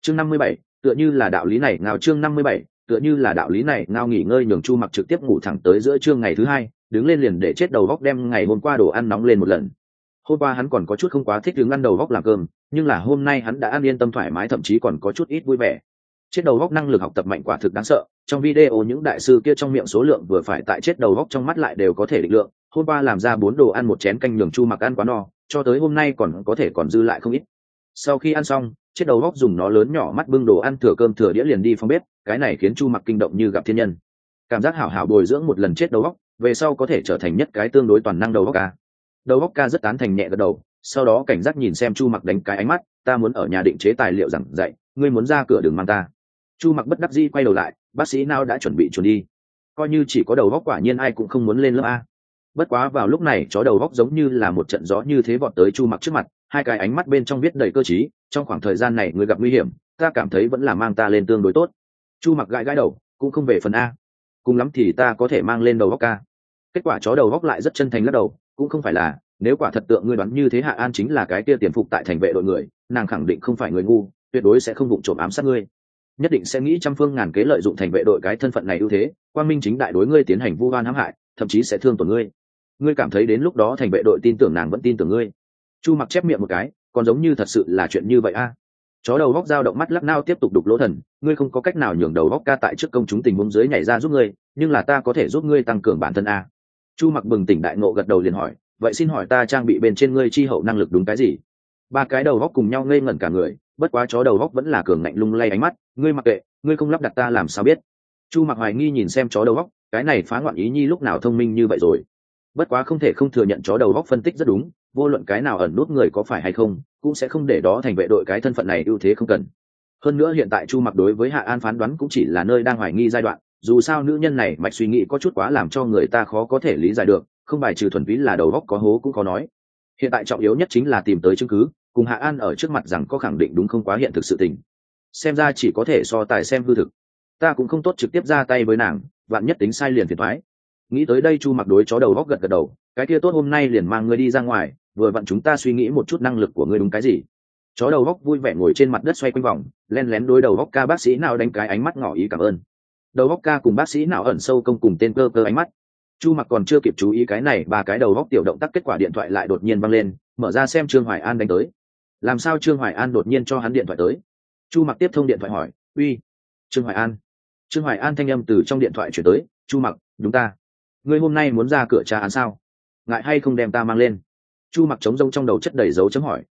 chương 57, tựa như là đạo lý này ngao. Chương 57, tựa như là đạo lý này ngao. Nghỉ ngơi nhường Chu Mặc trực tiếp ngủ thẳng tới giữa trưa ngày thứ hai, đứng lên liền để chết đầu góc đem ngày hôm qua đồ ăn nóng lên một lần. Hôm qua hắn còn có chút không quá thích đứng ăn đầu góc làm cơm, nhưng là hôm nay hắn đã ăn yên tâm thoải mái, thậm chí còn có chút ít vui vẻ. Chết đầu góc năng lực học tập mạnh quả thực đáng sợ, trong video những đại sư kia trong miệng số lượng vừa phải, tại chết đầu góc trong mắt lại đều có thể định lượng. Hôm qua làm ra 4 đồ ăn một chén canh nhường Chu Mặc ăn quá no, cho tới hôm nay còn có thể còn dư lại không ít. Sau khi ăn xong, chết đầu góc dùng nó lớn nhỏ mắt bưng đồ ăn thừa cơm thừa đĩa liền đi phòng bếp, cái này khiến Chu Mặc kinh động như gặp thiên nhân. Cảm giác hảo hảo bồi dưỡng một lần chết đầu góc, về sau có thể trở thành nhất cái tương đối toàn năng đầu góc ca. Đầu góc ca rất tán thành, nhẹ gật đầu, sau đó cảnh giác nhìn xem Chu Mặc đánh cái ánh mắt, ta muốn ở nhà định chế tài liệu giảng dạy, ngươi muốn ra cửa đừng mang ta. Chu Mặc bất đắc dĩ quay đầu lại, bác sĩ nào đã chuẩn bị chuẩn đi, coi như chỉ có đầu góc quả nhiên ai cũng không muốn lên lớp a. Bất quá vào lúc này chó đầu góc giống như là một trận gió như thế vọt tới Chu Mặc trước mặt, hai cái ánh mắt bên trong viết đầy cơ trí, trong khoảng thời gian này ngươi gặp nguy hiểm, ta cảm thấy vẫn là mang ta lên tương đối tốt. Chu Mặc gãi gãi đầu, cũng không về phần a, cùng lắm thì ta có thể mang lên đầu góc ca. Kết quả chó đầu góc lại rất chân thành lắc đầu, cũng không phải là, nếu quả thật tượng ngươi đoán như thế Hạ An chính là cái kia tiền phục tại thành vệ đội người, nàng khẳng định không phải người ngu, tuyệt đối sẽ không vụng trộm ám sát ngươi, nhất định sẽ nghĩ trăm phương ngàn kế lợi dụng thành vệ đội cái thân phận này ưu thế, quang minh chính đại đối ngươi tiến hành vu oan hãm hại, thậm chí sẽ thương tổn ngươi. Ngươi cảm thấy đến lúc đó thành vệ đội tin tưởng nàng vẫn tin tưởng ngươi? Chu Mặc chép miệng một cái, còn giống như thật sự là chuyện như vậy a. Chó đầu góc dao động mắt lắc nao tiếp tục đục lỗ thần, ngươi không có cách nào nhường đầu góc ca tại trước công chúng tình huống dưới nhảy ra giúp ngươi, nhưng là ta có thể giúp ngươi tăng cường bản thân a. Chu Mặc bừng tỉnh đại ngộ gật đầu liền hỏi, vậy xin hỏi ta trang bị bên trên ngươi chi hậu năng lực đúng cái gì? Ba cái đầu góc cùng nhau ngây ngẩn cả người, bất quá chó đầu góc vẫn là cường ngạnh lung lay ánh mắt, ngươi mặc kệ, ngươi không lắp đặt ta làm sao biết? Chu Mặc hoài nghi nhìn xem chó đầu góc, cái này phá ngoạn ý nhi lúc nào thông minh như vậy rồi? Bất quá không thể không thừa nhận chó đầu góc phân tích rất đúng, vô luận cái nào ẩn nút người có phải hay không, cũng sẽ không để đó thành vệ đội cái thân phận này ưu thế không cần. Hơn nữa hiện tại Chu Mặc đối với Hạ An phán đoán cũng chỉ là nơi đang hoài nghi giai đoạn, dù sao nữ nhân này mạch suy nghĩ có chút quá làm cho người ta khó có thể lý giải được, không bài trừ thuần túy là đầu góc có hố cũng có nói. Hiện tại trọng yếu nhất chính là tìm tới chứng cứ, cùng Hạ An ở trước mặt rằng có khẳng định đúng không quá hiện thực sự tình. Xem ra chỉ có thể so tài xem hư thực. Ta cũng không tốt trực tiếp ra tay với nàng, vạn nhất tính sai liền phiền toái. Nghĩ tới đây Chu Mặc đối chó đầu góc gật gật đầu, cái kia tốt, hôm nay liền mang ngươi đi ra ngoài, vừa vặn chúng ta suy nghĩ một chút năng lực của ngươi đúng cái gì. Chó đầu góc vui vẻ ngồi trên mặt đất xoay quanh vòng, len lén đối đầu góc ca bác sĩ nào đánh cái ánh mắt ngỏ ý cảm ơn. Đầu góc ca cùng bác sĩ nào ẩn sâu công cùng tên cơ cơ ánh mắt. Chu Mặc còn chưa kịp chú ý cái này, ba cái đầu góc tiểu động tác, kết quả điện thoại lại đột nhiên văng lên, mở ra xem Trương Hoài An đánh tới. Làm sao Trương Hoài An đột nhiên cho hắn điện thoại tới? Chu Mặc tiếp thông điện thoại hỏi, uy, Trương Hoài An. Trương Hoài An thanh âm từ trong điện thoại chuyển tới, Chu Mặc, đúng ta. Ngươi hôm nay muốn ra cửa tra án sao? Ngại hay không đem ta mang lên? Chu Mặc trống rỗng trong đầu chất đầy dấu chấm hỏi,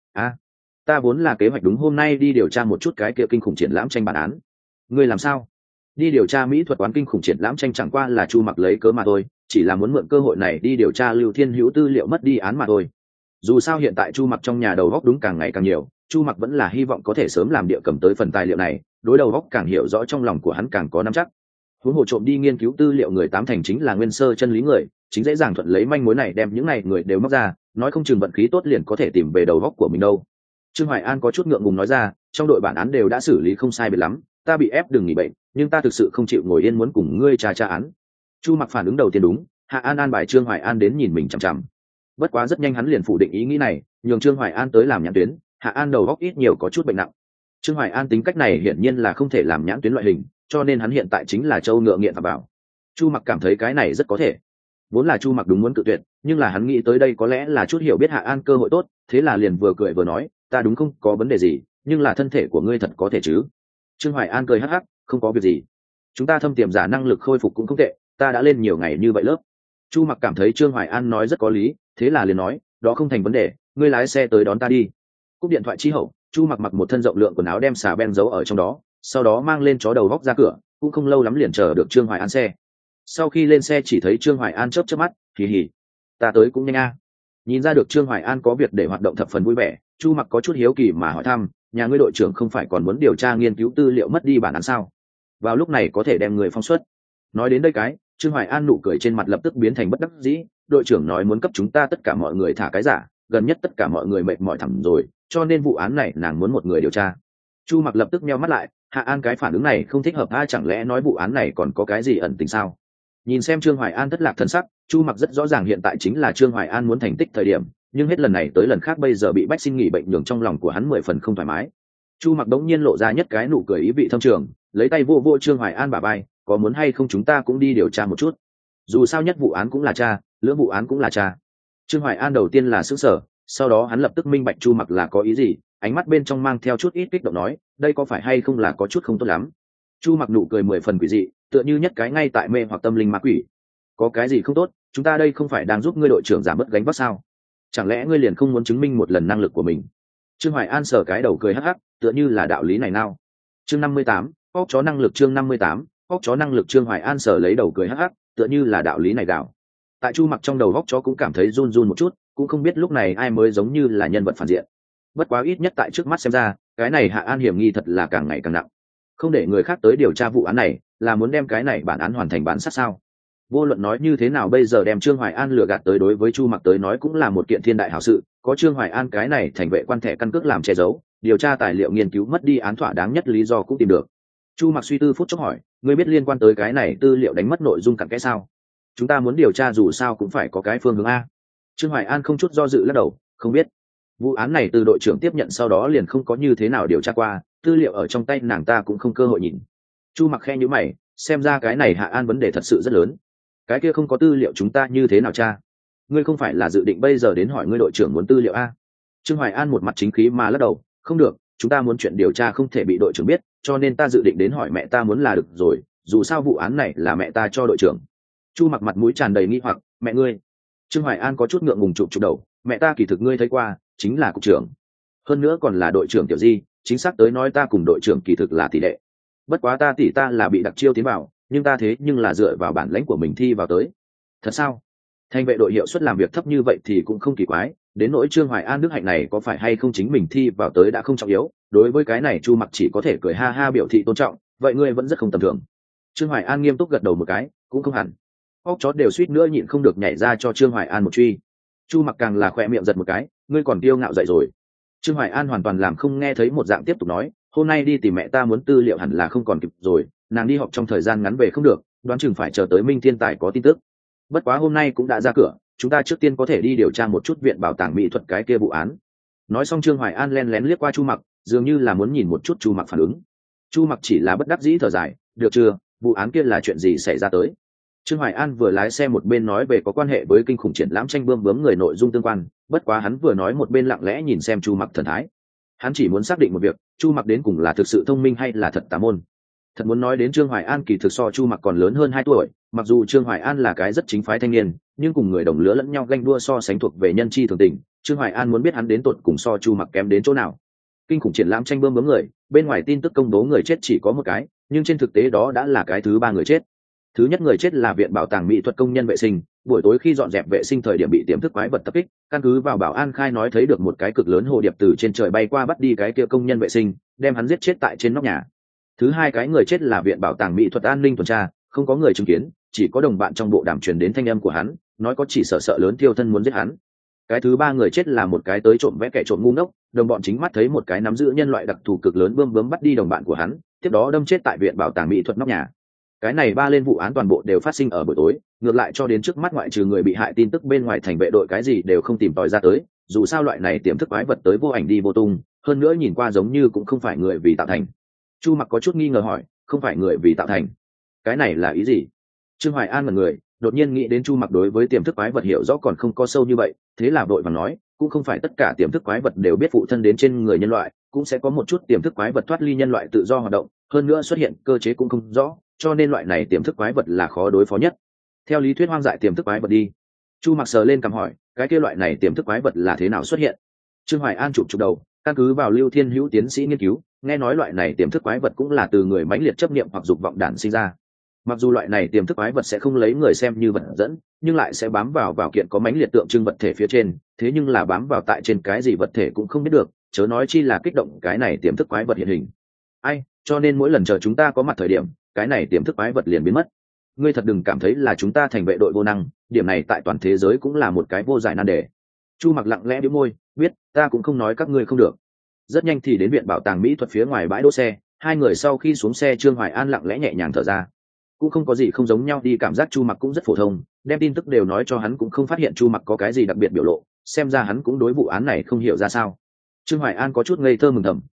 ta vốn là kế hoạch đúng hôm nay đi điều tra một chút cái kia kinh khủng triển lãm tranh bản án. Ngươi làm sao? Đi điều tra mỹ thuật quán kinh khủng triển lãm tranh chẳng qua là Chu Mặc lấy cớ mà thôi, chỉ là muốn mượn cơ hội này đi điều tra Lưu Thiên Hữu tư liệu mất đi án mà thôi. Dù sao hiện tại Chu Mặc trong nhà đầu góc đúng càng ngày càng nhiều, Chu Mặc vẫn là hy vọng có thể sớm làm địa cầm tới phần tài liệu này, đối đầu góc càng hiểu rõ trong lòng của hắn càng có nắm chắc. Huống hồ trộm đi nghiên cứu tư liệu người tám thành chính là nguyên sơ chân lý người, chính dễ dàng thuận lấy manh mối này đem những này người đều móc ra, nói không chừng vận khí tốt liền có thể tìm về đầu góc của mình đâu. Trương Hoài An có chút ngượng ngùng nói ra, trong đội bản án đều đã xử lý không sai biệt lắm, ta bị ép đừng nghỉ bệnh, nhưng ta thực sự không chịu ngồi yên muốn cùng ngươi tra án. Chu Mặc phản ứng đầu tiên đúng, Hạ An an bài Trương Hoài An đến nhìn mình chằm chằm. Bất quá rất nhanh hắn liền phủ định ý nghĩ này, nhường Trương Hoài An tới làm nhãn tuyến, Hạ An đầu góc ít nhiều có chút bệnh nặng. Trương Hoài An tính cách này hiển nhiên là không thể làm nhãn tuyến loại hình, cho nên hắn hiện tại chính là trâu ngựa nghiện phạm vào. Chu Mặc cảm thấy cái này rất có thể. Vốn là Chu Mặc đúng muốn cự tuyệt, nhưng là hắn nghĩ tới đây có lẽ là chút hiểu biết Hạ An cơ hội tốt, thế là liền vừa cười vừa nói, ta đúng không có vấn đề gì, nhưng là thân thể của ngươi thật có thể chứ? Trương Hoài An cười hắc hắc, không có việc gì. Chúng ta thâm tiềm giả năng lực khôi phục cũng không tệ, ta đã lên nhiều ngày như vậy lớp. Chu Mặc cảm thấy Trương Hoài An nói rất có lý, thế là liền nói, đó không thành vấn đề, ngươi lái xe tới đón ta đi. Cúp điện thoại chi hậu, Chu Mặc mặc một thân rộng lượng quần áo đem xà ben giấu ở trong đó, sau đó mang lên chó đầu góc ra cửa, cũng không lâu lắm liền chờ được Trương Hoài An xe. Sau khi lên xe chỉ thấy Trương Hoài An chớp chớp mắt, hì hì, ta tới cũng nhanh a. Nhìn ra được Trương Hoài An có việc để hoạt động thập phần vui vẻ, Chu Mặc có chút hiếu kỳ mà hỏi thăm, nhà ngươi đội trưởng không phải còn muốn điều tra nghiên cứu tư liệu mất đi bản án sao? Vào lúc này có thể đem người phong xuất. Nói đến đây cái, Trương Hoài An nụ cười trên mặt lập tức biến thành bất đắc dĩ, đội trưởng nói muốn cấp chúng ta tất cả mọi người thả cái giả, gần nhất tất cả mọi người mệt mỏi thẳm rồi, cho nên vụ án này nàng muốn một người điều tra. Chu Mặc lập tức nheo mắt lại, Hạ An cái phản ứng này không thích hợp, chẳng lẽ nói vụ án này còn có cái gì ẩn tình sao? Nhìn xem Trương Hoài An thất lạc thần sắc, Chu Mặc rất rõ ràng hiện tại chính là Trương Hoài An muốn thành tích thời điểm, nhưng hết lần này tới lần khác bây giờ bị bách xin nghỉ bệnh nhường trong lòng của hắn 10 phần không thoải mái. Chu Mặc đống nhiên lộ ra nhất cái nụ cười ý vị thâm trường, lấy tay vô vô Trương Hoài An bả vai, có muốn hay không chúng ta cũng đi điều tra một chút, dù sao nhất vụ án cũng là cha, lưỡng vụ án cũng là cha. Trương Hoài An đầu tiên là sững sờ, sau đó hắn lập tức minh bạch Chu Mặc là có ý gì, ánh mắt bên trong mang theo chút ít kích động nói, đây có phải hay không là có chút không tốt lắm. Chu Mặc nụ cười 10 phần quỷ dị, tựa như nhất cái ngay tại mê hoặc tâm linh ma quỷ. Có cái gì không tốt, chúng ta đây không phải đang giúp ngươi đội trưởng giảm bớt gánh vác sao? Chẳng lẽ ngươi liền không muốn chứng minh một lần năng lực của mình? Trương Hoài An sờ cái đầu cười hắc hắc, tựa như là đạo lý này nào. Chương 58, óc chó năng lực. Chương 58, óc chó năng lực. Trương Hoài An sờ lấy đầu cười hắc hắc, tựa như là đạo lý này gạo. Tại Chu Mặc trong đầu óc chó cũng cảm thấy run run một chút, cũng không biết lúc này ai mới giống như là nhân vật phản diện. Bất quá ít nhất tại trước mắt xem ra, cái này Hạ An hiểm nghi thật là càng ngày càng nặng. Không để người khác tới điều tra vụ án này, là muốn đem cái này bản án hoàn thành bản sát sao? Vô luận nói như thế nào bây giờ đem Trương Hoài An lừa gạt tới đối với Chu Mặc tới nói cũng là một kiện thiên đại hảo sự, có Trương Hoài An cái này thành vệ quan thẻ căn cước làm che giấu, điều tra tài liệu nghiên cứu mất đi án thỏa đáng nhất lý do cũng tìm được. Chu Mặc suy tư phút chốc hỏi, ngươi biết liên quan tới cái này tư liệu đánh mất nội dung cặn kẽ sao? Chúng ta muốn điều tra dù sao cũng phải có cái phương hướng a. Trương Hoài An không chút do dự lắc đầu, không biết. Vụ án này từ đội trưởng tiếp nhận sau đó liền không có như thế nào điều tra qua, tư liệu ở trong tay nàng ta cũng không cơ hội nhìn. Chu Mặc khe nhíu mày, xem ra cái này Hạ An vấn đề thật sự rất lớn. Cái kia không có tư liệu chúng ta như thế nào tra? Ngươi không phải là dự định bây giờ đến hỏi ngươi đội trưởng muốn tư liệu a? Trương Hoài An một mặt chính khí mà lắc đầu, không được, chúng ta muốn chuyện điều tra không thể bị đội trưởng biết, cho nên ta dự định đến hỏi mẹ ta muốn là được rồi, dù sao vụ án này là mẹ ta cho đội trưởng. Chu Mặc mặt mũi tràn đầy nghi hoặc, mẹ ngươi? Trương Hoài An có chút ngượng ngùng chụp đầu, mẹ ta kỳ thực ngươi thấy qua, chính là cục trưởng, hơn nữa còn là đội trưởng tiểu Di, chính xác tới nói ta cùng đội trưởng kỳ thực là tỷ đệ. Bất quá tỷ ta là bị đặc chiêu tiến vào, nhưng ta thế nhưng là dựa vào bản lãnh của mình thi vào tới. Thật sao? Thành vệ đội hiệu suất làm việc thấp như vậy thì cũng không kỳ quái, đến nỗi Trương Hoài An đức hạnh này có phải hay không chính mình thi vào tới đã không trọng yếu, đối với cái này Chu Mặc chỉ có thể cười ha ha biểu thị tôn trọng, vậy ngươi vẫn rất không tầm thường. Trương Hoài An nghiêm túc gật đầu một cái, cũng không hẳn. Óc chó đều suýt nữa nhịn không được nhảy ra cho Trương Hoài An một truy. Chu Mặc càng là khỏe miệng giật một cái, ngươi còn kiêu ngạo dậy rồi. Trương Hoài An hoàn toàn làm không nghe thấy một dạng tiếp tục nói, hôm nay đi tìm mẹ ta muốn tư liệu hẳn là không còn kịp rồi, nàng đi họp trong thời gian ngắn về không được, đoán chừng phải chờ tới Minh Thiên Tài có tin tức. Bất quá hôm nay cũng đã ra cửa, chúng ta trước tiên có thể đi điều tra một chút viện bảo tàng mỹ thuật cái kia vụ án. Nói xong Trương Hoài An len lén liếc qua Chu Mặc, dường như là muốn nhìn một chút Chu Mặc phản ứng. Chu Mặc chỉ là bất đắc dĩ thở dài, được chưa, vụ án kia là chuyện gì xảy ra tới? Trương Hoài An vừa lái xe một bên nói về có quan hệ với kinh khủng triển lãm tranh bướm người nội dung tương quan, bất quá hắn vừa nói một bên lặng lẽ nhìn xem Chu Mặc thần thái. Hắn chỉ muốn xác định một việc, Chu Mặc đến cùng là thực sự thông minh hay là thật tà môn. Thật muốn nói đến Trương Hoài An kỳ thực so Chu Mặc còn lớn hơn 2 tuổi, mặc dù Trương Hoài An là cái rất chính phái thanh niên, nhưng cùng người đồng lứa lẫn nhau ganh đua so sánh thuộc về nhân chi thường tình, Trương Hoài An muốn biết hắn đến tột cùng so Chu Mặc kém đến chỗ nào. Kinh khủng triển lãm tranh bướm người, bên ngoài tin tức công bố người chết chỉ có một cái, nhưng trên thực tế đó đã là cái thứ 3 người chết. Thứ nhất người chết là viện bảo tàng mỹ thuật công nhân vệ sinh, buổi tối khi dọn dẹp vệ sinh thời điểm bị tiềm thức quái vật tập kích, căn cứ vào bảo an khai nói thấy được một cái cực lớn hồ điệp từ trên trời bay qua bắt đi cái kia công nhân vệ sinh, đem hắn giết chết tại trên nóc nhà. Thứ hai cái người chết là viện bảo tàng mỹ thuật an ninh tuần tra, không có người chứng kiến, chỉ có đồng bạn trong bộ đàm truyền đến thanh âm của hắn, nói có chỉ sợ lớn tiêu thân muốn giết hắn. Cái thứ 3 người chết là một cái tới trộm vẽ kẻ trộm ngu ngốc, đồng bọn chính mắt thấy một cái nắm giữ nhân loại đặc thù cực lớn bướm bắt đi đồng bạn của hắn, tiếp đó đâm chết tại viện bảo tàng mỹ thuật nóc nhà. Cái này 3 lên vụ án toàn bộ đều phát sinh ở buổi tối, ngược lại cho đến trước mắt ngoại trừ người bị hại tin tức bên ngoài thành vệ đội cái gì đều không tìm tòi ra tới, dù sao loại này tiềm thức quái vật tới vô ảnh đi vô tung, hơn nữa nhìn qua giống như cũng không phải người vì tạo thành. Chu Mặc có chút nghi ngờ hỏi, không phải người vì tạo thành, cái này là ý gì? Trương Hoài An là người đột nhiên nghĩ đến Chu Mặc đối với tiềm thức quái vật hiểu rõ còn không có sâu như vậy, thế là vội vàng nói, cũng không phải tất cả tiềm thức quái vật đều biết phụ thân đến trên người nhân loại, cũng sẽ có một chút tiềm thức quái vật thoát ly nhân loại tự do hoạt động, hơn nữa xuất hiện cơ chế cũng không rõ, cho nên loại này tiềm thức quái vật là khó đối phó nhất. Theo lý thuyết hoang dại tiềm thức quái vật đi. Chu Mặc sờ lên cằm hỏi, cái kia loại này tiềm thức quái vật là thế nào xuất hiện? Trương Hoài An chụp đầu, căn cứ vào Lưu Thiên Hữu tiến sĩ nghiên cứu, nghe nói loại này tiềm thức quái vật cũng là từ người mãnh liệt chấp niệm hoặc dục vọng đản sinh ra. Mặc dù loại này tiềm thức quái vật sẽ không lấy người xem như vật dẫn, nhưng lại sẽ bám vào kiện có mãnh liệt tượng trưng vật thể phía trên, thế nhưng là bám vào tại trên cái gì vật thể cũng không biết được, chớ nói chi là kích động cái này tiềm thức quái vật hiện hình. Ai, cho nên mỗi lần chờ chúng ta có mặt thời điểm, cái này tiềm thức quái vật liền biến mất. Ngươi thật đừng cảm thấy là chúng ta thành vệ đội vô năng, điểm này tại toàn thế giới cũng là một cái vô giải nan đề. Chu Mặc lặng lẽ bĩu môi, biết, ta cũng không nói các ngươi không được. Rất nhanh thì đến viện bảo tàng mỹ thuật phía ngoài bãi đỗ xe, hai người sau khi xuống xe Trương Hoài An lặng lẽ nhẹ nhàng thở ra. Cũng không có gì không giống nhau đi, cảm giác Chu Mặc cũng rất phổ thông, đem tin tức đều nói cho hắn cũng không phát hiện Chu Mặc có cái gì đặc biệt biểu lộ, xem ra hắn cũng đối vụ án này không hiểu ra sao. Trương Hoài An có chút ngây thơ mừng thầm,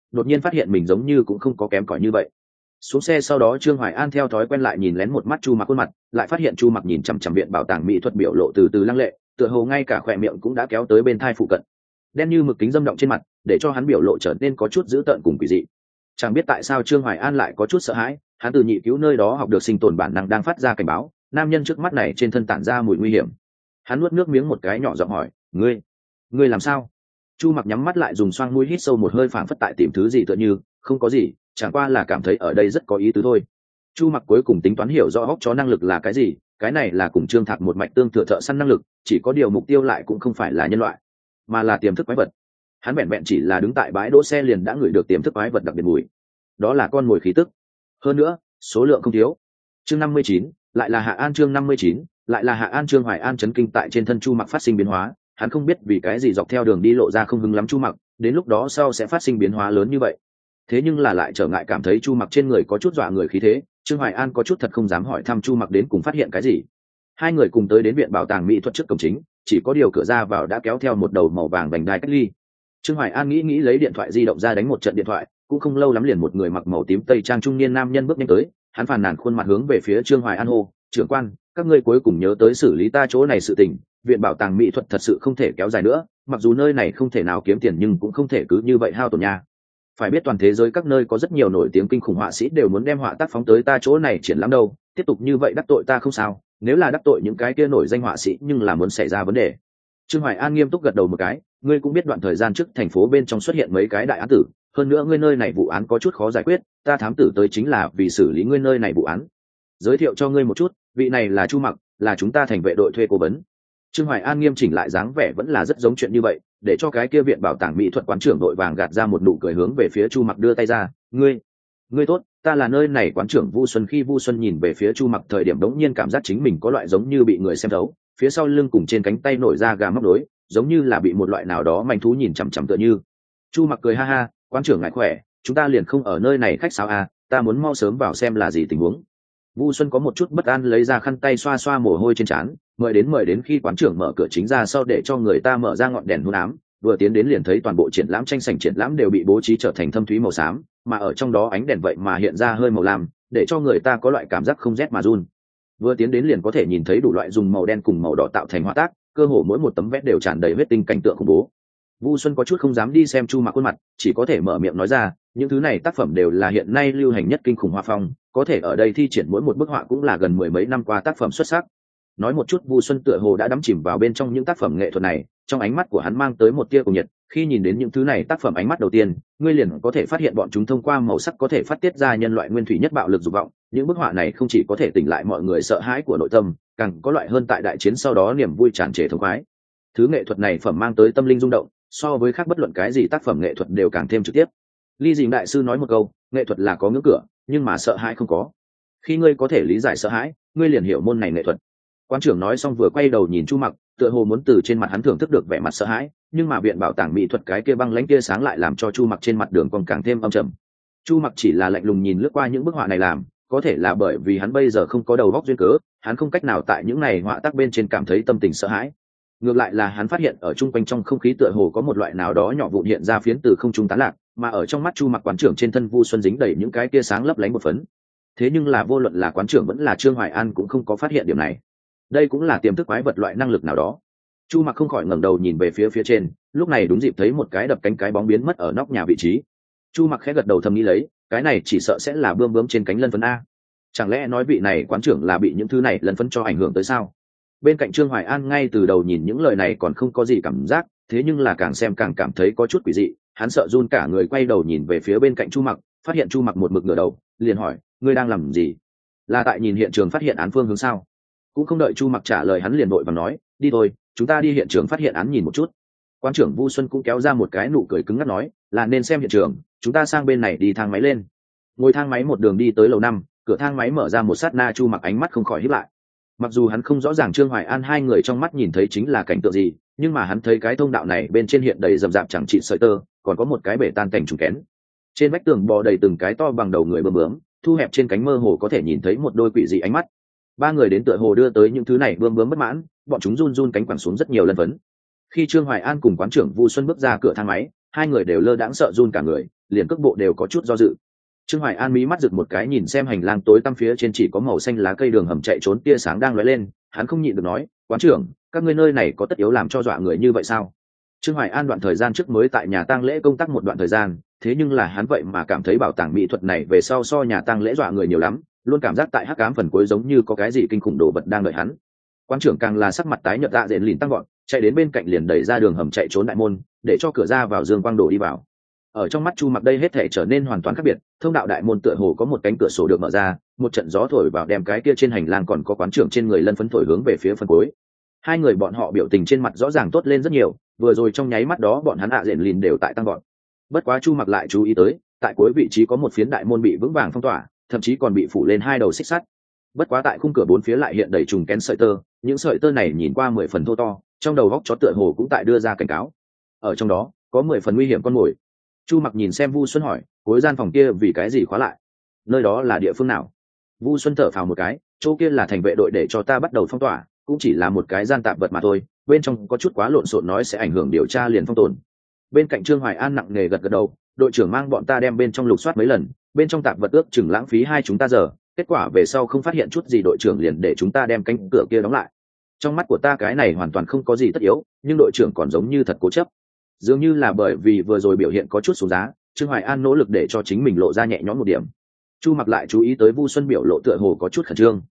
đột nhiên phát hiện mình giống như cũng không có kém cỏi như vậy. Xuống xe sau đó Trương Hoài An theo thói quen lại nhìn lén một mắt Chu Mặc khuôn mặt, lại phát hiện Chu Mặc nhìn chằm chằm viện bảo tàng mỹ thuật biểu lộ từ từ lăng lệ, tựa hồ ngay cả khóe miệng cũng đã kéo tới bên thai phụ cận. Đen như mực kính dâm động trên mặt, để cho hắn biểu lộ trở nên có chút dữ tợn cùng quỷ dị. Chẳng biết tại sao Trương Hoài An lại có chút sợ hãi, hắn từ nhị cứu nơi đó học được sinh tồn bản năng đang phát ra cảnh báo, nam nhân trước mắt này trên thân tản ra mùi nguy hiểm. Hắn nuốt nước miếng một cái nhỏ giọng hỏi, ngươi làm sao? Chu Mặc nhắm mắt lại dùng xoang mũi hít sâu một hơi, phảng phất tại tìm thứ gì, tựa như không có gì, chẳng qua là cảm thấy ở đây rất có ý tứ thôi. Chu Mặc cuối cùng tính toán hiểu rõ hốc chó năng lực là cái gì, cái này là cùng Trương Thạc một mạch tương thừa thợ săn năng lực, chỉ có điều mục tiêu lại cũng không phải là nhân loại, mà là tiềm thức quái vật. Hắn vẹn vẹn chỉ là đứng tại bãi đỗ xe liền đã ngửi được tiềm thức quái vật đặc biệt mùi, đó là con mồi khí tức, hơn nữa số lượng không thiếu. Chương 59, lại là Hạ An. Chương 59, lại là Hạ An. Trương Hoài An chấn kinh tại trên thân Chu Mặc phát sinh biến hóa, hắn không biết vì cái gì dọc theo đường đi lộ ra không hứng lắm Chu Mặc, đến lúc đó sau sẽ phát sinh biến hóa lớn như vậy. Thế nhưng là lại trở ngại cảm thấy Chu Mặc trên người có chút dọa người khí thế, Trương Hoài An có chút thật không dám hỏi thăm Chu Mặc đến cùng phát hiện cái gì. Hai người cùng tới đến viện bảo tàng mỹ thuật trước cổng chính, chỉ có điều cửa ra vào đã kéo theo một đầu màu vàng vành đai cách ly. Trương Hoài An nghĩ lấy điện thoại di động ra đánh một trận điện thoại, cũng không lâu lắm liền một người mặc màu tím tây trang trung niên nam nhân bước nhanh tới, hắn phàn nàn khuôn mặt hướng về phía Trương Hoài An hô, trưởng quan, các ngươi cuối cùng nhớ tới xử lý ta chỗ này sự tình, viện bảo tàng mỹ thuật thật sự không thể kéo dài nữa, mặc dù nơi này không thể nào kiếm tiền nhưng cũng không thể cứ như vậy hao tổn nha. Phải biết toàn thế giới các nơi có rất nhiều nổi tiếng kinh khủng họa sĩ đều muốn đem họa tác phóng tới ta chỗ này triển lãm đâu, tiếp tục như vậy đắc tội ta không sao, nếu là đắc tội những cái kia nổi danh họa sĩ nhưng là muốn xảy ra vấn đề. Trương Hoài An nghiêm túc gật đầu một cái, ngươi cũng biết đoạn thời gian trước thành phố bên trong xuất hiện mấy cái đại án tử, hơn nữa ngươi nơi này vụ án có chút khó giải quyết, ta thám tử tới chính là vì xử lý ngươi nơi này vụ án. Giới thiệu cho ngươi một chút, vị này là Chu Mặc, là chúng ta thành vệ đội thuê cố vấn. Trương Hoài An nghiêm chỉnh lại dáng vẻ vẫn là rất giống chuyện như vậy, để cho cái kia viện bảo tàng mỹ thuật quán trưởng đội vàng gạt ra một nụ cười hướng về phía Chu Mặc đưa tay ra, ngươi tốt, ta là nơi này quán trưởng Vu Xuân. Khi Vu Xuân nhìn về phía Chu Mặc thời điểm đống nhiên cảm giác chính mình có loại giống như bị người xem thấu, phía sau lưng cùng trên cánh tay nổi ra gà móc đối, giống như là bị một loại nào đó manh thú nhìn chằm chằm tựa như. Chu Mặc cười ha ha, quán trưởng ngài khỏe, chúng ta liền không ở nơi này khách sáo à, ta muốn mau sớm vào xem là gì tình huống. Vu Xuân có một chút bất an lấy ra khăn tay xoa xoa mồ hôi trên trán, mời đến khi quán trưởng mở cửa chính ra sau để cho người ta mở ra ngọn đèn hôn ám, vừa tiến đến liền thấy toàn bộ triển lãm tranh sảnh triển lãm đều bị bố trí trở thành thâm thúy màu xám, mà ở trong đó ánh đèn vậy mà hiện ra hơi màu lam, để cho người ta có loại cảm giác không rét mà run. Vừa tiến đến liền có thể nhìn thấy đủ loại dùng màu đen cùng màu đỏ tạo thành họa tác, cơ hồ mỗi một tấm vẽ đều tràn đầy huyết tinh cảnh tượng khủng bố. Vu Xuân có chút không dám đi xem Chu Mặc khuôn mặt, chỉ có thể mở miệng nói ra, những thứ này tác phẩm đều là hiện nay lưu hành nhất kinh khủng họa phong, có thể ở đây thi triển mỗi một bức họa cũng là gần mười mấy năm qua tác phẩm xuất sắc. Nói một chút, Vu Xuân tựa hồ đã đắm chìm vào bên trong những tác phẩm nghệ thuật này, trong ánh mắt của hắn mang tới một tia cuồng nhiệt, khi nhìn đến những thứ này tác phẩm ánh mắt đầu tiên, ngươi liền có thể phát hiện bọn chúng thông qua màu sắc có thể phát tiết ra nhân loại nguyên thủy nhất bạo lực dục vọng. Những bức họa này không chỉ có thể tỉnh lại mọi người sợ hãi của nội tâm, càng có loại hơn tại đại chiến sau đó niềm vui tràn trề thống khoái. Thứ nghệ thuật này phẩm mang tới tâm linh rung động, so với khác bất luận cái gì tác phẩm nghệ thuật đều càng thêm trực tiếp. Ly Dĩnh đại sư nói một câu, nghệ thuật là có ngưỡng cửa, nhưng mà sợ hãi không có. Khi ngươi có thể lý giải sợ hãi, ngươi liền hiểu môn này nghệ thuật. Quán trưởng nói xong vừa quay đầu nhìn Chu Mặc, tựa hồ muốn từ trên mặt hắn thưởng thức được vẻ mặt sợ hãi, nhưng mà viện bảo tàng mỹ thuật cái kia băng lãnh kia sáng lại làm cho Chu Mặc trên mặt đường còn càng thêm âm trầm. Chu Mặc chỉ là lạnh lùng nhìn lướt qua những bức họa này làm, có thể là bởi vì hắn bây giờ không có đầu óc duyên cớ, hắn không cách nào tại những này họa tác bên trên cảm thấy tâm tình sợ hãi. Ngược lại là hắn phát hiện ở chung quanh trong không khí tựa hồ có một loại nào đó nhỏ vụn hiện ra phiến từ không trung tán lạc, mà ở trong mắt Chu Mặc quán trưởng trên thân Vu Xuân dính đầy những cái kia sáng lấp lánh một phấn. Thế nhưng là vô luận là quán trưởng vẫn là Trương Hoài An cũng không có phát hiện điểm này. Đây cũng là tiềm thức quái vật loại năng lực nào đó. Chu Mặc không khỏi ngẩng đầu nhìn về phía trên, lúc này đúng dịp thấy một cái đập cánh cái bóng biến mất ở nóc nhà vị trí. Chu Mặc khẽ gật đầu thầm nghĩ lấy, cái này chỉ sợ sẽ là bươm bướm trên cánh lân phấn a. Chẳng lẽ nói vị này quán trưởng là bị những thứ này lân phấn cho ảnh hưởng tới sao? Bên cạnh Trương Hoài An ngay từ đầu nhìn những lời này còn không có gì cảm giác, thế nhưng là càng xem càng cảm thấy có chút quỷ dị, hắn sợ run cả người quay đầu nhìn về phía bên cạnh Chu Mặc, phát hiện Chu Mặc một mực ngửa đầu, liền hỏi, ngươi đang làm gì? Là tại nhìn hiện trường phát hiện án phương hướng sao? Cũng không đợi Chu Mặc trả lời hắn liền vội vàng nói, đi thôi, chúng ta đi hiện trường phát hiện án nhìn một chút. Quan trưởng Vu Xuân cũng kéo ra một cái nụ cười cứng ngắc nói, là nên xem hiện trường, chúng ta sang bên này đi thang máy lên. Ngồi thang máy một đường đi tới lầu 5, cửa thang máy mở ra một sát na Chu Mặc ánh mắt không khỏi híp lại. Mặc dù hắn không rõ ràng Trương Hoài An hai người trong mắt nhìn thấy chính là cảnh tượng gì, nhưng mà hắn thấy cái thông đạo này bên trên hiện đầy rậm rạp chẳng chịt sợi tơ, còn có một cái bể tan cảnh trùng kén. Trên vách tường bò đầy từng cái to bằng đầu người bướm bướm, thu hẹp trên cánh mơ hồ có thể nhìn thấy một đôi quỷ dị ánh mắt. Ba người đến tựa hồ đưa tới những thứ này bướm bướm bất mãn, bọn chúng run run cánh quẳng xuống rất nhiều lần vấn. Khi Trương Hoài An cùng quán trưởng Vu Xuân bước ra cửa thang máy, hai người đều lơ đãng sợ run cả người, liền cước bộ đều có chút do dự. Trương Hoài An mí mắt rực một cái nhìn xem hành lang tối tăm phía trên chỉ có màu xanh lá cây đường hầm chạy trốn tia sáng đang lóe lên, hắn không nhịn được nói, quán trưởng, các ngươi nơi này có tất yếu làm cho dọa người như vậy sao? Trương Hoài An đoạn thời gian trước mới tại nhà tang lễ công tác một đoạn thời gian, thế nhưng là hắn vậy mà cảm thấy bảo tàng mỹ thuật này về sau so nhà tang lễ dọa người nhiều lắm, luôn cảm giác tại hắc ám phần cuối giống như có cái gì kinh khủng đồ vật đang đợi hắn. Quán trưởng càng là sắc mặt tái nhợt dạ dện lìn tăng gọn, chạy đến bên cạnh liền đẩy ra đường hầm chạy trốn đại môn, để cho cửa ra vào dương quang đổ đi vào. Ở trong mắt Chu Mặc đây hết thể trở nên hoàn toàn khác biệt, thông đạo đại môn tựa hồ có một cánh cửa sổ được mở ra, một trận gió thổi vào đem cái kia trên hành lang còn có quán trưởng trên người lân phấn thổi hướng về phía phần cuối. Hai người bọn họ biểu tình trên mặt rõ ràng tốt lên rất nhiều, vừa rồi trong nháy mắt đó bọn hắn ạ dện lìn đều tại tăng gọn. Bất quá Chu Mặc lại chú ý tới, tại cuối vị trí có một phiến đại môn bị vững vàng phong tỏa, thậm chí còn bị phủ lên hai đầu xích sắt. Bất quá tại khung cửa bốn phía lại hiện đầy trùng kén sợi tơ, những sợi tơ này nhìn qua 10 phần thô to, trong đầu góc chó tựa hồ cũng tại đưa ra cảnh cáo. Ở trong đó có 10 phần nguy hiểm con mồi. Chu Mặc nhìn xem Vu Xuân hỏi, cuối gian phòng kia vì cái gì khóa lại? Nơi đó là địa phương nào? Vu Xuân thở phào một cái, chỗ kia là thành vệ đội để cho ta bắt đầu phong tỏa, cũng chỉ là một cái gian tạp vật mà thôi, bên trong có chút quá lộn xộn nói sẽ ảnh hưởng điều tra liền phong tồn. Bên cạnh Trương Hoài An nặng nề gật gật đầu, đội trưởng mang bọn ta đem bên trong lục soát mấy lần, bên trong tạp vật ước chừng lãng phí hai chúng ta giờ, kết quả về sau không phát hiện chút gì, đội trưởng liền để chúng ta đem cánh cửa kia đóng lại. Trong mắt của ta cái này hoàn toàn không có gì tất yếu, nhưng đội trưởng còn giống như thật cố chấp. Dường như là bởi vì vừa rồi biểu hiện có chút xuống giá, Trương Hoài An nỗ lực để cho chính mình lộ ra nhẹ nhõm một điểm. Chu Mặc lại chú ý tới Vu Xuân biểu lộ tựa hồ có chút khẩn trương.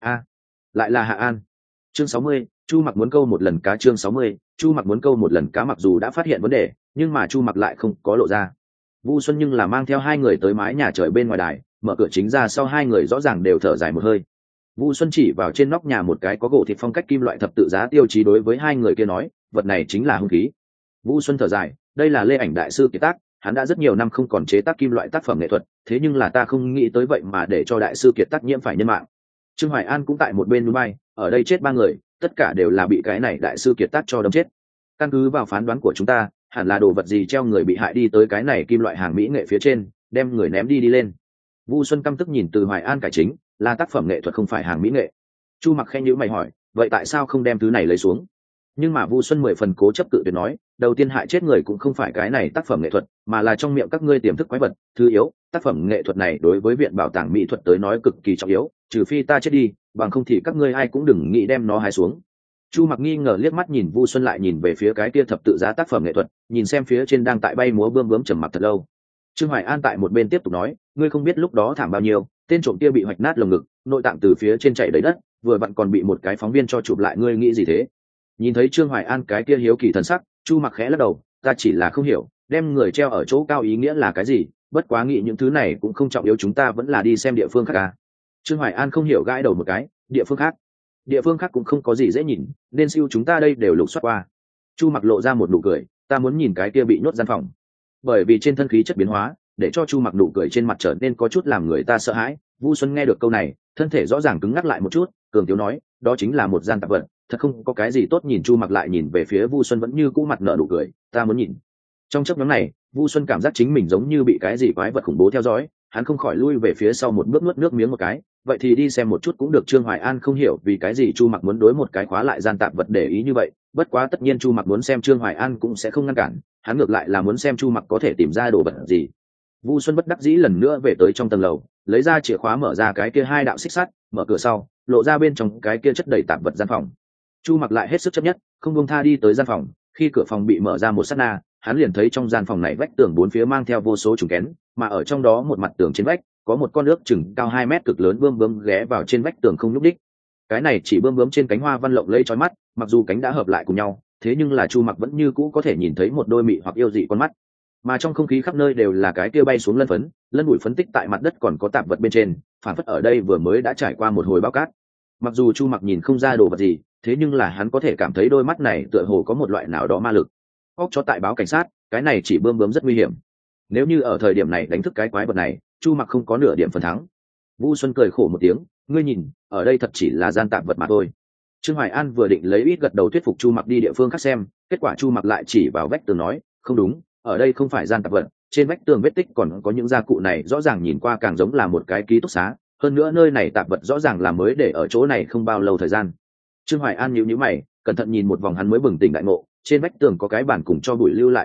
Lại là Hạ An. Chương 60, Chu Mặc muốn câu một lần cá. Chương 60, Chu Mặc muốn câu một lần cá. Mặc dù đã phát hiện vấn đề, nhưng mà Chu Mặc lại không có lộ ra. Vu Xuân nhưng là mang theo hai người tới mái nhà trời bên ngoài đài, mở cửa chính ra sau hai người rõ ràng đều thở dài một hơi. Vu Xuân chỉ vào trên nóc nhà một cái có gỗ thịt phong cách kim loại thập tự giá tiêu chí đối với hai người kia nói, vật này chính là hung khí. Vu Xuân thở dài, đây là Lê Ảnh đại sư kiệt tác, hắn đã rất nhiều năm không còn chế tác kim loại tác phẩm nghệ thuật, thế nhưng là ta không nghĩ tới vậy mà để cho đại sư kiệt tác nhiễm phải nhân mạng. Trương Hoài An cũng tại một bên núi bay, ở đây chết ba người, tất cả đều là bị cái này đại sư kiệt tác cho đâm chết. Căn cứ vào phán đoán của chúng ta, hẳn là đồ vật gì treo người bị hại đi tới cái này kim loại hàng mỹ nghệ phía trên, đem người ném đi lên. Vu Xuân căm tức nhìn từ Hoài An cải chính, là tác phẩm nghệ thuật không phải hàng mỹ nghệ. Chu Mặc khen nhíu mày hỏi, vậy tại sao không đem thứ này lấy xuống? Nhưng mà Vu Xuân 10 phần cố chấp cự tuyệt nói, đầu tiên hại chết người cũng không phải cái này tác phẩm nghệ thuật, mà là trong miệng các ngươi tiềm thức quái vật, thứ yếu, tác phẩm nghệ thuật này đối với viện bảo tàng mỹ thuật tới nói cực kỳ trọng yếu, trừ phi ta chết đi, bằng không thì các ngươi ai cũng đừng nghĩ đem nó hái xuống. Chu Mặc nghi ngờ liếc mắt nhìn Vu Xuân lại nhìn về phía cái kia thập tự giá tác phẩm nghệ thuật, nhìn xem phía trên đang tại bay múa bươm bướm trầm mặc thật lâu. Trương Hoài An tại một bên tiếp tục nói, ngươi không biết lúc đó thảm bao nhiêu, tên trộm kia bị hoạch nát lồng ngực, nội tạng từ phía trên chảy đầy đất, vừa vặn còn bị một cái phóng viên cho chụp lại, ngươi nghĩ gì thế? Nhìn thấy Trương Hoài An cái kia hiếu kỳ thần sắc, Chu Mặc khẽ lắc đầu, ta chỉ là không hiểu, đem người treo ở chỗ cao ý nghĩa là cái gì, bất quá nghĩ những thứ này cũng không trọng yếu, chúng ta vẫn là đi xem địa phương khác à. Trương Hoài An không hiểu gãi đầu một cái, địa phương khác cũng không có gì dễ nhìn, nên siêu chúng ta đây đều lục soát qua. Chu Mặc lộ ra một nụ cười, ta muốn nhìn cái kia bị nhốt gian phòng. Bởi vì trên thân khí chất biến hóa, để cho Chu Mặc nụ cười trên mặt trở nên có chút làm người ta sợ hãi. Vu Xuân nghe được câu này, thân thể rõ ràng cứng ngắc lại một chút, cường tiếu nói, đó chính là một gian tạp vật, thật không có cái gì tốt nhìn. Chu Mặc lại nhìn về phía Vu Xuân vẫn như cũ mặt nở nụ cười, ta muốn nhìn. Trong chốc ngắn này, Vu Xuân cảm giác chính mình giống như bị cái gì quái vật khủng bố theo dõi, hắn không khỏi lui về phía sau một bước, nuốt nước miếng một cái, vậy thì đi xem một chút cũng được. Trương Hoài An không hiểu vì cái gì Chu Mặc muốn đối một cái khóa lại gian tạp vật để ý như vậy, bất quá tất nhiên Chu Mặc muốn xem, Trương Hoài An cũng sẽ không ngăn cản, hắn ngược lại là muốn xem Chu Mặc có thể tìm ra đồ vật gì. Vu Xuân bất đắc dĩ lần nữa về tới trong tầng lầu, lấy ra chìa khóa mở ra cái kia hai đạo xích sắt, mở cửa sau, lộ ra bên trong cái kia chất đầy tạp vật gian phòng. Chu Mặc lại hết sức chấp nhất, không buông tha đi tới gian phòng, khi cửa phòng bị mở ra một sát na, hắn liền thấy trong gian phòng này vách tường bốn phía mang theo vô số trùng kén, mà ở trong đó một mặt tường trên vách có một con nước chừng cao 2 mét cực lớn bươm bướm ghé vào trên vách tường không nhúc đích. Cái này chỉ bươm bướm trên cánh hoa văn lộng lẫy chói mắt, mặc dù cánh đã hợp lại cùng nhau, thế nhưng là Chu Mặc vẫn như cũ có thể nhìn thấy một đôi mị hoặc yêu dị con mắt. Mà trong không khí khắp nơi đều là cái kia bay xuống lân phấn, lân bụi phấn tích tại mặt đất, còn có tạp vật bên trên, phản phất ở đây vừa mới đã trải qua một hồi bão cát. Mặc dù Chu Mặc nhìn không ra đồ vật gì, thế nhưng là hắn có thể cảm thấy đôi mắt này tựa hồ có một loại nào đó ma lực. Óc cho tại báo cảnh sát, cái này chỉ bươm bướm rất nguy hiểm. Nếu như ở thời điểm này đánh thức cái quái vật này, Chu Mặc không có nửa điểm phần thắng. Vu Xuân cười khổ một tiếng, ngươi nhìn, ở đây thật chỉ là gian tạp vật mà thôi. Trương Hoài An vừa định lấy ít gật đầu thuyết phục Chu Mặc đi địa phương khác xem, kết quả Chu Mặc lại chỉ vào vách tường nói, không đúng, ở đây không phải gian tạp vật, trên vách tường vết tích còn có những gia cụ này rõ ràng nhìn qua càng giống là một cái ký túc xá, hơn nữa nơi này tạp vật rõ ràng là mới để ở chỗ này không bao lâu thời gian. Trương Hoài An nhíu nhíu mày, cẩn thận nhìn một vòng hắn mới bừng tỉnh đại ngộ, trên vách tường có cái bàn cùng cho bụi lưu lại vết tích,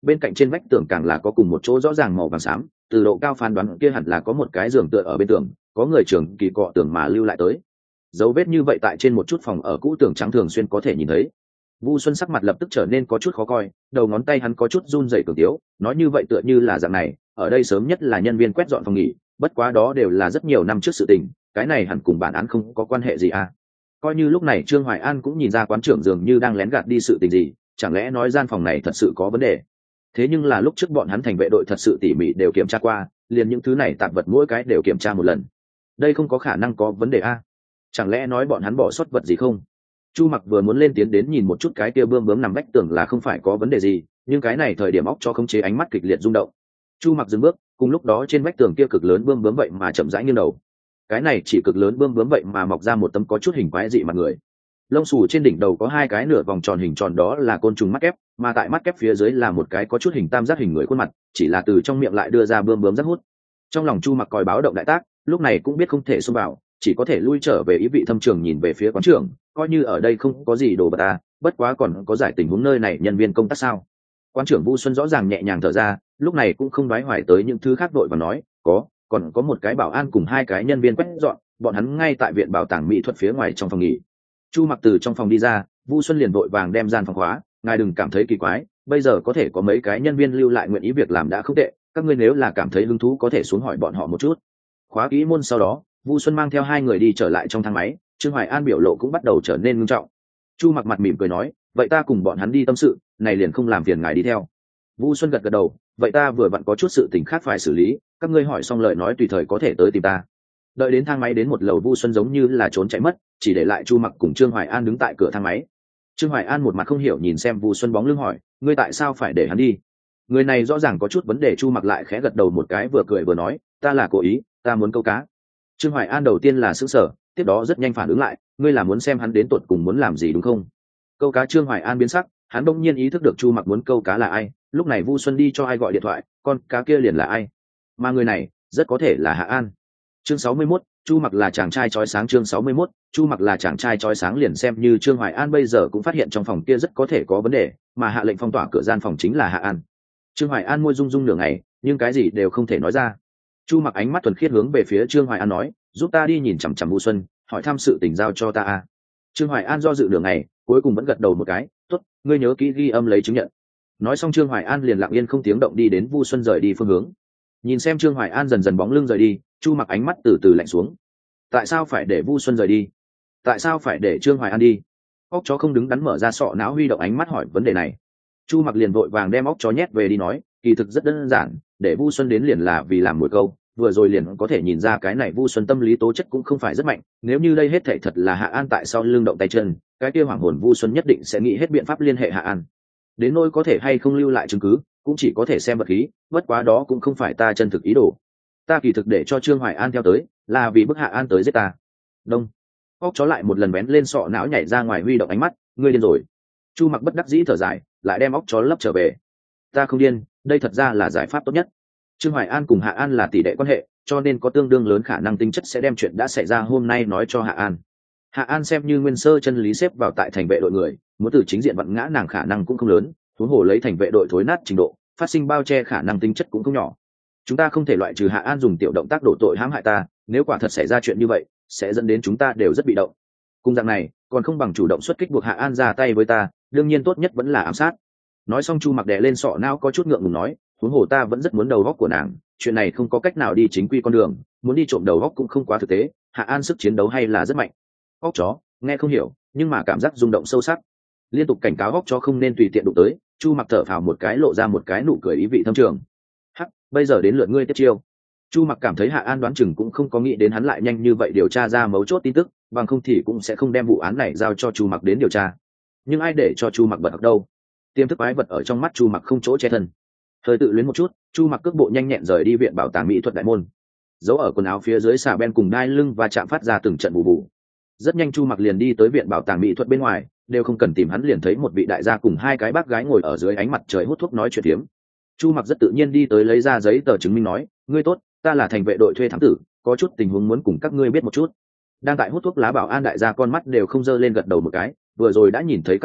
bên cạnh trên vách tường càng là có cùng một chỗ rõ ràng màu vàng xám, từ độ cao phán đoán kia hẳn là có một cái giường tựa ở bên tường, có người trường kỳ cọ tường mà lưu lại tới dấu vết như vậy tại trên một chút phòng ở cũ tường trắng thường xuyên có thể nhìn thấy. Vu Xuân sắc mặt lập tức trở nên có chút khó coi, đầu ngón tay hắn có chút run rẩy cường tiếu, nói như vậy tựa như là dạng này, ở đây sớm nhất là nhân viên quét dọn phòng nghỉ, bất quá đó đều là rất nhiều năm trước sự tình, cái này hẳn cùng bản án không có quan hệ gì à. Coi như lúc này Trương Hoài An cũng nhìn ra quán trưởng dường như đang lén gạt đi sự tình gì, chẳng lẽ nói gian phòng này thật sự có vấn đề. Thế nhưng là lúc trước bọn hắn thành vệ đội thật sự tỉ mỉ đều kiểm tra qua, liền những thứ này tạp vật mỗi cái đều kiểm tra một lần. Đây không có khả năng có vấn đề a. Chẳng lẽ nói bọn hắn bỏ sót vật gì không? Chu Mặc vừa muốn lên tiến đến nhìn một chút cái kia bươm bướm nằm vách tường là không phải có vấn đề gì, nhưng cái này thời điểm óc cho khống chế ánh mắt kịch liệt rung động. Chu Mặc dừng bước, cùng lúc đó trên vách tường kia cực lớn bươm bướm vậy mà chậm rãi nghiêng đầu. Cái này chỉ cực lớn bươm bướm vậy mà mọc ra một tấm có chút hình quái dị mặt người. Lông xù trên đỉnh đầu có hai cái nửa vòng tròn hình tròn, đó là côn trùng mắt kép, mà tại mắt kép phía dưới là một cái có chút hình tam giác hình người khuôn mặt, chỉ là từ trong miệng lại đưa ra bươm bướm rất hút. Trong lòng Chu Mặc còi báo động đại tác, lúc này cũng biết không thể xông vào, chỉ có thể lui trở về ý vị thâm trường nhìn về phía quán trưởng, coi như ở đây không có gì đồ vật ta, bất quá còn có giải tình huống nơi này nhân viên công tác sao. Quán trưởng Vu Xuân rõ ràng nhẹ nhàng thở ra, lúc này cũng không đoái hoài tới những thứ khác, đội và nói còn có một cái bảo an cùng hai cái nhân viên quét dọn, bọn hắn ngay tại viện bảo tàng mỹ thuật phía ngoài trong phòng nghỉ. Chu Mặc từ trong phòng đi ra, Vu Xuân liền vội vàng đem gian phòng khóa, ngài đừng cảm thấy kỳ quái, bây giờ có thể có mấy cái nhân viên lưu lại nguyện ý việc làm đã không tệ, các ngươi nếu là cảm thấy hứng thú có thể xuống hỏi bọn họ một chút. Khóa kỹ môn sau đó, Vu Xuân mang theo hai người đi trở lại trong thang máy, Trương Hoài An biểu lộ cũng bắt đầu trở nên nghiêm trọng. Chu Mặc mặt mỉm cười nói, vậy ta cùng bọn hắn đi tâm sự, này liền không làm phiền ngài đi theo. Vu Xuân gật gật đầu, vậy ta vừa vặn có chút sự tình khác phải xử lý, các ngươi hỏi xong lời nói tùy thời có thể tới tìm ta. Đợi đến thang máy đến một lầu, Vu Xuân giống như là trốn chạy mất, chỉ để lại Chu Mặc cùng Trương Hoài An đứng tại cửa thang máy. Trương Hoài An một mặt không hiểu nhìn xem Vu Xuân bóng lưng hỏi, ngươi tại sao phải để hắn đi? Người này rõ ràng có chút vấn đề. Chu Mặc lại khẽ gật đầu một cái, vừa cười vừa nói, ta là cố ý, ta muốn câu cá. Trương Hoài An đầu tiên là sững sờ, tiếp đó rất nhanh phản ứng lại, ngươi là muốn xem hắn đến tột cùng muốn làm gì đúng không? Câu cá. Trương Hoài An biến sắc, hắn bỗng nhiên ý thức được Chu Mặc muốn câu cá là ai, lúc này Vu Xuân đi cho ai gọi điện thoại, con cá kia liền là ai? Mà người này rất có thể là Hạ An. Chương 61, Chu Mặc là chàng trai chói sáng. Chương 61, Chu Mặc là chàng trai chói sáng. Liền xem như Trương Hoài An bây giờ cũng phát hiện trong phòng kia rất có thể có vấn đề, mà hạ lệnh phong tỏa cửa gian phòng chính là Hạ An. Trương Hoài An môi rung rung nửa ngày, nhưng cái gì đều không thể nói ra. Chu Mặc ánh mắt thuần khiết hướng về phía Trương Hoài An nói, giúp ta đi nhìn chằm chằm Vu Xuân, hỏi thăm sự tình giao cho ta a. Trương Hoài An do dự nửa ngày, cuối cùng vẫn gật đầu một cái, tốt, ngươi nhớ kỹ ghi âm lấy chứng nhận. Nói xong Trương Hoài An liền lặng yên không tiếng động đi đến Vu Xuân rời đi phương hướng. Nhìn xem Trương Hoài An dần dần bóng lưng rời đi, Chu Mặc ánh mắt từ từ lạnh xuống. Tại sao phải để Vu Xuân rời đi? Tại sao phải để Trương Hoài An đi? Óc chó không đứng đắn mở ra sọ não huy động ánh mắt hỏi vấn đề này. Chu Mặc liền vội vàng đem óc chó nhét về đi nói, kỳ thực rất đơn giản, để Vu Xuân đến liền là vì làm một câu, vừa rồi liền có thể nhìn ra cái này Vu Xuân tâm lý tố chất cũng không phải rất mạnh, nếu như đây hết thảy thật là Hạ An tại sau lưng động tay chân, cái kia hoàng hồn Vu Xuân nhất định sẽ nghĩ hết biện pháp liên hệ Hạ An. Đến nỗi có thể hay không lưu lại chứng cứ, cũng chỉ có thể xem vật khí, bất quá đó cũng không phải ta chân thực ý đồ. Ta kỳ thực để cho Trương Hoài An theo tới, là vì bức Hạ An tới giết ta. Đông. Óc chó lại một lần bén lên sọ não nhảy ra ngoài huy động ánh mắt, ngươi điên rồi. Chu Mặc bất đắc dĩ thở dài, lại đem óc chó lấp trở về. Ta không điên, đây thật ra là giải pháp tốt nhất. Trương Hoài An cùng Hạ An là tỷ đệ quan hệ, cho nên có tương đương lớn khả năng tính chất sẽ đem chuyện đã xảy ra hôm nay nói cho Hạ An. Hạ An xem như nguyên sơ chân lý xếp vào tại thành vệ đội người, muốn từ chính diện vặn ngã nàng khả năng cũng không lớn, huống hồ lấy thành vệ đội thối nát trình độ, phát sinh bao che khả năng tính chất cũng không nhỏ. Chúng ta không thể loại trừ Hạ An dùng tiểu động tác đổ tội hãm hại ta, nếu quả thật xảy ra chuyện như vậy, sẽ dẫn đến chúng ta đều rất bị động. Cùng dạng này, còn không bằng chủ động xuất kích buộc Hạ An ra tay với ta, đương nhiên tốt nhất vẫn là ám sát. Nói xong Chu Mặc đè lên sọ não có chút ngượng ngùng nói, huống hồ ta vẫn rất muốn đầu óc của nàng, chuyện này không có cách nào đi chính quy con đường, muốn đi trộm đầu óc cũng không quá thực tế, Hạ An sức chiến đấu hay là rất mạnh. Óc chó nghe không hiểu, nhưng mà cảm giác rung động sâu sắc, liên tục cảnh cáo óc chó không nên tùy tiện đụng tới. Chu Mặc thở phào một cái, lộ ra một cái nụ cười ý vị thâm trường. Hắc, bây giờ đến lượt ngươi tiếp chiêu. Chu Mặc cảm thấy Hạ An đoán chừng cũng không có nghĩ đến hắn lại nhanh như vậy điều tra ra mấu chốt tin tức, bằng không thì cũng sẽ không đem vụ án này giao cho Chu Mặc đến điều tra. Nhưng ai để cho Chu Mặc bật học đâu? Tiềm thức quái vật ở trong mắt Chu Mặc không chỗ che thân. Hơi tự luyến một chút, Chu Mặc cước bộ nhanh nhẹn rời đi viện bảo tàng mỹ thuật đại môn. Giấu ở quần áo phía dưới xà ben cùng đai lưng và chạm phát ra từng trận bù bù. Rất nhanh Chu Mặc liền đi tới viện bảo tàng mỹ thuật bên ngoài, đều không cần tìm hắn liền thấy một vị đại gia cùng hai cái bác gái ngồi ở dưới ánh mặt trời hút thuốc nói chuyện phiếm. Chu Mặc rất tự nhiên đi tới lấy ra giấy tờ chứng minh nói, ngươi tốt, ta là thành vệ đội thuê thám tử, có chút tình huống muốn cùng các ngươi biết một chút. Đang tại hút thuốc lá bảo an đại gia con mắt đều không dơ lên gật đầu một cái, vừa rồi đã nhìn thấy các ngươi,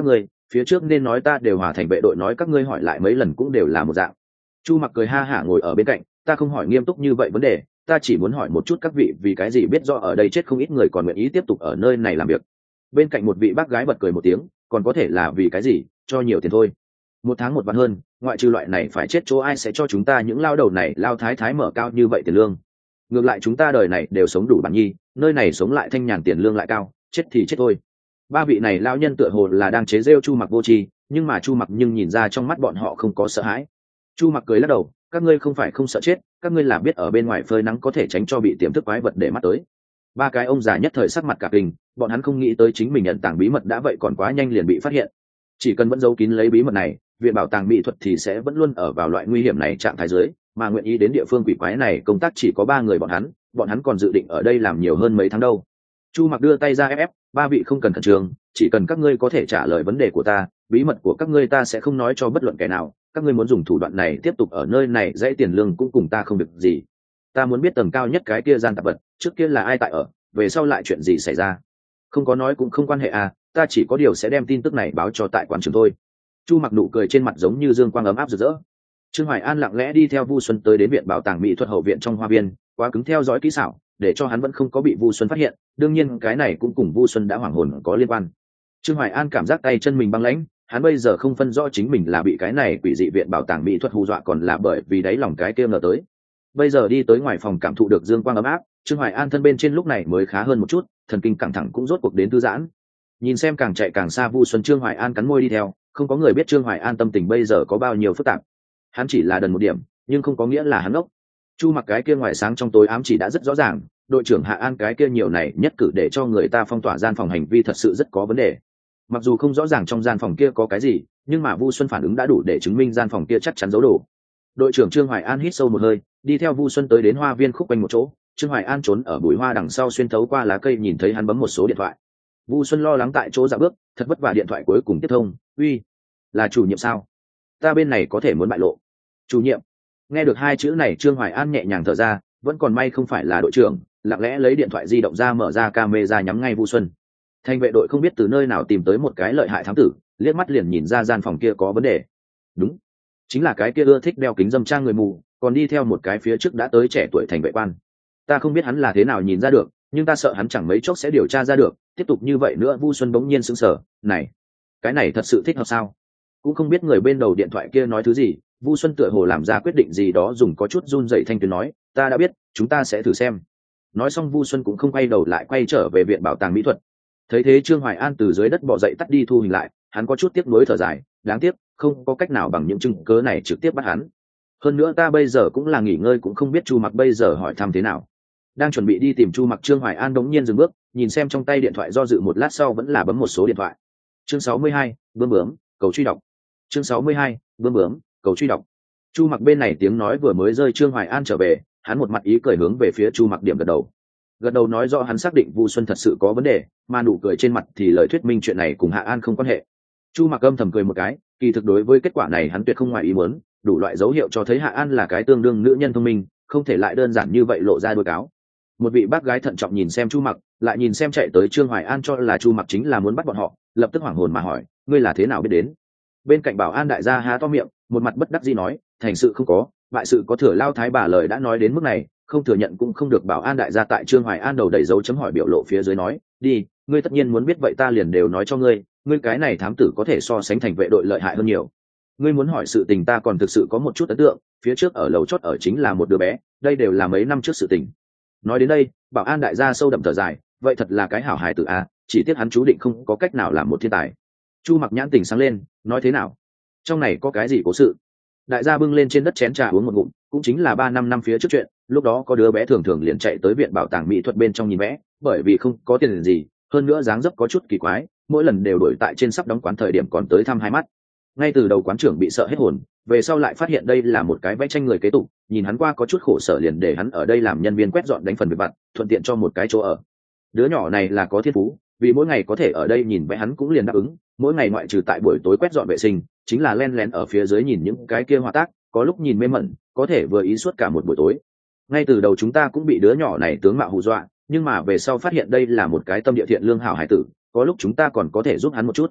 phía trước nên nói ta đều hòa thành vệ đội nói các ngươi hỏi lại mấy lần cũng đều là một dạng. Chu Mặc cười ha hả ngồi ở bên cạnh, ta không hỏi nghiêm túc như vậy vấn đề, ta chỉ muốn hỏi một chút các vị vì cái gì biết rõ ở đây chết không ít người còn nguyện ý tiếp tục ở nơi này làm việc. Bên cạnh một vị bác gái bật cười một tiếng, còn có thể là vì cái gì, cho nhiều tiền thôi. 1 tháng 1 vạn hơn, ngoại trừ loại này phải chết chỗ ai sẽ cho chúng ta những lao đầu này lao thái thái mở cao như vậy tiền lương. Ngược lại chúng ta đời này đều sống đủ bản nhi, nơi này sống lại thanh nhàn tiền lương lại cao, chết thì chết thôi. Ba vị này lao nhân tựa hồ là đang chế rêu Chu Mặc vô tri, nhưng mà Chu Mặc nhưng nhìn ra trong mắt bọn họ không có sợ hãi. Chu Mặc cười lắc đầu, các ngươi không phải không sợ chết, các ngươi là biết ở bên ngoài phơi nắng có thể tránh cho bị tiềm thức quái vật để mắt tới. Ba cái ông già nhất thời sắc mặt cả kinh, bọn hắn không nghĩ tới chính mình nhận tàng bí mật đã vậy còn quá nhanh liền bị phát hiện. Chỉ cần vẫn giấu kín lấy bí mật này, viện bảo tàng mỹ thuật thì sẽ vẫn luôn ở vào loại nguy hiểm này trạng thái dưới, mà nguyện ý đến địa phương quỷ quái này công tác chỉ có 3 người bọn hắn còn dự định ở đây làm nhiều hơn mấy tháng đâu. Chu Mặc đưa tay ra ép, ba vị không cần khẩn trương, chỉ cần các ngươi có thể trả lời vấn đề của ta, bí mật của các ngươi ta sẽ không nói cho bất luận kẻ nào, các ngươi muốn dùng thủ đoạn này tiếp tục ở nơi này dãy tiền lương cũng cùng ta không việc gì. Ta muốn biết tầng cao nhất cái kia gian tạp vật, trước kia là ai tại ở, về sau lại chuyện gì xảy ra. Không có nói cũng không quan hệ à, ta chỉ có điều sẽ đem tin tức này báo cho tại quán trường thôi. Chu Mặc nụ cười trên mặt giống như dương quang ấm áp rực rỡ. Trương Hoài An lặng lẽ đi theo Vu Xuân tới đến viện bảo tàng mỹ thuật hậu viện trong hoa viên, quá cứng theo dõi kỹ xảo, để cho hắn vẫn không có bị Vu Xuân phát hiện, đương nhiên cái này cũng cùng Vu Xuân đã hoảng hồn có liên quan. Trương Hoài An cảm giác tay chân mình băng lãnh, hắn bây giờ không phân rõ chính mình là bị cái này quỷ dị viện bảo tàng mỹ thuật hù dọa còn là bởi vì đáy lòng cái kia ngờ tới. Bây giờ đi tới ngoài phòng cảm thụ được dương quang ấm áp, Trương Hoài An thân bên trên lúc này mới khá hơn một chút, thần kinh căng thẳng cũng rốt cuộc đến thư giãn. Nhìn xem càng chạy càng xa Vu Xuân, Trương Hoài An cắn môi đi theo, không có người biết Trương Hoài An tâm tình bây giờ có bao nhiêu phức tạp. Hắn chỉ là đần một điểm, nhưng không có nghĩa là hắn ốc. Chu Mặc cái kia ngoài sáng trong tối ám chỉ đã rất rõ ràng, đội trưởng Hạ An cái kia nhiều này nhất cử để cho người ta phong tỏa gian phòng hành vi thật sự rất có vấn đề. Mặc dù không rõ ràng trong gian phòng kia có cái gì, nhưng mà Vu Xuân phản ứng đã đủ để chứng minh gian phòng kia chắc chắn giấu đồ. Đội trưởng Trương Hoài An hít sâu một hơi, đi theo Vu Xuân tới đến hoa viên khúc quanh một chỗ. Trương Hoài An trốn ở bụi hoa đằng sau xuyên thấu qua lá cây nhìn thấy hắn bấm một số điện thoại. Vu Xuân lo lắng tại chỗ dạo bước, thật vất vả điện thoại cuối cùng tiếp thông. Uy, là chủ nhiệm sao? Ta bên này có thể muốn bại lộ. Chủ nhiệm. Nghe được 2 chữ này Trương Hoài An nhẹ nhàng thở ra, vẫn còn may không phải là đội trưởng, lặng lẽ lấy điện thoại di động ra mở ra camera nhắm ngay Vu Xuân. Thành vệ đội không biết từ nơi nào tìm tới một cái lợi hại thám tử, liếc mắt liền nhìn ra gian phòng kia có vấn đề. Đúng, chính là cái kia ưa thích đeo kính dâm trang người mù, còn đi theo một cái phía trước đã tới trẻ tuổi thành vệ quan. Ta không biết hắn là thế nào nhìn ra được, nhưng ta sợ hắn chẳng mấy chốc sẽ điều tra ra được. Tiếp tục như vậy nữa Vu Xuân bỗng nhiên sững sờ, này, cái này thật sự thích hợp sao? Cũng không biết người bên đầu điện thoại kia nói thứ gì. Vu Xuân tựa hồ làm ra quyết định gì đó, dùng có chút run rẩy thanh tuyến nói, ta đã biết, chúng ta sẽ thử xem. Nói xong Vu Xuân cũng không quay đầu lại quay trở về viện bảo tàng mỹ thuật. Thấy thế Trương Hoài An từ dưới đất bò dậy tắt đi thu hình lại, hắn có chút tiếc nuối thở dài, đáng tiếc không có cách nào bằng những chứng cớ này trực tiếp bắt hắn. Hơn nữa ta bây giờ cũng là nghỉ ngơi, cũng không biết Chu Mặc bây giờ hỏi thăm thế nào. Đang chuẩn bị đi tìm Chu Mặc, Trương Hoài An đống nhiên dừng bước, nhìn xem trong tay điện thoại do dự một lát sau vẫn là bấm một số điện thoại. Chương 62, bướm bướm, cầu truy đọc. Chương 62, bướm bướm, cầu truy đọc. Chu Mặc bên này tiếng nói vừa mới rơi, Trương Hoài An trở về, hắn một mặt ý cười hướng về phía Chu Mặc điểm gật đầu nói rõ hắn xác định Vu Xuân thật sự có vấn đề, mà nụ cười trên mặt thì lời thuyết minh chuyện này cùng Hạ An không quan hệ. Chu Mặc âm thầm cười một cái, kỳ thực đối với kết quả này hắn tuyệt không ngoài ý muốn, đủ loại dấu hiệu cho thấy Hạ An là cái tương đương nữ nhân thông minh, không thể lại đơn giản như vậy lộ ra đuôi cáo. Một vị bác gái thận trọng nhìn xem Chu Mặc, lại nhìn xem chạy tới Trương Hoài An, cho là Chu Mặc chính là muốn bắt bọn họ, lập tức hoảng hồn mà hỏi, ngươi là thế nào biết đến? Bên cạnh bảo an đại gia há to miệng, một mặt bất đắc dĩ nói, thành sự không có, bại sự có thừa, lao thái bà lời đã nói đến mức này, không thừa nhận cũng không được. Bảo an đại gia tại Trương Hoài An đầu đầy dấu chấm hỏi biểu lộ phía dưới nói, đi, ngươi tất nhiên muốn biết vậy ta liền đều nói cho ngươi, ngươi cái này thám tử có thể so sánh thành vệ đội lợi hại hơn nhiều. Ngươi muốn hỏi sự tình ta còn thực sự có một chút ấn tượng, phía trước ở lầu chót ở chính là một đứa bé, đây đều là mấy năm trước sự tình. Nói đến đây bảo an đại gia sâu đậm thở dài, vậy thật là cái hảo hài tử a, chỉ tiếc hắn chú định không có cách nào làm một thiên tài. Chu Mặc nhãn tình sáng lên, nói thế nào, trong này có cái gì cố sự? Đại gia bưng lên trên đất chén trà uống một ngụm, cũng chính là 3-5 năm phía trước chuyện, lúc đó có đứa bé thường thường liền chạy tới viện bảo tàng mỹ thuật bên trong nhìn vẽ, bởi vì không có tiền gì, hơn nữa dáng dấp có chút kỳ quái, mỗi lần đều đổi tại trên sắp đóng quán thời điểm còn tới thăm hai mắt. Ngay từ đầu quán trưởng bị sợ hết hồn, về sau lại phát hiện đây là một cái vẽ tranh người kế tục, nhìn hắn qua có chút khổ sở liền để hắn ở đây làm nhân viên quét dọn đánh phần việc vặt, thuận tiện cho một cái chỗ ở. Đứa nhỏ này là có thiên phú, vì mỗi ngày có thể ở đây nhìn vẽ hắn cũng liền đáp ứng, mỗi ngày ngoại trừ tại buổi tối quét dọn vệ sinh, chính là len lén ở phía dưới nhìn những cái kia họa tác, có lúc nhìn mê mẩn, có thể vừa ý suốt cả một buổi tối. Ngay từ đầu chúng ta cũng bị đứa nhỏ này tướng mạo hù dọa, nhưng mà về sau phát hiện đây là một cái tâm địa thiện lương hảo hải tử, có lúc chúng ta còn có thể giúp hắn một chút.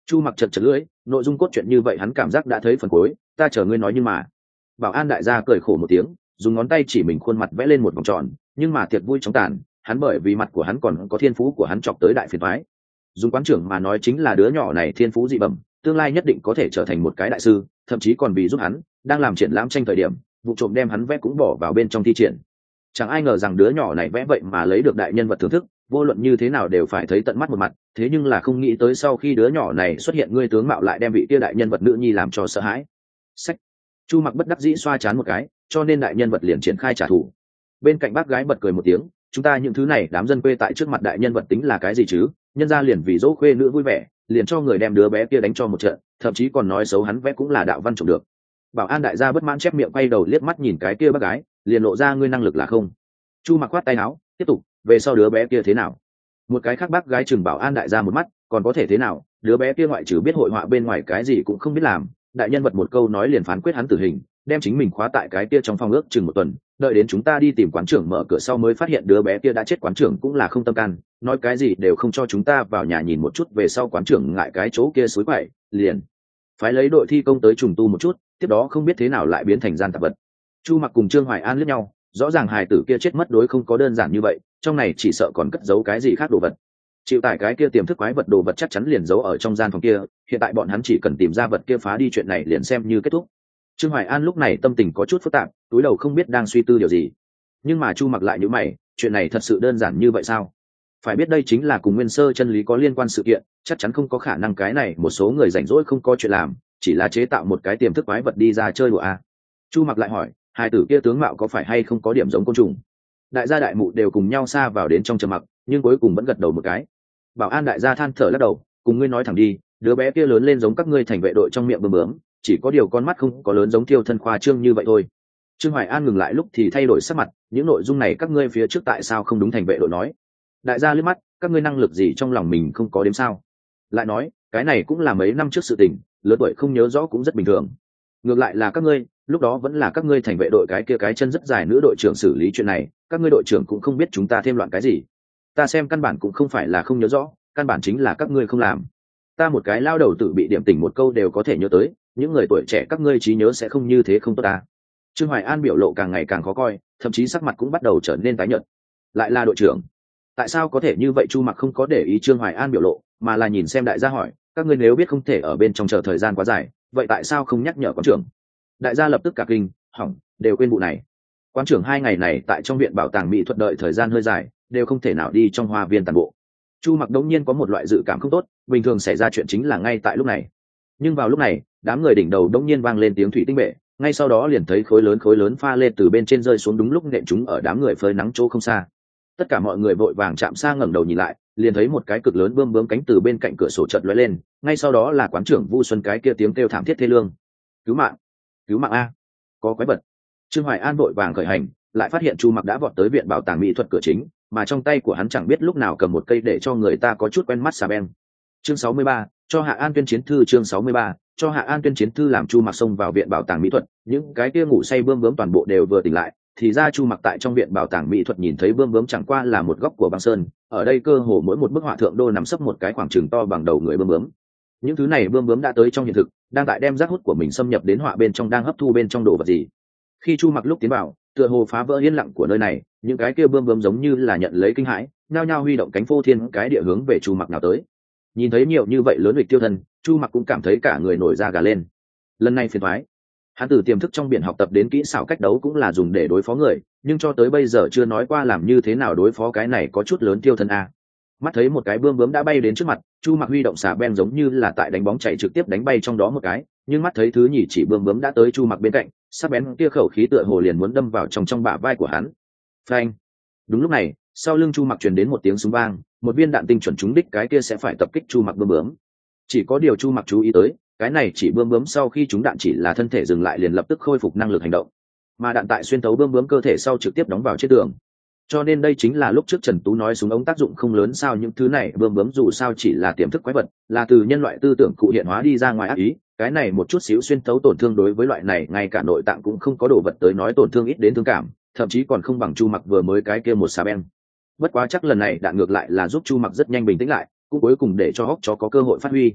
Chu Mặc chật chật lưỡi, nội dung cốt truyện như vậy hắn cảm giác đã thấy phần cuối, ta chờ ngươi nói nhưng mà. Bảo An đại gia cười khổ một tiếng, dùng ngón tay chỉ mình khuôn mặt vẽ lên một vòng tròn, nhưng mà tiệc vui chóng tàn, hắn bởi vì mặt của hắn còn có thiên phú của hắn chọc tới đại phiền toái. Dùng quán trưởng mà nói chính là đứa nhỏ này thiên phú dị bẩm, tương lai nhất định có thể trở thành một cái đại sư, thậm chí còn vì giúp hắn đang làm triển lãm tranh thời điểm, vụ trộm đem hắn vẽ cũng bỏ vào bên trong thi triển. Chẳng ai ngờ rằng đứa nhỏ này vẽ vậy mà lấy được đại nhân vật thưởng thức, vô luận như thế nào đều phải thấy tận mắt một mặt, thế nhưng là không nghĩ tới sau khi đứa nhỏ này xuất hiện, ngươi tướng mạo lại đem vị kia đại nhân vật nữ nhi làm cho sợ hãi. Sách. Chu Mặc bất đắc dĩ xoa chán một cái, cho nên đại nhân vật liền triển khai trả thù. Bên cạnh bác gái bật cười một tiếng, chúng ta những thứ này đám dân quê tại trước mặt đại nhân vật tính là cái gì chứ, nhân ra liền vì dỗ khuê nữ vui vẻ, liền cho người đem đứa bé kia đánh cho một trận, thậm chí còn nói xấu hắn vẽ cũng là đạo văn trộm được. Bảo An đại gia bất mãn chép miệng quay đầu liếc mắt nhìn cái kia bác gái, liền lộ ra ngươi năng lực là không. Chu Mặc khoát tay áo, tiếp tục, về sau đứa bé kia thế nào? Một cái khác bác gái chừng Bảo An đại gia một mắt, còn có thể thế nào, đứa bé kia ngoại trừ biết hội họa bên ngoài cái gì cũng không biết làm, đại nhân vật một câu nói liền phán quyết hắn tử hình, đem chính mình khóa tại cái kia trong phòng ước chừng một tuần, đợi đến chúng ta đi tìm quán trưởng mở cửa sau mới phát hiện đứa bé kia đã chết, quán trưởng cũng là không tâm can, nói cái gì đều không cho chúng ta vào nhà nhìn một chút, về sau quán trưởng ngại cái chỗ kia suối quậy, liền phải lấy đội thi công tới trùng tu một chút, tiếp đó không biết thế nào lại biến thành gian tạp vật. Chu Mặc cùng Trương Hoài An liếc nhau, rõ ràng hài tử kia chết mất đối không có đơn giản như vậy, trong này chỉ sợ còn cất giấu cái gì khác đồ vật. Chịu tải cái kia tiềm thức quái vật đồ vật chắc chắn liền giấu ở trong gian phòng kia, hiện tại bọn hắn chỉ cần tìm ra vật kia phá đi chuyện này liền xem như kết thúc. Trương Hoài An lúc này tâm tình có chút phức tạp, túi đầu không biết đang suy tư điều gì. Nhưng mà Chu Mặc lại nhíu mày, chuyện này thật sự đơn giản như vậy sao? Phải biết đây chính là cùng nguyên sơ chân lý có liên quan sự kiện, chắc chắn không có khả năng cái này một số người rảnh rỗi không có chuyện làm, chỉ là chế tạo một cái tiềm thức quái vật đi ra chơi đùa à. Chu Mặc lại hỏi, hai tử kia tướng mạo có phải hay không có điểm giống côn trùng? Đại gia đại mụ đều cùng nhau xa vào đến trong trầm mặc, nhưng cuối cùng vẫn gật đầu một cái. Bảo An đại gia than thở lắc đầu, cùng ngươi nói thẳng đi, đứa bé kia lớn lên giống các ngươi thành vệ đội trong miệng bướm bướm, chỉ có điều con mắt không có lớn giống Thiêu Thân khoa trương như vậy thôi. Trương Hoài An ngừng lại lúc thì thay đổi sắc mặt, những nội dung này các ngươi phía trước tại sao không đúng thành vệ đội nói? Đại gia liếc mắt, các ngươi năng lực gì trong lòng mình không có đếm sao? Lại nói, cái này cũng là mấy năm trước sự tình, lớn tuổi không nhớ rõ cũng rất bình thường. Ngược lại là các ngươi, lúc đó vẫn là các ngươi thành vệ đội cái kia cái chân rất dài nữ đội trưởng xử lý chuyện này, các ngươi đội trưởng cũng không biết chúng ta thêm loạn cái gì. Ta xem căn bản cũng không phải là không nhớ rõ, căn bản chính là các ngươi không làm. Ta một cái lao đầu tự bị điểm tỉnh một câu đều có thể nhớ tới, những người tuổi trẻ các ngươi trí nhớ sẽ không như thế không tốt ta. Trương Hoài An biểu lộ càng ngày càng khó coi, thậm chí sắc mặt cũng bắt đầu trở nên tái nhợt. Lại là đội trưởng, tại sao có thể như vậy? Chu Mặc không có để ý Trương Hoài An biểu lộ, mà là nhìn xem đại gia hỏi, các ngươi nếu biết không thể ở bên trong chờ thời gian quá dài, vậy tại sao không nhắc nhở quán trưởng? Đại gia lập tức cả kinh, hỏng, đều quên vụ này. Quán trưởng 2 ngày này tại trong viện bảo tàng mỹ thuật đợi thời gian hơi dài, đều không thể nào đi trong hoa viên toàn bộ. Chu Mặc đống nhiên có một loại dự cảm không tốt, bình thường xảy ra chuyện chính là ngay tại lúc này. Nhưng vào lúc này, đám người đỉnh đầu đống nhiên vang lên tiếng thủy tinh bể, ngay sau đó liền thấy khối lớn pha lê từ bên trên rơi xuống, đúng lúc nện chúng ở đám người phơi nắng chỗ không xa. Tất cả mọi người vội vàng chạm sang ngẩng đầu nhìn lại, liền thấy một cái cực lớn bươm bướm cánh từ bên cạnh cửa sổ chợt lóe lên, ngay sau đó là quán trưởng Vu Xuân cái kia tiếng kêu thảm thiết thê lương. Cứu mạng, cứu mạng a, có quái vật. Trương Hoài An vội vàng khởi hành, lại phát hiện Chu Mặc đã vọt tới viện bảo tàng mỹ thuật cửa chính, mà trong tay của hắn chẳng biết lúc nào cầm một cây để cho người ta có chút quen mắt xà beng. Chương 63, cho Hạ An tuyên chiến thư. Chương 63, cho Hạ An tuyên chiến thư. Làm Chu Mặc xông vào viện bảo tàng mỹ thuật, những cái kia ngủ say bươm bướm toàn bộ đều vừa tỉnh lại, thì ra Chu Mặc tại trong viện bảo tàng mỹ thuật nhìn thấy bươm bướm chẳng qua là một góc của băng sơn, ở đây cơ hồ mỗi một bức họa thượng đô nằm sấp một cái khoảng chừng to bằng đầu người bươm bướm. Những thứ này bươm bướm đã tới trong hiện thực, đang tại đem giác hút của mình xâm nhập đến họa bên trong, đang hấp thu bên trong đồ vật gì. Khi Chu Mặc lúc tiến vào, tựa hồ phá vỡ yên lặng của nơi này, những cái kia bươm bướm giống như là nhận lấy kinh hãi, nhao nhao huy động cánh phô thiên cái địa hướng về Chu Mặc nào tới. Nhìn thấy nhiều như vậy lớn lịch tiêu thân, Chu Mặc cũng cảm thấy cả người nổi da gà lên. Lần này phiền toái. Hắn từ tiềm thức trong biển học tập đến kỹ xảo cách đấu cũng là dùng để đối phó người, nhưng cho tới bây giờ chưa nói qua làm như thế nào đối phó cái này có chút lớn tiêu thân a. Mắt thấy một cái bươm bướm đã bay đến trước mặt, Chu Mặc huy động xà beng giống như là tại đánh bóng chạy trực tiếp đánh bay trong đó một cái, nhưng mắt thấy thứ nhì chỉ bươm bướm đã tới Chu Mặc bên cạnh, sắc bén kia khẩu khí tựa hồ liền muốn đâm vào trong bả vai của hắn. Phanh! Đúng lúc này, sau lưng Chu Mặc truyền đến một tiếng súng vang, một viên đạn tinh chuẩn trúng đích cái kia sẽ phải tập kích Chu Mặc bươm bướm. Chỉ có điều Chu Mặc chú ý tới, cái này chỉ bươm bướm sau khi trúng đạn chỉ là thân thể dừng lại liền lập tức khôi phục năng lực hành động, mà đạn tại xuyên thấu bươm bướm cơ thể sau trực tiếp đóng vào trên tường. Cho nên đây chính là lúc trước Trần Tú nói súng ống tác dụng không lớn sao. Những thứ này bươm bướm dù sao chỉ là tiềm thức quái vật, là từ nhân loại tư tưởng cụ hiện hóa đi ra ngoài ác ý, cái này một chút xíu xuyên thấu tổn thương đối với loại này ngay cả nội tạng cũng không có đồ vật tới nói tổn thương ít đến thương cảm, thậm chí còn không bằng Chu Mặc vừa mới cái kia một xà beng. Bất quá chắc lần này đạn ngược lại là giúp Chu Mặc rất nhanh bình tĩnh lại, cũng cuối cùng để cho hốc chó có cơ hội phát huy.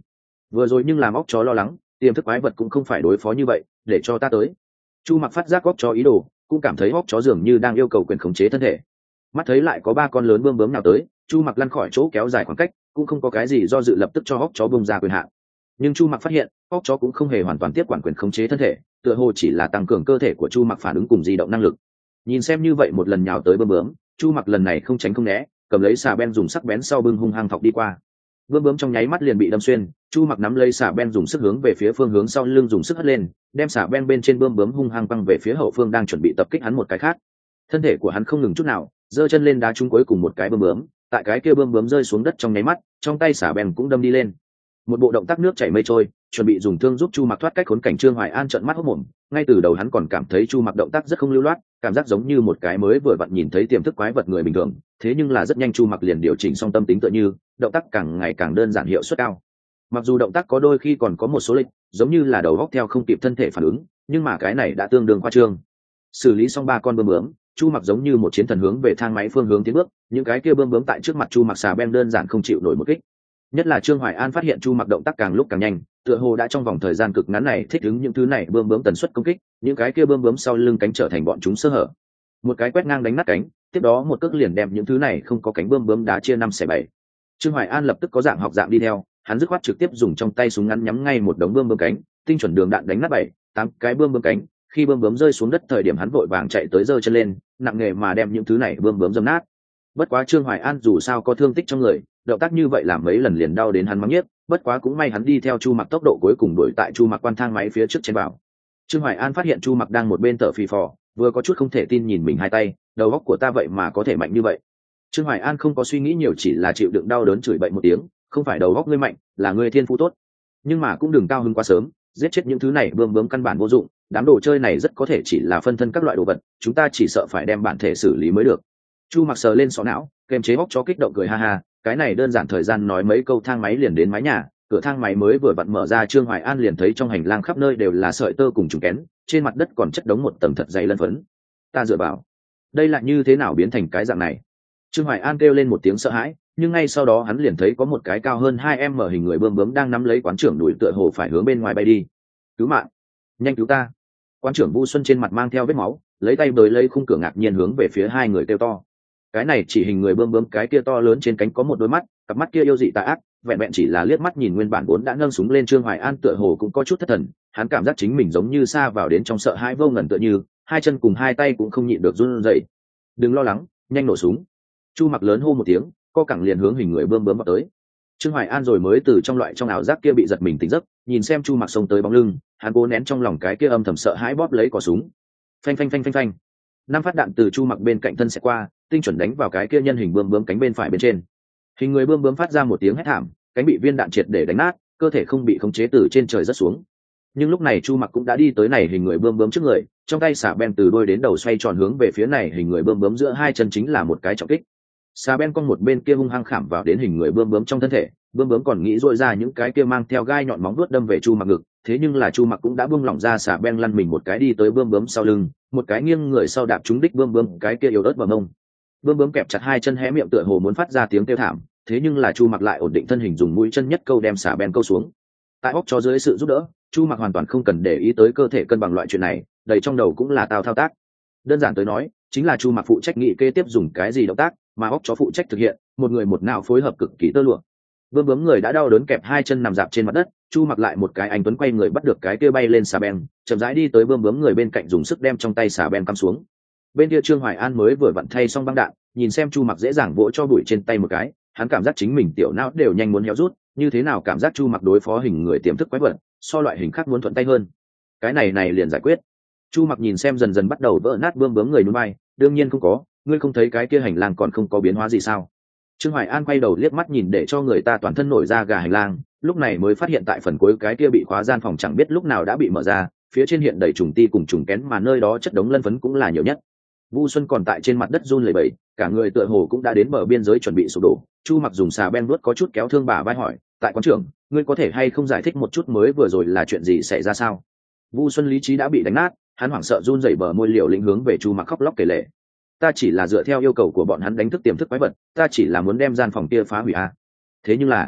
vừa rồi nhưng làm óc chó lo lắng, tiềm thức quái vật cũng không phải đối phó như vậy, để cho ta tới. Chu Mặc phát giác óc chó ý đồ, cũng cảm thấy óc chó dường như đang yêu cầu quyền khống chế thân thể. Mắt thấy lại có 3 con lớn bươm bướm nào tới, Chu Mặc lăn khỏi chỗ kéo dài khoảng cách, cũng không có cái gì do dự, lập tức cho óc chó bung ra quyền hạn. Nhưng Chu Mặc phát hiện óc chó cũng không hề hoàn toàn tiếp quản quyền khống chế thân thể, tựa hồ chỉ là tăng cường cơ thể của Chu Mặc phản ứng cùng di động năng lực. Nhìn xem như vậy một lần nhào tới bươm bướm, Chu Mặc lần này không tránh không né, cầm lấy xà beng dùng sắc bén sau bưng hung hăng thọc đi qua. Bươm bướm trong nháy mắt liền bị đâm xuyên, Chu Mặc nắm lấy xà beng dùng sức hướng về phía phương hướng sau lưng dùng sức hất lên, đem xà beng bên trên bươm bướm hung hăng văng về phía hậu phương đang chuẩn bị tập kích hắn một cái khác. Thân thể của hắn không ngừng chút nào, giơ chân lên đá trúng cuối cùng một cái bươm bướm, tại cái kia bươm bướm rơi xuống đất trong nháy mắt, trong tay xà beng cũng đâm đi lên. Một bộ động tác nước chảy mây trôi, chuẩn bị dùng thương giúp Chu Mặc thoát cách khốn cảnh. Trương Hoài An trợn mắt hốt mồm, ngay từ đầu hắn còn cảm thấy Chu Mặc động tác rất không lưu loát, cảm giác giống như một cái mới vừa vặn nhìn thấy tiềm thức quái vật người bình thường, thế nhưng là rất nhanh Chu Mặc liền điều chỉnh xong tâm tính, tựa như động tác càng ngày càng đơn giản, hiệu suất cao. Mặc dù động tác có đôi khi còn có một số lệch, giống như là đầu góc theo không kịp thân thể phản ứng, nhưng mà cái này đã tương đương khoa trương. Xử lý xong 3 con bươm bướm, Chu Mặc giống như một chiến thần hướng về thang máy phương hướng tiến bước, những cái kia bươm bướm tại trước mặt Chu Mặc xà beng đơn giản không chịu nổi một kích. Nhất là Trương Hoài An phát hiện Chu Mặc động tác càng lúc càng nhanh, tựa hồ đã trong vòng thời gian cực ngắn này thích ứng những thứ này bươm bướm tần suất công kích, những cái kia bươm bướm sau lưng cánh trở thành bọn chúng sơ hở. Một cái quét ngang đánh nát cánh, tiếp đó một cước liền đem những thứ này không có cánh bươm bướm đá chia 5/7. Trương Hoài An lập tức có dạng học dạng đi theo, hắn dứt khoát trực tiếp dùng trong tay súng ngắn nhắm ngay một đống bươm bướm cánh, tinh chuẩn đường đạn đánh nát 7-8 cái bươm bướm cánh. Khi bươm bướm rơi xuống đất thời điểm hắn vội vàng chạy tới giơ chân lên, nặng nghề mà đem những thứ này bươm bướm dâm nát. Bất quá Trương Hoài An dù sao có thương tích trong người, động tác như vậy làm mấy lần liền đau đến hắn mắng nhiếc, bất quá cũng may hắn đi theo Chu Mặc tốc độ cuối cùng đuổi tại Chu Mặc quan thang máy phía trước trên bảo. Trương Hoài An phát hiện Chu Mặc đang một bên thở phì phò, vừa có chút không thể tin nhìn mình hai tay, đầu óc của ta vậy mà có thể mạnh như vậy. Trương Hoài An không có suy nghĩ nhiều, chỉ là chịu đựng đau đớn chửi bậy một tiếng, không phải đầu óc ngươi mạnh, là ngươi thiên phú tốt. Nhưng mà cũng đừng cao hứng quá sớm, giết chết những thứ này bươm bướm căn bản vô dụng, đám đồ chơi này rất có thể chỉ là phân thân các loại đồ vật, chúng ta chỉ sợ phải đem bản thể xử lý mới được. Chu Mặc sờ lên sọ não, kềm chế óc chó kích động cười ha ha, cái này đơn giản, thời gian nói mấy câu thang máy liền đến mái nhà. Cửa thang máy mới vừa vặn mở ra, Trương Hoài An liền thấy trong hành lang khắp nơi đều là sợi tơ cùng trùng kén, trên mặt đất còn chất đống một tầng thật dày lân phấn. Ta dựa vào, đây là như thế nào biến thành cái dạng này? Trương Hoài An kêu lên một tiếng sợ hãi, nhưng ngay sau đó hắn liền thấy có một cái cao hơn 2m hình người bươm bướm đang nắm lấy quán trưởng đuổi, tựa hồ phải hướng bên ngoài bay đi. Cứu mạng, nhanh cứu ta! Quán trưởng Vu Xuân trên mặt mang theo vết máu, lấy tay bới lấy khung cửa, ngạc nhiên hướng về phía hai người kêu to. Cái này chỉ hình người bươm bướm, cái kia to lớn trên cánh có một đôi mắt, cặp mắt kia yêu dị tà ác, vẹn vẹn chỉ là liếc mắt nhìn nguyên bản vốn đã nâng súng lên Trương Hoài An tựa hồ cũng có chút thất thần, hắn cảm giác chính mình giống như sa vào đến trong sợ hãi vô ngần, tựa như hai chân cùng hai tay cũng không nhịn được run rẩy. Đừng lo lắng, nhanh nổ súng! Chu Mặc lớn hô một tiếng, co cẳng liền hướng hình người bươm bướm vào tới. Trương Hoài An rồi mới từ trong ảo giác kia bị giật mình tỉnh giấc, nhìn xem Chu Mặc xông tới bóng lưng, hắn cố nén trong lòng cái kia âm thầm sợ hãi, bóp lấy cò súng. Phanh phanh phanh phanh phanh. 5 phát đạn từ Chu Mặc bên cạnh thân sẽ qua, tinh chuẩn đánh vào cái kia nhân hình bươm bướm cánh bên phải bên trên. Hình người bươm bướm phát ra một tiếng hét thảm, cánh bị viên đạn triệt để đánh nát, cơ thể không bị khống chế từ trên trời rất xuống. Nhưng lúc này Chu Mặc cũng đã đi tới này hình người bươm bướm trước người, trong tay xả beng từ đuôi đến đầu xoay tròn hướng về phía này hình người bươm bướm giữa hai chân chính là một cái trọng kích. Xà beng con một bên kia hung hăng khảm vào đến hình người bươm bướm trong thân thể, bươm bướm còn nghĩ dội ra những cái kia mang theo gai nhọn móng vuốt đâm về Chu Mặc ngực, thế nhưng là Chu Mặc cũng đã buông lỏng ra, xà beng lăn mình một cái đi tới bươm bướm sau lưng, một cái nghiêng người sau đạp trúng đích bươm bướm cái kia yếu ớt vào mông. Bươm bướm kẹp chặt hai chân hé miệng tựa hồ muốn phát ra tiếng kêu thảm, thế nhưng là Chu Mặc lại ổn định thân hình, dùng mũi chân nhất câu đem xà beng câu xuống. Tại óc cho dưới sự giúp đỡ, Chu Mặc hoàn toàn không cần để ý tới cơ thể cân bằng loại chuyện này, đầy trong đầu cũng là tao thao tác. Đơn giản tới nói, chính là Chu Mặc phụ trách nghĩ kế tiếp dùng cái gì động tác, mà óc chó phụ trách thực hiện, một người một não phối hợp cực kỳ tơ lụa. Bươm bướm người đã đau đớn kẹp hai chân nằm dạp trên mặt đất, Chu Mặc lại một cái anh tuấn quay người bắt được cái kia bay lên xà beng, chậm rãi đi tới bươm bướm người bên cạnh, dùng sức đem trong tay xà beng cắm xuống. Bên kia Trương Hoài An mới vừa vặn thay xong băng đạn, nhìn xem Chu Mặc dễ dàng vỗ cho bụi trên tay một cái, hắn cảm giác chính mình tiểu não đều nhanh muốn héo rút, như thế nào cảm giác Chu Mặc đối phó hình người tiềm thức quái vật, so loại hình khác muốn thuận tay hơn. Cái này liền giải quyết. Chu Mặc nhìn xem dần dần bắt đầu vỡ nát bươm bướm người núi bay, đương nhiên không có, ngươi không thấy cái kia hành lang còn không có biến hóa gì sao? Trương Hoài An quay đầu liếc mắt nhìn để cho người ta toàn thân nổi da gà hành lang, lúc này mới phát hiện tại phần cuối cái kia bị khóa gian phòng chẳng biết lúc nào đã bị mở ra, phía trên hiện đầy trùng ti cùng trùng kén, mà nơi đó chất đống lân phấn cũng là nhiều nhất. Vu Xuân còn tại trên mặt đất run lẩy bẩy, cả người tựa hồ cũng đã đến bờ biên giới chuẩn bị sụp đổ. Chu Mặc dùng xà beng vuốt có chút kéo thương bả vai hỏi, tại quán trưởng, ngươi có thể hay không giải thích một chút mới vừa rồi là chuyện gì xảy ra sao? Vu Xuân lý trí đã bị đánh nát, hắn hoảng sợ run rẩy bờ môi, liều lĩnh hướng về Chu Mặc khóc lóc kể lể. Ta chỉ là dựa theo yêu cầu của bọn hắn đánh thức tiềm thức quái vật, ta chỉ là muốn đem gian phòng kia phá hủy a. Thế nhưng là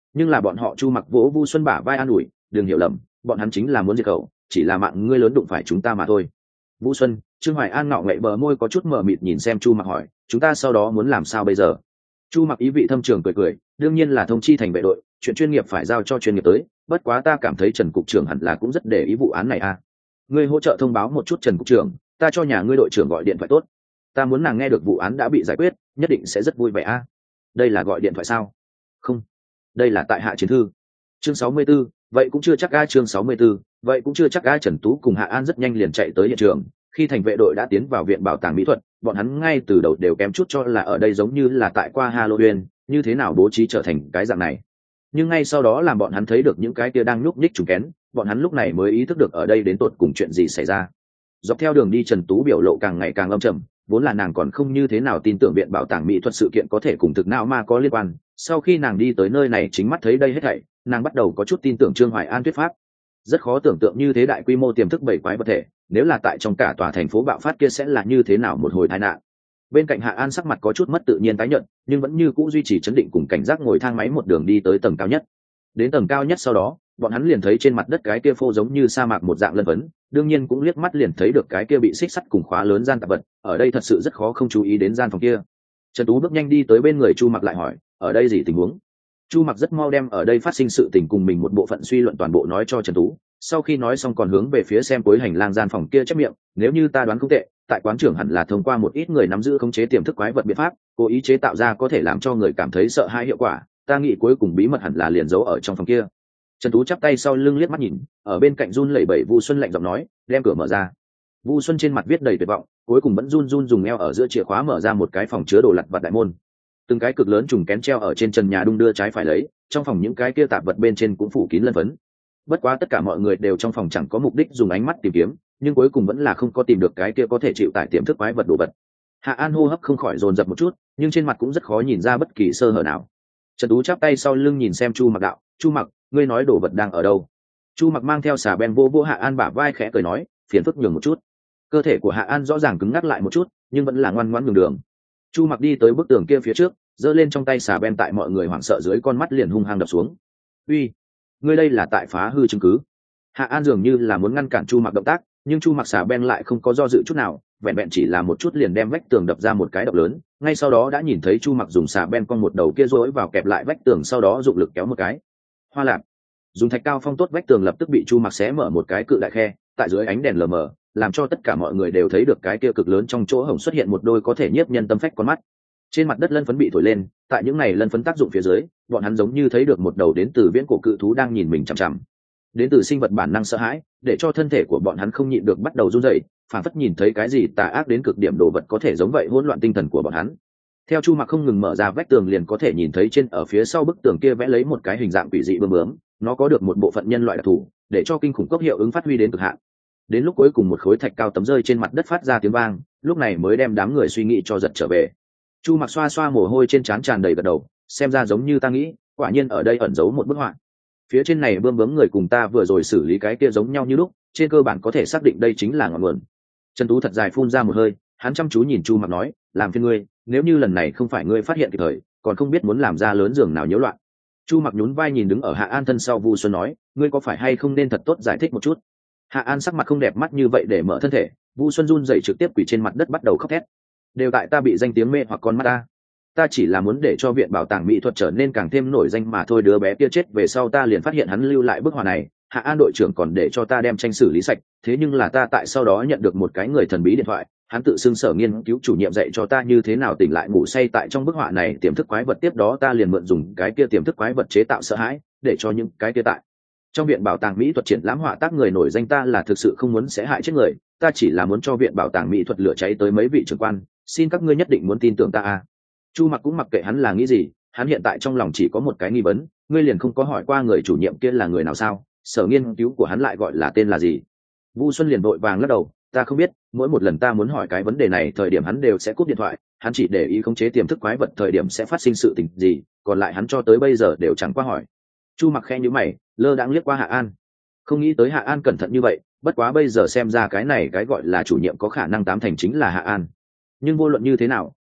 Nhưng là bọn họ Chu Mặc vỗ Vu Xuân bả vai an ủi, đừng hiểu lầm, bọn hắn chính là muốn diệt cậu, chỉ là mạng ngươi lớn đụng phải chúng ta mà thôi. Vu Xuân, Trương Hoài An ngọ ngậy bờ môi có chút mờ mịt nhìn xem Chu Mặc hỏi, chúng ta sau đó muốn làm sao bây giờ? Chu Mặc ý vị thâm trường cười cười, đương nhiên là thông chi thành vệ đội, chuyện chuyên nghiệp phải giao cho chuyên nghiệp tới, bất quá ta cảm thấy Trần cục trưởng hẳn là cũng rất để ý vụ án này a. Ngươi hỗ trợ thông báo một chút Trần cục trưởng, ta cho nhà ngươi đội trưởng gọi điện thoại tốt. Ta muốn nàng nghe được vụ án đã bị giải quyết, nhất định sẽ rất vui vẻ a. Đây là gọi điện thoại sao? Không, đây là tại hạ chiến thư. Chương 64, vậy cũng chưa chắc a. Chương 64, vậy cũng chưa chắc a. Trần Tú cùng Hạ An rất nhanh liền chạy tới hiện trường. Khi thành vệ đội đã tiến vào viện bảo tàng mỹ thuật, bọn hắn ngay từ đầu đều kém chút cho là ở đây giống như là tại qua Halloween, như thế nào bố trí trở thành cái dạng này. Nhưng ngay sau đó làm bọn hắn thấy được những cái kia đang nhúc nhích trùng kén, bọn hắn lúc này mới ý thức được ở đây đến tột cùng chuyện gì xảy ra. Dọc theo đường đi Trần Tú biểu lộ càng ngày càng âm trầm, vốn là nàng còn không như thế nào tin tưởng viện bảo tàng mỹ thuật sự kiện có thể cùng thực não ma có liên quan. Sau khi nàng đi tới nơi này chính mắt thấy đây hết thảy, nàng bắt đầu có chút tin tưởng Trương Hoài An thuyết pháp. Rất khó tưởng tượng như thế đại quy mô tiềm thức bảy quái vật thể, nếu là tại trong cả tòa thành phố bạo phát kia sẽ là như thế nào một hồi tai nạn. Bên cạnh Hạ An sắc mặt có chút mất tự nhiên tái nhợt, nhưng vẫn như cũ duy trì trấn định cùng cảnh giác ngồi thang máy một đường đi tới tầng cao nhất. Đến tầng cao nhất sau đó, bọn hắn liền thấy trên mặt đất cái kia phô giống như sa mạc một dạng lân vấn, đương nhiên cũng liếc mắt liền thấy được cái kia bị xích sắt cùng khóa lớn gian tạp vật, ở đây thật sự rất khó không chú ý đến gian phòng kia. Trần Tú bước nhanh đi tới bên người Chu Mặc lại hỏi, ở đây gì tình huống? Chu Mặc rất mau đem ở đây phát sinh sự tình cùng mình một bộ phận suy luận toàn bộ nói cho Trần Tú, sau khi nói xong còn hướng về phía xem cuối hành lang gian phòng kia chép miệng, nếu như ta đoán không tệ, tại quán trưởng hẳn là thông qua một ít người nắm giữ khống chế tiềm thức quái vật biện pháp, cố ý chế tạo ra có thể làm cho người cảm thấy sợ hãi hiệu quả, ta nghĩ cuối cùng bí mật hẳn là liền giấu ở trong phòng kia. Trần Tú chắp tay sau lưng liếc mắt nhìn, ở bên cạnh run lẩy bẩy Vu Xuân lạnh giọng nói, đem cửa mở ra. Vu Xuân trên mặt viết đầy tuyệt vọng, cuối cùng vẫn run run dùng eo ở giữa chìa khóa mở ra một cái phòng chứa đồ lặt vặt đại môn. Từng cái cực lớn trùng kén treo ở trên trần nhà đung đưa trái phải lấy, trong phòng những cái kia tạp vật bên trên cũng phủ kín lân phấn. Bất quá tất cả mọi người đều trong phòng chẳng có mục đích dùng ánh mắt tìm kiếm, nhưng cuối cùng vẫn là không có tìm được cái kia có thể chịu tải tiềm thức quái vật đồ vật. Hạ An hô hấp không khỏi dồn dập một chút, nhưng trên mặt cũng rất khó nhìn ra bất kỳ sơ hở nào. Trần Tú chắp tay sau lưng nhìn xem Chu Mặc đạo, Chu Mặc, ngươi nói đồ vật đang ở đâu? Chu Mặc mang theo xà beng vô vô Hạ An bả vai khẽ cười nói, phiền phức nhường một chút. Cơ thể của Hạ An rõ ràng cứng ngắc lại một chút, nhưng vẫn là ngoan ngoãn nhường đường. Chu Mặc đi tới bức tường kia phía trước, giơ lên trong tay xà beng tại mọi người hoảng sợ dưới con mắt liền hung hăng đập xuống. Uy, ngươi đây là tại phá hư chứng cứ. Hạ An dường như là muốn ngăn cản Chu Mặc động tác, nhưng Chu Mặc xà beng lại không có do dự chút nào, vẹn vẹn chỉ là một chút liền đem vách tường đập ra một cái đập lớn, ngay sau đó đã nhìn thấy Chu Mặc dùng xà beng con một đầu kia rối vào kẹp lại vách tường, sau đó dụng lực kéo một cái. Hoa lạc, dùng thạch cao phong tốt vách tường lập tức bị Chu Mặc xé mở một cái cự đại khe, tại dưới ánh đèn lờ mờ, làm cho tất cả mọi người đều thấy được cái kia cực lớn trong chỗ hổng xuất hiện một đôi có thể nhiếp nhân tâm phách con mắt. Trên mặt đất lân phấn bị thổi lên, tại những này lân phấn tác dụng phía dưới, bọn hắn giống như thấy được một đầu đến từ viễn cổ cự thú đang nhìn mình chằm chằm. Đến từ sinh vật bản năng sợ hãi, để cho thân thể của bọn hắn không nhịn được bắt đầu run rẩy, phản phất nhìn thấy cái gì tà ác đến cực điểm đồ vật có thể giống vậy hỗn loạn tinh thần của bọn hắn. Theo Chu Mặc không ngừng mở ra vách tường liền có thể nhìn thấy trên ở phía sau bức tường kia vẽ lấy một cái hình dạng quỷ dị bướm bướm, nó có được một bộ phận nhân loại đặc thù, để cho kinh khủng cốc hiệu ứng phát huy đến cực hạn. Đến lúc cuối cùng một khối thạch cao tấm rơi trên mặt đất phát ra tiếng vang, lúc này mới đem đám người suy nghĩ cho giật trở về. Chu Mặc xoa xoa mồ hôi trên trán tràn đầy gật đầu, xem ra giống như ta nghĩ, quả nhiên ở đây ẩn giấu một bức họa. Phía trên này bướm bướm người cùng ta vừa rồi xử lý cái kia giống nhau như lúc, trên cơ bản có thể xác định đây chính là ngọn nguồn. Trần Tú thật dài phun ra một hơi, hắn chăm chú nhìn Chu Mặc nói, làm phiền ngươi, nếu như lần này không phải ngươi phát hiện kịp thời, còn không biết muốn làm ra lớn giường nào nhiễu loạn. Chu Mặc nhún vai nhìn đứng ở Hạ An thân sau Vu Xuân nói, ngươi có phải hay không nên thật tốt giải thích một chút. Hạ An sắc mặt không đẹp mắt như vậy để mở thân thể, Vu Xuân run rẩy trực tiếp quỳ trên mặt đất bắt đầu khóc thét. Đều tại ta bị danh tiếng mê hoặc con mắt ta chỉ là muốn để cho viện bảo tàng mỹ thuật trở nên càng thêm nổi danh mà thôi. Đứa bé kia chết về sau ta liền phát hiện hắn lưu lại bức họa này, Hạ An đội trưởng còn để cho ta đem tranh xử lý sạch, thế nhưng là ta tại sau đó nhận được một cái người thần bí điện thoại, hắn tự xưng sở nghiên cứu chủ nhiệm dạy cho ta như thế nào tỉnh lại ngủ say tại trong bức họa này tiềm thức quái vật, tiếp đó ta liền mượn dùng cái kia tiềm thức quái vật chế tạo sợ hãi, để cho những cái kia tại trong viện bảo tàng mỹ thuật triển lãm họa tác người nổi danh. Ta là thực sự không muốn sẽ hại chết người, ta chỉ là muốn cho viện bảo tàng mỹ thuật lửa cháy tới mấy vị trưởng quan, xin các ngươi nhất định muốn tin tưởng ta. Chu Mặc cũng mặc kệ hắn là nghĩ gì, hắn hiện tại trong lòng chỉ có một cái nghi vấn, ngươi liền không có hỏi qua người chủ nhiệm kia là người nào sao, sở nghiên cứu của hắn lại gọi là tên là gì? Vu Xuân liền vội vàng lắc đầu, ta không biết, mỗi một lần ta muốn hỏi cái vấn đề này thời điểm hắn đều sẽ cúp điện thoại, hắn chỉ để ý khống chế tiềm thức quái vật thời điểm sẽ phát sinh sự tình gì, còn lại hắn cho tới bây giờ đều chẳng qua hỏi. Chu Mặc khẽ nhíu mày, lơ đãng liếc qua Hạ An, không nghĩ tới Hạ An cẩn thận như vậy, bất quá bây giờ xem ra cái này cái gọi là chủ nhiệm có khả năng tám thành chính là Hạ An. Nhưng vô luận như thế nào,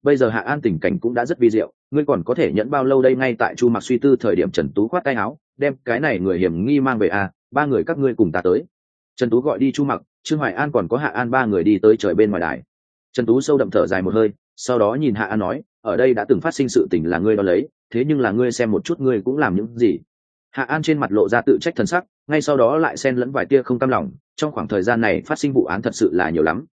bây giờ Hạ An tình cảnh cũng đã rất vi diệu, ngươi còn có thể nhẫn bao lâu đây? Ngay tại Chu Mặc suy tư thời điểm, Trần Tú khoát tay áo, đem cái này người hiểm nghi mang về à, ba người các ngươi cùng ta tới. Trần Tú gọi đi Chu Mặc, Trương Hoài An còn có Hạ An ba người đi tới trời bên ngoài đài. Trần Tú sâu đậm thở dài một hơi, sau đó nhìn Hạ An nói, ở đây đã từng phát sinh sự tình là ngươi đó lấy, thế nhưng là ngươi xem một chút ngươi cũng làm những gì. Hạ An trên mặt lộ ra tự trách thần sắc, ngay sau đó lại xen lẫn vài tia không cam lòng, trong khoảng thời gian này phát sinh vụ án thật sự là nhiều lắm,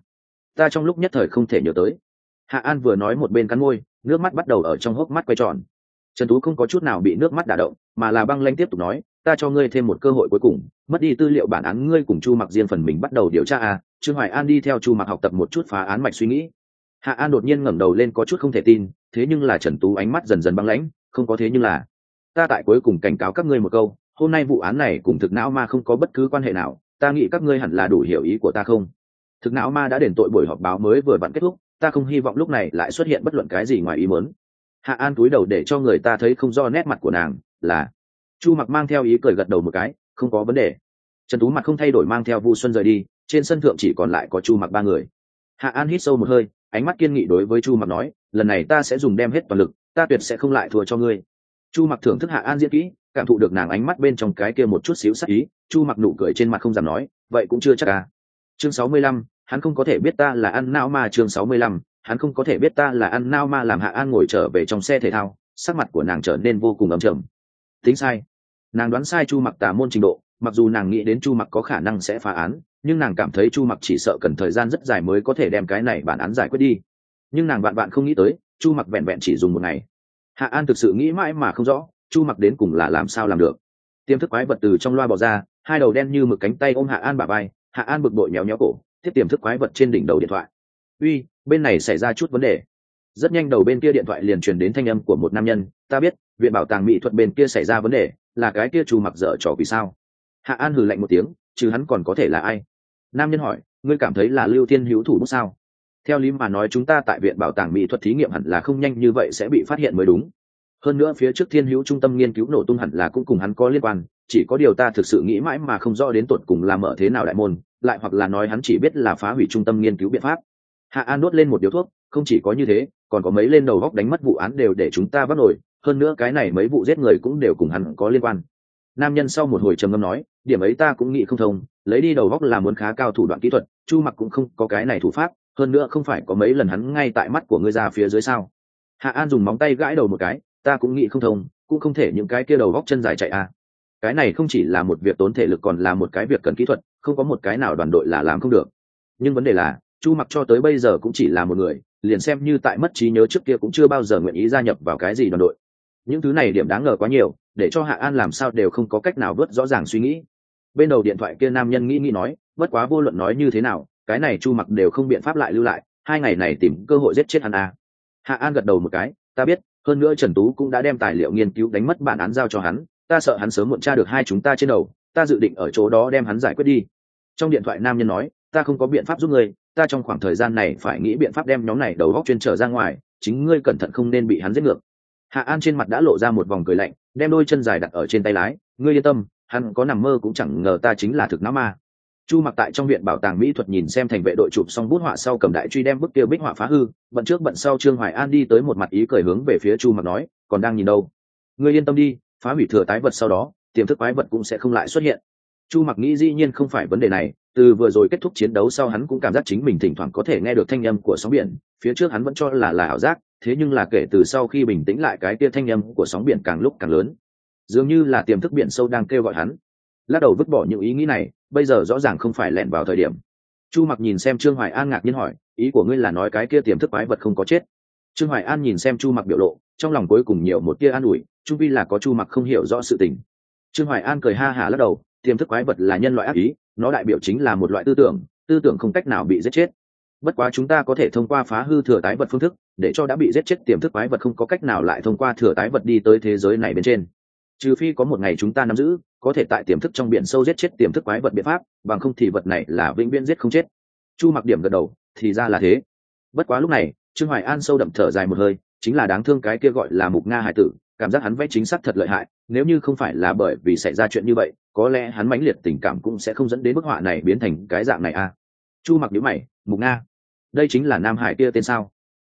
ta trong lúc nhất thời không thể nhớ tới. Hạ An vừa nói một bên cắn môi, nước mắt bắt đầu ở trong hốc mắt quay tròn. Trần Tú không có chút nào bị nước mắt đả động, mà là băng lãnh tiếp tục nói, ta cho ngươi thêm một cơ hội cuối cùng, mất đi tư liệu bản án ngươi cùng Chu Mặc riêng phần mình bắt đầu điều tra à? Trương Hoài An đi theo Chu Mặc học tập một chút phá án mạch suy nghĩ. Hạ An đột nhiên ngẩng đầu lên có chút không thể tin, thế nhưng là Trần Tú ánh mắt dần dần băng lãnh, không có thế nhưng là, ta tại cuối cùng cảnh cáo các ngươi một câu, hôm nay vụ án này cùng thực não ma không có bất cứ quan hệ nào, ta nghĩ các ngươi hẳn là đủ hiểu ý của ta không? Thực não ma đã đền tội, buổi họp báo mới vừa vặn kết thúc, ta không hy vọng lúc này lại xuất hiện bất luận cái gì ngoài ý muốn. Hạ An cúi đầu để cho người ta thấy không rõ nét mặt của nàng, là Chu Mặc mang theo ý cười gật đầu một cái, không có vấn đề. Trần Tú mặt không thay đổi mang theo Vu Xuân rời đi, trên sân thượng chỉ còn lại có Chu Mặc ba người. Hạ An hít sâu một hơi, ánh mắt kiên nghị đối với Chu Mặc nói, lần này ta sẽ dùng đem hết toàn lực, ta tuyệt sẽ không lại thua cho ngươi. Chu Mặc thưởng thức Hạ An diễn kỹ, cảm thụ được nàng ánh mắt bên trong cái kia một chút xíu sắc ý, Chu Mặc nụ cười trên mặt không dám nói, vậy cũng chưa chắc à. Chương 65, hắn không có thể biết ta là ăn não ma. Chương 65, hắn không có thể biết ta là ăn não ma. Làm Hạ An ngồi trở về trong xe thể thao, sắc mặt của nàng trở nên vô cùng ấm trầm. Tính sai, nàng đoán sai Chu Mặc tà môn trình độ, mặc dù nàng nghĩ đến Chu Mặc có khả năng sẽ phá án, nhưng nàng cảm thấy Chu Mặc chỉ sợ cần thời gian rất dài mới có thể đem cái này bản án giải quyết đi. Nhưng nàng vạn không nghĩ tới, Chu Mặc vẹn vẹn chỉ dùng một ngày. Hạ An thực sự nghĩ mãi mà không rõ, Chu Mặc đến cùng là làm sao làm được. Tiềm thức quái vật từ trong loa bò ra, hai đầu đen như mực cánh tay ôm Hạ An bả vai, Hạ An bực bội nhéo nhéo cổ, tiếp tiềm thức quái vật trên đỉnh đầu điện thoại. Uy, bên này xảy ra chút vấn đề. Rất nhanh đầu bên kia điện thoại liền truyền đến thanh âm của một nam nhân, ta biết, viện bảo tàng mỹ thuật bên kia xảy ra vấn đề, là cái kia Chu Mặc dở trò vì sao? Hạ An hừ lạnh một tiếng, chứ hắn còn có thể là ai? Nam nhân hỏi, ngươi cảm thấy là Lưu Thiên Hữu thủ bút sao? Theo lý mà nói chúng ta tại viện bảo tàng mỹ thuật thí nghiệm hẳn là không nhanh như vậy sẽ bị phát hiện mới đúng. Hơn nữa phía trước Thiên Hữu trung tâm nghiên cứu nổ tung hẳn là cũng cùng hắn có liên quan, chỉ có điều ta thực sự nghĩ mãi mà không rõ đến tột cùng là mở thế nào đại môn, lại hoặc là nói hắn chỉ biết là phá hủy trung tâm nghiên cứu biện pháp. Hạ An đốt lên một điếu thuốc, không chỉ có như thế, còn có mấy lên đầu góc đánh mất vụ án đều để chúng ta bắt nổi, hơn nữa cái này mấy vụ giết người cũng đều cùng hắn có liên quan. Nam nhân sau một hồi trầm ngâm nói, điểm ấy ta cũng nghĩ không thông, lấy đi đầu góc là muốn khá cao thủ đoạn kỹ thuật, Chu Mặc cũng không có cái này thủ pháp, hơn nữa không phải có mấy lần hắn ngay tại mắt của ngươi ra phía dưới sao? Hạ An dùng móng tay gãi đầu một cái, ta cũng nghĩ không thông, cũng không thể những cái kia đầu góc chân dài chạy à. Cái này không chỉ là một việc tốn thể lực còn là một cái việc cần kỹ thuật, không có một cái nào đoàn đội là làm không được. Nhưng vấn đề là, Chu Mặc cho tới bây giờ cũng chỉ là một người, liền xem như tại mất trí nhớ trước kia cũng chưa bao giờ nguyện ý gia nhập vào cái gì đoàn đội. Những thứ này điểm đáng ngờ quá nhiều, để cho Hạ An làm sao đều không có cách nào vớt rõ ràng suy nghĩ. Bên đầu điện thoại kia nam nhân nghĩ nói, bất quá vô luận nói như thế nào, cái này Chu Mặc đều không biện pháp lại lưu lại, 2 ngày này tìm cơ hội giết chết hắn à. Hạ An gật đầu một cái, ta biết, hơn nữa Trần Tú cũng đã đem tài liệu nghiên cứu đánh mất bản án giao cho hắn, ta sợ hắn sớm muộn tra được hai chúng ta trên đầu, ta dự định ở chỗ đó đem hắn giải quyết đi. Trong điện thoại nam nhân nói, ta không có biện pháp giúp ngươi, ta trong khoảng thời gian này phải nghĩ biện pháp đem nhóm này đầu góc chuyên trở ra ngoài, chính ngươi cẩn thận không nên bị hắn giết ngược. Hạ An trên mặt đã lộ ra một vòng cười lạnh, đem đôi chân dài đặt ở trên tay lái, ngươi yên tâm, hắn có nằm mơ cũng chẳng ngờ ta chính là thực não ma. Chu Mặc tại trong viện bảo tàng mỹ thuật nhìn xem thành vệ đội chụp xong bút họa sau cầm đại truy đem bức kia bích họa phá hư, bận trước bận sau Trương Hoài An đi tới một mặt ý cười hướng về phía Chu Mặc nói, còn đang nhìn đâu? Ngươi yên tâm đi, phá hủy thừa tái vật sau đó, tiềm thức quái vật cũng sẽ không lại xuất hiện. Chu Mặc nghĩ dĩ nhiên không phải vấn đề này, từ vừa rồi kết thúc chiến đấu sau hắn cũng cảm giác chính mình thỉnh thoảng có thể nghe được thanh âm của sóng biển, phía trước hắn vẫn cho là ảo giác, thế nhưng là kể từ sau khi bình tĩnh lại cái kia thanh âm của sóng biển càng lúc càng lớn, dường như là tiềm thức biển sâu đang kêu gọi hắn. Lắc đầu vứt bỏ những ý nghĩ này, bây giờ rõ ràng không phải lẹn vào thời điểm. Chu Mặc nhìn xem Trương Hoài An ngạc nhiên hỏi, ý của ngươi là nói cái kia tiềm thức quái vật không có chết? Trương Hoài An nhìn xem Chu Mặc biểu lộ, trong lòng cuối cùng nhiều một tia an ủi, chung quy là có Chu Mặc không hiểu rõ sự tình. Trương Hoài An cười ha hả lắc đầu, tiềm thức quái vật là nhân loại ác ý, nó đại biểu chính là một loại tư tưởng không cách nào bị giết chết. Bất quá chúng ta có thể thông qua phá hư thừa tái vật phương thức, để cho đã bị giết chết tiềm thức quái vật không có cách nào lại thông qua thừa tái vật đi tới thế giới này bên trên. Trừ phi có một ngày chúng ta nắm giữ có thể tại tiềm thức trong biển sâu giết chết tiềm thức quái vật biện pháp, bằng không thì vật này là vĩnh viễn giết không chết. Chu Mặc điểm gật đầu, thì ra là thế. Bất quá lúc này Trương Hoài An sâu đậm thở dài một hơi, chính là đáng thương cái kia gọi là Mục Nga hải tử, cảm giác hắn vẽ chính xác thật lợi hại, nếu như không phải là bởi vì xảy ra chuyện như vậy, có lẽ hắn mãnh liệt tình cảm cũng sẽ không dẫn đến bức họa này biến thành cái dạng này a. Chu Mặc nhíu mày, Mục Nga, đây chính là Nam Hải kia tên sao?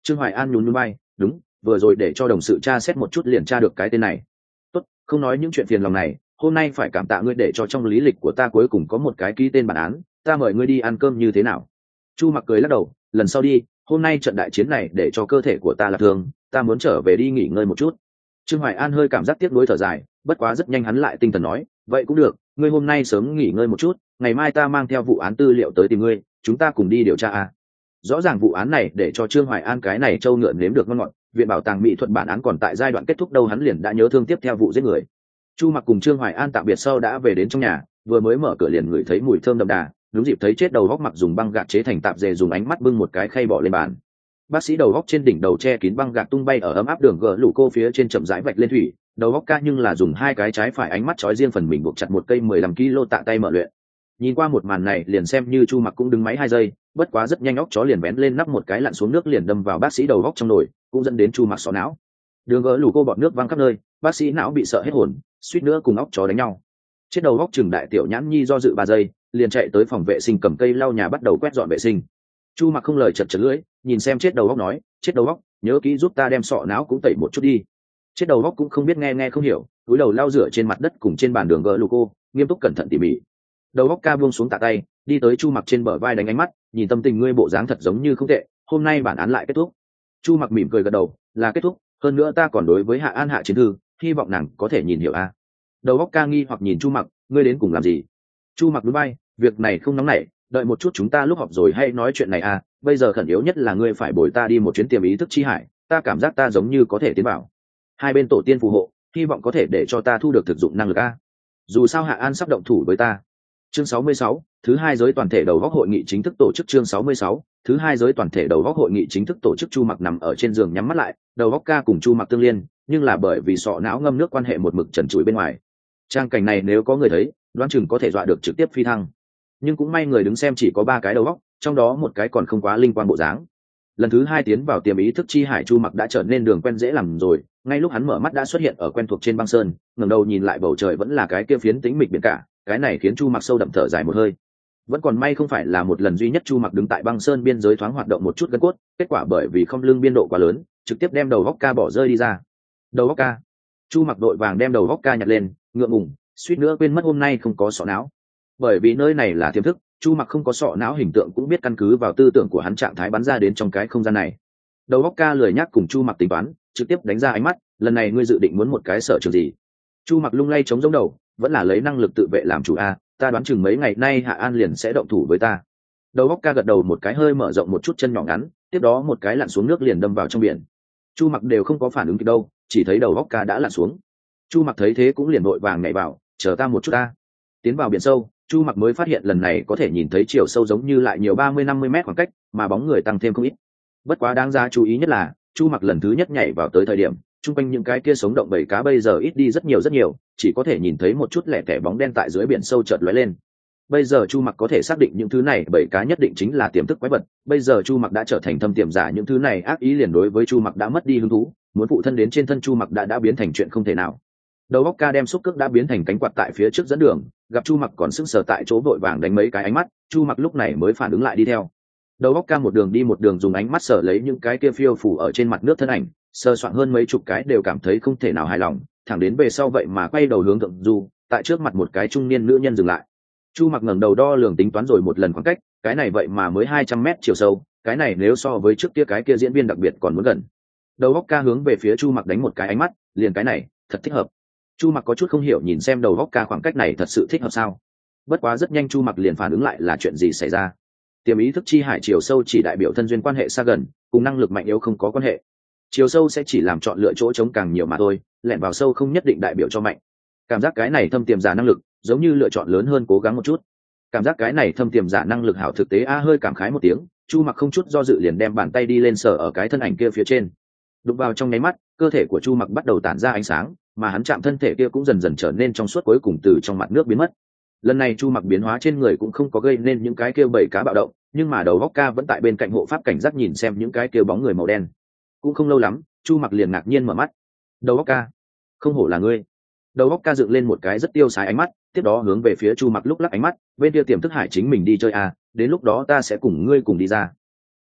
Trương Hoài An nhún nhún vai, đúng, vừa rồi để cho đồng sự tra xét một chút liền tra được cái tên này. Tốt, không nói những chuyện phiền lòng này, hôm nay phải cảm tạ ngươi để cho trong lý lịch của ta cuối cùng có một cái ký tên bản án, ta mời ngươi đi ăn cơm như thế nào? Chu Mặc cười lắc đầu, lần sau đi, hôm nay trận đại chiến này để cho cơ thể của ta là thương, ta muốn trở về đi nghỉ ngơi một chút. Trương Hoài An hơi cảm giác tiếc nuối thở dài, bất quá rất nhanh hắn lại tinh thần nói, vậy cũng được, ngươi hôm nay sớm nghỉ ngơi một chút, ngày mai ta mang theo vụ án tư liệu tới tìm ngươi, chúng ta cùng đi điều tra a. Rõ ràng vụ án này để cho Trương Hoài An cái này trâu ngựa nếm được ngon ngọt, viện bảo tàng mỹ thuật bản án còn tại giai đoạn kết thúc đâu, hắn liền đã nhớ thương tiếp theo vụ giết người. Chu Mặc cùng Trương Hoài An tạm biệt sau đã về đến trong nhà, vừa mới mở cửa liền ngửi thấy mùi thơm đậm đà, đúng dịp thấy chết đầu góc Mặc dùng băng gạc chế thành tạp dề dùng ánh mắt bưng một cái khay bỏ lên bàn. Bác sĩ đầu góc trên đỉnh đầu che kín băng gạc tung bay ở ấm áp đường gờ lũ cô phía trên chậm rãi vạch lên thủy, đầu góc ca nhưng là dùng hai cái trái phải ánh mắt chói riêng phần mình buộc chặt một cây 15 kg tạ tay mở luyện. Nhìn qua một màn này liền xem như Chu Mặc cũng đứng máy 2 giây, bất quá rất nhanh óc chó liền bén lên nắp một cái lặn xuống nước liền đâm vào bác sĩ đầu góc trong nồi, cũng dẫn đến Chu Mặc sọ não. Đường gỡ lù cô bọt nước văng khắp nơi, bác sĩ não bị sợ hết hồn, suýt nữa cùng óc chó đánh nhau. Chết đầu góc Trừng Đại Tiểu Nhãn Nhi do dự 3 giây, liền chạy tới phòng vệ sinh cầm cây lau nhà bắt đầu quét dọn vệ sinh. Chu Mặc không lời chật chật lưỡi, nhìn xem chết đầu góc nói, chết đầu góc, nhớ kỹ giúp ta đem sọ não cũng tẩy một chút đi. Chết đầu góc cũng không biết nghe không hiểu, cúi đầu lau rửa trên mặt đất cùng trên bàn đường gỡ lù cô, nghiêm túc cẩn thận tỉ mỉ. Đầu góc ca buông xuống tạ tay, đi tới Chu Mặc trên bờ vai đánh ánh mắt, nhìn tâm tình ngươi bộ dáng thật giống như không tệ, hôm nay bản án lại kết thúc. Chu Mặc mỉm cười gật đầu, là kết thúc, hơn nữa ta còn đối với Hạ An hạ chiến thư, hy vọng nàng có thể nhìn hiểu a. Đầu góc ca nghi hoặc nhìn Chu Mặc, ngươi đến cùng làm gì? Chu Mặc núi bay, việc này không nóng nảy, đợi một chút chúng ta lúc họp rồi hay nói chuyện này a, bây giờ khẩn yếu nhất là ngươi phải bồi ta đi một chuyến tiềm ý thức chi hải, ta cảm giác ta giống như có thể tiến vào. Hai bên tổ tiên phù hộ, hy vọng có thể để cho ta thu được thực dụng năng lực a. Dù sao Hạ An sắp động thủ với ta. Chương 66, thứ hai giới toàn thể đầu góc hội nghị chính thức tổ chức. Chương 66, thứ hai giới toàn thể đầu góc hội nghị chính thức tổ chức. Chu Mặc nằm ở trên giường nhắm mắt lại, đầu góc ca cùng Chu Mặc tương liên, nhưng là bởi vì sọ não ngâm nước quan hệ một mực trần trụi bên ngoài. Trang cảnh này nếu có người thấy, đoán chừng có thể dọa được trực tiếp phi thăng. Nhưng cũng may người đứng xem chỉ có 3 cái đầu góc, trong đó một cái còn không quá linh quan bộ dáng. Lần thứ 2 tiến vào tiềm ý thức chi hải, Chu Mặc đã trở nên đường quen dễ làm rồi, ngay lúc hắn mở mắt đã xuất hiện ở quen thuộc trên băng sơn, ngẩng đầu nhìn lại bầu trời vẫn là cái kia phiến tĩnh mịch biển cả, cái này khiến Chu Mặc sâu đậm thở dài một hơi. Vẫn còn may không phải là một lần duy nhất Chu Mặc đứng tại băng sơn biên giới thoáng hoạt động một chút gân cốt, kết quả bởi vì không lưng biên độ quá lớn, trực tiếp đem đầu góc ca bỏ rơi đi ra. Đầu góc ca. Chu Mặc đội vàng đem đầu góc ca nhặt lên, ngượng ngùng, suýt nữa quên mất hôm nay không có sọ não. Bởi vì nơi này là tiềm thức, Chu Mặc không có sọ não hình tượng cũng biết căn cứ vào tư tưởng của hắn trạng thái bắn ra đến trong cái không gian này. Đầu góc ca lười nhắc cùng Chu Mặc tính toán, trực tiếp đánh ra ánh mắt, lần này ngươi dự định muốn một cái sở trường gì? Chu Mặc lung lay chống giống đầu, vẫn là lấy năng lực tự vệ làm chủ a, ta đoán chừng mấy ngày nay Hạ An liền sẽ động thủ với ta. Đầu góc ca gật đầu một cái, hơi mở rộng một chút chân nhỏ ngắn, tiếp đó một cái lặn xuống nước liền đâm vào trong biển. Chu Mặc đều không có phản ứng kịp đâu, chỉ thấy đầu góc ca đã lặn xuống. Chu Mặc thấy thế cũng liền vội vàng nhảy vào, chờ ta một chút ta. Tiến vào biển sâu, Chu Mặc mới phát hiện lần này có thể nhìn thấy chiều sâu giống như lại nhiều 30-50 mét khoảng cách, mà bóng người tăng thêm không ít. Bất quá đáng giá chú ý nhất là, Chu Mặc lần thứ nhất nhảy vào tới thời điểm, chung quanh những cái kia sống động bầy cá bây giờ ít đi rất nhiều, chỉ có thể nhìn thấy một chút lẻ tẻ bóng đen tại dưới biển sâu chợt lóe lên. Bây giờ Chu Mặc có thể xác định những thứ này bầy cá nhất định chính là tiềm thức quái vật, bây giờ Chu Mặc đã trở thành thâm tiềm giả, những thứ này ác ý liền đối với Chu Mặc đã mất đi hứng thú, muốn phụ thân đến trên thân Chu Mặc đã biến thành chuyện không thể nào. Đầu góc ca đem xúc cước đã biến thành cánh quạt tại phía trước dẫn đường, gặp Chu Mặc còn sững sờ tại chỗ vội vàng đánh mấy cái ánh mắt, Chu Mặc lúc này mới phản ứng lại đi theo. Đầu góc ca một đường đi một đường dùng ánh mắt sở lấy những cái kia phiêu phủ ở trên mặt nước thân ảnh, sơ soạn hơn mấy chục cái đều cảm thấy không thể nào hài lòng, thẳng đến về sau vậy mà quay đầu hướng thượng du, tại trước mặt một cái trung niên nữ nhân dừng lại. Chu Mặc ngẩng đầu đo lường tính toán rồi một lần khoảng cách, cái này vậy mà mới 200 mét chiều sâu, cái này nếu so với trước kia cái kia diễn viên đặc biệt còn muốn gần. Đầu góc ca hướng về phía Chu Mặc đánh một cái ánh mắt, liền cái này, thật thích hợp. Chu Mặc có chút không hiểu nhìn xem đầu góc ca khoảng cách này thật sự thích hợp sao? Bất quá rất nhanh Chu Mặc liền phản ứng lại là chuyện gì xảy ra. Tiềm ý thức chi hải chiều sâu chỉ đại biểu thân duyên quan hệ xa gần, cùng năng lực mạnh yếu không có quan hệ. Chiều sâu sẽ chỉ làm chọn lựa chỗ trống càng nhiều mà thôi, lẻn vào sâu không nhất định đại biểu cho mạnh. Cảm giác cái này thâm tiềm giả năng lực, giống như lựa chọn lớn hơn cố gắng một chút. Cảm giác cái này thâm tiềm giả năng lực hảo thực tế a, hơi cảm khái một tiếng, Chu Mặc không chút do dự liền đem bàn tay đi lên sờ ở cái thân ảnh kia phía trên. Đụng vào trong nháy mắt, cơ thể của Chu Mặc bắt đầu tản ra ánh sáng, mà hắn chạm thân thể kia cũng dần dần trở nên trong suốt, cuối cùng từ trong mặt nước biến mất. Lần này Chu Mặc biến hóa trên người cũng không có gây nên những cái kia bầy cá bạo động, nhưng mà đầu góc ca vẫn tại bên cạnh hộ pháp cảnh giác nhìn xem những cái kia bóng người màu đen. Cũng không lâu lắm, Chu Mặc liền ngạc nhiên mở mắt. Đầu góc ca, không hổ là ngươi. Đầu góc ca dựng lên một cái rất tiêu sái ánh mắt, tiếp đó hướng về phía Chu Mặc lúc lắc ánh mắt, bên kia tiềm thức hải chính mình đi chơi à, đến lúc đó ta sẽ cùng ngươi cùng đi ra.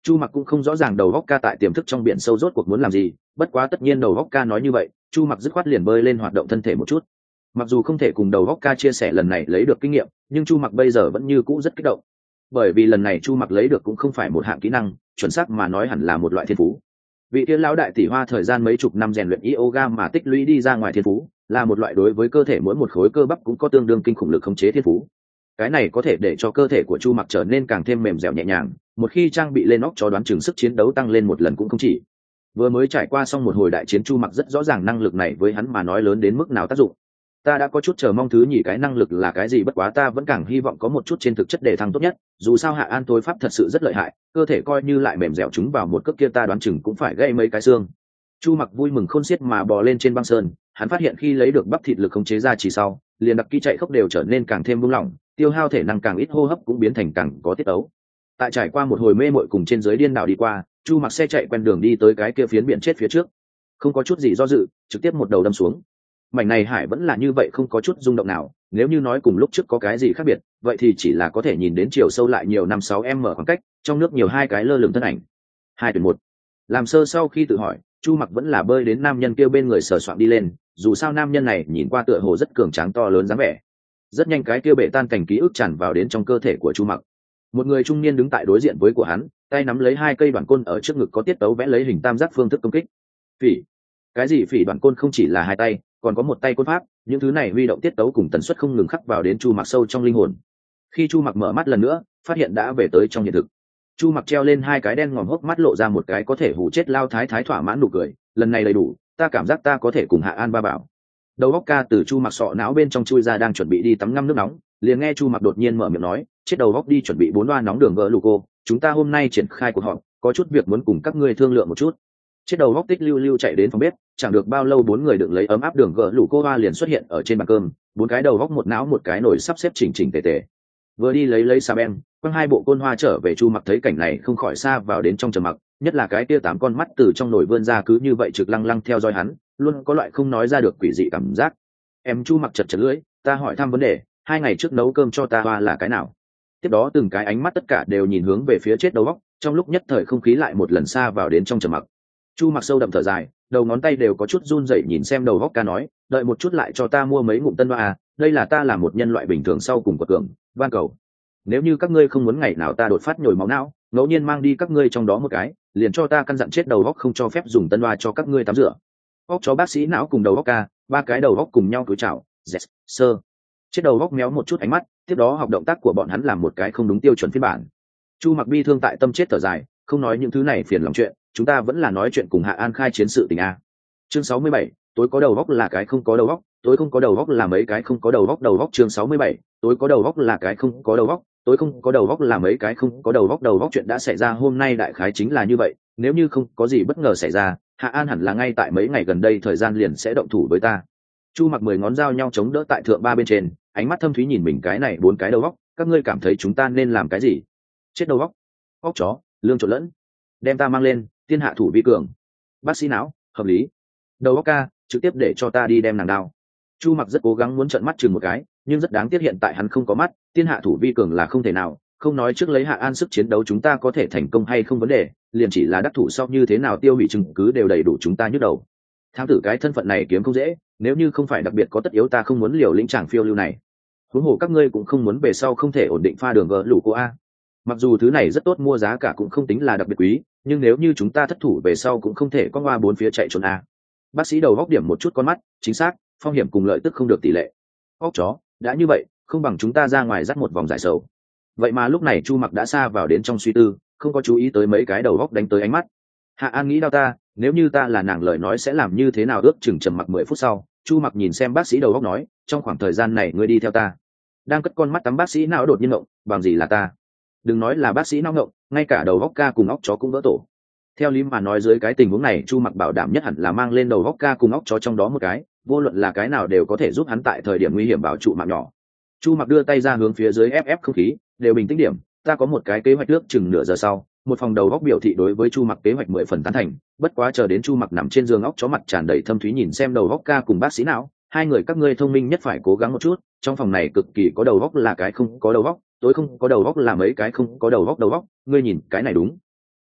Chu Mặc cũng không rõ ràng đầu góc ca tại tiềm thức trong biển sâu rốt cuộc muốn làm gì, bất quá tất nhiên đầu góc ca nói như vậy, Chu Mặc dứt khoát liền bơi lên hoạt động thân thể một chút. Mặc dù không thể cùng đầu góc ca chia sẻ lần này lấy được kinh nghiệm, nhưng Chu Mặc bây giờ vẫn như cũ rất kích động, bởi vì lần này Chu Mặc lấy được cũng không phải một hạng kỹ năng, chuẩn xác mà nói hẳn là một loại thiên phú. Vị tiên lão đại tỷ hoa thời gian mấy chục năm rèn luyện yoga mà tích lũy đi ra ngoài thiên phú, là một loại đối với cơ thể mỗi một khối cơ bắp cũng có tương đương kinh khủng lực khống chế thiên phú. Cái này có thể để cho cơ thể của Chu Mặc trở nên càng thêm mềm dẻo nhẹ nhàng, một khi trang bị lên óc cho đoán chừng sức chiến đấu tăng lên một lần cũng không chỉ. Vừa mới trải qua xong một hồi đại chiến, Chu Mặc rất rõ ràng năng lực này với hắn mà nói lớn đến mức nào tác dụng. Ta đã có chút chờ mong thứ nhì cái năng lực là cái gì, bất quá ta vẫn càng hy vọng có một chút trên thực chất để thăng tốt nhất, dù sao Hạ An tối pháp thật sự rất lợi hại, cơ thể coi như lại mềm dẻo chúng vào một cước kia ta đoán chừng cũng phải gây mấy cái xương. Chu Mặc vui mừng khôn xiết mà bò lên trên băng sơn, hắn phát hiện khi lấy được bắp thịt lực khống chế ra chỉ sau, liền đặc kỹ chạy khốc đều trở nên càng thêm buông lỏng, tiêu hao thể năng càng ít, hô hấp cũng biến thành càng có tiết ấu. Tại trải qua một hồi mê mội cùng trên dưới điên đảo đi qua, Chu Mặc xe chạy quen đường đi tới cái kia phiến biển chết phía trước, không có chút gì do dự, trực tiếp một đầu đâm xuống. Mảnh này hải vẫn là như vậy, không có chút rung động nào, nếu như nói cùng lúc trước có cái gì khác biệt, vậy thì chỉ là có thể nhìn đến chiều sâu lại nhiều 5-6 m khoảng cách, trong nước nhiều hai cái lơ lửng thân ảnh. 2-1. Làm sơ sau khi tự hỏi, Chu Mặc vẫn là bơi đến nam nhân kia bên người sờ soạng đi lên, dù sao nam nhân này nhìn qua tựa hồ rất cường tráng to lớn dáng vẻ. Rất nhanh cái kia bể tan cảnh ký ức tràn vào đến trong cơ thể của Chu Mặc. Một người trung niên đứng tại đối diện với của hắn, tay nắm lấy hai cây đoạn côn, ở trước ngực có tiết tấu vẽ lấy hình tam giác phương thức công kích. Phỉ? Cái gì phỉ? Đoạn côn không chỉ là hai tay, còn có một tay côn pháp, những thứ này huy động tiết tấu cùng tần suất không ngừng khắc vào đến Chu Mặc sâu trong linh hồn. Khi Chu Mặc mở mắt lần nữa, phát hiện đã về tới trong hiện thực. Chu Mặc treo lên hai cái đen ngòm hốc mắt, lộ ra một cái có thể hù chết lao thái thái thỏa mãn nụ cười, lần này đầy đủ, ta cảm giác ta có thể cùng Hạ An ba bảo. Đầu óc ca từ Chu Mặc sọ não bên trong chui ra, đang chuẩn bị đi tắm ngâm nước nóng, liền nghe Chu Mặc đột nhiên mở miệng nói, chết đầu óc, đi chuẩn bị 4 loa nóng đường gỡ lù cô, chúng ta hôm nay triển khai cuộc họp, có chút việc muốn cùng các ngươi thương lượng một chút. Chết đầu óc tích lưu lưu chạy đến phòng bếp, chẳng được bao lâu 4 người đựng lấy ấm áp đường gỡ lù cô hoa liền xuất hiện ở trên bàn cơm, 4 cái đầu óc một não một cái nồi sắp xếp chỉnh chỉnh tề tề. Vừa đi lấy xà beng, quăng 2 bộ côn hoa trở về. Chu Mặc thấy cảnh này không khỏi xa vào đến trong trầm mặc, nhất là cái kia 8 con mắt từ trong nồi vươn ra, cứ như vậy trực lăng lăng theo dõi hắn, luôn có loại không nói ra được quỷ dị cảm giác. Em Chu Mặc chật chật lưỡi, ta hỏi thăm vấn đề, 2 ngày trước nấu cơm cho ta hoa là cái nào? Tiếp đó từng cái ánh mắt tất cả đều nhìn hướng về phía chết đầu óc, trong lúc nhất thời không khí lại một lần xa vào đến trong trầm mặc. Chu Mặc sâu đậm thở dài, đầu ngón tay đều có chút run rẩy, nhìn xem đầu óc ca nói, đợi một chút lại cho ta mua mấy ngụm tân hoa à, đây là ta là một nhân loại bình thường sau cùng của cường, van cầu. Nếu như các ngươi không muốn ngày nào ta đột phát nhồi máu não, ngẫu nhiên mang đi các ngươi trong đó một cái, liền cho ta căn dặn chết đầu óc không cho phép dùng tân hoa cho các ngươi tắm rửa. Óc chó bác sĩ não cùng đầu óc ca, 3 cái đầu óc cùng nhau cúi chào, yes, sir. Chết đầu óc méo một chút ánh mắt, tiếp đó học động tác của bọn hắn làm một cái không đúng tiêu chuẩn phiên bản. Chu Mặc bi thương tại tâm chết thở dài, không nói những thứ này phiền lòng chuyện, chúng ta vẫn là nói chuyện cùng Hạ An khai chiến sự tình a. Chương 67, tối có đầu óc là cái không có đầu óc, tối không có đầu óc là mấy cái không có đầu óc. Đầu óc chương 67, tối có đầu óc là cái không có đầu óc, tối không có đầu óc là mấy cái không có đầu óc. Đầu óc chuyện đã xảy ra hôm nay đại khái chính là như vậy, nếu như không có gì bất ngờ xảy ra, Hạ An hẳn là ngay tại mấy ngày gần đây thời gian liền sẽ động thủ với ta. Chu Mặc 10 ngón dao nhau chống đỡ tại thượng ba bên trên, ánh mắt thâm thúy nhìn mình cái này 4 cái đầu óc, các ngươi cảm thấy chúng ta nên làm cái gì? Chết đầu óc, óc chó, lương trộn lẫn, đem ta mang lên, thiên hạ thủ vi cường. Bác sĩ não, hợp lý. Đầu óc ca, trực tiếp để cho ta đi đem nàng đao. Chu Mặc rất cố gắng muốn trợn mắt chừng một cái, nhưng rất đáng tiếc hiện tại hắn không có mắt, thiên hạ thủ vi cường là không thể nào, không nói trước lấy Hạ An sức chiến đấu chúng ta có thể thành công hay không vấn đề, liền chỉ là đắc thủ sau như thế nào tiêu hủy chứng cứ đều đầy đủ chúng ta nhức đầu. Thám tử cái thân phận này kiếm không dễ, nếu như không phải đặc biệt có tất yếu ta không muốn liều lĩnh chàng phiêu lưu này. Huống hồ các ngươi cũng không muốn về sau không thể ổn định pha đường gỡ lũ cô a. Mặc dù thứ này rất tốt, mua giá cả cũng không tính là đặc biệt quý, nhưng nếu như chúng ta thất thủ về sau cũng không thể có hoa 4 phía chạy trốn a. Bác sĩ đầu góc điểm một chút con mắt, chính xác, phong hiểm cùng lợi tức không được tỷ lệ. Óc chó, đã như vậy, không bằng chúng ta ra ngoài dắt một vòng giải sầu. Vậy mà lúc này Chu Mặc đã xa vào đến trong suy tư, không có chú ý tới mấy cái đầu góc đánh tới ánh mắt. Hạ An nghĩ đau ta, nếu như ta là nàng lời nói sẽ làm như thế nào? Ước chừng trầm mặc 10 phút sau, Chu Mặc nhìn xem bác sĩ đầu góc nói, trong khoảng thời gian này ngươi đi theo ta. Đang cất con mắt tắm bác sĩ não đột nhiên ngộng, bằng gì là ta? Đừng nói là bác sĩ não ngộng, ngay cả đầu góc ca cùng óc chó cũng vỡ tổ. Theo lý mà nói dưới cái tình huống này Chu Mặc bảo đảm nhất hẳn là mang lên đầu góc ca cùng óc chó trong đó một cái, vô luận là cái nào đều có thể giúp hắn tại thời điểm nguy hiểm bảo trụ mạng nhỏ. Chu Mặc đưa tay ra hướng phía dưới ép không khí, đều bình tĩnh điểm, ta có một cái kế hoạch. Ước chừng nửa giờ sau, một phòng đầu góc biểu thị đối với Chu Mặc kế hoạch 10 phần tán thành, bất quá chờ đến Chu Mặc nằm trên giường óc chó mặt tràn đầy thâm thúy nhìn xem đầu góc ca cùng bác sĩ não, hai người các ngươi thông minh nhất phải cố gắng một chút, trong phòng này cực kỳ có đầu góc là cái không có đầu góc, tối không có đầu góc là mấy cái không có đầu góc. Đầu góc, ngươi nhìn cái này đúng.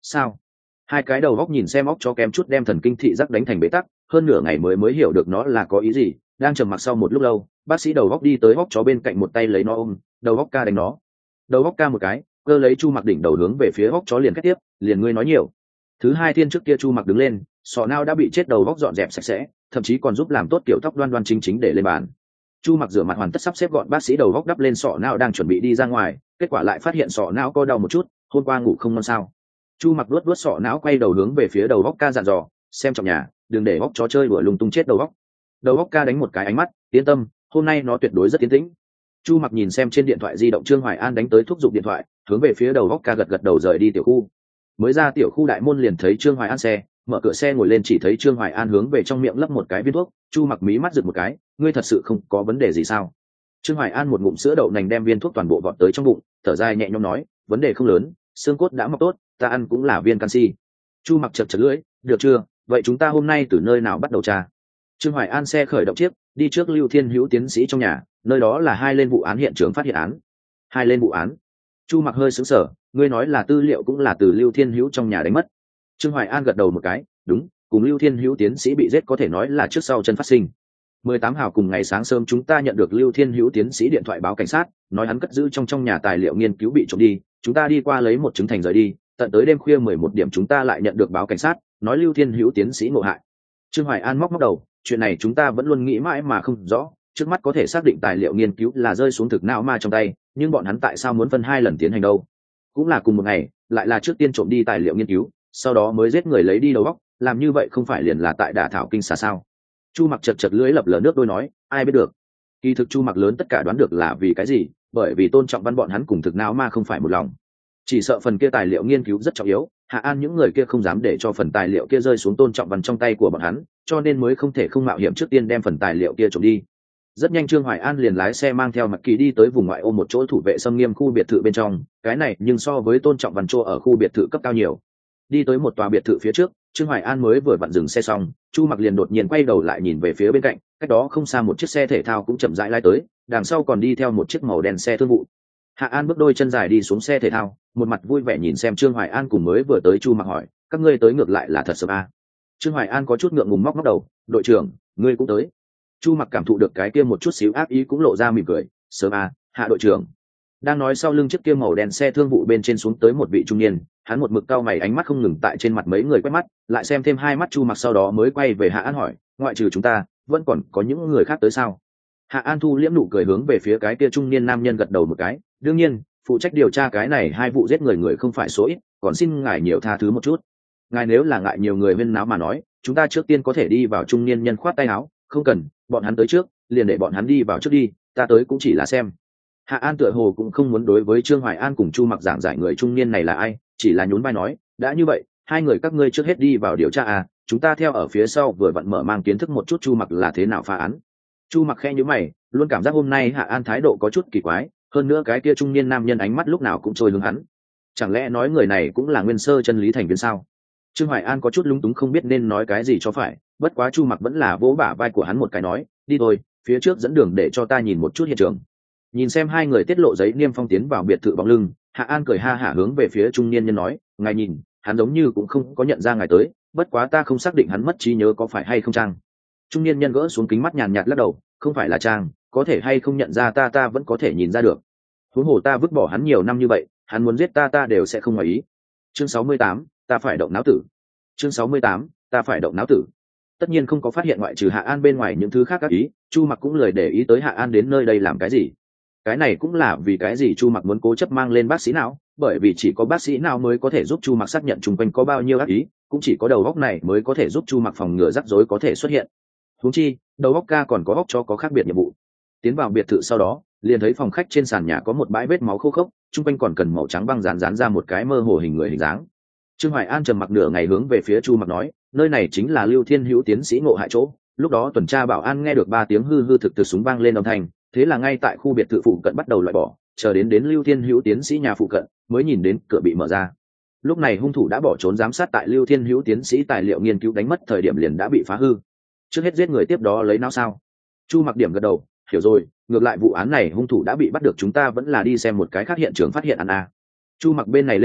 Sao? Hai cái đầu góc nhìn xem óc chó kém chút đem thần kinh thị giác đánh thành bế tắc, hơn nửa ngày mới hiểu được nó là có ý gì. Đang trầm mặc sau một lúc lâu, bác sĩ đầu góc đi tới óc chó bên cạnh, một tay lấy nó ôm, đầu góc ca đánh nó. Đầu góc ca một cái, cơ lấy Chu Mặc đỉnh đầu hướng về phía óc chó liền kết tiếp, liền ngươi nói nhiều. Thứ hai thiên trước kia Chu Mặc đứng lên, sọ não đã bị chết đầu góc dọn dẹp sạch sẽ, thậm chí còn giúp làm tốt kiểu tóc đoan đoan chính chính để lên bàn. Chu Mặc rửa mặt hoàn tất sắp xếp gọn bác sĩ đầu góc đắp lên sọ não đang chuẩn bị đi ra ngoài, kết quả lại phát hiện sọ não co đau một chút, hôm qua ngủ không ngon sao. Chu Mặc luốt sọ não, quay đầu hướng về phía đầu góc ca dặn dò, xem trong nhà đừng để góc chó chơi đùa lung tung chết đầu góc. Đầu góc ca đánh một cái ánh mắt, yên tâm, hôm nay nó tuyệt đối rất tiến tĩnh. Chu Mặc nhìn xem trên điện thoại di động Trương Hoài An đánh tới thúc giục điện thoại, hướng về phía đầu góc ca gật đầu rời đi tiểu khu. Mới ra tiểu khu đại môn liền thấy Trương Hoài An xe, mở cửa xe ngồi lên chỉ thấy Trương Hoài An hướng về trong miệng lấp một cái viên thuốc. Chu Mặc mí mắt giật một cái, ngươi thật sự không có vấn đề gì sao? Trương Hoài An một ngụm sữa đậu nành đem viên thuốc toàn bộ vọt tới trong bụng, thở dài nhẹ nhõm nói, vấn đề không lớn, xương cốt đã mọc tốt, ta ăn cũng là viên canxi. Chu Mặc chật lưỡi, được chưa, vậy chúng ta hôm nay từ nơi nào bắt đầu tra? Trương Hoài An xe khởi động chiếc, đi trước Lưu Thiên Hữu tiến sĩ trong nhà, nơi đó là hai lên vụ án hiện trường phát hiện án. Hai lên vụ án? Chu Mặc hơi sững sờ, ngươi nói là tư liệu cũng là từ Lưu Thiên Hữu trong nhà đánh mất? Trương Hoài An gật đầu một cái, đúng, cùng Lưu Thiên Hữu tiến sĩ bị giết có thể nói là trước sau chân phát sinh. 18 hào cùng ngày sáng sớm chúng ta nhận được Lưu Thiên Hữu tiến sĩ điện thoại báo cảnh sát, nói hắn cất giữ trong nhà tài liệu nghiên cứu bị trộm đi, chúng ta đi qua lấy một chứng thành rời đi, tận tới đêm khuya 11 điểm chúng ta lại nhận được báo cảnh sát, nói Lưu Thiên Hữu tiến sĩ ngộ hại. Trương Hoài An móc đầu, chuyện này chúng ta vẫn luôn nghĩ mãi mà không rõ, trước mắt có thể xác định tài liệu nghiên cứu là rơi xuống thực não ma trong tay, nhưng bọn hắn tại sao muốn phân hai lần tiến hành đâu? Cũng là cùng một ngày, lại là trước tiên trộm đi tài liệu nghiên cứu, sau đó mới giết người lấy đi đầu óc, làm như vậy không phải liền là tại đả thảo kinh xà sao? Chu Mặc chật lưỡi lập lờ nước đôi nói, ai biết được. Kỳ thực Chu Mặc lớn tất cả đoán được là vì cái gì, bởi vì Tôn Trọng Văn bọn hắn cùng thực não ma không phải một lòng, chỉ sợ phần kia tài liệu nghiên cứu rất trọng yếu, Hạ An những người kia không dám để cho phần tài liệu kia rơi xuống Tôn Trọng Văn trong tay của bọn hắn, cho nên mới không thể không mạo hiểm trước tiên đem phần tài liệu kia trộm đi. Rất nhanh Trương Hoài An liền lái xe mang theo Mặc Kỳ đi tới vùng ngoại ô một chỗ thủ vệ xâm nghiêm khu biệt thự bên trong, cái này nhưng so với Tôn Trọng Văn chỗ ở khu biệt thự cấp cao nhiều. Đi tới một tòa biệt thự phía trước, Trương Hoài An mới vừa vặn dừng xe xong, Chu Mặc liền đột nhiên quay đầu lại nhìn về phía bên cạnh, cách đó không xa một chiếc xe thể thao cũng chậm rãi lái tới, đằng sau còn đi theo một chiếc màu đen xe thương vụ. Hạ An bước đôi chân dài đi xuống xe thể thao, một mặt vui vẻ nhìn xem Trương Hoài An cùng mới vừa tới Chu Mặc hỏi, các ngươi tới ngược lại là thật sớm à? Trương Hoài An có chút ngượng ngùng móc đầu, đội trưởng, ngươi cũng tới. Chu Mặc cảm thụ được cái kia một chút xíu ác ý cũng lộ ra mỉm cười, sớm à, Hạ đội trưởng. Đang nói sau lưng chiếc kia màu đen xe thương vụ bên trên xuống tới một vị trung niên, hắn một mực cau mày, ánh mắt không ngừng tại trên mặt mấy người quét mắt, lại xem thêm hai mắt Chu Mặc sau đó mới quay về Hạ An hỏi, ngoại trừ chúng ta, vẫn còn có những người khác tới sao? Hạ An thu liễm nụ cười hướng về phía cái kia trung niên nam nhân gật đầu một cái, đương nhiên, phụ trách điều tra cái này hai vụ giết người không phải số ít, còn xin ngài nhiều tha thứ một chút. Ngài nếu là ngại nhiều người huyên náo mà nói, chúng ta trước tiên có thể đi vào. Trung niên nhân khoát tay áo, không cần, bọn hắn tới trước, liền để bọn hắn đi vào trước đi, ta tới cũng chỉ là xem. Hạ An tựa hồ cũng không muốn đối với Trương Hoài An cùng Chu Mặc giảng giải người trung niên này là ai, chỉ là nhún vai nói, đã như vậy, hai người các ngươi trước hết đi vào điều tra à, chúng ta theo ở phía sau vừa vặn mở mang kiến thức một chút Chu Mặc là thế nào phá án. Chu Mặc khẽ nhíu mày, luôn cảm giác hôm nay Hạ An thái độ có chút kỳ quái, hơn nữa cái kia trung niên nam nhân ánh mắt lúc nào cũng trôi hướng hắn, chẳng lẽ nói người này cũng là nguyên sơ chân lý thành viên sao? Trương Hoài An có chút lúng túng không biết nên nói cái gì cho phải, bất quá Chu Mặc vẫn là vỗ bả vai của hắn một cái nói, đi thôi, phía trước dẫn đường để cho ta nhìn một chút hiện trường. Nhìn xem hai người tiết lộ giấy niêm phong tiến vào biệt thự bóng lưng, Hạ An cười ha hả hướng về phía trung niên nhân nói, ngài nhìn, hắn giống như cũng không có nhận ra ngài tới, bất quá ta không xác định hắn mất trí nhớ có phải hay không Trang. Trung niên nhân gỡ xuống kính mắt nhàn nhạt lắc đầu, không phải là Trang, có thể hay không nhận ra ta vẫn có thể nhìn ra được. Huống hồ ta vứt bỏ hắn nhiều năm như vậy, hắn muốn giết ta đều sẽ không ngoài ý. Chương 68, ta phải động não tử. Chương 68, ta phải động não tử. Tất nhiên không có phát hiện ngoại trừ Hạ An bên ngoài những thứ khác các ý, Chu Mặc cũng lười để ý tới Hạ An đến nơi đây làm cái gì. Cái này cũng là vì cái gì Chu Mặc muốn cố chấp mang lên bác sĩ não, bởi vì chỉ có bác sĩ não mới có thể giúp Chu Mặc xác nhận chung quanh có bao nhiêu ác ý, cũng chỉ có đầu óc này mới có thể giúp Chu Mặc phòng ngừa rắc rối có thể xuất hiện. Huống chi, đầu óc ca còn có óc cho có khác biệt nhiệm vụ. Tiến vào biệt thự sau đó, liền thấy phòng khách trên sàn nhà có một bãi vết máu khô khốc, chung quanh còn cần màu trắng băng dán ra một cái mơ hồ hình người hình dáng. Trương Hoài An trầm mặc nửa ngày hướng về phía Chu Mặc nói, nơi này chính là Lưu Thiên Hữu tiến sĩ ngộ hại chỗ. Lúc đó tuần tra bảo an nghe được 3 tiếng hư thực từ súng vang lên âm thanh, thế là ngay tại khu biệt thự phụ cận bắt đầu loại bỏ, chờ đến Lưu Thiên Hữu tiến sĩ nhà phụ cận, mới nhìn đến cửa bị mở ra. Lúc này hung thủ đã bỏ trốn giám sát tại Lưu Thiên Hữu tiến sĩ tài liệu nghiên cứu đánh mất thời điểm liền đã bị phá hư. Trước hết giết người tiếp đó lấy não sao? Chu Mặc điểm gật đầu, hiểu rồi, ngược lại vụ án này hung thủ đã bị bắt được, chúng ta vẫn là đi xem một cái khác hiện trường phát hiện án a. Chu Mặc bên này lên lầu,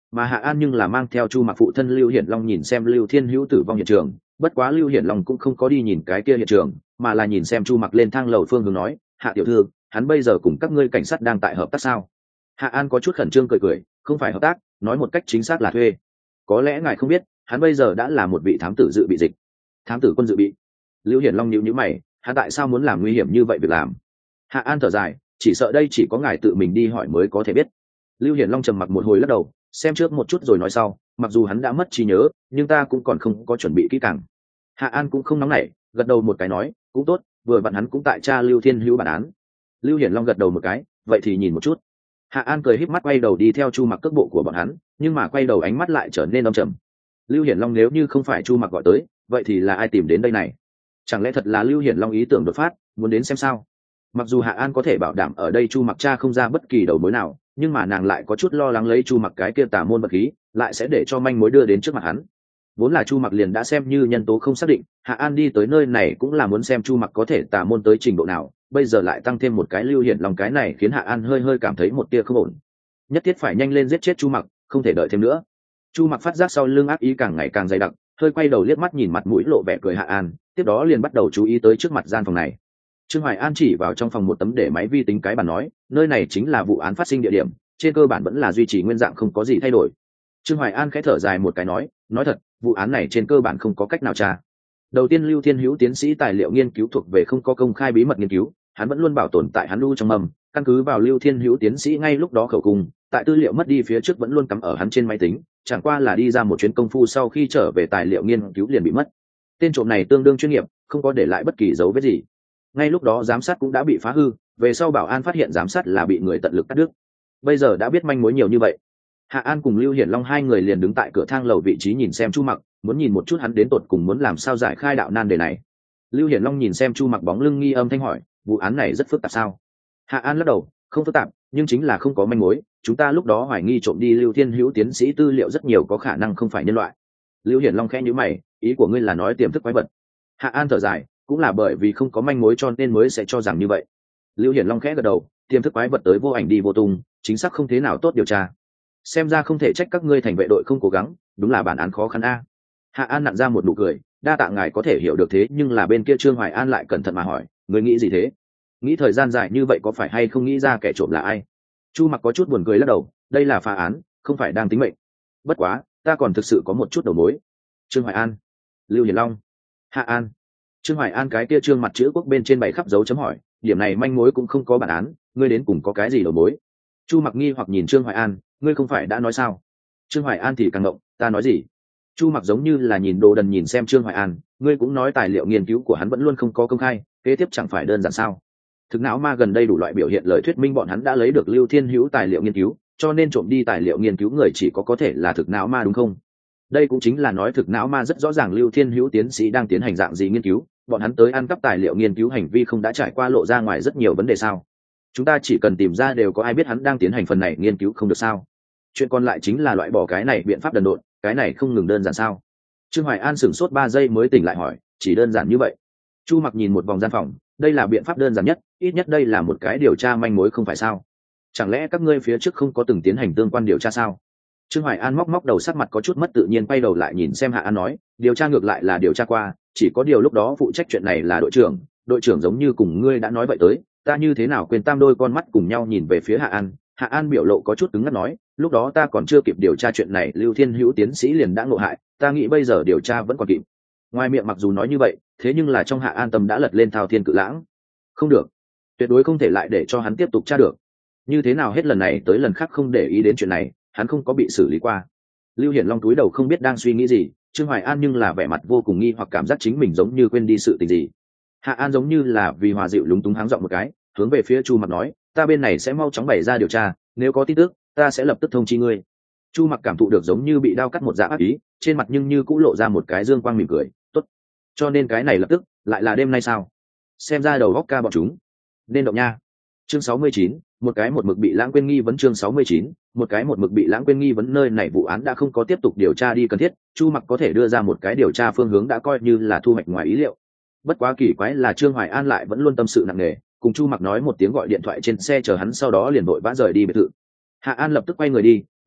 mà Hạ An nhưng là mang theo Chu Mặc phụ thân Lưu Hiển Long nhìn xem Lưu Thiên Hữu tử vong hiện trường. Bất quá Lưu Hiển Long cũng không có đi nhìn cái kia hiện trường, mà là nhìn xem Chu Mặc lên thang lầu phương hướng nói, Hạ tiểu thư, hắn bây giờ cùng các ngươi cảnh sát đang tại hợp tác sao? Hạ An có chút khẩn trương cười cười, không phải hợp tác, nói một cách chính xác là thuê. Có lẽ ngài không biết, hắn bây giờ đã là một vị thám tử dự bị dịch. Thám tử quân dự bị? Lưu Hiển Long nhíu nhíu mày, hắn tại sao muốn làm nguy hiểm như vậy việc làm? Hạ An thở dài, chỉ sợ đây chỉ có ngài tự mình đi hỏi mới có thể biết. Lưu Hiển Long trầm mặc một hồi lắc đầu, xem trước một chút rồi nói sau, mặc dù hắn đã mất trí nhớ, nhưng ta cũng còn không có chuẩn bị kỹ càng. Hạ An cũng không nóng nảy, gật đầu một cái nói, cũng tốt, vừa vặn hắn cũng tại tra Lưu Thiên Hữu bản án. Lưu Hiển Long gật đầu một cái, vậy thì nhìn một chút. Hạ An cười híp mắt quay đầu đi theo Chu Mặc cước bộ của bọn hắn, nhưng mà quay đầu ánh mắt lại trở nên âm trầm. Lưu Hiển Long nếu như không phải Chu Mặc gọi tới, vậy thì là ai tìm đến đây này? Chẳng lẽ thật là Lưu Hiển Long ý tưởng đột phát, muốn đến xem sao? Mặc dù Hạ An có thể bảo đảm ở đây Chu Mặc tra không ra bất kỳ đầu mối nào, nhưng mà nàng lại có chút lo lắng lấy Chu Mặc cái kia tà môn vật khí, lại sẽ để cho manh mối đưa đến trước mặt hắn. Vốn là Chu Mặc liền đã xem như nhân tố không xác định, Hạ An đi tới nơi này cũng là muốn xem Chu Mặc có thể tà môn tới trình độ nào, bây giờ lại tăng thêm một cái Lưu Hiển Long, cái này khiến Hạ An hơi cảm thấy một tia không ổn. Nhất thiết phải nhanh lên giết chết Chu Mặc, không thể đợi thêm nữa. Chu Mặc phát giác sau lưng ác ý càng ngày càng dày đặc, hơi quay đầu liếc mắt nhìn mặt mũi lộ vẻ cười Hạ An, tiếp đó liền bắt đầu chú ý tới trước mặt gian phòng này. Trương Hoài An chỉ vào trong phòng một tấm để máy vi tính cái bàn nói, nơi này chính là vụ án phát sinh địa điểm, trên cơ bản vẫn là duy trì nguyên dạng, không có gì thay đổi. Trương Hoài An khẽ thở dài một cái nói thật, vụ án này trên cơ bản không có cách nào tra. Đầu tiên, Lưu Thiên Hữu tiến sĩ tài liệu nghiên cứu thuộc về không có công khai bí mật nghiên cứu, hắn vẫn luôn bảo tồn tại hắn lưu trong mầm, căn cứ vào Lưu Thiên Hữu tiến sĩ ngay lúc đó khẩu cung, tại tư liệu mất đi phía trước vẫn luôn cắm ở hắn trên máy tính, chẳng qua là đi ra một chuyến công phu sau khi trở về tài liệu nghiên cứu liền bị mất. Tên trộm này tương đương chuyên nghiệp, không có để lại bất kỳ dấu vết gì. Ngay lúc đó giám sát cũng đã bị phá hư, về sau bảo an phát hiện giám sát là bị người tận lực cắt đứt. Bây giờ đã biết manh mối nhiều như vậy, Hạ An cùng Lưu Hiển Long hai người liền đứng tại cửa thang lầu vị trí nhìn xem Chu Mặc, muốn nhìn một chút hắn đến tột cùng muốn làm sao giải khai đạo nan đề này. Lưu Hiển Long nhìn xem Chu Mặc bóng lưng nghi âm thanh hỏi, vụ án này rất phức tạp sao? Hạ An lắc đầu, không phức tạp, nhưng chính là không có manh mối, chúng ta lúc đó hoài nghi trộm đi Lưu Thiên Hữu tiến sĩ tư liệu rất nhiều có khả năng không phải nhân loại. Lưu Hiển Long khẽ nhíu mày, ý của ngươi là nói tiềm thức quái vật? Hạ An thở dài, cũng là bởi vì không có manh mối cho nên mới sẽ cho rằng như vậy. Lưu Hiển Long khẽ gật đầu, tiềm thức quái vật tới vô ảnh đi vô tung, chính xác không thế nào tốt điều tra. Xem ra không thể trách các ngươi thành vệ đội không cố gắng, đúng là bản án khó khăn a. Hạ An nặn ra một nụ cười, đa tạ ngài có thể hiểu được thế, nhưng là bên kia Trương Hoài An lại cẩn thận mà hỏi, ngươi nghĩ gì thế? Nghĩ thời gian dài như vậy có phải hay không nghĩ ra kẻ trộm là ai? Chu Mặc có chút buồn cười lắc đầu, đây là phá án, không phải đang tính mệnh. Bất quá, ta còn thực sự có một chút đầu mối. Trương Hoài An, Lưu Hiển Long, Hạ An. Trương Hoài An cái kia trương mặt chữ quốc bên trên bảy khắp dấu chấm hỏi, điểm này manh mối cũng không có bản án, ngươi đến cùng có cái gì đầu mối? Chu Mặc nghi hoặc nhìn Trương Hoài An, ngươi không phải đã nói sao? Trương Hoài An thì càng ngộng, ta nói gì? Chu Mặc giống như là nhìn đồ đần nhìn xem Trương Hoài An, ngươi cũng nói tài liệu nghiên cứu của hắn vẫn luôn không có công khai, kế tiếp chẳng phải đơn giản sao? Thực não ma gần đây đủ loại biểu hiện lời thuyết minh bọn hắn đã lấy được Lưu Thiên Hữu tài liệu nghiên cứu, cho nên trộm đi tài liệu nghiên cứu người chỉ có thể là thực não ma đúng không? Đây cũng chính là nói thực não ma rất rõ ràng Lưu Thiên Hữu tiến sĩ đang tiến hành dạng gì nghiên cứu, bọn hắn tới ăn cắp tài liệu nghiên cứu hành vi không đã trải qua lộ ra ngoài rất nhiều vấn đề sao? Chúng ta chỉ cần tìm ra đều có ai biết hắn đang tiến hành phần này nghiên cứu không được sao? Chuyện còn lại chính là loại bỏ cái này biện pháp đần độn, cái này không ngừng đơn giản sao? Trương Hoài An sửng sốt 3 giây mới tỉnh lại hỏi, chỉ đơn giản như vậy? Chu Mặc nhìn một vòng gian phòng, đây là biện pháp đơn giản nhất, ít nhất đây là một cái điều tra manh mối không phải sao? Chẳng lẽ các ngươi phía trước không có từng tiến hành tương quan điều tra sao? Trương Hoài An móc đầu sắc mặt có chút mất tự nhiên quay đầu lại nhìn xem Hạ An nói, điều tra ngược lại là điều tra qua, chỉ có điều lúc đó phụ trách chuyện này là đội trưởng giống như cùng ngươi đã nói vậy tới, ta như thế nào quên tam đôi con mắt cùng nhau nhìn về phía Hạ An. Hạ An biểu lộ có chút cứng ngắc nói, lúc đó ta còn chưa kịp điều tra chuyện này Lưu Thiên Hữu tiến sĩ liền đã ngộ hại, ta nghĩ bây giờ điều tra vẫn còn kịp. Ngoài miệng mặc dù nói như vậy, thế nhưng là trong Hạ An tâm đã lật lên thao thiên cự lãng. Không được, tuyệt đối không thể lại để cho hắn tiếp tục tra được. Như thế nào hết lần này tới lần khác không để ý đến chuyện này, hắn không có bị xử lý qua. Lưu Hiển Long túi đầu không biết đang suy nghĩ gì, Trương Hoài An nhưng là vẻ mặt vô cùng nghi hoặc cảm giác chính mình giống như quên đi sự tình gì. Hạ An giống như là vì hòa dịu lúng túng háng giọng một cái, hướng về phía Chu Mặc nói, ta bên này sẽ mau chóng bày ra điều tra, nếu có tin tức ta sẽ lập tức thông chi ngươi. Chu Mặc cảm thụ được giống như bị đao cắt một dạng ác ý, trên mặt nhưng như cũng lộ ra một cái dương quang mỉm cười, tốt. Cho nên cái này lập tức lại là đêm nay sao? Xem ra đầu góc ca bọn chúng nên động nha. Chương 69, một cái một mực bị lãng quên nghi vấn. Chương 69, một cái một mực bị lãng quên nghi vấn. Nơi này vụ án đã không có tiếp tục điều tra đi cần thiết, Chu Mặc có thể đưa ra một cái điều tra phương hướng đã coi như là thu hoạch ngoài ý liệu. Bất quá kỳ quái là Trương Hoài An lại vẫn luôn tâm sự nặng nề, cùng Chu Mặc nói một tiếng gọi điện thoại trên xe chờ hắn, sau đó liền vội vã rời đi biệt thự. Hạ An lập tức quay người đi,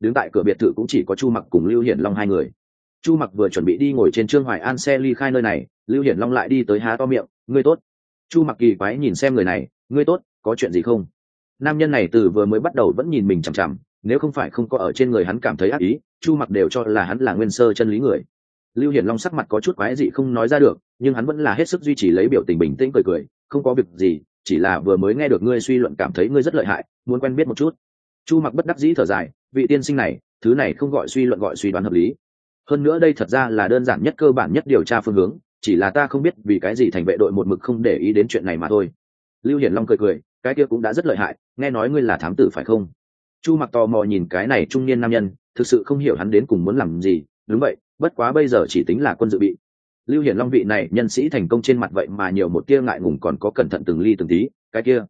đứng tại cửa biệt thự cũng chỉ có Chu Mặc cùng Lưu Hiển Long hai người. Chu Mặc vừa chuẩn bị đi ngồi trên Trương Hoài An xe ly khai nơi này, Lưu Hiển Long lại đi tới há to miệng, ngươi tốt. Chu Mặc kỳ quái nhìn xem người này, ngươi tốt, có chuyện gì không? Nam nhân này từ vừa mới bắt đầu vẫn nhìn mình chằm chằm, nếu không phải không có ở trên người hắn cảm thấy ác ý, Chu Mặc đều cho là hắn là nguyên sơ chân lý người. Lưu Hiển Long sắc mặt có chút quái dị không nói ra được, nhưng hắn vẫn là hết sức duy trì lấy biểu tình bình tĩnh cười cười, không có việc gì, chỉ là vừa mới nghe được ngươi suy luận cảm thấy ngươi rất lợi hại, muốn quen biết một chút. Chu Mặc bất đắc dĩ thở dài, vị tiên sinh này, thứ này không gọi suy luận gọi suy đoán hợp lý. Hơn nữa đây thật ra là đơn giản nhất cơ bản nhất điều tra phương hướng, chỉ là ta không biết vì cái gì thành vệ đội một mực không để ý đến chuyện này mà thôi. Lưu Hiển Long cười cười, cái kia cũng đã rất lợi hại, nghe nói ngươi là thám tử phải không? Chu Mặc tò mò nhìn cái này trung niên nam nhân, thực sự không hiểu hắn đến cùng muốn làm gì. Đúng vậy, bất quá bây giờ chỉ tính là quân dự bị. Lưu Hiển Long vị này nhân sĩ thành công trên mặt vậy mà nhiều một tia ngại ngùng còn có cẩn thận từng ly từng tí, cái kia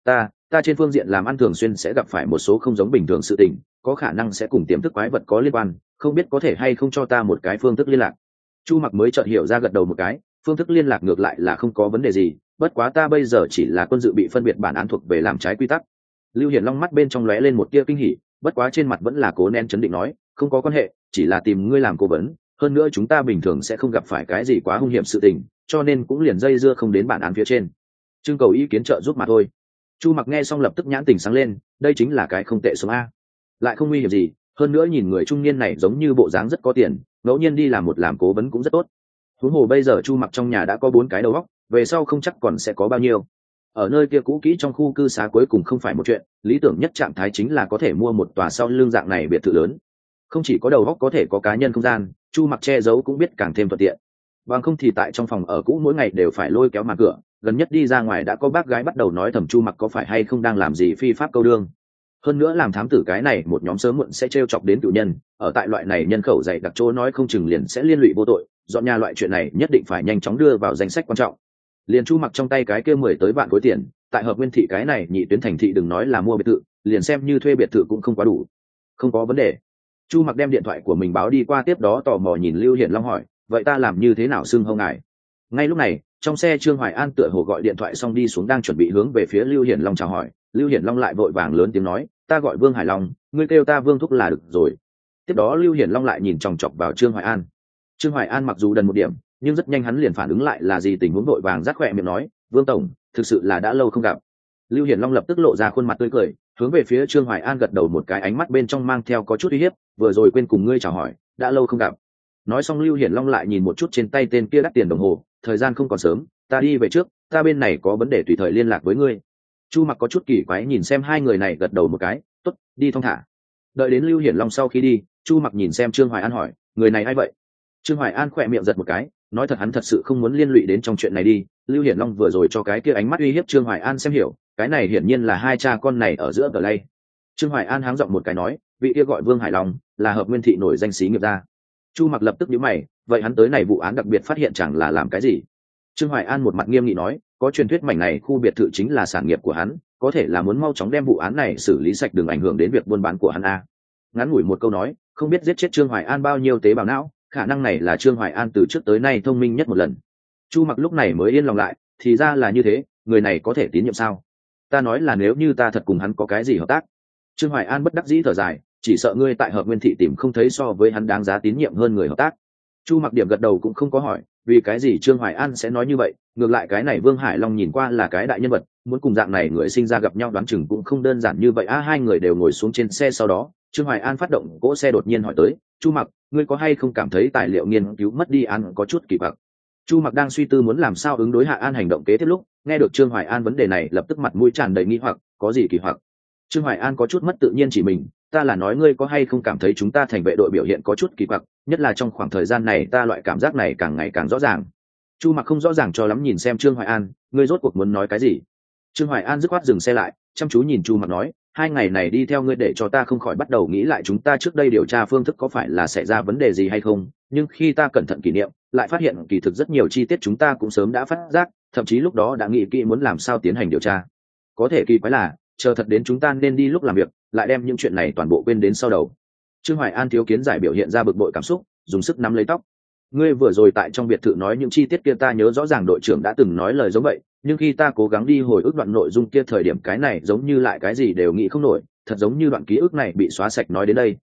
ta trên phương diện làm ăn thường xuyên sẽ gặp phải một số không giống bình thường sự tình, có khả năng sẽ cùng tiềm thức quái vật có liên quan, không biết có thể hay không cho ta một cái phương thức liên lạc. Chu Mặc mới chợt hiểu ra gật đầu một cái, phương thức liên lạc ngược lại là không có vấn đề gì, bất quá ta bây giờ chỉ là quân dự bị phân biệt bản án thuộc về làm trái quy tắc. Lưu Hiển Long mắt bên trong lóe lên một tia kinh hỉ, bất quá trên mặt vẫn là cố nén chấn định nói, không có quan hệ, chỉ là tìm ngươi làm cố vấn, hơn nữa chúng ta bình thường sẽ không gặp phải cái gì quá hung hiểm sự tình, cho nên cũng liền dây dưa không đến bản án phía trên, trưng cầu ý kiến trợ giúp mà thôi. Chu Mặc nghe xong lập tức nhãn tình sáng lên, đây chính là cái không tệ sống a, lại không nguy hiểm gì, hơn nữa nhìn người trung niên này giống như bộ dáng rất có tiền, ngẫu nhiên đi làm một làm cố vấn cũng rất tốt. Huống hồ bây giờ Chu Mặc trong nhà đã có 4 cái đầu óc, về sau không chắc còn sẽ có bao nhiêu. Ở nơi kia cũ kỹ trong khu cư xá cuối cùng không phải một chuyện, lý tưởng nhất trạng thái chính là có thể mua một tòa sau lưng dạng này biệt thự lớn. Không chỉ có đầu óc có thể có cá nhân không gian, Chu Mặc che giấu cũng biết càng thêm thuận tiện. Bằng không thì tại trong phòng ở cũ mỗi ngày đều phải lôi kéo màn cửa, gần nhất đi ra ngoài đã có bác gái bắt đầu nói thầm Chu Mặc có phải hay không đang làm gì phi pháp câu đương. Hơn nữa làm thám tử cái này một nhóm sớm muộn sẽ trêu chọc đến cựu nhân, ở tại loại này nhân khẩu dày đặc chỗ nói không chừng liền sẽ liên lụy vô tội, dọn nhà loại chuyện này nhất định phải nhanh chóng đưa vào danh sách quan trọng. Liền Chu Mặc trong tay cái kia 10 tới vạn khối tiền, tại Hợp Nguyên thị cái này nhị tuyến thành thị đừng nói là mua biệt thự, liền xem như thuê biệt thự cũng không quá đủ. Không có vấn đề. Chu Mặc đem điện thoại của mình báo đi qua, tiếp đó tò mò nhìn Lưu Hiển Long hỏi, vậy ta làm như thế nào xưng hô ngài? Ngay lúc này, trong xe Trương Hoài An tựa hồ gọi điện thoại xong đi xuống đang chuẩn bị hướng về phía Lưu Hiển Long chào hỏi, Lưu Hiển Long lại vội vàng lớn tiếng nói, ta gọi Vương Hải Long, ngươi kêu ta Vương thúc là được rồi. Tiếp đó Lưu Hiển Long lại nhìn chòng chọc vào Trương Hoài An. Trương Hoài An mặc dù đần một điểm, nhưng rất nhanh hắn liền phản ứng lại là gì tình huống, vội vàng rắc khỏe miệng nói, Vương tổng, thực sự là đã lâu không gặp. Lưu Hiển Long lập tức lộ ra khuôn mặt tươi cười, hướng về phía Trương Hoài An gật đầu một cái, ánh mắt bên trong mang theo có chút uy hiếp, vừa rồi quên cùng ngươi chào hỏi, đã lâu không gặp. Nói xong Lưu Hiển Long lại nhìn một chút trên tay tên kia đắt tiền đồng hồ, thời gian không còn sớm, ta đi về trước, ta bên này có vấn đề tùy thời liên lạc với ngươi. Chu Mặc có chút kỳ quái nhìn xem hai người này gật đầu một cái, tốt, đi thong thả. Đợi đến Lưu Hiển Long sau khi đi, Chu Mặc nhìn xem Trương Hoài An hỏi, người này ai vậy? Trương Hoài An khỏe miệng giật một cái, nói thật hắn thật sự không muốn liên lụy đến trong chuyện này đi. Lưu Hiển Long vừa rồi cho cái kia ánh mắt uy hiếp Trương Hoài An xem hiểu, cái này hiển nhiên là hai cha con này ở giữa cờ lay. Trương Hoài An háng giọng một cái nói, vị kia gọi Vương Hải Long, là Hợp Nguyên thị nổi danh xí nghiệp gia. Chu Mặc lập tức nhíu mày, vậy hắn tới này vụ án đặc biệt phát hiện chẳng là làm cái gì? Trương Hoài An một mặt nghiêm nghị nói, có truyền thuyết mảnh này khu biệt thự chính là sản nghiệp của hắn, có thể là muốn mau chóng đem vụ án này xử lý sạch đừng ảnh hưởng đến việc buôn bán của hắn a. Ngắn ngủi một câu nói, không biết giết chết Trương Hoài An bao nhiêu tế bào não, khả năng này là Trương Hoài An từ trước tới nay thông minh nhất một lần. Chu Mặc lúc này mới yên lòng lại, thì ra là như thế, người này có thể tín nhiệm sao? Ta nói là nếu như ta thật cùng hắn có cái gì hợp tác. Trương Hoài An bất đắc dĩ thở dài, chỉ sợ ngươi tại Hợp Nguyên thị tìm không thấy so với hắn đáng giá tín nhiệm hơn người hợp tác. Chu Mặc điểm gật đầu cũng không có hỏi, vì cái gì Trương Hoài An sẽ nói như vậy, ngược lại cái này Vương Hải Long nhìn qua là cái đại nhân vật, muốn cùng dạng này người sinh ra gặp nhau đoán chừng cũng không đơn giản như vậy a. Hai người đều ngồi xuống trên xe, sau đó Trương Hoài An phát động cỗ xe đột nhiên hỏi tới, Chu Mặc, ngươi có hay không cảm thấy tài liệu nghiên cứu mất đi ăn có chút kỳ quặc? Chu Mặc đang suy tư muốn làm sao ứng đối Hạ An hành động kế tiếp lúc nghe được Trương Hoài An vấn đề này lập tức mặt mũi tràn đầy nghi hoặc, có gì kỳ hoặc? Trương Hoài An có chút mất tự nhiên chỉ mình, ta là nói ngươi có hay không cảm thấy chúng ta thành vệ đội biểu hiện có chút kỳ quặc, nhất là trong khoảng thời gian này ta loại cảm giác này càng ngày càng rõ ràng. Chu Mặc không rõ ràng cho lắm nhìn xem Trương Hoài An, ngươi rốt cuộc muốn nói cái gì? Trương Hoài An dứt khoát dừng xe lại, chăm chú nhìn Chu Mặc nói, 2 ngày này đi theo ngươi để cho ta không khỏi bắt đầu nghĩ lại chúng ta trước đây điều tra phương thức có phải là xảy ra vấn đề gì hay không, nhưng khi ta cẩn thận kỷ niệm, lại phát hiện kỳ thực rất nhiều chi tiết chúng ta cũng sớm đã phát giác, thậm chí lúc đó đã nghĩ kỹ muốn làm sao tiến hành điều tra. Có thể kỳ quái là, chờ thật đến chúng ta nên đi lúc làm việc, lại đem những chuyện này toàn bộ quên đến sau đầu. Trương Hoài An thiếu kiến giải biểu hiện ra bực bội cảm xúc, dùng sức nắm lấy tóc. Ngươi vừa rồi tại trong biệt thự nói những chi tiết kia ta nhớ rõ ràng đội trưởng đã từng nói lời giống vậy, nhưng khi ta cố gắng đi hồi ức đoạn nội dung kia thời điểm cái này giống như lại cái gì đều nghĩ không nổi, thật giống như đoạn ký ức này bị xóa sạch. Nói đến đây,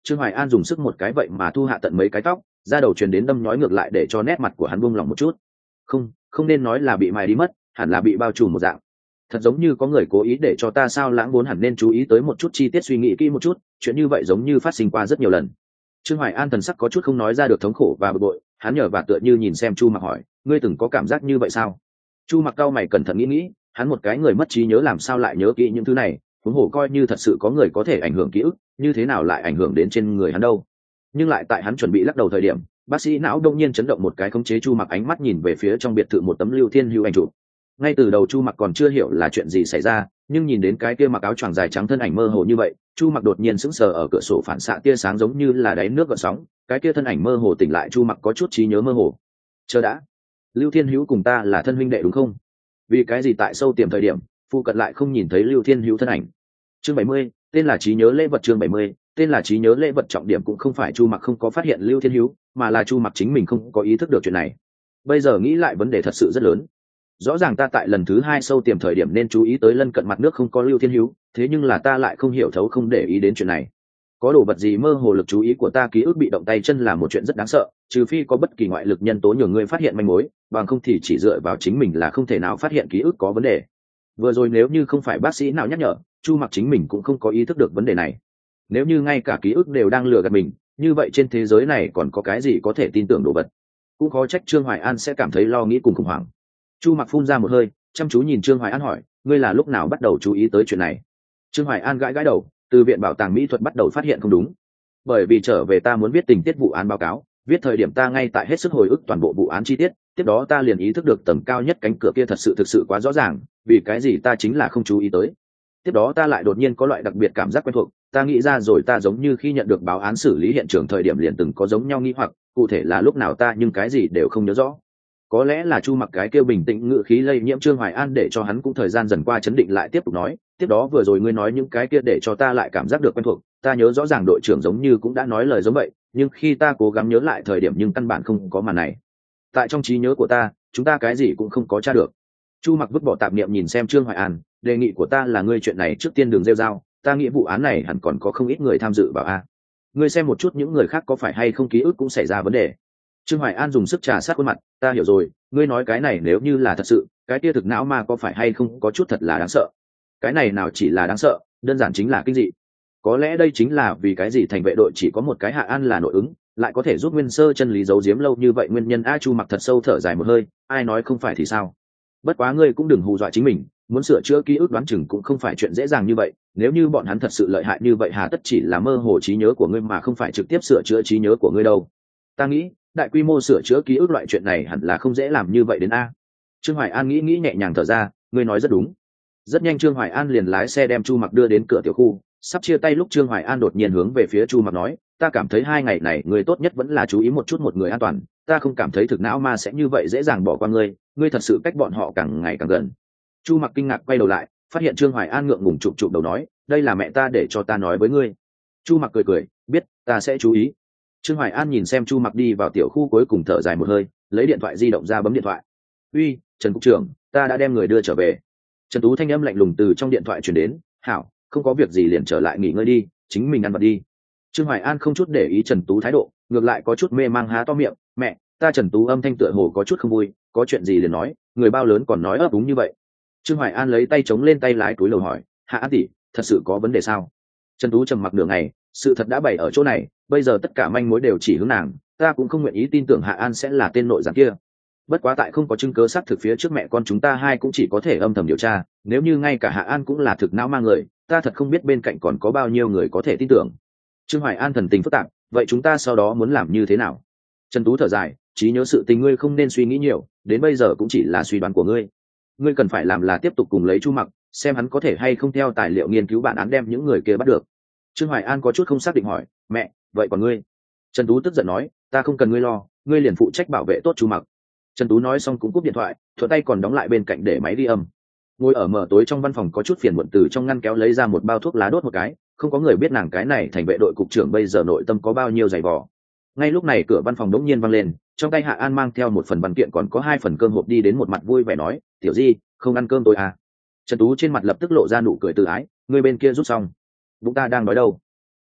Trương Hoài An dùng sức một cái vậy mà thu hạ tận mấy cái tóc, da đầu truyền đến đâm nhói ngược lại để cho nét mặt của hắn buông lỏng một chút. Không nên nói là bị mài đi mất, hẳn là bị bao trùm một dạng. Thật giống như có người cố ý để cho ta sao lãng, vốn hẳn nên chú ý tới một chút chi tiết, suy nghĩ kỹ một chút, chuyện như vậy giống như phát sinh qua rất nhiều lần. Trương Hoài An thần sắc có chút không nói ra được thống khổ và bực bội, hắn nhờ và tựa như nhìn xem Chu Mặc hỏi, ngươi từng có cảm giác như vậy sao? Chu Mặc cau mày cẩn thận nghĩ, hắn một cái người mất trí nhớ làm sao lại nhớ kỹ những thứ này, huống hồ coi như thật sự có người có thể ảnh hưởng ký ức, như thế nào lại ảnh hưởng đến trên người hắn đâu? Nhưng lại tại hắn chuẩn bị lắc đầu thời điểm, bác sĩ não đông nhiên chấn động một cái, khống chế Chu Mặc ánh mắt nhìn về phía trong biệt thự một tấm Lưu Thiên Hữu ảnh chụp. Ngay từ đầu Chu Mặc còn chưa hiểu là chuyện gì xảy ra, nhưng nhìn đến cái kia mặc áo choàng dài trắng thân ảnh mơ hồ như vậy, Chu Mặc đột nhiên sững sờ, ở cửa sổ phản xạ tia sáng giống như là đáy nước gợn sóng, cái kia thân ảnh mơ hồ tỉnh lại Chu Mặc có chút trí nhớ mơ hồ. Chờ đã, Lưu Thiên Hữu cùng ta là thân huynh đệ đúng không? Vì cái gì tại sâu tiềm thời điểm phụ cận lại không nhìn thấy Lưu Thiên Hữu thân ảnh? Chương 70, tên là trí nhớ lễ vật. Chương 70, tên là trí nhớ lễ vật. Trọng điểm cũng không phải Chu Mặc không có phát hiện Lưu Thiên Hữu, mà là Chu Mặc chính mình không có ý thức được chuyện này. Bây giờ nghĩ lại vấn đề thật sự rất lớn. Rõ ràng ta tại lần thứ 2 sâu tiềm thời điểm nên chú ý tới lân cận mặt nước không có Lưu Thiên Hữu, thế nhưng là ta lại không hiểu thấu, không để ý đến chuyện này. Có đồ vật gì mơ hồ lực chú ý của ta, ký ức bị động tay chân là một chuyện rất đáng sợ, trừ phi có bất kỳ ngoại lực nhân tố nhường ngươi phát hiện manh mối, bằng không thì chỉ dựa vào chính mình là không thể nào phát hiện ký ức có vấn đề. Vừa rồi nếu như không phải bác sĩ nào nhắc nhở, Chu Mặc chính mình cũng không có ý thức được vấn đề này. Nếu như ngay cả ký ức đều đang lừa gạt mình, như vậy trên thế giới này còn có cái gì có thể tin tưởng đồ vật? Cũng khó trách Trương Hoài An sẽ cảm thấy lo nghĩ cùng khủng hoảng. Chu Mặc phun ra một hơi, chăm chú nhìn Trương Hoài An hỏi, ngươi là lúc nào bắt đầu chú ý tới chuyện này? Trương Hoài An gãi đầu, từ viện bảo tàng mỹ thuật bắt đầu phát hiện không đúng. Bởi vì trở về ta muốn viết tình tiết vụ án báo cáo, viết thời điểm ta ngay tại hết sức hồi ức toàn bộ vụ án chi tiết, tiếp đó ta liền ý thức được tầng cao nhất cánh cửa kia thật sự quá rõ ràng, vì cái gì ta chính là không chú ý tới. Tiếp đó ta lại đột nhiên có loại đặc biệt cảm giác quen thuộc, ta nghĩ ra rồi, ta giống như khi nhận được báo án xử lý hiện trường thời điểm liền từng có giống nhau nghi hoặc, cụ thể là lúc nào ta nhưng cái gì đều không nhớ rõ. Có lẽ là Chu Mặc cái kêu bình tĩnh ngữ khí lây nhiễm Trương Hoài An, để cho hắn cũng thời gian dần qua chấn định lại, tiếp tục nói, tiếp đó vừa rồi ngươi nói những cái kia để cho ta lại cảm giác được quen thuộc, ta nhớ rõ ràng đội trưởng giống như cũng đã nói lời giống vậy, nhưng khi ta cố gắng nhớ lại thời điểm nhưng căn bản không có màn này. Tại trong trí nhớ của ta, chúng ta cái gì cũng không có tra được. Chu Mặc vứt bỏ tạp niệm nhìn xem Trương Hoài An, đề nghị của ta là ngươi chuyện này trước tiên đừng rêu rao, ta nghĩ vụ án này hẳn còn có không ít người tham dự vào a. Ngươi xem một chút những người khác có phải hay không ký ức cũng xảy ra vấn đề. Trương Hoài An dùng sức trà sát khuôn mặt, ta hiểu rồi, ngươi nói cái này nếu như là thật sự, cái kia thực não ma có phải hay không có chút thật là đáng sợ. Cái này nào chỉ là đáng sợ, đơn giản chính là kinh dị. Có lẽ đây chính là vì cái gì thành vệ đội chỉ có một cái Hạ An là nội ứng, lại có thể giúp Nguyên Sơ chân lý giấu giếm lâu như vậy nguyên nhân. A Chu Mặc thật sâu thở dài một hơi, ai nói không phải thì sao. Bất quá ngươi cũng đừng hù dọa chính mình, muốn sửa chữa ký ức đoán chừng cũng không phải chuyện dễ dàng như vậy, nếu như bọn hắn thật sự lợi hại như vậy hà tất chỉ là mơ hồ trí nhớ của ngươi mà không phải trực tiếp sửa chữa trí nhớ của ngươi đâu. Ta nghĩ đại quy mô sửa chữa ký ức loại chuyện này hẳn là không dễ làm như vậy đến a. Trương Hoài An nghĩ nhẹ nhàng thở ra, ngươi nói rất đúng. Rất nhanh Trương Hoài An liền lái xe đem Chu Mặc đưa đến cửa tiểu khu, sắp chia tay lúc Trương Hoài An đột nhiên hướng về phía Chu Mặc nói, ta cảm thấy 2 ngày này người tốt nhất vẫn là chú ý một chút một người an toàn, ta không cảm thấy thực não ma sẽ như vậy dễ dàng bỏ qua ngươi thật sự cách bọn họ càng ngày càng gần. Chu Mặc kinh ngạc quay đầu lại, phát hiện Trương Hoài An ngượng ngùng chụp đầu nói, đây là mẹ ta để cho ta nói với ngươi. Chu Mặc cười, biết, ta sẽ chú ý. Trương Hoài An nhìn xem Chu Mặc đi vào tiểu khu, cuối cùng thở dài một hơi, lấy điện thoại di động ra bấm điện thoại. Uy, Trần cục trưởng, ta đã đem người đưa trở về. Trần Tú thanh âm lạnh lùng từ trong điện thoại truyền đến, hảo, không có việc gì liền trở lại nghỉ ngơi đi, chính mình ăn vật đi. Trương Hoài An không chút để ý Trần Tú thái độ, ngược lại có chút mê mang há to miệng, mẹ, ta. Trần Tú âm thanh tựa hồ có chút không vui, có chuyện gì liền nói, người bao lớn còn nói ấp úng như vậy. Trương Hoài An lấy tay chống lên tay lái túi lầu hỏi, Hạ An tỷ, thật sự có vấn đề sao? Trần Tú trầm mặc nửa ngày, sự thật đã bày ở chỗ này, bây giờ tất cả manh mối đều chỉ hướng nàng, ta cũng không nguyện ý tin tưởng Hạ An sẽ là tên nội gián kia. Bất quá tại không có chứng cứ xác thực phía trước, mẹ con chúng ta hai cũng chỉ có thể âm thầm điều tra, nếu như ngay cả Hạ An cũng là thực não mang người, ta thật không biết bên cạnh còn có bao nhiêu người có thể tin tưởng. Trương Hoài An thần tình phức tạp, vậy chúng ta sau đó muốn làm như thế nào? Trần Tú thở dài, trí nhớ sự tình ngươi không nên suy nghĩ nhiều, đến bây giờ cũng chỉ là suy đoán của ngươi. Ngươi cần phải làm là tiếp tục cùng lấy Chu Mặc, xem hắn có thể hay không theo tài liệu nghiên cứu bản án đem những người kia bắt được. Trương Hoài An có chút không xác định hỏi, mẹ, vậy còn ngươi? Trần Tú tức giận nói, ta không cần ngươi lo, ngươi liền phụ trách bảo vệ tốt Chu Mặc. Trần Tú nói xong cũng cúp điện thoại, thuận tay còn đóng lại bên cạnh để máy ghi âm. Ngồi ở mờ tối trong văn phòng có chút phiền muộn, từ trong ngăn kéo lấy ra một bao thuốc lá đốt một cái, không có người biết nàng cái này thành vệ đội cục trưởng bây giờ nội tâm có bao nhiêu dày vò. Ngay lúc này cửa văn phòng đống nhiên vang lên, trong tay Hạ An mang theo một phần văn kiện còn có 2 phần cơm hộp đi đến, một mặt vui vẻ nói, tiểu Di, không ăn cơm tôi à? Trần Tú trên mặt lập tức lộ ra nụ cười tự ái, người bên kia rút xong, bụng ta đang đói đâu.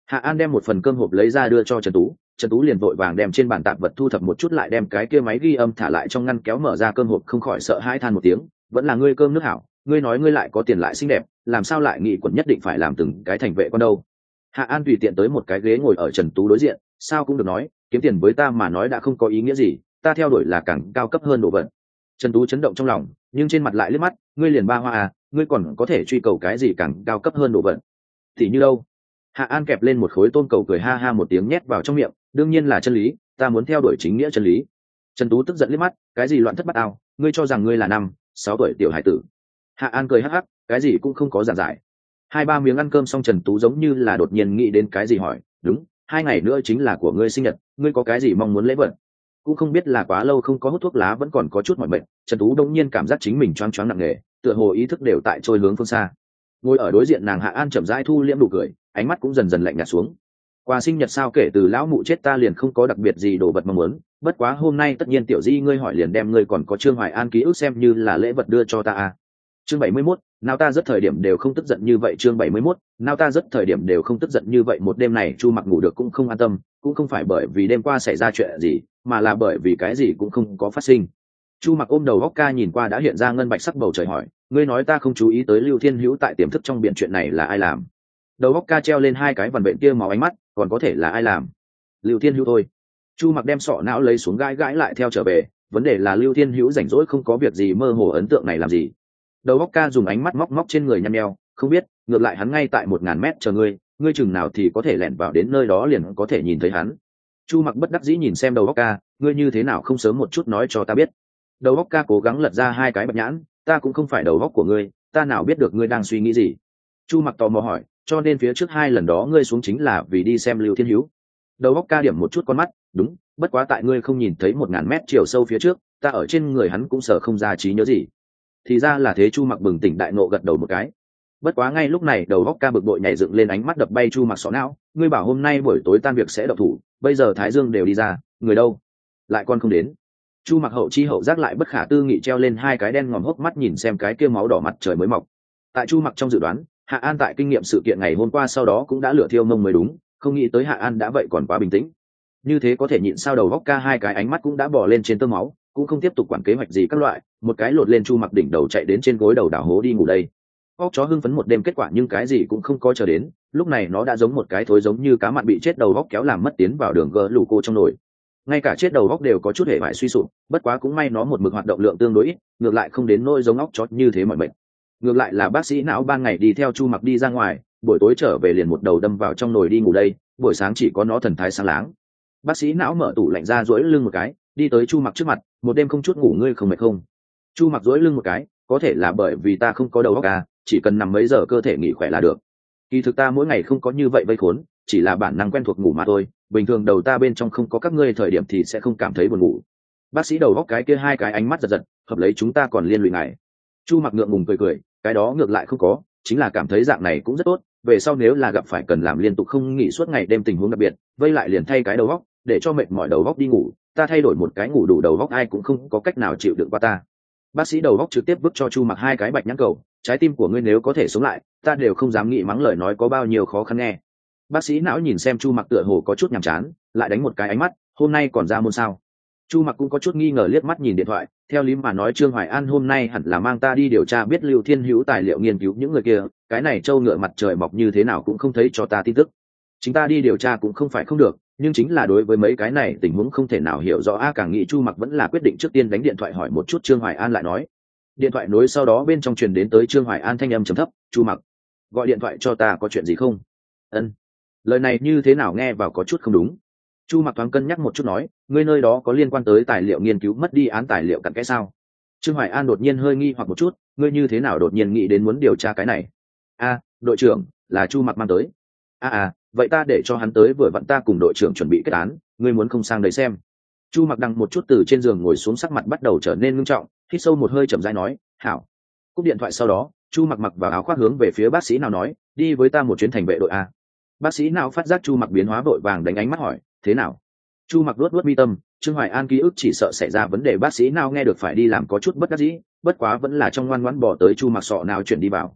Hạ An đem một phần cơm hộp lấy ra đưa cho Trần Tú. Trần Tú liền vội vàng đem trên bàn tạp vật thu thập một chút, lại đem cái kia máy ghi âm thả lại trong ngăn kéo, mở ra cơm hộp không khỏi sợ hãi than một tiếng. Vẫn là ngươi cơm nước hảo, ngươi nói ngươi lại có tiền lại xinh đẹp, làm sao lại nghĩ quần nhất định phải làm từng cái thành vệ con đâu. Hạ An tùy tiện tới một cái ghế ngồi ở Trần Tú đối diện. Sao cũng được nói, kiếm tiền với ta mà nói đã không có ý nghĩa gì, ta theo đuổi là càng cao cấp hơn đồ vật. Trần Tú chấn động trong lòng, nhưng trên mặt lại liếc mắt, ngươi liền ba hoa à, ngươi còn có thể truy cầu cái gì càng cao cấp hơn đồ vật thì như đâu. Hạ An kẹp lên một khối tôm cầu, cười ha ha một tiếng nhét vào trong miệng. Đương nhiên là chân lý, ta muốn theo đuổi chính nghĩa chân lý. Trần Tú tức giận liếc mắt, cái gì loạn thất bát ao, ngươi cho rằng ngươi là 5-6 tuổi tiểu hải tử. Hạ An cười hắc hắc, cái gì cũng không có giảng giải. 2-3 miếng ăn cơm xong, Trần Tú giống như là đột nhiên nghĩ đến cái gì hỏi, đúng, 2 ngày nữa chính là của ngươi sinh nhật, ngươi có cái gì mong muốn lễ vật? Cũng không biết là quá lâu không có hút thuốc lá vẫn còn có chút mỏi mệt, Trần Tú đông nhiên cảm giác chính mình choáng choáng nặng nề, tựa hồ ý thức đều tại trôi hướng phương xa. Ngồi ở đối diện nàng, Hạ An chậm rãi thu liễm nụ cười, ánh mắt cũng dần dần lạnh nhạt xuống. Quà sinh nhật sao, kể từ lão mụ chết ta liền không có đặc biệt gì đồ vật mong muốn, bất quá hôm nay tất nhiên tiểu di ngươi hỏi liền đem ngươi còn có Trương Hoài An ký ức xem như là lễ vật đưa cho ta à. Chương 71, nào ta rất thời điểm đều không tức giận như vậy. Chương 71, nào ta rất thời điểm đều không tức giận như vậy. Một đêm này Chu Mặc ngủ được cũng không an tâm, cũng không phải bởi vì đêm qua xảy ra chuyện gì, mà là bởi vì cái gì cũng không có phát sinh. Chu Mặc ôm đầu góc ca nhìn qua đã hiện ra ngân bạch sắc bầu trời hỏi, ngươi nói ta không chú ý tới Lưu Thiên Hữu tại tiềm thức trong biển chuyện này là ai làm? Đầu góc ca treo lên 2 cái vằn vện kia màu ánh mắt, còn có thể là ai làm? Lưu Thiên Hữu thôi. Chu Mặc đem sọ não lấy xuống gãi gãi lại theo trở về, vấn đề là Lưu Thiên Hữu rảnh rỗi không có việc gì mơ hồ ấn tượng này làm gì? Đầu góc ca dùng ánh mắt móc móc trên người nhăn nheo, không biết, ngược lại hắn ngay tại 1000 mét chờ ngươi, ngươi chừng nào thì có thể lẻn vào đến nơi đó liền có thể nhìn thấy hắn. Chu Mặc bất đắc dĩ nhìn xem đầu góc ca, ngươi như thế nào không sớm một chút nói cho ta biết? Đầu góc ca cố gắng lật ra 2 cái bạch nhãn, ta cũng không phải đầu góc của ngươi, ta nào biết được ngươi đang suy nghĩ gì. Chu Mặc tò mò hỏi, cho nên phía trước 2 lần đó ngươi xuống chính là vì đi xem Lưu Thiên Hữu? Đầu góc ca điểm một chút con mắt, đúng, bất quá tại ngươi không nhìn thấy 1000 mét chiều sâu phía trước, ta ở trên người hắn cũng sợ không ra trí nhớ gì. Thì ra là thế. Chu Mặc bừng tỉnh đại ngộ gật đầu một cái. Bất quá ngay lúc này đầu góc ca bực bội nhảy dựng lên, ánh mắt đập bay Chu Mặc sọ não, ngươi bảo hôm nay buổi tối tan việc sẽ động thủ, bây giờ Thái Dương đều đi ra, người đâu? Lại còn không đến. Chu Mặc hậu chi hậu giác lại bất khả tư nghị treo lên 2 cái đen ngòm hốc mắt nhìn xem cái kia máu đỏ mặt trời mới mọc. Tại Chu Mặc trong dự đoán, Hạ An tại kinh nghiệm sự kiện ngày hôm qua sau đó cũng đã lửa thiêu mông mới đúng, không nghĩ tới Hạ An đã vậy còn quá bình tĩnh. Như thế có thể nhịn sao? Đầu góc ca 2 cái ánh mắt cũng đã bò lên trên tơ máu, cũng không tiếp tục quản kế hoạch gì các loại, một cái lột lên Chu Mặc đỉnh đầu chạy đến trên gối đầu đảo hố đi ngủ đây. Óc chó hưng phấn một đêm kết quả nhưng cái gì cũng không có chờ đến, lúc này nó đã giống một cái thối giống như cá mặn bị chết đầu góc kéo làm mất tiến vào đường gỡ lù cô trong nồi. Ngay cả chết đầu góc đều có chút hệ vải suy sụp, bất quá cũng may nó một mực hoạt động lượng tương đối ít, ngược lại không đến nỗi giống óc chó như thế mọi bệnh. Ngược lại là bác sĩ não ban ngày đi theo Chu Mặc đi ra ngoài, buổi tối trở về liền một đầu đâm vào trong nồi đi ngủ đây, buổi sáng chỉ có nó thần thái sáng láng. Bác sĩ não mở tủ lạnh ra, duỗi lưng một cái, đi tới Chu Mặc trước mặt, một đêm không chút ngủ ngươi không mệt không? Chu Mặc duỗi lưng một cái, có thể là bởi vì ta không có đầu óc à, chỉ cần nằm mấy giờ cơ thể nghỉ khỏe là được. Kỳ thực ta mỗi ngày không có như vậy vây khốn, chỉ là bản năng quen thuộc ngủ mà thôi, bình thường đầu ta bên trong không có các ngươi thời điểm thì sẽ không cảm thấy buồn ngủ. Bác sĩ đầu góc cái kia 2 cái ánh mắt giật giật, hợp lấy chúng ta còn liên lụy ngài. Chu Mặc ngượng ngùng cười cười, cái đó ngược lại không có, chính là cảm thấy dạng này cũng rất tốt, về sau nếu là gặp phải cần làm liên tục không nghỉ suốt ngày đêm tình huống đặc biệt, vây lại liền thay cái đầu góc, để cho mệt mỏi đầu góc đi ngủ, ta thay đổi một cái ngủ đủ đầu góc ai cũng không có cách nào chịu đựng qua ta. Bác sĩ đầu góc trực tiếp vứt cho Chu Mặc 2 cái bạch nhãn cầu, trái tim của ngươi nếu có thể sống lại, ta đều không dám nghĩ mắng lời nói có bao nhiêu khó khăn nghe. Bác sĩ não nhìn xem Chu Mặc tựa hồ có chút nhàm chán, lại đánh một cái ánh mắt, hôm nay còn ra môn sao? Chu Mặc cũng có chút nghi ngờ liếc mắt nhìn điện thoại, theo lý mà nói Trương Hoài An hôm nay hẳn là mang ta đi điều tra biết Lưu Thiên Hữu tài liệu nghiên cứu những người kia, cái này trâu ngựa mặt trời mọc như thế nào cũng không thấy cho ta tin tức. Chính ta đi điều tra cũng không phải không được, nhưng chính là đối với mấy cái này tình huống không thể nào hiểu rõ càng nghĩ Chu Mặc vẫn là quyết định trước tiên đánh điện thoại hỏi một chút. Trương Hoài An lại nói. Điện thoại nối sau đó bên trong truyền đến tới Trương Hoài An thanh âm trầm thấp, Chu Mặc, gọi điện thoại cho ta có chuyện gì không? Ân. Lời này như thế nào nghe vào có chút không đúng. Chu Mặc thoáng cân nhắc một chút nói, ngươi nơi đó có liên quan tới tài liệu nghiên cứu mất đi án tài liệu cặn kẽ sao? Trương Hoài An đột nhiên hơi nghi hoặc một chút, ngươi như thế nào đột nhiên nghĩ đến muốn điều tra cái này? Đội trưởng, là Chu Mặc mang tới. Vậy ta để cho hắn tới, vừa vặn ta cùng đội trưởng chuẩn bị kết án, ngươi muốn không sang đấy xem? Chu Mặc đằng một chút từ trên giường ngồi xuống, sắc mặt bắt đầu trở nên nghiêm trọng, hít sâu một hơi chậm rãi nói, hảo. Cúp điện thoại sau đó, Chu Mặc mặc vào áo khoác hướng về phía bác sĩ nào nói, đi với ta một chuyến thành vệ đội a. Bác sĩ nào phát giác Chu Mặc biến hóa vội vàng đánh ánh mắt hỏi, thế nào? Chu Mặc luốt mi tâm, Trương Hoài An ký ức chỉ sợ xảy ra vấn đề, bác sĩ nào nghe được phải đi làm có chút bất đắc dĩ, bất quá vẫn là trong ngoan ngoãn bỏ tới Chu Mặc sọ nào chuyển đi vào.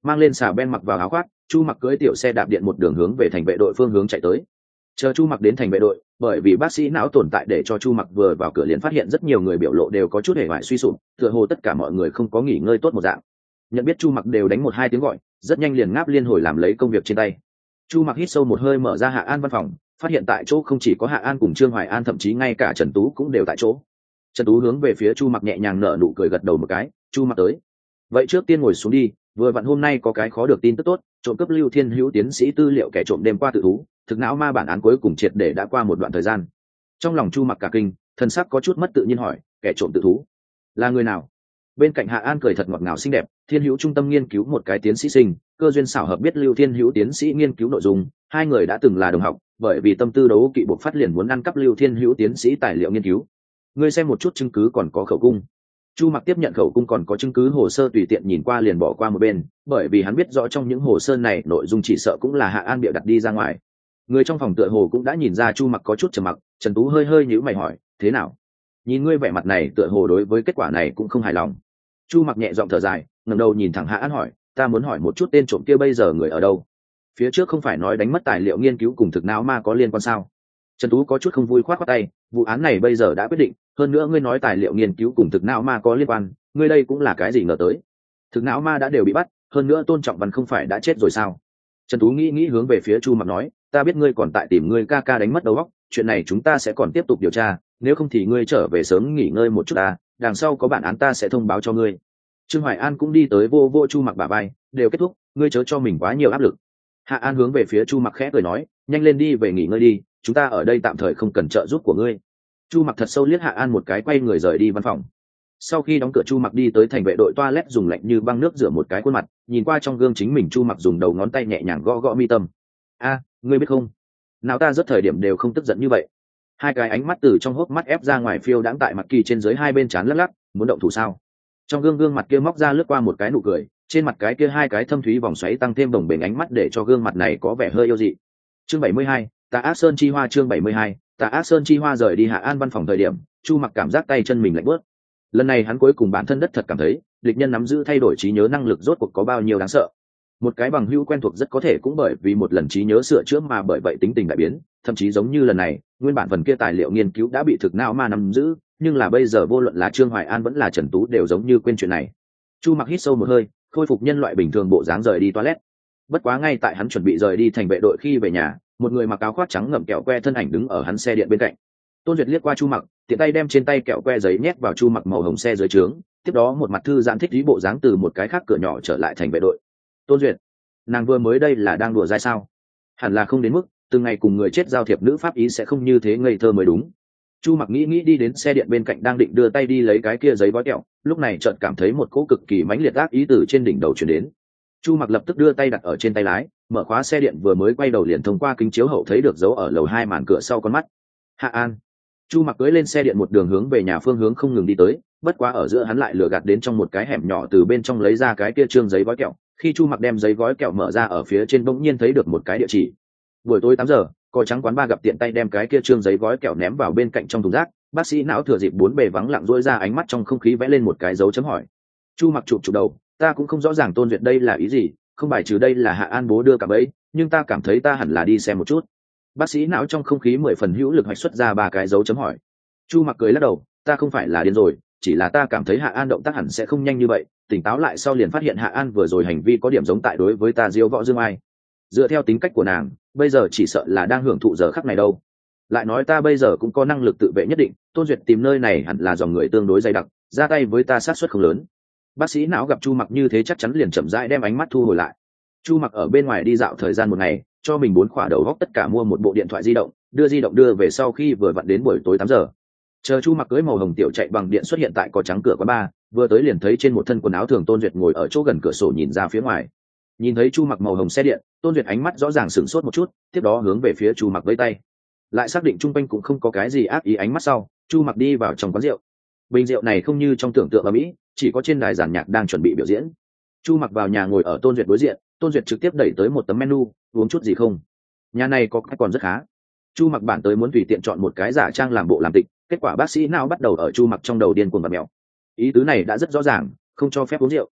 mang lên xà ben mặc vào áo khoác, Chu Mặc cưỡi tiểu xe đạp điện một đường hướng về thành vệ đội phương hướng chạy tới. Chờ Chu Mặc đến thành vệ đội, bởi vì bác sĩ não tồn tại để cho Chu Mặc vừa vào cửa liền phát hiện rất nhiều người biểu lộ đều có chút hề hoài suy sụp, tựa hồ tất cả mọi người không có nghỉ ngơi tốt một dạng. Nhận biết Chu Mặc đều đánh một hai tiếng gọi, rất nhanh liền ngáp liên hồi làm lấy công việc trên tay. Chu Mặc hít sâu một hơi mở ra Hạ An văn phòng, phát hiện tại chỗ không chỉ có Hạ An cùng Trương Hoài An, thậm chí ngay cả Trần Tú cũng đều tại chỗ. Trần Tú hướng về phía Chu Mặc nhẹ nhàng nở nụ cười gật đầu một cái. Chu Mặc tới, vậy trước tiên ngồi xuống đi, vừa vặn hôm nay có cái khó được tin tức tốt, trộm cướp Lưu Thiên Hữu tiến sĩ tư liệu kẻ trộm đêm qua tự thú, thực não ma bản án cuối cùng triệt để đã qua một đoạn thời gian. Trong lòng Chu Mặc cả kinh, thần sắc có chút mất tự nhiên hỏi, kẻ trộm tự thú là người nào? Bên cạnh Hạ An cười thật ngọt ngào xinh đẹp, Thiên Hữu trung tâm nghiên cứu một cái tiến sĩ sinh, cơ duyên xảo hợp biết Lưu Thiên Hữu tiến sĩ nghiên cứu nội dung, hai người đã từng là đồng học, bởi vì tâm tư đấu kỵ buộc phát liền muốn ăn cắp Lưu Thiên Hữu tiến sĩ tài liệu nghiên cứu. Ngươi xem một chút chứng cứ còn có khẩu cung. Chu Mặc tiếp nhận khẩu cung còn có chứng cứ hồ sơ tùy tiện nhìn qua liền bỏ qua một bên, bởi vì hắn biết rõ trong những hồ sơ này nội dung chỉ sợ cũng là Hạ An bịa đặt đi ra ngoài. Người trong phòng tựa hồ cũng đã nhìn ra Chu Mặc có chút trầm mặc, Trần Tú hơi hơi nhíu mày hỏi, thế nào? Nhìn ngươi vẻ mặt này tựa hồ đối với kết quả này cũng không hài lòng. Chu Mặc nhẹ giọng thở dài, ngẩng đầu nhìn thẳng Hạ An hỏi, ta muốn hỏi một chút tên trộm kia bây giờ người ở đâu? Phía trước không phải nói đánh mất tài liệu nghiên cứu cùng thực não ma có liên quan sao? Trần Tú có chút không vui khoát khoát tay, vụ án này bây giờ đã quyết định, hơn nữa ngươi nói tài liệu nghiên cứu cùng thực não ma có liên quan, ngươi đây cũng là cái gì ngờ tới? Thực não ma đã đều bị bắt, hơn nữa Tôn Trọng Văn không phải đã chết rồi sao? Trần Tú nghĩ hướng về phía Chu Mặc nói, ta biết ngươi còn tại tìm ngươi ca ca đánh mất đầu óc, chuyện này chúng ta sẽ còn tiếp tục điều tra, nếu không thì ngươi trở về sớm nghỉ ngơi một chút ta, đằng sau có bản án ta sẽ thông báo cho ngươi. Trương Hoài An cũng đi tới vô Chu Mặc bả vai, đều kết thúc, ngươi chớ cho mình quá nhiều áp lực. Hạ An hướng về phía Chu Mặc khẽ cười nói, nhanh lên đi về nghỉ ngơi đi, chúng ta ở đây tạm thời không cần trợ giúp của ngươi. Chu Mặc thật sâu liếc Hạ An một cái, quay người rời đi văn phòng. Sau khi đóng cửa, Chu Mặc đi tới thành vệ đội toilet dùng lạnh như băng nước rửa một cái khuôn mặt, nhìn qua trong gương chính mình, Chu Mặc dùng đầu ngón tay nhẹ nhàng gõ gõ mi tâm. Ngươi biết không, nào ta rất thời điểm đều không tức giận như vậy. Hai cái ánh mắt từ trong hốc mắt ép ra ngoài phiêu đãng tại mặt kỳ trên dưới hai bên trán lắc lắc, muốn động thủ sao? Trong gương mặt kia móc ra lướt qua một cái nụ cười, trên mặt cái kia hai cái thâm thúy vòng xoáy tăng thêm đồng bền ánh mắt để cho gương mặt này có vẻ hơi yêu dị. Chương 72, Tà Ác Sơn Chi Hoa. Chương 72, Tà Ác Sơn Chi Hoa. Rời đi Hạ An văn phòng thời điểm, Chu Mặc cảm giác tay chân mình lạnh bớt. Lần này hắn cuối cùng bản thân đất thật cảm thấy, địch nhân nắm giữ thay đổi trí nhớ năng lực rốt cuộc có bao nhiêu đáng sợ. Một cái bằng hữu quen thuộc rất có thể cũng bởi vì một lần trí nhớ sửa chữa mà bởi vậy tính tình đại biến, thậm chí giống như lần này, nguyên bản phần kia tài liệu nghiên cứu đã bị thực não ma nắm giữ, nhưng là bây giờ vô luận là Trương Hoài An vẫn là Trần Tú đều giống như quên chuyện này. Chu Mặc hít sâu một hơi, khôi phục nhân loại bình thường bộ dáng rời đi toilet. Bất quá ngay tại hắn chuẩn bị rời đi thành vệ đội khi về nhà, một người mặc áo khoác trắng ngậm kẹo que thân ảnh đứng ở hắn xe điện bên cạnh. Tôn Duyệt liếc qua Chu Mặc, tiện tay đem trên tay kẹo que giấy nhét vào Chu Mặc màu hồng xe dưới trướng, tiếp đó một mặt thư giãn thích ý bộ dáng từ một cái khác cửa nhỏ trở lại thành vệ đội. Tôn Duyệt, nàng vừa mới đây là đang đùa dai sao? Hẳn là không đến mức, từng ngày cùng người chết giao thiệp nữ pháp ý sẽ không như thế ngây thơ mới đúng. Chu Mặc nghĩ đi đến xe điện bên cạnh, đang định đưa tay đi lấy cái kia giấy gói kẹo, lúc này chợt cảm thấy một cỗ cực kỳ mãnh liệt ác ý từ trên đỉnh đầu truyền đến. Chu Mặc lập tức đưa tay đặt ở trên tay lái, mở khóa xe điện, vừa mới quay đầu liền thông qua kính chiếu hậu thấy được dấu ở lầu 2 màn cửa sau con mắt. Hạ An. Chu Mặc cưỡi lên xe điện một đường hướng về nhà phương hướng không ngừng đi tới, bất quá ở giữa hắn lại lừa gạt đến trong một cái hẻm nhỏ, từ bên trong lấy ra cái kia trương giấy gói kẹo. Khi Chu Mặc đem giấy gói kẹo mở ra, ở phía trên bỗng nhiên thấy được một cái địa chỉ. Buổi tối 8 giờ, cò trắng quán ba gặp tiện tay đem cái kia trương giấy gói kẹo ném vào bên cạnh trong thùng rác. Bác sĩ não thừa dịp bốn bề vắng lặng rỗi ra ánh mắt trong không khí vẽ lên một cái dấu chấm hỏi. Chu Mặc chụp đầu, ta cũng không rõ ràng Tôn Duyệt đây là ý gì, không bài trừ đây là Hạ An bố đưa cả bấy, nhưng ta cảm thấy ta hẳn là đi xem một chút. Bác sĩ não trong không khí 10 phần hữu lực hoạch xuất ra 3 cái dấu chấm hỏi. Chu Mặc cười lắc đầu, ta không phải là điên rồi, chỉ là ta cảm thấy Hạ An động tác hẳn sẽ không nhanh như vậy, tỉnh táo lại sau liền phát hiện Hạ An vừa rồi hành vi có điểm giống tại đối với ta diêu võ dương ai. Dựa theo tính cách của nàng, bây giờ chỉ sợ là đang hưởng thụ giờ khắc này đâu. Lại nói ta bây giờ cũng có năng lực tự vệ nhất định, Tôn Duyệt tìm nơi này hẳn là dòng người tương đối dày đặc, ra tay với ta sát suất không lớn. Bác sĩ não gặp Chu Mặc như thế chắc chắn liền chậm rãi đem ánh mắt thu hồi lại. Chu Mặc ở bên ngoài đi dạo thời gian một ngày, cho mình 4 khỏa đầu góc tất cả mua một bộ điện thoại di động, đưa về sau khi vừa vặn đến buổi tối 8 giờ. Chờ Chu Mặc cưới màu hồng tiểu chạy bằng điện xuất hiện tại cò trắng cửa quán bar, vừa tới liền thấy trên một thân quần áo thường Tôn Duyệt ngồi ở chỗ gần cửa sổ nhìn ra phía ngoài. Nhìn thấy Chu Mặc màu hồng xe điện, Tôn Duyệt ánh mắt rõ ràng sửng sốt một chút, tiếp đó hướng về phía Chu Mặc vẫy tay. Lại xác định chung quanh cũng không có cái gì ác ý ánh mắt sau, Chu Mặc đi vào trong quán rượu. Bình rượu này không như trong tưởng tượng ở Mỹ, chỉ có trên đài giàn nhạc đang chuẩn bị biểu diễn. Chu Mặc vào nhà ngồi ở Tôn Duyệt đối diện, Tôn Duyệt trực tiếp đẩy tới một tấm menu, uống chút gì không? Nhà này có cái còn rất khá. Chu Mặc bản tới muốn tùy tiện chọn một cái giả trang làm bộ làm tịch, kết quả bác sĩ não bắt đầu ở Chu Mặc trong đầu điên cuồng và mèo. Ý tứ này đã rất rõ ràng, không cho phép uống rượu.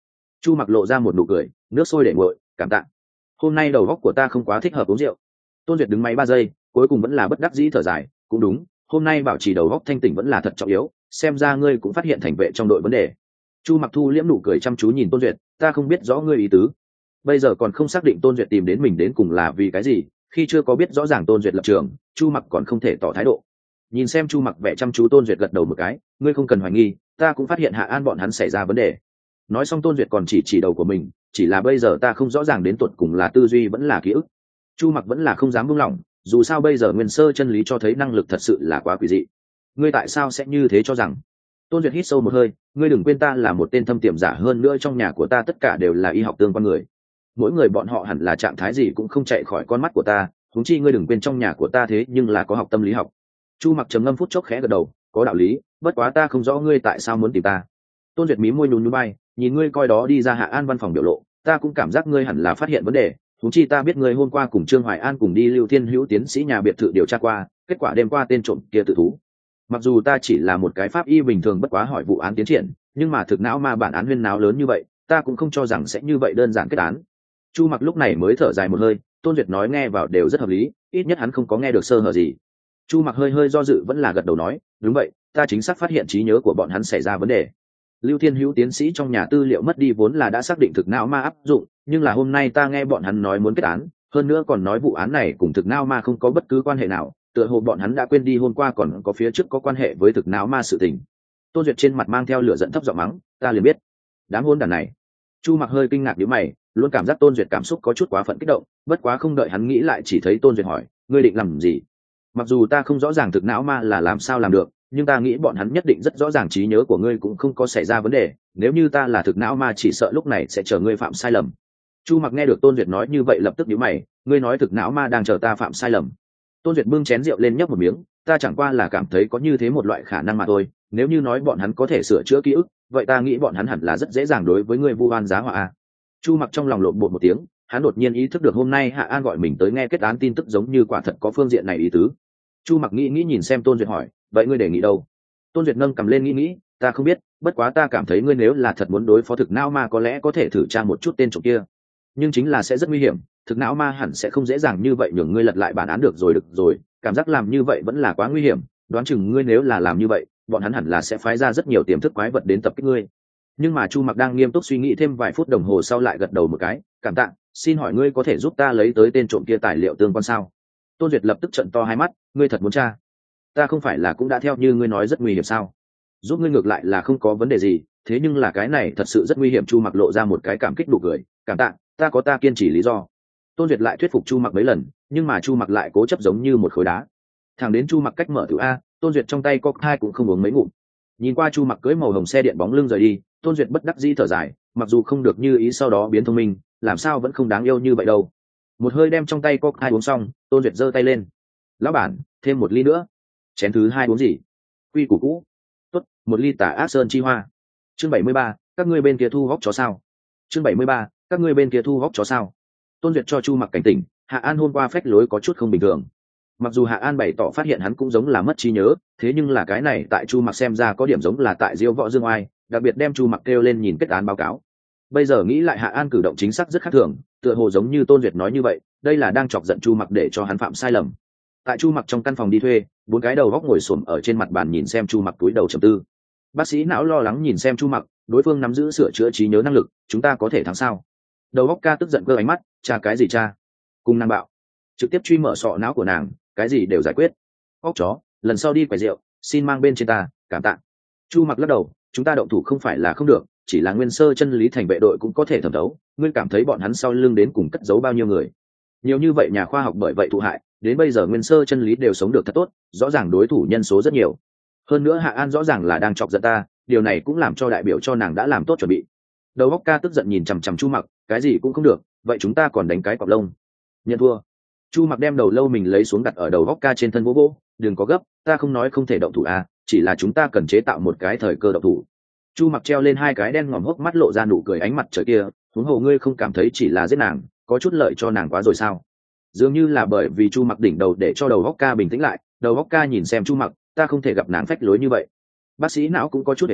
Chu Mặc lộ ra một nụ cười, nước sôi để nguội, cảm tạ. Hôm nay đầu óc của ta không quá thích hợp uống rượu. Tôn Duyệt đứng máy 3 giây, cuối cùng vẫn là bất đắc dĩ thở dài, cũng đúng, hôm nay bảo trì đầu óc thanh tỉnh vẫn là thật trọng yếu, xem ra ngươi cũng phát hiện thành vệ trong đội vấn đề. Chu Mặc thu liễm nụ cười chăm chú nhìn Tôn Duyệt, ta không biết rõ ngươi ý tứ. Bây giờ còn không xác định Tôn Duyệt tìm đến mình đến cùng là vì cái gì, khi chưa có biết rõ ràng Tôn Duyệt lập trường, Chu Mặc còn không thể tỏ thái độ. Nhìn xem Chu Mặc vẻ chăm chú, Tôn Duyệt gật đầu một cái, ngươi không cần hoài nghi, ta cũng phát hiện Hạ An bọn hắn xảy ra vấn đề. Nói xong Tôn Duyệt còn chỉ đầu của mình, chỉ là bây giờ ta không rõ ràng đến tuột cùng là tư duy vẫn là ký ức. Chu Mặc vẫn là không dám buông lỏng, dù sao bây giờ Nguyên Sơ chân lý cho thấy năng lực thật sự là quá quỷ dị. Ngươi tại sao sẽ như thế cho rằng? Tôn Duyệt hít sâu một hơi, ngươi đừng quên ta là một tên thâm tiềm giả, hơn nữa trong nhà của ta tất cả đều là y học tương quan người, mỗi người bọn họ hẳn là trạng thái gì cũng không chạy khỏi con mắt của ta, huống chi ngươi đừng quên trong nhà của ta thế nhưng là có học tâm lý học. Chu Mặc trầm ngâm phút chốc khẽ gật đầu, có đạo lý, bất quá ta không rõ ngươi tại sao muốn tìm ta. Tôn Duyệt mím môi nhún nhún vai, nhìn ngươi coi đó đi ra Hạ An văn phòng biểu lộ, ta cũng cảm giác ngươi hẳn là phát hiện vấn đề, huống chi ta biết ngươi hôm qua cùng Trương Hoài An cùng đi Lưu Thiên Hữu tiến sĩ nhà biệt thự điều tra qua, kết quả đêm qua tên trộm kia tự thú. Mặc dù ta chỉ là một cái pháp y bình thường, bất quá hỏi vụ án tiến triển, nhưng mà thực não ma bản án huyên náo lớn như vậy, ta cũng không cho rằng sẽ như vậy đơn giản kết án. Chu Mặc lúc này mới thở dài một hơi, Tôn Duyệt nói nghe vào đều rất hợp lý, ít nhất hắn không có nghe được sơ hở gì. Chu Mặc hơi do dự vẫn là gật đầu nói, đúng vậy, ta chính xác phát hiện trí nhớ của bọn hắn xảy ra vấn đề. Lưu Thiên Hữu tiến sĩ trong nhà tư liệu mất đi vốn là đã xác định thực não ma áp dụng, nhưng là hôm nay ta nghe bọn hắn nói muốn kết án, hơn nữa còn nói vụ án này cùng thực não ma không có bất cứ quan hệ nào, tựa hồ bọn hắn đã quên đi hôm qua còn có phía trước có quan hệ với thực não ma sự tình. Tôn Duyệt trên mặt mang theo lửa giận thấp giọng mắng, ta liền biết, đám hôn đàn này. Chu Mặc hơi kinh ngạc nhíu mày, luôn cảm giác Tôn Duyệt cảm xúc có chút quá phận kích động, bất quá không đợi hắn nghĩ lại chỉ thấy Tôn Duyệt hỏi, ngươi định làm gì? Mặc dù ta không rõ ràng thực não ma là làm sao làm được, nhưng ta nghĩ bọn hắn nhất định rất rõ ràng trí nhớ của ngươi cũng không có xảy ra vấn đề, nếu như ta là thực não ma chỉ sợ lúc này sẽ chờ ngươi phạm sai lầm. Chu Mặc nghe được Tôn Duyệt nói như vậy lập tức nhíu mày, ngươi nói thực não ma đang chờ ta phạm sai lầm? Tôn Duyệt bưng chén rượu lên nhấp một miếng, ta chẳng qua là cảm thấy có như thế một loại khả năng mà thôi, nếu như nói bọn hắn có thể sửa chữa ký ức, vậy ta nghĩ bọn hắn hẳn là rất dễ dàng đối với ngươi vu oan giá họa. Chu Mặc trong lòng lộn bột một tiếng, hắn đột nhiên ý thức được hôm nay Hạ An gọi mình tới nghe kết án tin tức giống như quả thật có phương diện này ý tứ. Chu Mặc nghĩ nhìn xem Tôn Duyệt hỏi, vậy ngươi đề nghị đâu? Tôn Duyệt nâng cầm lên nghĩ, ta không biết, bất quá ta cảm thấy ngươi nếu là thật muốn đối phó thực não ma có lẽ có thể thử tra một chút tên trộm kia, nhưng chính là sẽ rất nguy hiểm, thực não ma hẳn sẽ không dễ dàng như vậy nhường ngươi lật lại bản án được rồi, cảm giác làm như vậy vẫn là quá nguy hiểm, đoán chừng ngươi nếu là làm như vậy, bọn hắn hẳn là sẽ phái ra rất nhiều tiềm thức quái vật đến tập kích ngươi. Nhưng mà Chu Mặc đang nghiêm túc suy nghĩ thêm vài phút đồng hồ sau lại gật đầu một cái, cảm tạ, xin hỏi ngươi có thể giúp ta lấy tới tên trộm kia tài liệu tương quan sao? Tôn Duyệt lập tức trợn to hai mắt, ngươi thật muốn tra? Ta không phải là cũng đã theo như ngươi nói rất nguy hiểm sao? Giúp ngươi ngược lại là không có vấn đề gì, thế nhưng là cái này thật sự rất nguy hiểm. Chu Mặc lộ ra một cái cảm kích nụ cười, cảm tạ, ta có ta kiên trì lý do. Tôn Duyệt lại thuyết phục Chu Mặc mấy lần, nhưng mà Chu Mặc lại cố chấp giống như một khối đá. Thẳng đến Chu Mặc cách mở tiểu a, Tôn Duyệt trong tay cocktail cũng không uống mấy ngụm. Nhìn qua Chu Mặc cưỡi màu hồng xe điện bóng lưng rời đi, Tôn Duyệt bất đắc dĩ thở dài, mặc dù không được như ý sau đó biến thông minh, làm sao vẫn không đáng yêu như vậy đâu. Một hơi đem trong tay cocktail uống xong, Tôn Duyệt giơ tay lên, lão bản, thêm một ly nữa. Chén thứ 2 uống gì? Quy củ cũ. Tốt, một ly Tả Ác Sơn chi hoa. Chương 73, các ngươi bên kia thu hóc chó sao? Chương 73, các ngươi bên kia thu hóc chó sao? Tôn Duyệt cho Chu Mặc cảnh tỉnh, Hạ An hôm qua phách lối có chút không bình thường. Mặc dù Hạ An bày tỏ phát hiện hắn cũng giống là mất trí nhớ, thế nhưng là cái này tại Chu Mặc xem ra có điểm giống là tại Diêu Võ Dương Oai, đặc biệt đem Chu Mặc kêu lên nhìn kết án báo cáo. Bây giờ nghĩ lại Hạ An cử động chính xác rất khác thường, tựa hồ giống như Tôn Duyệt nói như vậy, đây là đang chọc giận Chu Mặc để cho hắn phạm sai lầm. Tại Chu Mặc trong căn phòng đi thuê, 4 cái đầu góc ngồi xổm ở trên mặt bàn nhìn xem Chu Mặc túi đầu trầm tư. Bác sĩ não lo lắng nhìn xem Chu Mặc, đối phương nắm giữ sửa chữa trí nhớ năng lực, chúng ta có thể thắng sao? Đầu góc ca tức giận cơ ánh mắt, cha cái gì cha? Cùng nàng bạo, trực tiếp truy mở sọ não của nàng, cái gì đều giải quyết. Óc chó, lần sau đi quầy rượu, xin mang bên trên ta, cảm tạ. Chu Mặc lắc đầu, chúng ta động thủ không phải là không được, chỉ là nguyên sơ chân lý thành vệ đội cũng có thể thẩm thấu, ngươi cảm thấy bọn hắn sau lưng đến cùng cất giấu bao nhiêu người? Nhiều như vậy nhà khoa học bởi vậy thụ hại, đến bây giờ nguyên sơ chân lý đều sống được thật tốt, rõ ràng đối thủ nhân số rất nhiều. Hơn nữa Hạ An rõ ràng là đang chọc giận ta, điều này cũng làm cho đại biểu cho nàng đã làm tốt chuẩn bị. Đầu góc ca tức giận nhìn chằm chằm Chu Mặc, cái gì cũng không được, vậy chúng ta còn đánh cái cọp lông. Nhận thua. Chu Mặc đem đầu lâu mình lấy xuống đặt ở đầu góc ca trên thân vỗ, đừng có gấp, ta không nói không thể động thủ à, chỉ là chúng ta cần chế tạo một cái thời cơ động thủ. Chu Mặc treo lên 2 cái đen ngòm hốc mắt lộ ra nụ cười ánh mặt trời kia, huống hồ ngươi không cảm thấy chỉ là giết nàng, có chút lợi cho nàng quá rồi sao? Dường như là bởi vì Chu Mặc đỉnh đầu để cho đầu góc ca bình tĩnh lại, đầu góc ca nhìn xem Chu Mặc, ta không thể gặp nàng phách lối như vậy. Bác sĩ não cũng có chút để hoài,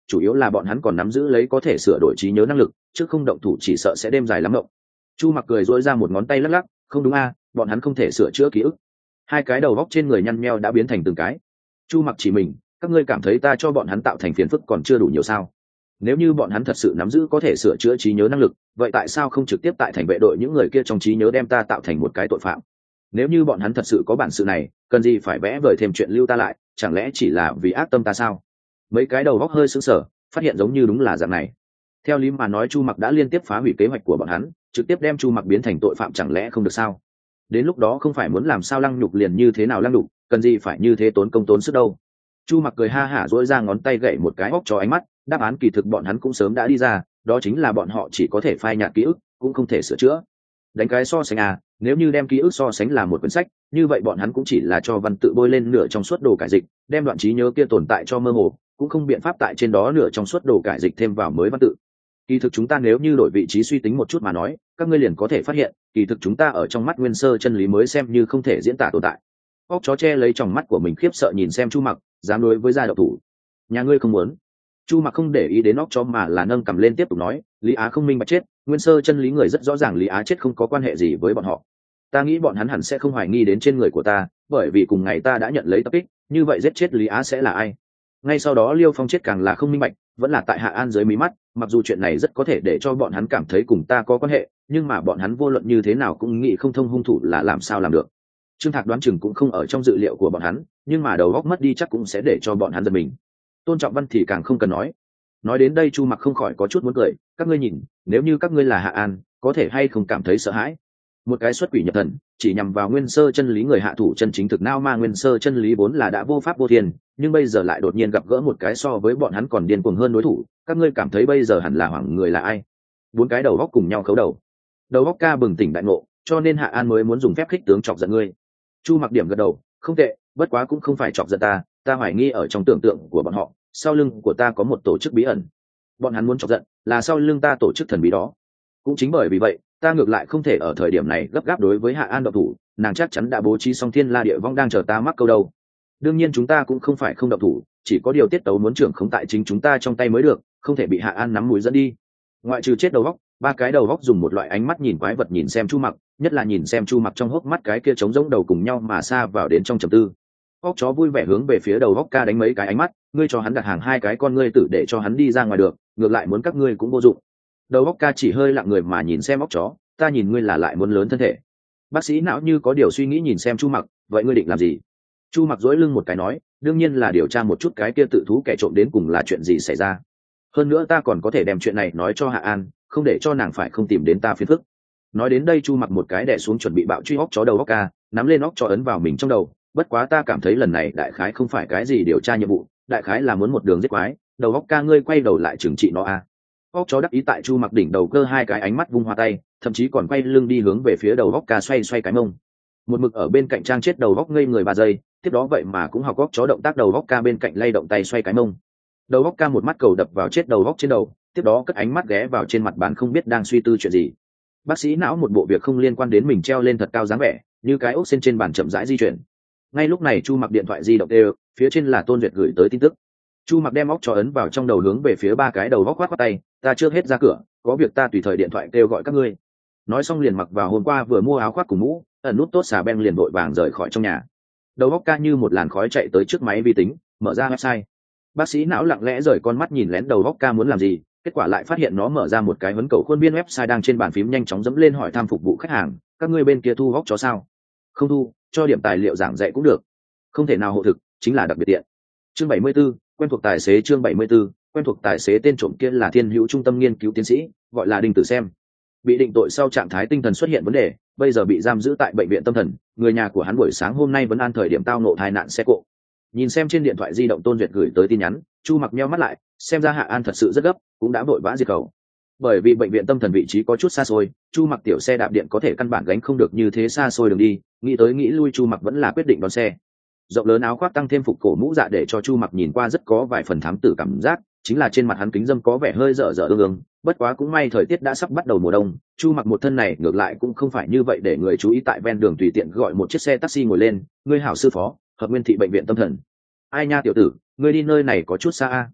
chủ yếu là bọn hắn còn nắm giữ lấy có thể sửa đổi trí nhớ năng lực, chứ không động thủ chỉ sợ sẽ đêm dài lắm mộng. Chu Mặc cười dỗi ra một ngón tay lắc lắc, không đúng a, bọn hắn không thể sửa chữa ký ức. Hai cái đầu góc trên người nhăn nheo đã biến thành từng cái. Chu Mặc chỉ mình, các ngươi cảm thấy ta cho bọn hắn tạo thành phiền phức còn chưa đủ nhiều sao? Nếu như bọn hắn thật sự nắm giữ có thể sửa chữa trí nhớ năng lực, vậy tại sao không trực tiếp tại thành vệ đội những người kia trong trí nhớ đem ta tạo thành một cái tội phạm? Nếu như bọn hắn thật sự có bản sự này, cần gì phải vẽ vời thêm chuyện lưu ta lại, chẳng lẽ chỉ là vì ác tâm ta sao? Mấy cái đầu góc hơi sững sờ, phát hiện giống như đúng là dạng này. Theo lý mà nói Chu Mặc đã liên tiếp phá hủy kế hoạch của bọn hắn, trực tiếp đem Chu Mặc biến thành tội phạm chẳng lẽ không được sao? Đến lúc đó không phải muốn làm sao lăng nhục liền như thế nào lăng nhục, cần gì phải như thế tốn công tốn sức đâu. Chu Mặc cười ha hả duỗi ra ngón tay gậy một cái óc cho ánh mắt, đáp án kỳ thực bọn hắn cũng sớm đã đi ra, đó chính là bọn họ chỉ có thể phai nhạt ký ức, cũng không thể sửa chữa. Đánh cái so sánh à, nếu như đem ký ức so sánh là một quyển sách, như vậy bọn hắn cũng chỉ là cho văn tự bôi lên nửa trong suốt đồ cải dịch, đem đoạn trí nhớ kia tồn tại cho mơ hồ, cũng không biện pháp tại trên đó nửa trong suốt đồ cải dịch thêm vào mới văn tự. Kỳ thực chúng ta nếu như đổi vị trí suy tính một chút mà nói, các ngươi liền có thể phát hiện, kỳ thực chúng ta ở trong mắt nguyên sơ chân lý mới xem như không thể diễn tả tồn tại. Óc chó che lấy tròng mắt của mình khiếp sợ nhìn xem Chu Mặc, dám đối với gia độc thủ. Nhà ngươi không muốn. Chu Mặc không để ý đến óc chó mà là nâng cầm lên tiếp tục nói, Lý Á không minh bạch chết, nguyên sơ chân lý người rất rõ ràng Lý Á chết không có quan hệ gì với bọn họ. Ta nghĩ bọn hắn hẳn sẽ không hoài nghi đến trên người của ta, bởi vì cùng ngày ta đã nhận lấy tập kích, như vậy giết chết Lý Á sẽ là ai? Ngay sau đó Liêu Phong chết càng là không minh bạch, vẫn là tại Hạ An dưới mí mắt, mặc dù chuyện này rất có thể để cho bọn hắn cảm thấy cùng ta có quan hệ, nhưng mà bọn hắn vô luận như thế nào cũng nghĩ không thông hung thủ là làm sao làm được. Trương Thạc đoán chừng cũng không ở trong dự liệu của bọn hắn, nhưng mà đầu óc mất đi chắc cũng sẽ để cho bọn hắn giật mình. Tôn Trọng Văn thì càng không cần nói. Nói đến đây Chu Mặc không khỏi có chút muốn cười, các ngươi nhìn, nếu như các ngươi là Hạ An, có thể hay không cảm thấy sợ hãi? Một cái xuất quỷ nhập thần, chỉ nhằm vào nguyên sơ chân lý người hạ thủ chân chính thực nao ma nguyên sơ chân lý vốn là đã vô pháp vô thiên, nhưng bây giờ lại đột nhiên gặp gỡ một cái so với bọn hắn còn điên cuồng hơn đối thủ, các ngươi cảm thấy bây giờ hẳn là hoảng người là ai? Bốn cái đầu góc cùng nhau khấu đầu. Đầu góc ca bừng tỉnh đại ngộ, cho nên Hạ An mới muốn dùng phép khích tướng chọc giận ngươi. Chu Mặc điểm gật đầu, không tệ, bất quá cũng không phải chọc giận ta, ta hoài nghi ở trong tưởng tượng của bọn họ, sau lưng của ta có một tổ chức bí ẩn. Bọn hắn muốn chọc giận, là sau lưng ta tổ chức thần bí đó. Cũng chính bởi vì vậy, ta ngược lại không thể ở thời điểm này gấp gáp đối với Hạ An động thủ, nàng chắc chắn đã bố trí xong thiên la địa vong đang chờ ta mắc câu đâu. Đương nhiên chúng ta cũng không phải không động thủ, chỉ có điều tiết tấu muốn trưởng không tại chính chúng ta trong tay mới được, không thể bị Hạ An nắm mũi dẫn đi. Ngoại trừ chết đầu góc, ba cái đầu góc dùng một loại ánh mắt nhìn quái vật nhìn xem Chu Mặc, nhất là nhìn xem Chu Mặc trong hốc mắt cái kia trống rỗng đầu cùng nhau mà xa vào đến trong trầm tư. Óc chó vui vẻ hướng về phía đầu góc ca đánh mấy cái ánh mắt, ngươi cho hắn đặt hàng hai cái con ngươi tử để cho hắn đi ra ngoài được, ngược lại muốn các ngươi cũng vô dụng. Đầu góc ca chỉ hơi lặng người mà nhìn xem óc chó, ta nhìn ngươi là lại muốn lớn thân thể. Bác sĩ não như có điều suy nghĩ nhìn xem Chu Mặc, vậy ngươi định làm gì? Chu Mặc duỗi lưng một cái nói, đương nhiên là điều tra một chút cái kia tự thú kẻ trộm đến cùng là chuyện gì xảy ra. Hơn nữa ta còn có thể đem chuyện này nói cho Hạ An, không để cho nàng phải không tìm đến ta phiền phức. Nói đến đây Chu Mặc một cái đè xuống chuẩn bị bạo truy óc chó đầu óc ca, nắm lên óc chó ấn vào mình trong đầu. Bất quá ta cảm thấy lần này đại khái không phải cái gì điều tra nhiệm vụ, đại khái là muốn một đường giết quái. Đầu óc ca ngươi quay đầu lại trừng trị nó a. Óc chó đắc ý tại Chu Mặc đỉnh đầu cơ hai cái ánh mắt vung hoa tay, thậm chí còn quay lưng đi hướng về phía đầu óc ca xoay xoay cái mông. Một mực ở bên cạnh trang chết đầu óc ngây người 3 giây, tiếp đó vậy mà cũng học óc chó động tác đầu óc ca bên cạnh lay động tay xoay cái mông. Đầu óc ca một mắt cầu đập vào chết đầu óc trên đầu, tiếp đó cất ánh mắt ghé vào trên mặt bàn không biết đang suy tư chuyện gì. Bác sĩ não một bộ việc không liên quan đến mình treo lên thật cao dáng vẻ, như cái ốc sen trên bàn chậm rãi di chuyển. Ngay lúc này Chu Mặc điện thoại di động đều, phía trên là Tôn Duyệt gửi tới tin tức. Chu Mặc đem óc cho ấn vào trong đầu hướng về phía ba cái đầu óc khoát tay, ta trước hết ra cửa, có việc ta tùy thời điện thoại kêu gọi các ngươi. Nói xong liền mặc vào hôm qua vừa mua áo khoác cùng mũ, ẩn nút tốt xà beng liền vội vàng rời khỏi trong nhà. Đầu óc ca như một làn khói chạy tới trước máy vi tính, mở ra website. Bác sĩ não lặng lẽ rời con mắt nhìn lén đầu óc ca muốn làm gì, kết quả lại phát hiện nó mở ra một cái huấn cầu khuôn biên website đang trên bàn phím nhanh chóng dẫm lên hỏi thăm phục vụ khách hàng, các ngươi bên kia thu óc chó sao? Không thu, cho điểm tài liệu giảng dạy cũng được. Không thể nào hộ thực, chính là đặc biệt tiện. Chương 74, quen thuộc tài xế chương 74, quen thuộc tài xế tên trộm kia là Thiên Hữu Trung tâm nghiên cứu tiến sĩ, gọi là Đinh Tử Xem. Bị định tội sau trạng thái tinh thần xuất hiện vấn đề, bây giờ bị giam giữ tại bệnh viện tâm thần, người nhà của hắn buổi sáng hôm nay vẫn an thời điểm tao ngộ tai nạn xe cộ. Nhìn xem trên điện thoại di động Tôn Duyệt gửi tới tin nhắn, Chu Mặc nheo mắt lại, xem ra Hạ An thật sự rất gấp, cũng đã vội vã diệt khẩu. Bởi vì bệnh viện tâm thần vị trí có chút xa xôi, Chu Mặc tiểu xe đạp điện có thể căn bản gánh không được như thế xa xôi đường đi, nghĩ tới nghĩ lui Chu Mặc vẫn là quyết định đón xe. Rộng lớn áo khoác tăng thêm phục cổ mũ dạ để cho Chu Mặc nhìn qua rất có vài phần thám tử cảm giác, chính là trên mặt hắn kính dâm có vẻ hơi dở dở ương, bất quá cũng may thời tiết đã sắp bắt đầu mùa đông, Chu Mặc một thân này ngược lại cũng không phải như vậy để người chú ý tại ven đường tùy tiện gọi một chiếc xe taxi ngồi lên, ngươi hảo sư phó, hợp Nguyên thị bệnh viện tâm thần. Ai nha tiểu tử, ngươi đi nơi này có chút xa a.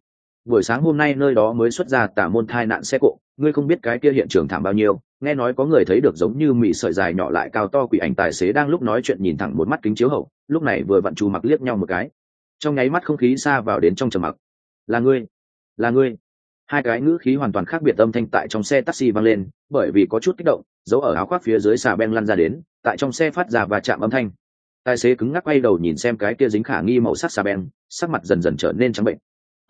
buổi sáng hôm nay nơi đó mới xuất ra tà môn thai nạn xe cộ, ngươi không biết cái kia hiện trường thảm bao nhiêu. Nghe nói có người thấy được giống như mị sợi dài nhỏ lại cao to quỷ ảnh tài xế đang lúc nói chuyện nhìn thẳng một mắt kính chiếu hậu, lúc này vừa vặn Chu Mặc liếc nhau một cái, trong nháy mắt không khí xa vào đến trong trầm mặc. Là ngươi, là ngươi. Hai cái ngữ khí hoàn toàn khác biệt âm thanh tại trong xe taxi vang lên, bởi vì có chút kích động, dấu ở áo khoác phía dưới xà beng lăn ra đến, tại trong xe phát ra và chạm âm thanh. Tài xế cứng ngắc quay đầu nhìn xem cái kia dính khả nghi màu sắc xà beng, sắc mặt dần dần trở nên trắng bệnh.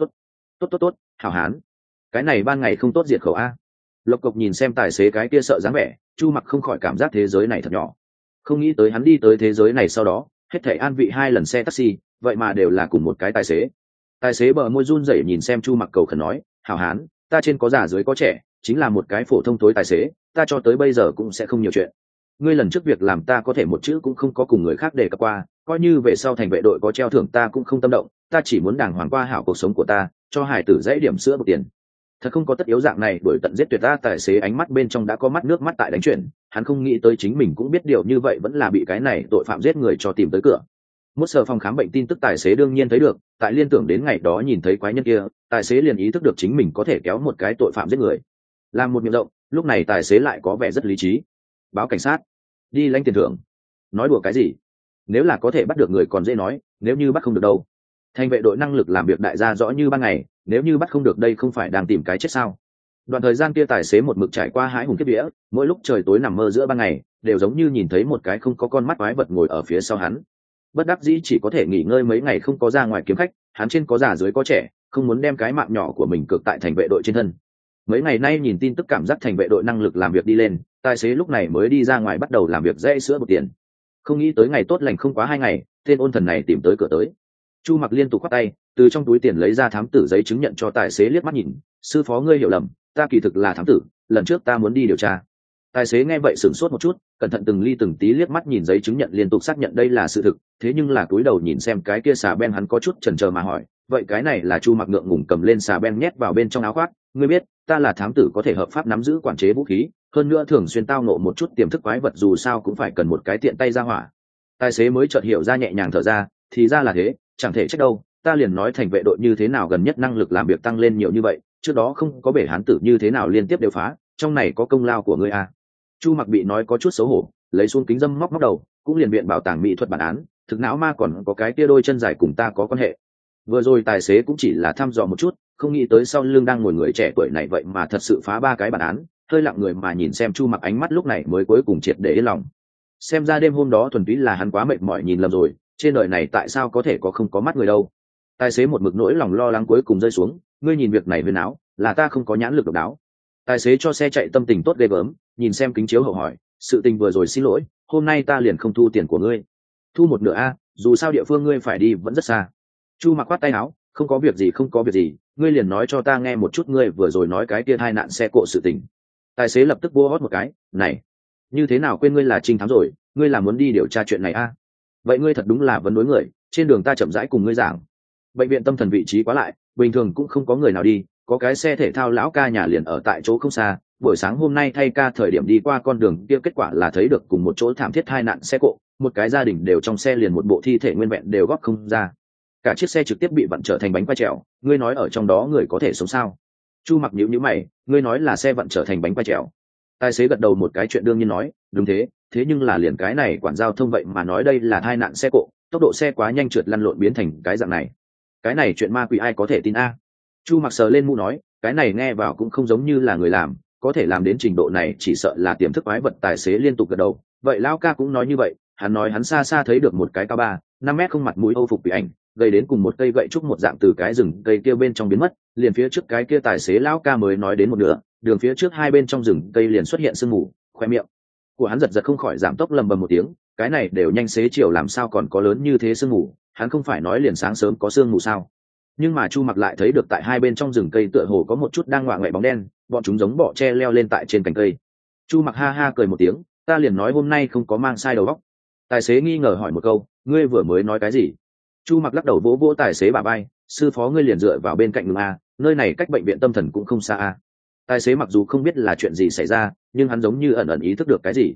Tốt, hảo hán, cái này ban ngày không tốt diệt khẩu a. Lộc Cộc nhìn xem tài xế cái kia sợ dáng vẻ, Chu Mặc không khỏi cảm giác thế giới này thật nhỏ. Không nghĩ tới hắn đi tới thế giới này sau đó, hết thảy an vị 2 lần xe taxi, vậy mà đều là cùng một cái tài xế. Tài xế bờ môi run rẩy nhìn xem Chu Mặc cầu khẩn nói, hảo hán, ta trên có già dưới có trẻ, chính là một cái phổ thông tối tài xế, ta cho tới bây giờ cũng sẽ không nhiều chuyện. Ngươi lần trước việc làm ta có thể một chữ cũng không có cùng người khác đề cập qua, coi như về sau thành vệ đội có treo thưởng ta cũng không tâm động, ta chỉ muốn đàng hoàng qua hảo cuộc sống của ta, cho hải tử dãy điểm sữa một tiền. Thật không có tất yếu dạng này đuổi tận giết tuyệt ta. Tài xế ánh mắt bên trong đã có mắt nước mắt tại đánh chuyển, hắn không nghĩ tới chính mình cũng biết điều như vậy vẫn là bị cái này tội phạm giết người cho tìm tới cửa. Một sở phòng khám bệnh tin tức tài xế đương nhiên thấy được, tại liên tưởng đến ngày đó nhìn thấy quái nhân kia, tài xế liền ý thức được chính mình có thể kéo một cái tội phạm giết người. Làm một miệng rộng, lúc này tài xế lại có vẻ rất lý trí. Báo cảnh sát, đi lãnh tiền thưởng. Nói đùa cái gì? Nếu là có thể bắt được người còn dễ nói, nếu như bắt không được đâu. Thành vệ đội năng lực làm việc đại gia rõ như ban ngày, nếu như bắt không được đây không phải đang tìm cái chết sao? Đoạn thời gian kia tài xế một mực trải qua hãi hùng kiếp vía, mỗi lúc trời tối nằm mơ giữa ban ngày, đều giống như nhìn thấy một cái không có con mắt quái vật ngồi ở phía sau hắn. Bất đắc dĩ chỉ có thể nghỉ ngơi mấy ngày không có ra ngoài kiếm khách, hắn trên có già dưới có trẻ, không muốn đem cái mạng nhỏ của mình cược tại thành vệ đội trên thân. Mấy ngày nay nhìn tin tức cảm giác thành vệ đội năng lực làm việc đi lên, tài xế lúc này mới đi ra ngoài bắt đầu làm việc dễ sữa một tiền. Không nghĩ tới ngày tốt lành không quá 2 ngày, tên ôn thần này tìm tới cửa tới. Chu Mặc liên tục khoát tay, từ trong túi tiền lấy ra thám tử giấy chứng nhận cho tài xế liếc mắt nhìn, sư phó ngươi hiểu lầm, ta kỳ thực là thám tử, lần trước ta muốn đi điều tra. Tài xế nghe vậy sửng sốt một chút, cẩn thận từng ly từng tí liếc mắt nhìn giấy chứng nhận liên tục xác nhận đây là sự thực, thế nhưng là cúi đầu nhìn xem cái kia xà beng hắn có chút chần chờ mà hỏi, vậy cái này là? Chu Mặc ngượng ngùng cầm lên xà beng nhét vào bên trong áo khoác, ngươi biết, ta là thám tử có thể hợp pháp nắm giữ quản chế vũ khí, hơn nữa thường xuyên tao nộ một chút tiềm thức quái vật dù sao cũng phải cần một cái tiện tay ra hỏa. Tài xế mới chợt hiểu ra nhẹ nhàng thở ra, thì ra là thế, chẳng thể trách đâu, ta liền nói thành vệ đội như thế nào gần nhất năng lực làm việc tăng lên nhiều như vậy, trước đó không có bể hán tử như thế nào liên tiếp đều phá, trong này có công lao của ngươi à. Chu Mặc bị nói có chút xấu hổ, lấy xuống kính dâm móc đầu, cũng liền biện bảo tàng mỹ thuật bản án, thực não ma còn có cái kia đôi chân dài cùng ta có quan hệ. Vừa rồi tài xế cũng chỉ là thăm dò một chút, không nghĩ tới sau lưng đang ngồi người trẻ tuổi này vậy mà thật sự phá 3 cái bản án, hơi lặng người mà nhìn xem Chu Mặc ánh mắt lúc này mới cuối cùng triệt để yên lòng. Xem ra đêm hôm đó thuần túy là hắn quá mệt mỏi nhìn lầm rồi, trên đời này tại sao có thể có không có mắt người đâu. Tài xế một mực nỗi lòng lo lắng cuối cùng rơi xuống, ngươi nhìn việc này huyền áo, là ta không có nhãn lực độc đáo. Tài xế cho xe chạy tâm tình tốt ghê gớm, nhìn xem kính chiếu hậu hỏi, sự tình vừa rồi xin lỗi, hôm nay ta liền không thu tiền của ngươi. Thu một nửa a, dù sao địa phương ngươi phải đi vẫn rất xa. Chu Mặc khoát tay áo, không có việc gì không có việc gì, ngươi liền nói cho ta nghe một chút ngươi vừa rồi nói cái kia tai nạn xe cộ sự tình. Tài xế lập tức vua hót một cái, này, như thế nào quên ngươi là trinh thám rồi, ngươi là muốn đi điều tra chuyện này a? Vậy ngươi thật đúng là vấn đối người, trên đường ta chậm rãi cùng ngươi giảng. Bệnh viện tâm thần vị trí quá lại, bình thường cũng không có người nào đi, có cái xe thể thao lão ca nhà liền ở tại chỗ không xa, buổi sáng hôm nay thay ca thời điểm đi qua con đường kia kết quả là thấy được cùng một chỗ thảm thiết tai nạn xe cộ, một cái gia đình đều trong xe liền một bộ thi thể nguyên vẹn đều góp không ra. Cả chiếc xe trực tiếp bị vặn trở thành bánh quay trèo, ngươi nói ở trong đó người có thể sống sao? Chu Mặc nhíu nhíu mày, ngươi nói là xe vặn trở thành bánh quay trèo. Tài xế gật đầu một cái chuyện đương nhiên nói, đúng thế, thế nhưng là liền cái này quản giao thông vậy mà nói đây là tai nạn xe cộ, tốc độ xe quá nhanh trượt lăn lộn biến thành cái dạng này. Cái này chuyện ma quỷ ai có thể tin a? Chu Mặc sờ lên mũ nói, cái này nghe vào cũng không giống như là người làm, có thể làm đến trình độ này chỉ sợ là tiềm thức quái vật. Tài xế liên tục gật đầu, vậy lão ca cũng nói như vậy, hắn nói hắn xa xa thấy được một cái cao 3-5 mét không mặt mũi Âu phục bị ảnh gây đến cùng một cây gậy trúc một dạng từ cái rừng cây kia bên trong biến mất, liền phía trước cái kia tài xế lão ca mới nói đến một nửa, đường phía trước hai bên trong rừng cây liền xuất hiện sương mù, khoe miệng của hắn giật giật không khỏi giảm tốc lầm bầm một tiếng, cái này đều nhanh xế chiều làm sao còn có lớn như thế sương mù, hắn không phải nói liền sáng sớm có sương mù sao? Nhưng mà Chu Mặc lại thấy được tại hai bên trong rừng cây tựa hồ có một chút đang ngoạ ngoại bóng đen, bọn chúng giống bọ tre leo lên tại trên cành cây. Chu Mặc ha ha cười một tiếng, ta liền nói hôm nay không có mang sai đầu óc. Tài xế nghi ngờ hỏi một câu, ngươi vừa mới nói cái gì? Chu Mặc lắc đầu vỗ vỗ tài xế bả vai, sư phó ngươi liền dựa vào bên cạnh ngừng a, nơi này cách bệnh viện tâm thần cũng không xa a. Tài xế mặc dù không biết là chuyện gì xảy ra, nhưng hắn giống như ẩn ẩn ý thức được cái gì.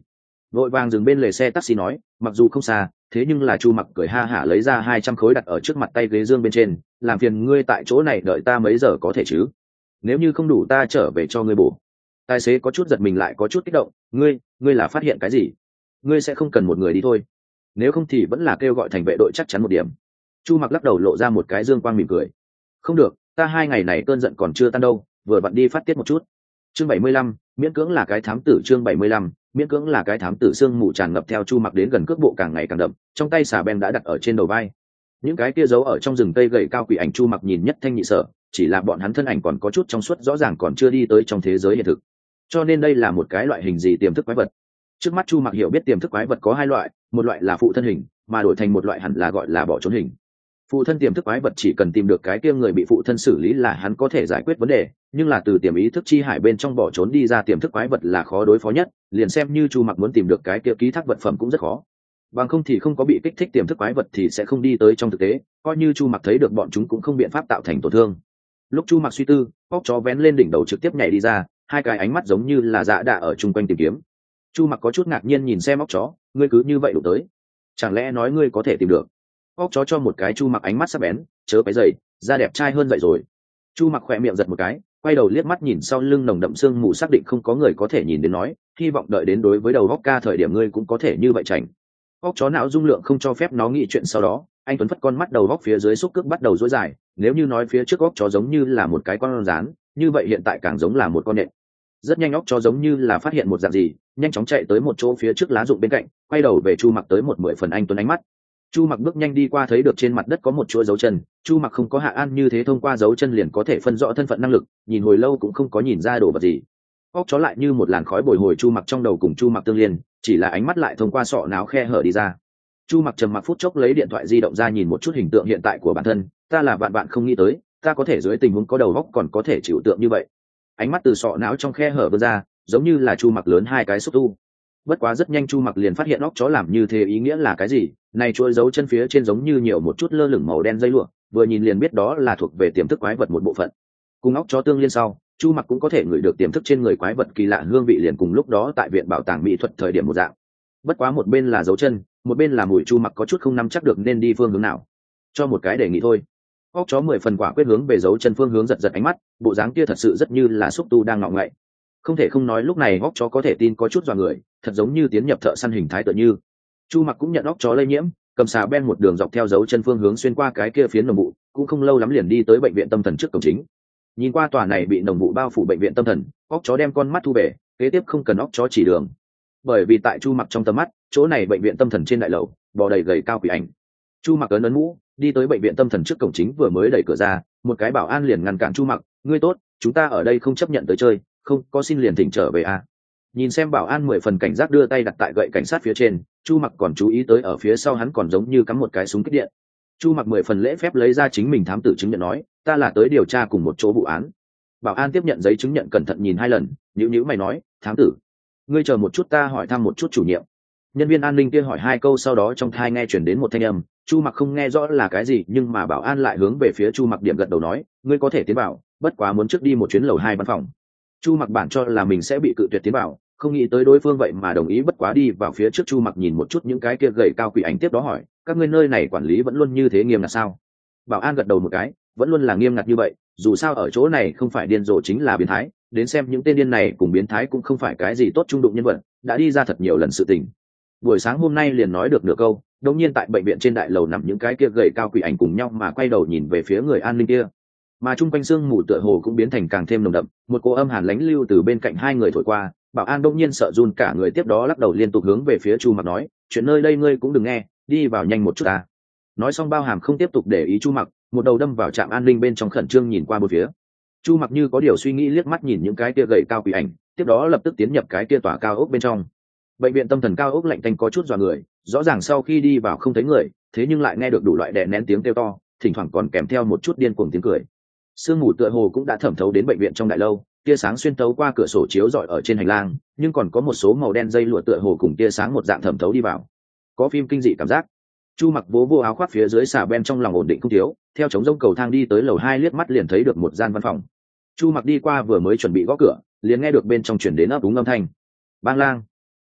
vội vàng dừng bên lề xe taxi nói, mặc dù không xa, thế nhưng là Chu Mặc cười ha hả lấy ra 200 khối đặt ở trước mặt tay ghế dương bên trên, làm phiền ngươi tại chỗ này đợi ta mấy giờ có thể chứ? Nếu như không đủ ta trở về cho ngươi bổ. Tài xế có chút giật mình lại có chút kích động, ngươi là phát hiện cái gì? Ngươi sẽ không cần một người đi thôi, nếu không thì vẫn là kêu gọi thành vệ đội chắc chắn một điểm. Chu Mặc lắc đầu lộ ra một cái dương quang mỉm cười, không được, ta 2 ngày này cơn giận còn chưa tan đâu, vừa vặn đi phát tiết một chút. Chương 75, miễn cưỡng là cái thám tử. Chương 75, miễn cưỡng là cái thám tử. Sương mù tràn ngập theo Chu Mặc đến gần, cước bộ càng ngày càng đậm, trong tay xà beng đã đặt ở trên đầu vai. Những cái kia giấu ở trong rừng cây gầy cao quỷ ảnh Chu Mặc nhìn nhất thanh nhị sở, chỉ là bọn hắn thân ảnh còn có chút trong suốt, rõ ràng còn chưa đi tới trong thế giới hiện thực. Cho nên đây là một cái loại hình gì tiềm thức quái vật. Trước mắt Chu Mặc hiểu biết tiềm thức quái vật có 2 loại, một loại là phụ thân hình, mà đổi thành một loại hẳn là gọi là bỏ trốn hình. Phụ thân tiềm thức quái vật chỉ cần tìm được cái kia người bị phụ thân xử lý là hắn có thể giải quyết vấn đề, nhưng là từ tiềm ý thức chi hải bên trong bỏ trốn đi ra tiềm thức quái vật là khó đối phó nhất, liền xem như Chu Mặc muốn tìm được cái kia ký thác vật phẩm cũng rất khó. Bằng không thì không có bị kích thích tiềm thức quái vật thì sẽ không đi tới trong thực tế, coi như Chu Mặc thấy được bọn chúng cũng không biện pháp tạo thành tổn thương. Lúc Chu Mặc suy tư, óc chó vén lên đỉnh đầu trực tiếp nhảy đi ra, 2 cái ánh mắt giống như là dạ đạ ở chung quanh tìm kiếm. Chu Mặc có chút ngạc nhiên nhìn xem óc chó, ngươi cứ như vậy đụng tới, chẳng lẽ nói ngươi có thể tìm được? Óc chó cho một cái Chu Mặc ánh mắt sắc bén, chớ cái dậy, da đẹp trai hơn vậy rồi. Chu Mặc khỏe miệng giật một cái, quay đầu liếc mắt nhìn sau lưng nồng đậm sương mù, xác định không có người có thể nhìn đến nói, hy vọng đợi đến đối với đầu góc ca thời điểm ngươi cũng có thể như vậy chảnh. Óc chó não dung lượng không cho phép nó nghĩ chuyện sau đó, anh tuấn phất con mắt đầu góc phía dưới xúc cước bắt đầu rối dài, nếu như nói phía trước óc chó giống như là một cái con rán, như vậy hiện tại càng giống là một con nện. Rất nhanh óc chó giống như là phát hiện một dạng gì, nhanh chóng chạy tới một chỗ phía trước lá rụng bên cạnh, quay đầu về Chu Mặc tới một 10 phần anh tuấn ánh mắt. Chu Mặc bước nhanh đi qua, thấy được trên mặt đất có một chuỗi dấu chân. Chu Mặc không có Hạ An như thế thông qua dấu chân liền có thể phân rõ thân phận năng lực, nhìn hồi lâu cũng không có nhìn ra đồ vật gì. Óc chó lại như một làn khói bồi hồi Chu Mặc trong đầu, cùng Chu Mặc tương liên, chỉ là ánh mắt lại thông qua sọ não khe hở đi ra. Chu Mặc trầm mặc phút chốc lấy điện thoại di động ra nhìn một chút hình tượng hiện tại của bản thân, ta là vạn không nghĩ tới, ta có thể dưới tình huống có đầu óc còn có thể chịu tượng như vậy. Ánh mắt từ sọ não trong khe hở vươn ra, giống như là Chu Mặc lớn 2 cái xúc tu. Bất quá rất nhanh Chu Mặc liền phát hiện óc chó làm như thế ý nghĩa là cái gì, này chuỗi dấu chân phía trên giống như nhiều một chút lơ lửng màu đen dây lụa, vừa nhìn liền biết đó là thuộc về tiềm thức quái vật một bộ phận. Cùng óc chó tương liên sau, Chu Mặc cũng có thể ngửi được tiềm thức trên người quái vật kỳ lạ hương vị, liền cùng lúc đó tại viện bảo tàng mỹ thuật thời điểm một dạng. Bất quá một bên là dấu chân, một bên là mùi, Chu Mặc có chút không nắm chắc được nên đi phương hướng nào. Cho một cái đề nghị thôi. Óc chó 10 phần quả quyết hướng về dấu chân phương hướng giật giật ánh mắt, bộ dáng kia thật sự rất như là xúc tu đang ngọ ngậy. Không thể không nói lúc này óc chó có thể tin có chút dọa người, thật giống như tiến nhập thợ săn hình thái tựa như. Chu Mặc cũng nhận óc chó lây nhiễm, cầm xà ben một đường dọc theo dấu chân phương hướng xuyên qua cái kia phiến nồng vụ, cũng không lâu lắm liền đi tới bệnh viện tâm thần trước cổng chính. Nhìn qua tòa này bị nồng vụ bao phủ bệnh viện tâm thần, óc chó đem con mắt thu về, kế tiếp không cần óc chó chỉ đường, bởi vì tại Chu Mặc trong tầm mắt, chỗ này bệnh viện tâm thần trên đại lầu bò đầy gầy cao quỷ ảnh. Chu Mặc ấn mũ, đi tới bệnh viện tâm thần trước cổng chính, vừa mới đẩy cửa ra, một cái bảo an liền ngăn cản Chu Mặc, ngươi tốt, chúng ta ở đây không chấp nhận tới chơi, không có xin liền thỉnh trở về à. Nhìn xem bảo an 10 phần cảnh giác đưa tay đặt tại gậy cảnh sát phía trên, Chu Mặc còn chú ý tới ở phía sau hắn còn giống như cắm một cái súng kích điện. Chu Mặc 10 phần lễ phép lấy ra chính mình thám tử chứng nhận nói, ta là tới điều tra cùng một chỗ vụ án. Bảo an tiếp nhận giấy chứng nhận cẩn thận nhìn 2 lần, nhíu mày nói, thám tử, ngươi chờ một chút, ta hỏi thăm một chút chủ nhiệm. Nhân viên an ninh kia hỏi 2 câu, sau đó trong tai nghe chuyển đến một thanh âm, Chu Mặc không nghe rõ là cái gì, nhưng mà bảo an lại hướng về phía Chu Mặc điểm gật đầu nói, ngươi có thể tiến vào, bất quá muốn trước đi một chuyến lầu 2 văn phòng. Chu Mặc bản cho là mình sẽ bị cự tuyệt tiến vào, không nghĩ tới đối phương vậy mà đồng ý. Bất quá đi vào phía trước, Chu Mặc nhìn một chút những cái kia gầy cao quỷ ảnh, tiếp đó hỏi, các ngươi nơi này quản lý vẫn luôn như thế nghiêm ngặt sao? Bảo an gật đầu một cái, vẫn luôn là nghiêm ngặt như vậy, dù sao ở chỗ này không phải điên rồ chính là biến thái, đến xem những tên điên này cùng biến thái cũng không phải cái gì tốt trung đụng nhân vật, đã đi ra thật nhiều lần sự tình. Buổi sáng hôm nay liền nói được nửa câu, đột nhiên tại bệnh viện trên đại lầu nằm những cái kia gầy cao quỷ ảnh cùng nhau mà quay đầu nhìn về phía người an ninh kia, mà chung quanh sương mù tựa hồ cũng biến thành càng thêm nồng đậm, một cỗ âm hàn lánh lưu từ bên cạnh 2 người thổi qua. Bảo an đột nhiên sợ run cả người, tiếp đó lắc đầu liên tục hướng về phía Chu Mặc nói, chuyện nơi đây ngươi cũng đừng nghe, đi vào nhanh một chút ta. Nói xong bao hàm không tiếp tục để ý Chu Mặc, một đầu đâm vào trạm an ninh bên trong, khẩn trương nhìn qua bốn phía. Chu Mặc như có điều suy nghĩ liếc mắt nhìn những cái kia gầy cao quỷ ảnh, tiếp đó lập tức tiến nhập cái kia tòa cao ốc bên trong. Bệnh viện tâm thần cao ốc lạnh tanh có chút dọa người, rõ ràng sau khi đi vào không thấy người, thế nhưng lại nghe được đủ loại đè nén tiếng kêu to, thỉnh thoảng còn kèm theo một chút điên cuồng tiếng cười. Sương mù tựa hồ cũng đã thẩm thấu đến bệnh viện trong đại lâu, tia sáng xuyên thấu qua cửa sổ chiếu rọi ở trên hành lang, nhưng còn có một số màu đen dây lụa tựa hồ cùng tia sáng một dạng thẩm thấu đi vào, có phim kinh dị cảm giác. Chu Mặc vỗ vô áo khoác phía dưới xà ben, trong lòng ổn định không thiếu, theo chống rông cầu thang đi tới lầu 2, liếc mắt liền thấy được một gian văn phòng. Chu Mặc đi qua vừa mới chuẩn bị gõ cửa, liền nghe được bên trong truyền đến ấp úng âm thanh. Bang lang.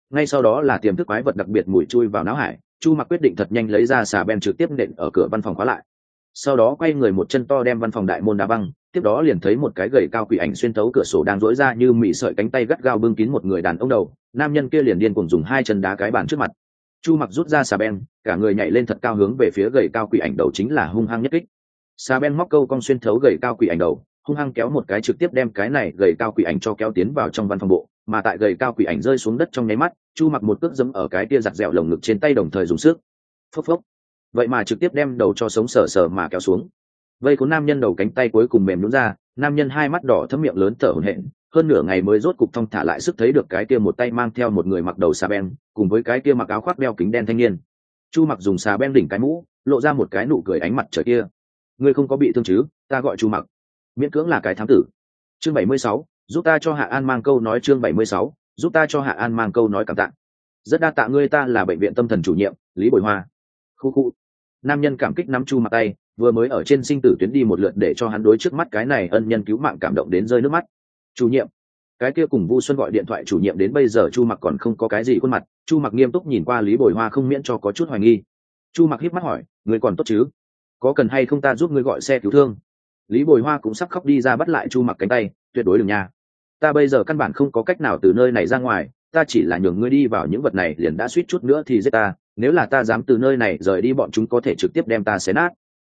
ngay sau đó là tiềm thức quái vật đặc biệt mùi chui vào não hải. Chu Mặc quyết định thật nhanh lấy ra xà beng trực tiếp nện ở cửa văn phòng khóa lại, sau đó quay người một chân to đem văn phòng đại môn đá văng. Tiếp đó liền thấy một cái gầy cao quỷ ảnh xuyên thấu cửa sổ đang dỗi ra như mị sợi cánh tay gắt gao bưng kín một người đàn ông đầu. Nam nhân kia liền điên cuồng dùng hai chân đá cái bàn trước mặt. Chu Mặc rút ra xà beng, cả người nhảy lên thật cao hướng về phía gầy cao quỷ ảnh đầu chính là hung hăng nhất kích. Xà beng móc câu cong xuyên thấu gầy cao quỷ ảnh đầu, hung hăng kéo một cái trực tiếp đem cái này gầy cao quỷ ảnh cho kéo tiến vào trong văn phòng bộ. Mà tại gầy cao quỷ ảnh rơi xuống đất trong nháy mắt, Chu Mặc một cước giẫm ở cái tia giặt dẹo lồng ngực trên tay đồng thời dùng sức. Phốc phốc. Vậy mà trực tiếp đem đầu cho sống sờ sờ mà kéo xuống. Vây cuốn nam nhân đầu cánh tay cuối cùng mềm nhũn ra, nam nhân hai mắt đỏ thấm miệng lớn thở hổn hển, hơn nửa ngày mới rốt cục thong thả lại sức thấy được cái kia một tay mang theo một người mặc đầu xà beng, cùng với cái kia mặc áo khoác đeo kính đen thanh niên. Chu Mặc dùng xà beng đỉnh cái mũ, lộ ra một cái nụ cười ánh mặt trời kia. Ngươi không có bị thương chứ? Ta gọi Chu Mặc, miễn cưỡng là cái thám tử. Chương 76, giúp ta cho Hạ An mang câu nói. Chương 76, giúp ta cho Hạ An mang câu nói cảm tạ. Rất đa tạ ngươi, ta là bệnh viện tâm thần chủ nhiệm Lý Bồi Hoa. Khu khu. Nam nhân cảm kích nắm Chu Mặc tay, vừa mới ở trên sinh tử tuyến đi một lượt để cho hắn đối trước mắt cái này ân nhân cứu mạng cảm động đến rơi nước mắt. Chủ nhiệm, cái kia cùng Vu Xuân gọi điện thoại chủ nhiệm đến bây giờ Chu Mặc còn không có cái gì khuôn mặt. Chu Mặc nghiêm túc nhìn qua Lý Bồi Hoa không miễn cho có chút hoài nghi. Chu Mặc híp mắt hỏi, ngươi còn tốt chứ? Có cần hay không ta giúp ngươi gọi xe cứu thương? Lý Bồi Hoa cũng sắp khóc đi ra bắt lại Chu Mặc cánh tay, tuyệt đối đừng nha. Ta bây giờ căn bản không có cách nào từ nơi này ra ngoài, ta chỉ là nhường ngươi đi vào những vật này liền đã suýt chút nữa thì giết ta, nếu là ta dám từ nơi này rời đi bọn chúng có thể trực tiếp đem ta xé nát.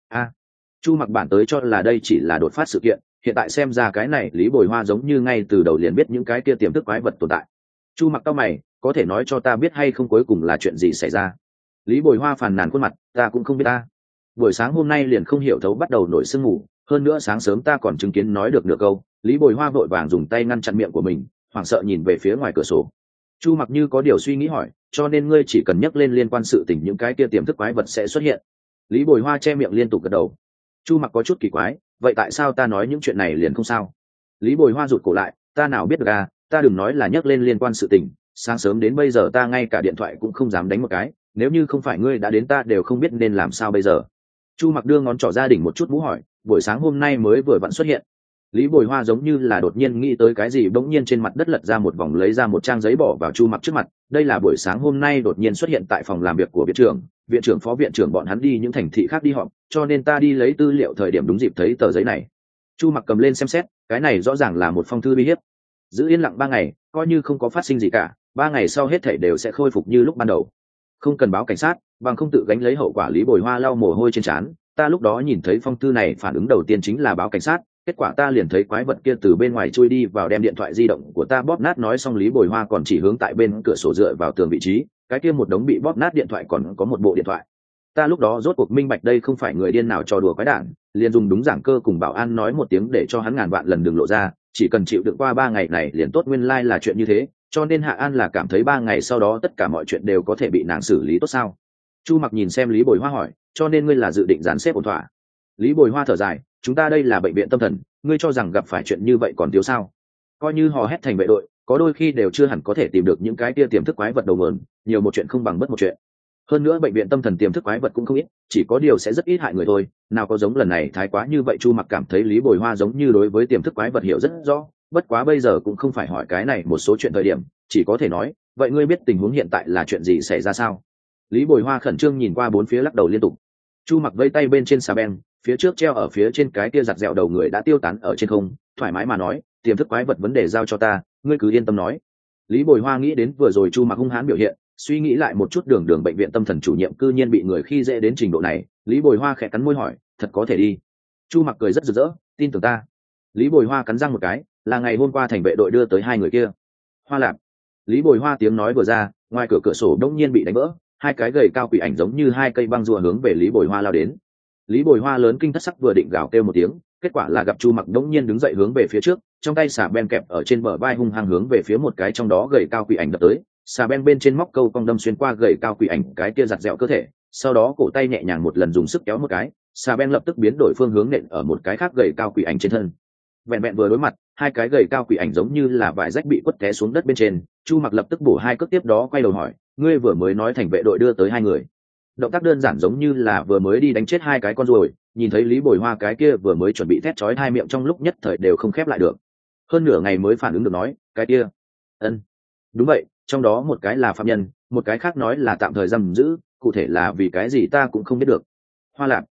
Chu Mặc bản tới cho là đây chỉ là đột phát sự kiện, hiện tại xem ra cái này Lý Bồi Hoa giống như ngay từ đầu liền biết những cái kia tiềm thức quái vật tồn tại. Chu Mặc cau mày, có thể nói cho ta biết hay không cuối cùng là chuyện gì xảy ra? Lý Bồi Hoa phàn nàn khuôn mặt, ta cũng không biết ta. Buổi sáng hôm nay liền không hiểu thấu bắt đầu nổi sương ngủ, hơn nữa sáng sớm ta còn chứng kiến nói được nửa câu. Lý Bồi Hoa vội vàng dùng tay ngăn chặn miệng của mình, hoảng sợ nhìn về phía ngoài cửa sổ. Chu Mặc như có điều suy nghĩ hỏi, cho nên ngươi chỉ cần nhắc lên liên quan sự tình những cái kia tiềm thức quái vật sẽ xuất hiện? Lý Bồi Hoa che miệng liên tục gật đầu. Chu Mặc có chút kỳ quái, vậy tại sao ta nói những chuyện này liền không sao? Lý Bồi Hoa rụt cổ lại, ta nào biết được à, ta đừng nói là nhắc lên liên quan sự tình, sáng sớm đến bây giờ ta ngay cả điện thoại cũng không dám đánh một cái, nếu như không phải ngươi đã đến ta đều không biết nên làm sao bây giờ. Chu Mặc đưa ngón trỏ ra đỉnh một chút mũ hỏi, buổi sáng hôm nay mới vừa vặn xuất hiện. Lý Bồi Hoa giống như là đột nhiên nghĩ tới cái gì bỗng nhiên trên mặt đất lật ra một vòng lấy ra một trang giấy bỏ vào Chu Mặc trước mặt, đây là buổi sáng hôm nay đột nhiên xuất hiện tại phòng làm việc của viện trưởng phó viện trưởng bọn hắn đi những thành thị khác đi họp, cho nên ta đi lấy tư liệu thời điểm đúng dịp thấy tờ giấy này. Chu Mặc cầm lên xem xét, cái này rõ ràng là một phong thư uy hiếp. Giữ yên lặng 3 ngày, coi như không có phát sinh gì cả, 3 ngày sau hết thảy đều sẽ khôi phục như lúc ban đầu. Không cần báo cảnh sát, bằng không tự gánh lấy hậu quả. Lý Bồi Hoa lau mồ hôi trên trán, ta lúc đó nhìn thấy phong thư này phản ứng đầu tiên chính là báo cảnh sát, kết quả ta liền thấy quái vật kia từ bên ngoài chui đi vào đem điện thoại di động của ta bóp nát. Nói xong Lý Bồi Hoa còn chỉ hướng tại bên cửa sổ dựa vào tường vị trí, cái kia một đống bị bóp nát điện thoại còn có một bộ điện thoại. Ta lúc đó rốt cuộc minh bạch đây không phải người điên nào trò đùa quái đản, liền dùng đúng giảng cơ cùng bảo an nói một tiếng để cho hắn ngàn vạn lần đừng lộ ra, chỉ cần chịu đựng qua 3 ngày này liền tốt. Nguyên lai là chuyện như thế, cho nên Hạ An là cảm thấy 3 ngày sau đó tất cả mọi chuyện đều có thể bị nàng xử lý tốt sao? Chu Mặc nhìn xem Lý Bồi Hoa hỏi, cho nên ngươi là dự định dàn xếp ổn thỏa? Lý Bồi Hoa thở dài, chúng ta đây là bệnh viện tâm thần, ngươi cho rằng gặp phải chuyện như vậy còn thiếu sao? Coi như hò hét thành vệ đội, có đôi khi đều chưa hẳn có thể tìm được những cái kia tiềm thức quái vật đầu nguồn, nhiều một chuyện không bằng bất một chuyện. Hơn nữa bệnh viện tâm thần tiềm thức quái vật cũng không ít, chỉ có điều sẽ rất ít hại người thôi, nào có giống lần này thái quá như vậy. Chu Mặc cảm thấy Lý Bồi Hoa giống như đối với tiềm thức quái vật hiểu rất rõ, bất quá bây giờ cũng không phải hỏi cái này một số chuyện thời điểm, chỉ có thể nói, vậy ngươi biết tình huống hiện tại là chuyện gì xảy ra sao? Lý Bồi Hoa khẩn trương nhìn qua bốn phía lắc đầu liên tục. Chu Mặc vây tay bên trên xà beng, phía trước treo ở phía trên cái kia giặt dẹo đầu người đã tiêu tán ở trên không, thoải mái mà nói, tiềm thức quái vật vấn đề giao cho ta, ngươi cứ yên tâm nói. Lý Bồi Hoa nghĩ đến vừa rồi Chu Mặc hung hãn biểu hiện, suy nghĩ lại một chút, đường bệnh viện tâm thần chủ nhiệm cư nhiên bị người khi dễ đến trình độ này. Lý Bồi Hoa khẽ cắn môi hỏi, thật có thể đi? Chu Mặc cười rất rực rỡ, tin tưởng ta. Lý Bồi Hoa cắn răng một cái, là ngày hôm qua thành vệ đội đưa tới 2 người kia. Hoa Lạp. Lý Bồi Hoa tiếng nói vừa ra, ngoài cửa sổ đông nhiên bị đánh vỡ, 2 cái gầy cao quỷ ảnh giống như 2 cây băng rùa hướng về Lý Bồi Hoa lao đến. Lý Bồi Hoa lớn kinh thất sắc vừa định gào kêu một tiếng, kết quả là gặp Chu Mặc đông nhiên đứng dậy hướng về phía trước, trong tay xà beng kẹp ở trên bờ vai hung hăng hướng về phía một cái trong đó gầy cao quỷ ảnh đập tới. Xà beng bên trên móc câu cong đâm xuyên qua gầy cao quỷ ảnh cái kia giặt dẹo cơ thể, sau đó cổ tay nhẹ nhàng một lần dùng sức kéo một cái, xà beng lập tức biến đổi phương hướng nện ở một cái khác gầy cao quỷ ảnh trên thân. Vẹn vẹn vừa đối mặt, 2 cái gầy cao quỷ ảnh giống như là vải rách bị quất té xuống đất bên trên. Chu Mặc lập tức bổ 2 cước, tiếp đó quay đầu hỏi, ngươi vừa mới nói thành vệ đội đưa tới 2 người? Động tác đơn giản giống như là vừa mới đi đánh chết 2 cái con ruồi. Nhìn thấy Lý Bồi Hoa cái kia vừa mới chuẩn bị thét chói 2 miệng trong lúc nhất thời đều không khép lại được, hơn nửa ngày mới phản ứng được nói, cái kia, đúng vậy, trong đó một cái là phạm nhân, một cái khác nói là tạm thời giam giữ, cụ thể là vì cái gì ta cũng không biết được. Hoa lạc.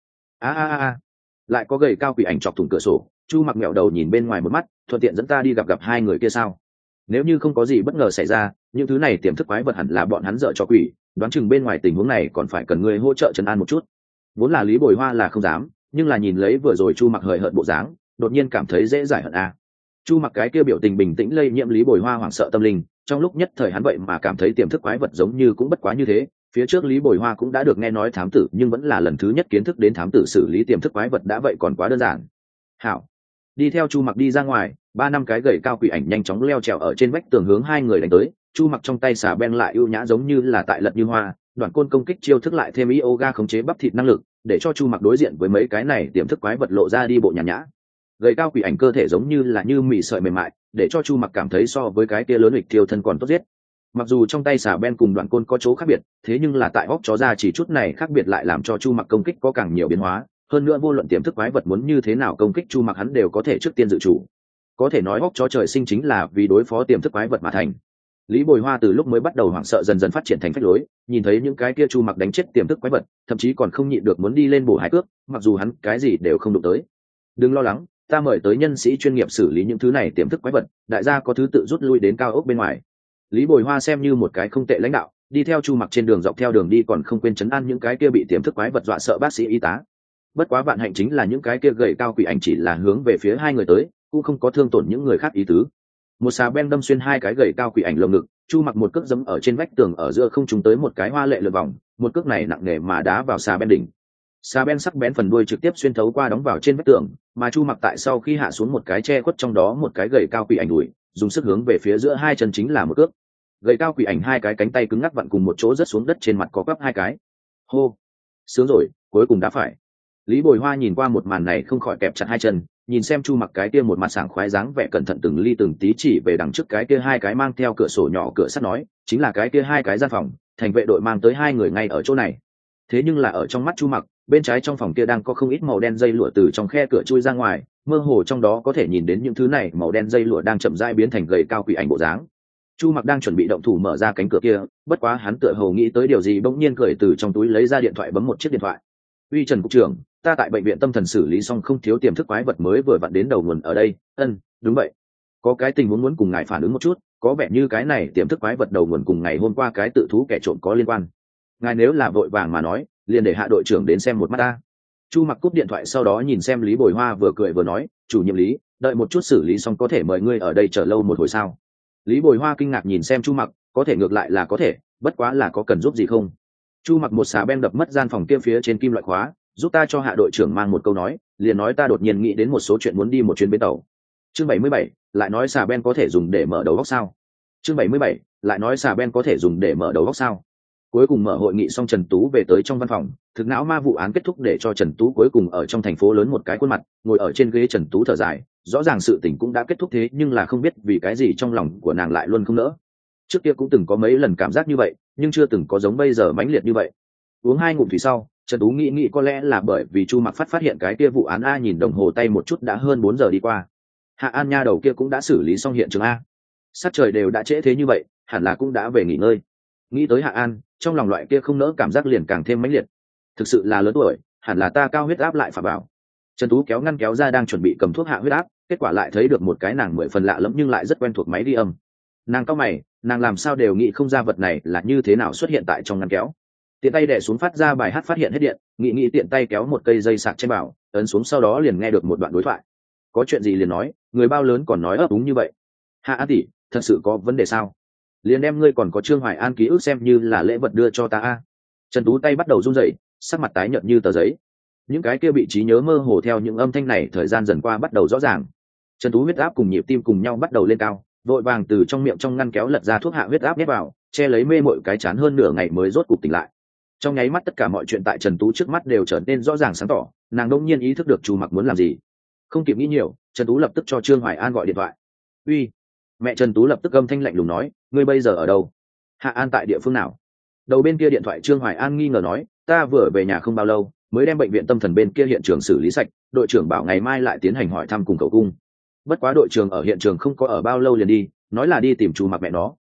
Lại có gầy cao quỷ ảnh chọc thủng cửa sổ. Chu Mặc mẹo đầu nhìn bên ngoài một mắt, thuận tiện dẫn ta đi gặp hai người kia sao? Nếu như không có gì bất ngờ xảy ra, những thứ này tiềm thức quái vật hẳn là bọn hắn dợ cho quỷ, đoán chừng bên ngoài tình huống này còn phải cần người hỗ trợ trấn an một chút. Vốn là Lý Bồi Hoa là không dám, nhưng là nhìn lấy vừa rồi Chu Mặc hời hợt bộ dáng, đột nhiên cảm thấy dễ giải hận a. Chu Mặc cái kia biểu tình bình tĩnh lây nhiễm Lý Bồi Hoa hoảng sợ tâm linh, trong lúc nhất thời hắn vậy mà cảm thấy tiềm thức quái vật giống như cũng bất quá như thế. Phía trước Lý Bồi Hoa cũng đã được nghe nói thám tử, nhưng vẫn là lần thứ nhất kiến thức đến thám tử xử lý tiềm thức quái vật đã vậy còn quá đơn giản. Hảo, đi theo Chu Mặc đi ra ngoài, 3-5 cái gầy cao quỷ ảnh nhanh chóng leo trèo ở trên vách tường hướng hai người đánh tới. Chu Mặc trong tay xà beng lại ưu nhã giống như là tại lật như hoa, đoạn côn công kích chiêu thức lại thêm yoga khống chế bắp thịt năng lực, để cho Chu Mặc đối diện với mấy cái này tiềm thức quái vật lộ ra đi bộ nhàn nhã. Gầy cao quỷ ảnh cơ thể giống như là như mị sợi mềm mại, để cho Chu Mặc cảm thấy so với cái kia lớn lịch tiêu thân còn tốt giết. Mặc dù trong tay xà ben cùng đoạn côn có chỗ khác biệt, thế nhưng là tại óc chó ra chỉ chút này khác biệt lại làm cho Chu Mặc công kích có càng nhiều biến hóa. Hơn nữa vô luận tiềm thức quái vật muốn như thế nào công kích Chu Mặc hắn đều có thể trước tiên dự chủ. Có thể nói óc chó trời sinh chính là vì đối phó tiềm thức quái vật mà thành. Lý Bồi Hoa từ lúc mới bắt đầu hoảng sợ dần dần phát triển thành phách lối, nhìn thấy những cái kia Chu Mặc đánh chết tiềm thức quái vật, thậm chí còn không nhịn được muốn đi lên bổ hai cước, mặc dù hắn cái gì đều không đụng tới. Đừng lo lắng, ta mời tới nhân sĩ chuyên nghiệp xử lý những thứ này tiềm thức quái vật, đại gia có thứ tự rút lui đến cao ốc bên ngoài. Lý Bồi Hoa xem như một cái không tệ lãnh đạo, đi theo Chu Mặc trên đường dọc theo đường đi còn không quên trấn an những cái kia bị tiềm thức quái vật dọa sợ bác sĩ y tá. Bất quá vạn hạnh chính là những cái kia gầy cao quỷ ảnh chỉ là hướng về phía hai người tới, cũng không có thương tổn những người khác ý tứ. Một xà ben đâm xuyên hai cái gầy cao quỷ ảnh lồng ngực, Chu Mặc một cước giẫm ở trên vách tường ở giữa không trùng tới một cái hoa lệ lượn vòng, một cước này nặng nề mà đá vào xà ben đỉnh. Xà ben sắc bén phần đuôi trực tiếp xuyên thấu qua đóng vào trên vách tường, mà Chu Mặc tại sau khi hạ xuống một cái che khuất trong đó một cái gầy cao quỷ ảnh đuổi, dùng sức hướng về phía giữa hai chân chính là một cước. Gầy cao quỷ ảnh hai cái cánh tay cứng ngắc vặn cùng một chỗ rớt xuống đất trên mặt có quắp hai cái. Hô, sướng rồi, cuối cùng đã phải. Lý Bồi Hoa nhìn qua một màn này không khỏi kẹp chặt hai chân, nhìn xem Chu Mặc cái kia một mặt sảng khoái dáng vẻ cẩn thận từng ly từng tí chỉ về đằng trước cái kia hai cái mang theo cửa sổ nhỏ cửa sắt nói, chính là cái kia hai cái gian phòng, thành vệ đội mang tới hai người ngay ở chỗ này. Thế nhưng là ở trong mắt Chu Mặc, bên trái trong phòng kia đang có không ít màu đen dây lụa từ trong khe cửa chui ra ngoài, mơ hồ trong đó có thể nhìn đến những thứ này màu đen dây lụa đang chậm rãi biến thành gầy cao quỷ ảnh bộ dáng. Chu Mặc đang chuẩn bị động thủ mở ra cánh cửa kia, bất quá hắn tựa hồ nghĩ tới điều gì bỗng nhiên cười từ trong túi lấy ra điện thoại bấm một chiếc điện thoại. Uy Trần cục trưởng, ta tại bệnh viện tâm thần xử lý xong không thiếu tiềm thức quái vật mới vừa vặn đến đầu nguồn ở đây. Đúng vậy, có cái tình huống muốn cùng ngài phản ứng một chút, có vẻ như cái này tiềm thức quái vật đầu nguồn cùng ngày hôm qua cái tự thú kẻ trộm có liên quan. Ngài nếu là vội vàng mà nói, liền để hạ đội trưởng đến xem một mắt ta. Chu Mặc cúp điện thoại sau đó nhìn xem Lý Bồi Hoa vừa cười vừa nói, chủ nhiệm Lý, đợi một chút xử lý xong có thể mời ngươi ở đây chờ lâu một hồi sao? Lý Bồi Hoa kinh ngạc nhìn xem Chu Mặc, có thể ngược lại là có thể, bất quá là có cần giúp gì không? Chu Mặc một xà ben đập mất gian phòng kia phía trên kim loại khóa, giúp ta cho hạ đội trưởng mang một câu nói, liền nói ta đột nhiên nghĩ đến một số chuyện muốn đi một chuyến bến tàu. Chương 77, lại nói xà ben có thể dùng để mở đầu góc sao? Chương 77, lại nói xà ben có thể dùng để mở đầu góc sao? Cuối cùng mở hội nghị xong Trần Tú về tới trong văn phòng, thực não ma vụ án kết thúc để cho Trần Tú cuối cùng ở trong thành phố lớn một cái khuôn mặt, ngồi ở trên ghế Trần Tú thở dài, rõ ràng sự tình cũng đã kết thúc thế nhưng là không biết vì cái gì trong lòng của nàng lại luôn không nỡ. Trước kia cũng từng có mấy lần cảm giác như vậy, nhưng chưa từng có giống bây giờ mãnh liệt như vậy. Uống 2 ngụm thủy sau, Trần Tú nghĩ có lẽ là bởi vì Chu Mặc phát hiện cái kia vụ án a, nhìn đồng hồ tay một chút đã hơn 4 giờ đi qua. Hạ An nha đầu kia cũng đã xử lý xong hiện trường a. Sát trời đều đã trễ thế như vậy, hẳn là cũng đã về nghỉ ngơi. Nghĩ tới Hạ An, trong lòng loại kia không nỡ cảm giác liền càng thêm mãnh liệt. Thực sự là lớn tuổi, hẳn là ta cao huyết áp lại phải bảo. Trần Tú kéo ngăn kéo ra đang chuẩn bị cầm thuốc hạ huyết áp, kết quả lại thấy được một cái nàng 10 phần lạ lẫm nhưng lại rất quen thuộc máy ghi âm. Nàng cau mày, nàng làm sao đều nghĩ không ra vật này là như thế nào xuất hiện tại trong ngăn kéo. Tiện tay đè xuống phát ra bài hát phát hiện hết điện, nghĩ tiện tay kéo một cây dây sạc trên bảo, ấn xuống sau đó liền nghe được một đoạn đối thoại. Có chuyện gì liền nói, người bao lớn còn nói ấp úng như vậy. Hạ An tỷ, thật sự có vấn đề sao? Liền đem ngươi còn có Trương Hoài An ký ức xem như là lễ vật đưa cho ta a. Trần Tú tay bắt đầu run rẩy, sắc mặt tái nhợt như tờ giấy. Những cái kia bị trí nhớ mơ hồ theo những âm thanh này thời gian dần qua bắt đầu rõ ràng. Trần Tú huyết áp cùng nhịp tim cùng nhau bắt đầu lên cao, vội vàng từ trong miệng trong ngăn kéo lật ra thuốc hạ huyết áp nhét vào, che lấy mê mội cái chán hơn nửa ngày mới rốt cục tỉnh lại. Trong nháy mắt tất cả mọi chuyện tại Trần Tú trước mắt đều trở nên rõ ràng sáng tỏ, nàng đông nhiên ý thức được Chu Mặc muốn làm gì. Không kịp nghĩ nhiều, Trần Tú lập tức cho Trương Hoài An gọi điện thoại. Uy, mẹ. Trần Tú lập tức âm thanh lạnh lùng nói, ngươi bây giờ ở đâu? Hạ An tại địa phương nào? Đầu bên kia điện thoại Trương Hoài An nghi ngờ nói, ta vừa về nhà không bao lâu, mới đem bệnh viện tâm thần bên kia hiện trường xử lý sạch, đội trưởng bảo ngày mai lại tiến hành hỏi thăm cùng cậu cung. Bất quá đội trưởng ở hiện trường không có ở bao lâu liền đi, nói là đi tìm Chu Mặc mẹ nó.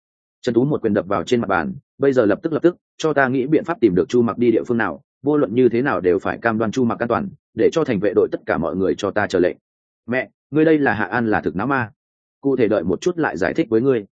Trần Tú một quyền đập vào trên mặt bàn, bây giờ lập tức cho ta nghĩ biện pháp tìm được Chu Mặc đi địa phương nào, vô luận như thế nào đều phải cam đoan Chu Mặc an toàn, để cho thành vệ đội tất cả mọi người cho ta chờ lệnh. Mẹ, ngươi đây là Hạ An là thực não ma. Cụ thể đợi một chút lại giải thích với ngươi.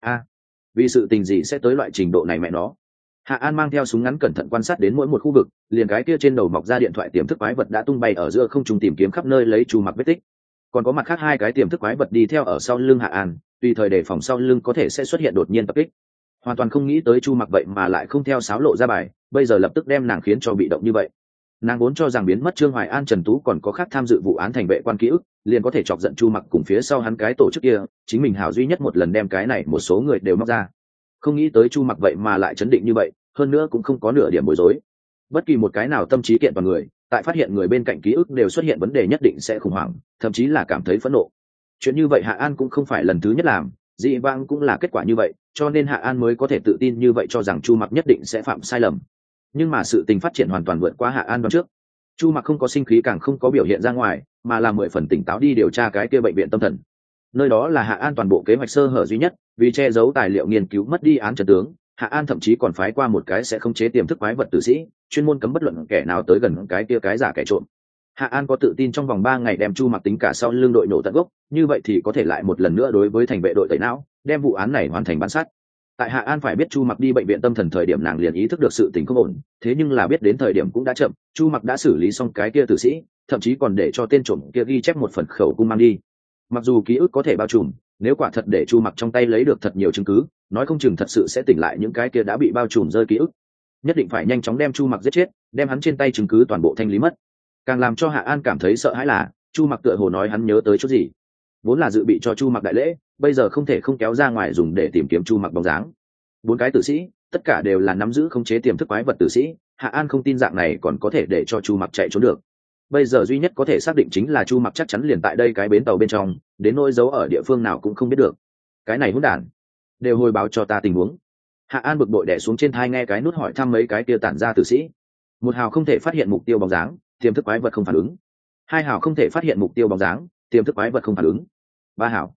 Vì sự tình gì sẽ tới loại trình độ này mẹ nó. Hạ An mang theo súng ngắn cẩn thận quan sát đến mỗi một khu vực, liền cái kia trên đầu mọc ra điện thoại tiềm thức quái vật đã tung bay ở giữa không trung tìm kiếm khắp nơi lấy Chu Mặc vết tích. Còn có mặt khác hai cái tiềm thức quái vật đi theo ở sau lưng Hạ An, tùy thời đề phòng sau lưng có thể sẽ xuất hiện đột nhiên tập kích. Hoàn toàn không nghĩ tới Chu Mặc vậy mà lại không theo sáo lộ ra bài, bây giờ lập tức đem nàng khiến cho bị động như vậy. Nàng vốn cho rằng biến mất Trương Hoài An, Trần Tú còn có khác tham dự vụ án thành vệ quan ký ức, liền có thể chọc giận Chu Mặc cùng phía sau hắn cái tổ chức kia, chính mình hảo duy nhất một lần đem cái này một số người đều móc ra. Không nghĩ tới Chu Mặc vậy mà lại chấn định như vậy, hơn nữa cũng không có nửa điểm bối rối. Bất kỳ một cái nào tâm trí kiện toàn người, tại phát hiện người bên cạnh ký ức đều xuất hiện vấn đề nhất định sẽ khủng hoảng, thậm chí là cảm thấy phẫn nộ. Chuyện như vậy Hạ An cũng không phải lần thứ nhất làm, dị vãng cũng là kết quả như vậy, cho nên Hạ An mới có thể tự tin như vậy cho rằng Chu Mặc nhất định sẽ phạm sai lầm. Nhưng mà sự tình phát triển hoàn toàn vượt qua Hạ An đoán trước. Chu Mặc không có sinh khí càng không có biểu hiện ra ngoài, mà là 10 phần tỉnh táo đi điều tra cái kia bệnh viện tâm thần. Nơi đó là Hạ An toàn bộ kế hoạch sơ hở duy nhất, vì che giấu tài liệu nghiên cứu mất đi án trận tướng, Hạ An thậm chí còn phái qua một cái sẽ không chế tiềm thức quái vật tử sĩ, chuyên môn cấm bất luận kẻ nào tới gần cái kia cái giả kẻ trộm. Hạ An có tự tin trong vòng 3 ngày đem Chu Mặc tính cả sau lưng đội nổ tận gốc, như vậy thì có thể lại một lần nữa đối với thành vệ đội tẩy não, đem vụ án này hoàn thành bán sát. Tại Hạ An phải biết Chu Mặc đi bệnh viện tâm thần thời điểm nàng liền ý thức được sự tình không ổn, thế nhưng là biết đến thời điểm cũng đã chậm, Chu Mặc đã xử lý xong cái kia tử sĩ, thậm chí còn để cho tên trộm kia ghi chép một phần khẩu cung mang đi. Mặc dù ký ức có thể bao trùm, nếu quả thật để Chu Mặc trong tay lấy được thật nhiều chứng cứ, nói không chừng thật sự sẽ tỉnh lại những cái kia đã bị bao trùm rơi ký ức. Nhất định phải nhanh chóng đem Chu Mặc giết chết, đem hắn trên tay chứng cứ toàn bộ thanh lý mất. Càng làm cho Hạ An cảm thấy sợ hãi là Chu Mặc tựa hồ nói hắn nhớ tới chút gì, vốn là dự bị cho Chu Mặc đại lễ, bây giờ không thể không kéo ra ngoài dùng để tìm kiếm Chu Mặc bóng dáng. 4 cái tử sĩ, tất cả đều là nắm giữ khống chế tiềm thức quái vật tử sĩ, Hạ An không tin dạng này còn có thể để cho Chu Mặc chạy trốn được. Bây giờ duy nhất có thể xác định chính là Chu Mặc chắc chắn liền tại đây cái bến tàu bên trong, đến nỗi giấu ở địa phương nào cũng không biết được. Cái này hỗn đản, đều hồi báo cho ta tình huống. Hạ An bực bội đè xuống trên thai nghe cái nút hỏi thăm mấy cái kia tản ra tử sĩ. 1 hào không thể phát hiện mục tiêu bóng dáng, tiềm thức quái vật không phản ứng. 2 hào không thể phát hiện mục tiêu bóng dáng, tiềm thức quái vật không phản ứng. 3 hào.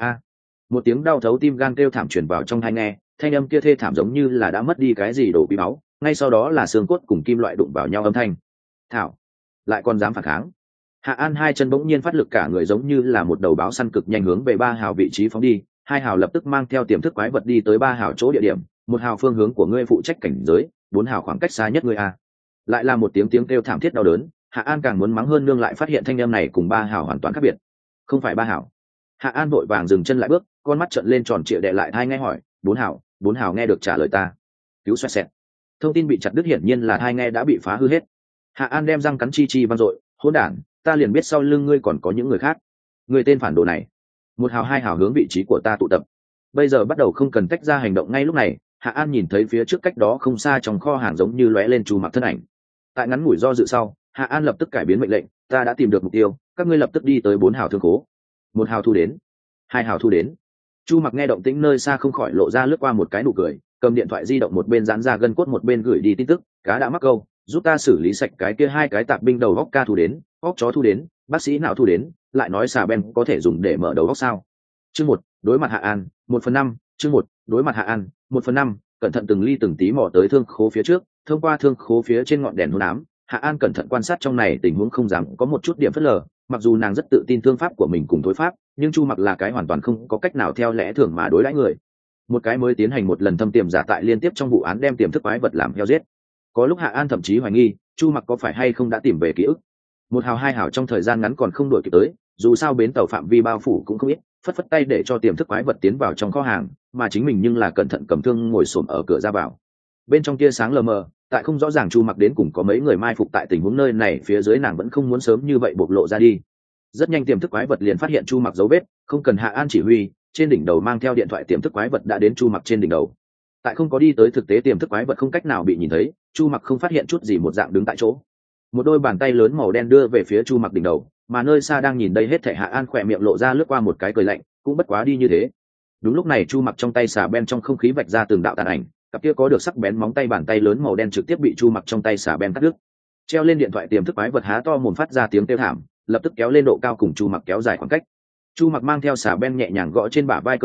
Một tiếng đau thấu tim gan kêu thảm truyền vào trong tai nghe, thanh âm kia thê thảm giống như là đã mất đi cái gì đổ quý báu, ngay sau đó là xương cốt cùng kim loại đụng vào nhau âm thanh. Thảo, lại còn dám phản kháng. Hạ An hai chân bỗng nhiên phát lực, cả người giống như là một đầu báo săn cực nhanh hướng về 3 hào vị trí phóng đi. 2 hào lập tức mang theo tiềm thức quái vật đi tới 3 hào chỗ địa điểm, 1 hào phương hướng của ngươi phụ trách cảnh giới, 4 hào khoảng cách xa nhất ngươi a. Lại là một tiếng kêu thảm thiết đau đớn. Hạ An càng muốn mắng hơn nương lại phát hiện thanh âm này cùng 3 hào hoàn toàn khác biệt. Không phải 3 hào. Hạ An vội vàng dừng chân lại bước, con mắt trợn lên tròn trịa đè lại thai nghe hỏi, 4 hào nghe được trả lời ta. Cứu xoẹt xẹt. Thông tin bị chặt đứt, hiển nhiên là thai nghe đã bị phá hư hết. Hạ An đem răng cắn chi chi vang dội, hỗn đản, ta liền biết sau lưng ngươi còn có những người khác. Người tên phản đồ này. 1 hào 2 hào hướng vị trí của ta tụ tập. Bây giờ bắt đầu không cần tách ra hành động ngay lúc này. Hạ An nhìn thấy phía trước cách đó không xa trong kho hàng giống như lóe lên Chu Mặc thân ảnh. Tại ngắn ngủi do dự sau, Hạ An lập tức cải biến mệnh lệnh, ta đã tìm được mục tiêu, các ngươi lập tức đi tới 4 hào thương khố. 1 hào thu đến, 2 hào thu đến. Chu Mặc nghe động tĩnh nơi xa không khỏi lộ ra lướt qua một cái nụ cười, cầm điện thoại di động một bên giãn ra gân cốt một bên gửi đi tin tức, cá đã mắc câu, giúp ta xử lý sạch cái kia 2 cái tạp binh đầu góc ca thu đến, góc chó thu đến, bác sĩ nào thu đến, lại nói xà ben có thể dùng để mở đầu góc sao. Chương 1, đối mặt Hạ An, 1/5, chương 1, đối mặt Hạ An, 1/5, cẩn thận từng ly từng tí mò tới thương khố phía trước, thông qua thương khố phía trên ngọn đèn hôn ám, Hạ An cẩn thận quan sát trong này tình huống không dám có một chút điểm phớt lờ, mặc dù nàng rất tự tin thương pháp của mình cùng thối pháp, nhưng Chu Mặc là cái hoàn toàn không có cách nào theo lẽ thường mà đối đãi người. Một cái mới tiến hành một lần thâm tiềm giả tại liên tiếp trong vụ án đem tiềm thức quái vật làm heo giết. Có lúc Hạ An thậm chí hoài nghi, Chu Mặc có phải hay không đã tìm về ký ức. 1 hào 2 hào trong thời gian ngắn còn không đuổi kịp tới, dù sao bến tàu phạm vi bao phủ cũng không ít, phất phất tay để cho tiềm thức quái vật tiến vào trong kho hàng, mà chính mình nhưng là cẩn thận cầm thương ngồi xổm ở cửa ra vào. Bên trong tia sáng lờ mờ, tại không rõ ràng Chu Mặc đến cùng có mấy người mai phục tại tình huống nơi này phía dưới, nàng vẫn không muốn sớm như vậy bộc lộ ra đi. Rất nhanh tiềm thức quái vật liền phát hiện Chu Mặc dấu vết, không cần Hạ An chỉ huy, trên đỉnh đầu mang theo điện thoại tiềm thức quái vật đã đến Chu Mặc trên đỉnh đầu. Tại không có đi tới thực tế tiềm thức quái vật không cách nào bị nhìn thấy, Chu Mặc không phát hiện chút gì một dạng đứng tại chỗ. Một đôi bàn tay lớn màu đen đưa về phía Chu Mặc đỉnh đầu, mà nơi xa đang nhìn đây hết thảy Hạ An khỏe miệng lộ ra lướt qua một cái cười lạnh, cũng bất quá đi như thế. Đúng lúc này Chu Mặc trong tay xà ben trong không khí vạch ra từng đạo tàn ảnh, cặp kia có được sắc bén móng tay bàn tay lớn màu đen trực tiếp bị Chu Mặc trong tay xà ben cắt đứt. Treo lên điện thoại tiềm thức quái vật há to mồm phát ra tiếng kêu thảm, lập tức kéo lên độ cao cùng Chu Mặc kéo dài khoảng cách. Chu Mặc mang theo xà ben nhẹ nhàng gõ trên bả vai cơ bắp,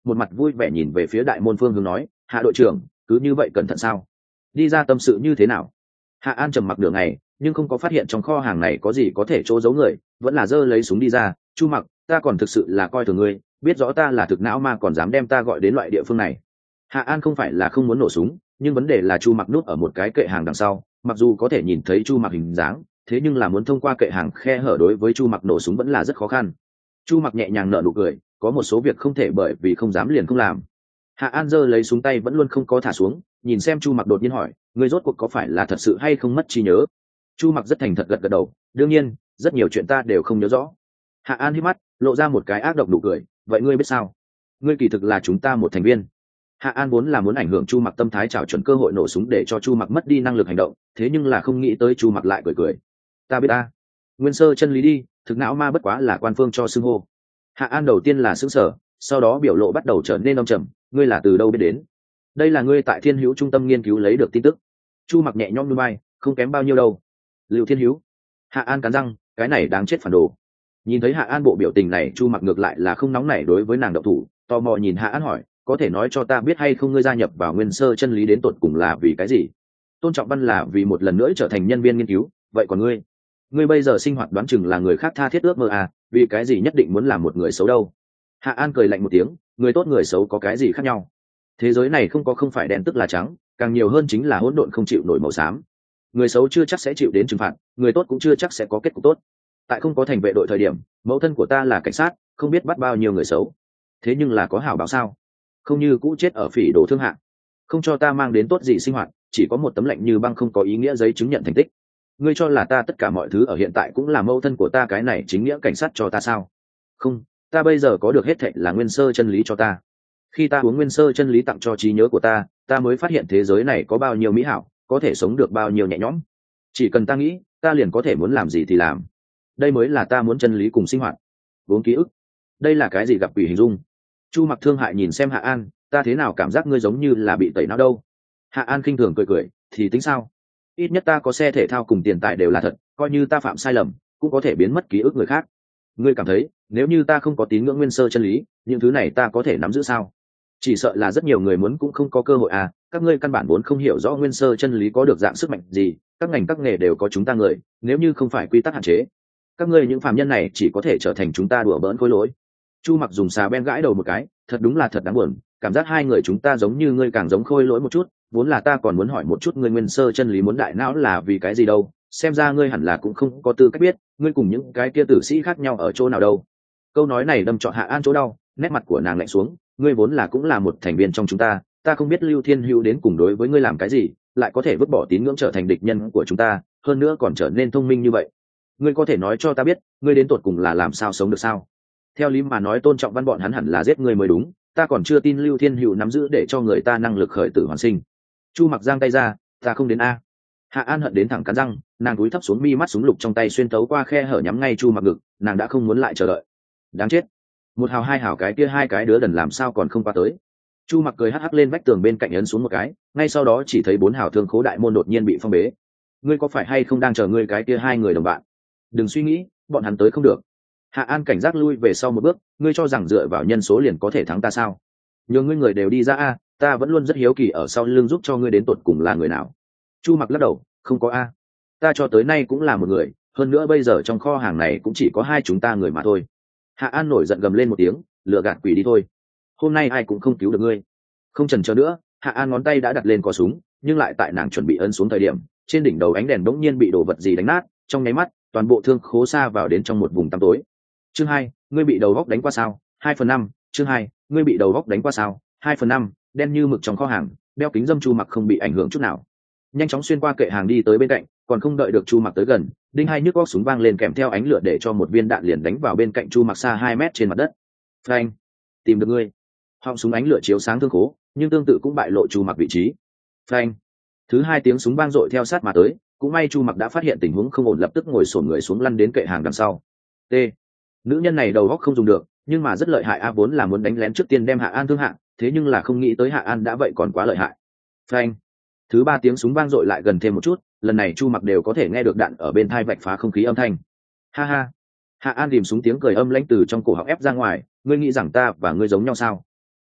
một mặt vui vẻ nhìn về phía đại môn phương hướng nói, hạ đội trưởng, cứ như vậy cẩn thận sao? Đi ra tâm sự như thế nào? Hạ An trầm mặc nửa ngày, nhưng không có phát hiện trong kho hàng này có gì có thể chỗ giấu người, vẫn là giơ lấy súng đi ra. Chu Mặc, ta còn thực sự là coi thường ngươi, biết rõ ta là thực não ma còn dám đem ta gọi đến loại địa phương này. Hạ An không phải là không muốn nổ súng, nhưng vấn đề là Chu Mặc núp ở một cái kệ hàng đằng sau, mặc dù có thể nhìn thấy Chu Mặc hình dáng, thế nhưng là muốn thông qua kệ hàng khe hở đối với Chu Mặc nổ súng vẫn là rất khó khăn. Chu Mặc nhẹ nhàng nở nụ cười, có một số việc không thể bởi vì không dám liền không làm. Hạ An giơ lấy súng tay vẫn luôn không có thả xuống, nhìn xem Chu Mặc đột nhiên hỏi, ngươi rốt cuộc có phải là thật sự hay không mất trí nhớ? Chu Mặc rất thành thật gật gật đầu, đương nhiên, rất nhiều chuyện ta đều không nhớ rõ. Hạ An hít mắt, lộ ra một cái ác độc nụ cười, vậy ngươi biết sao? Ngươi kỳ thực là chúng ta một thành viên. Hạ An vốn là muốn ảnh hưởng Chu Mặc tâm thái chảo chuẩn cơ hội nổ súng để cho Chu Mặc mất đi năng lực hành động, thế nhưng là không nghĩ tới Chu Mặc lại cười cười. Ta biết ta. Nguyên sơ chân lý đi, thực não ma bất quá là quan phương cho xưng hô. Hạ An đầu tiên là sững sờ, sau đó biểu lộ bắt đầu trở nên âm trầm, ngươi là từ đâu biết đến? Đây là ngươi tại Thiên Hữu trung tâm nghiên cứu lấy được tin tức. Chu Mặc nhẹ nhõm nhún vai, không kém bao nhiêu đâu. Lưu Thiên Hữu. Hạ An cắn răng, cái này đáng chết phản đồ. Nhìn thấy Hạ An bộ biểu tình này, Chu Mặc ngược lại là không nóng nảy đối với nàng động thủ, tò mò nhìn Hạ An hỏi, có thể nói cho ta biết hay không ngươi gia nhập vào Nguyên sơ chân lý đến tột cùng là vì cái gì? Tôn Trọng Văn là vì một lần nữa trở thành nhân viên nghiên cứu, vậy còn ngươi bây giờ sinh hoạt đoán chừng là người khác tha thiết ước mơ à, vì cái gì nhất định muốn làm một người xấu đâu? Hạ An cười lạnh một tiếng, người tốt người xấu có cái gì khác nhau? Thế giới này không có không phải đen tức là trắng, càng nhiều hơn chính là hỗn độn không chịu nổi màu xám. Người xấu chưa chắc sẽ chịu đến trừng phạt, người tốt cũng chưa chắc sẽ có kết cục tốt. Tại không có thành vệ đội thời điểm, mẫu thân của ta là cảnh sát, không biết bắt bao nhiêu người xấu. Thế nhưng là có hảo báo sao? Không như cũ chết ở phỉ đổ thương hạng, không cho ta mang đến tốt gì sinh hoạt, chỉ có một tấm lệnh như băng không có ý nghĩa giấy chứng nhận thành tích. Ngươi cho là ta tất cả mọi thứ ở hiện tại cũng là mẫu thân của ta cái này chính nghĩa cảnh sát cho ta sao? Không, ta bây giờ có được hết thảy là nguyên sơ chân lý cho ta. Khi ta uống nguyên sơ chân lý tặng cho trí nhớ của ta mới phát hiện thế giới này có bao nhiêu mỹ hảo, có thể sống được bao nhiêu nhẹ nhõm. Chỉ cần ta nghĩ, ta liền có thể muốn làm gì thì làm. Đây mới là ta muốn chân lý cùng sinh hoạt. Vốn ký ức, đây là cái gì gặp quỷ hình dung? Chu Mặc thương hại nhìn xem Hạ An, ta thế nào cảm giác ngươi giống như là bị tẩy não đâu? Hạ An khinh thường cười cười, thì tính sao? Ít nhất ta có xe thể thao cùng tiền tài đều là thật, coi như ta phạm sai lầm cũng có thể biến mất ký ức người khác. Ngươi cảm thấy nếu như ta không có tín ngưỡng nguyên sơ chân lý, những thứ này ta có thể nắm giữ sao? Chỉ sợ là rất nhiều người muốn cũng không có cơ hội à. Các ngươi căn bản vốn không hiểu rõ nguyên sơ chân lý có được dạng sức mạnh gì, các ngành các nghề đều có chúng ta người, nếu như không phải quy tắc hạn chế, các ngươi những phàm nhân này chỉ có thể trở thành chúng ta đùa bỡn khối lỗi. Chu Mặc dùng xà ben gãi đầu một cái, thật đúng là thật đáng buồn, cảm giác hai người chúng ta giống như ngươi càng giống khôi lỗi một chút. Vốn là ta còn muốn hỏi một chút ngươi nguyên sơ chân lý muốn đại não là vì cái gì đâu, xem ra ngươi hẳn là cũng không có tư cách biết, ngươi cùng những cái kia tử sĩ khác nhau ở chỗ nào đâu. Câu nói này đâm trọn Hạ An chỗ đau, nét mặt của nàng lạnh xuống, ngươi vốn là cũng là một thành viên trong chúng ta, ta không biết Lưu Thiên Hữu đến cùng đối với ngươi làm cái gì, lại có thể vứt bỏ tín ngưỡng trở thành địch nhân của chúng ta, hơn nữa còn trở nên thông minh như vậy. Ngươi có thể nói cho ta biết, ngươi đến tột cùng là làm sao sống được sao? Theo lý mà nói Tôn Trọng Văn bọn hắn hẳn là giết ngươi mới đúng, ta còn chưa tin Lưu Thiên Hữu nắm giữ để cho người ta năng lực khởi tử hoàn sinh. Chu Mặc giang tay ra, ta không đến a. Hạ An hận đến thẳng cắn răng, nàng cúi thấp xuống mi mắt súng lục trong tay xuyên tấu qua khe hở nhắm ngay Chu Mặc ngực, nàng đã không muốn lại chờ đợi. Đáng chết, một hào hai hào cái kia hai cái đứa đần làm sao còn không qua tới. Chu Mặc cười hắc hắc lên vách tường bên cạnh ấn xuống một cái, ngay sau đó chỉ thấy bốn hào thương khố đại môn đột nhiên bị phong bế. Ngươi có phải hay không đang chờ ngươi cái kia hai người đồng bạn? Đừng suy nghĩ, bọn hắn tới không được. Hạ An cảnh giác lui về sau một bước, ngươi cho rằng dựa vào nhân số liền có thể thắng ta sao? Nhiều ngươi người đều đi ra a, ta vẫn luôn rất hiếu kỳ ở sau lưng giúp cho ngươi đến tột cùng là người nào. Chu Mặc lắc đầu, không có a, ta cho tới nay cũng là một người, hơn nữa bây giờ trong kho hàng này cũng chỉ có hai chúng ta người mà thôi. Hạ An nổi giận gầm lên một tiếng, lựa gạt quỷ đi thôi, hôm nay ai cũng không cứu được ngươi. Không chần chờ nữa, Hạ An ngón tay đã đặt lên cò súng, nhưng lại tại nàng chuẩn bị ấn xuống thời điểm, trên đỉnh đầu ánh đèn bỗng nhiên bị đổ vật gì đánh nát, trong nháy mắt toàn bộ thương khố xa vào đến trong một vùng tăm tối. Chương 2, ngươi bị đầu góc đánh qua sao? 2/5. Chương 2, ngươi bị đầu góc đánh qua sao? 2/5. Đen như mực trong kho hàng, đeo kính dâm Chu Mặc không bị ảnh hưởng chút nào, nhanh chóng xuyên qua kệ hàng đi tới bên cạnh, còn không đợi được Chu Mặc tới gần, đinh hai nhức góc súng vang lên kèm theo ánh lửa để cho một viên đạn liền đánh vào bên cạnh Chu Mặc xa 2 mét trên mặt đất. Phanh! Tìm được ngươi. Họng súng ánh lửa chiếu sáng thương khố, nhưng tương tự cũng bại lộ Chu Mặc vị trí. Phanh! Thứ hai tiếng súng vang dội theo sát mà tới, cũng may Chu Mặc đã phát hiện tình huống không ổn, lập tức ngồi xổm người xuống lăn đến kệ hàng đằng sau. T. Nữ nhân này đầu óc không dùng được, nhưng mà rất lợi hại a, vốn là muốn đánh lén trước tiên đem Hạ An thương hạ, thế nhưng là không nghĩ tới Hạ An đã vậy còn quá lợi hại. Phanh! Thứ ba tiếng súng vang dội lại gần thêm một chút, lần này Chu Mặc đều có thể nghe được đạn ở bên tai vạch phá không khí âm thanh. Ha ha! Hạ An rìm súng tiếng cười âm lãnh từ trong cổ họng ép ra ngoài, ngươi nghĩ rằng ta và ngươi giống nhau sao?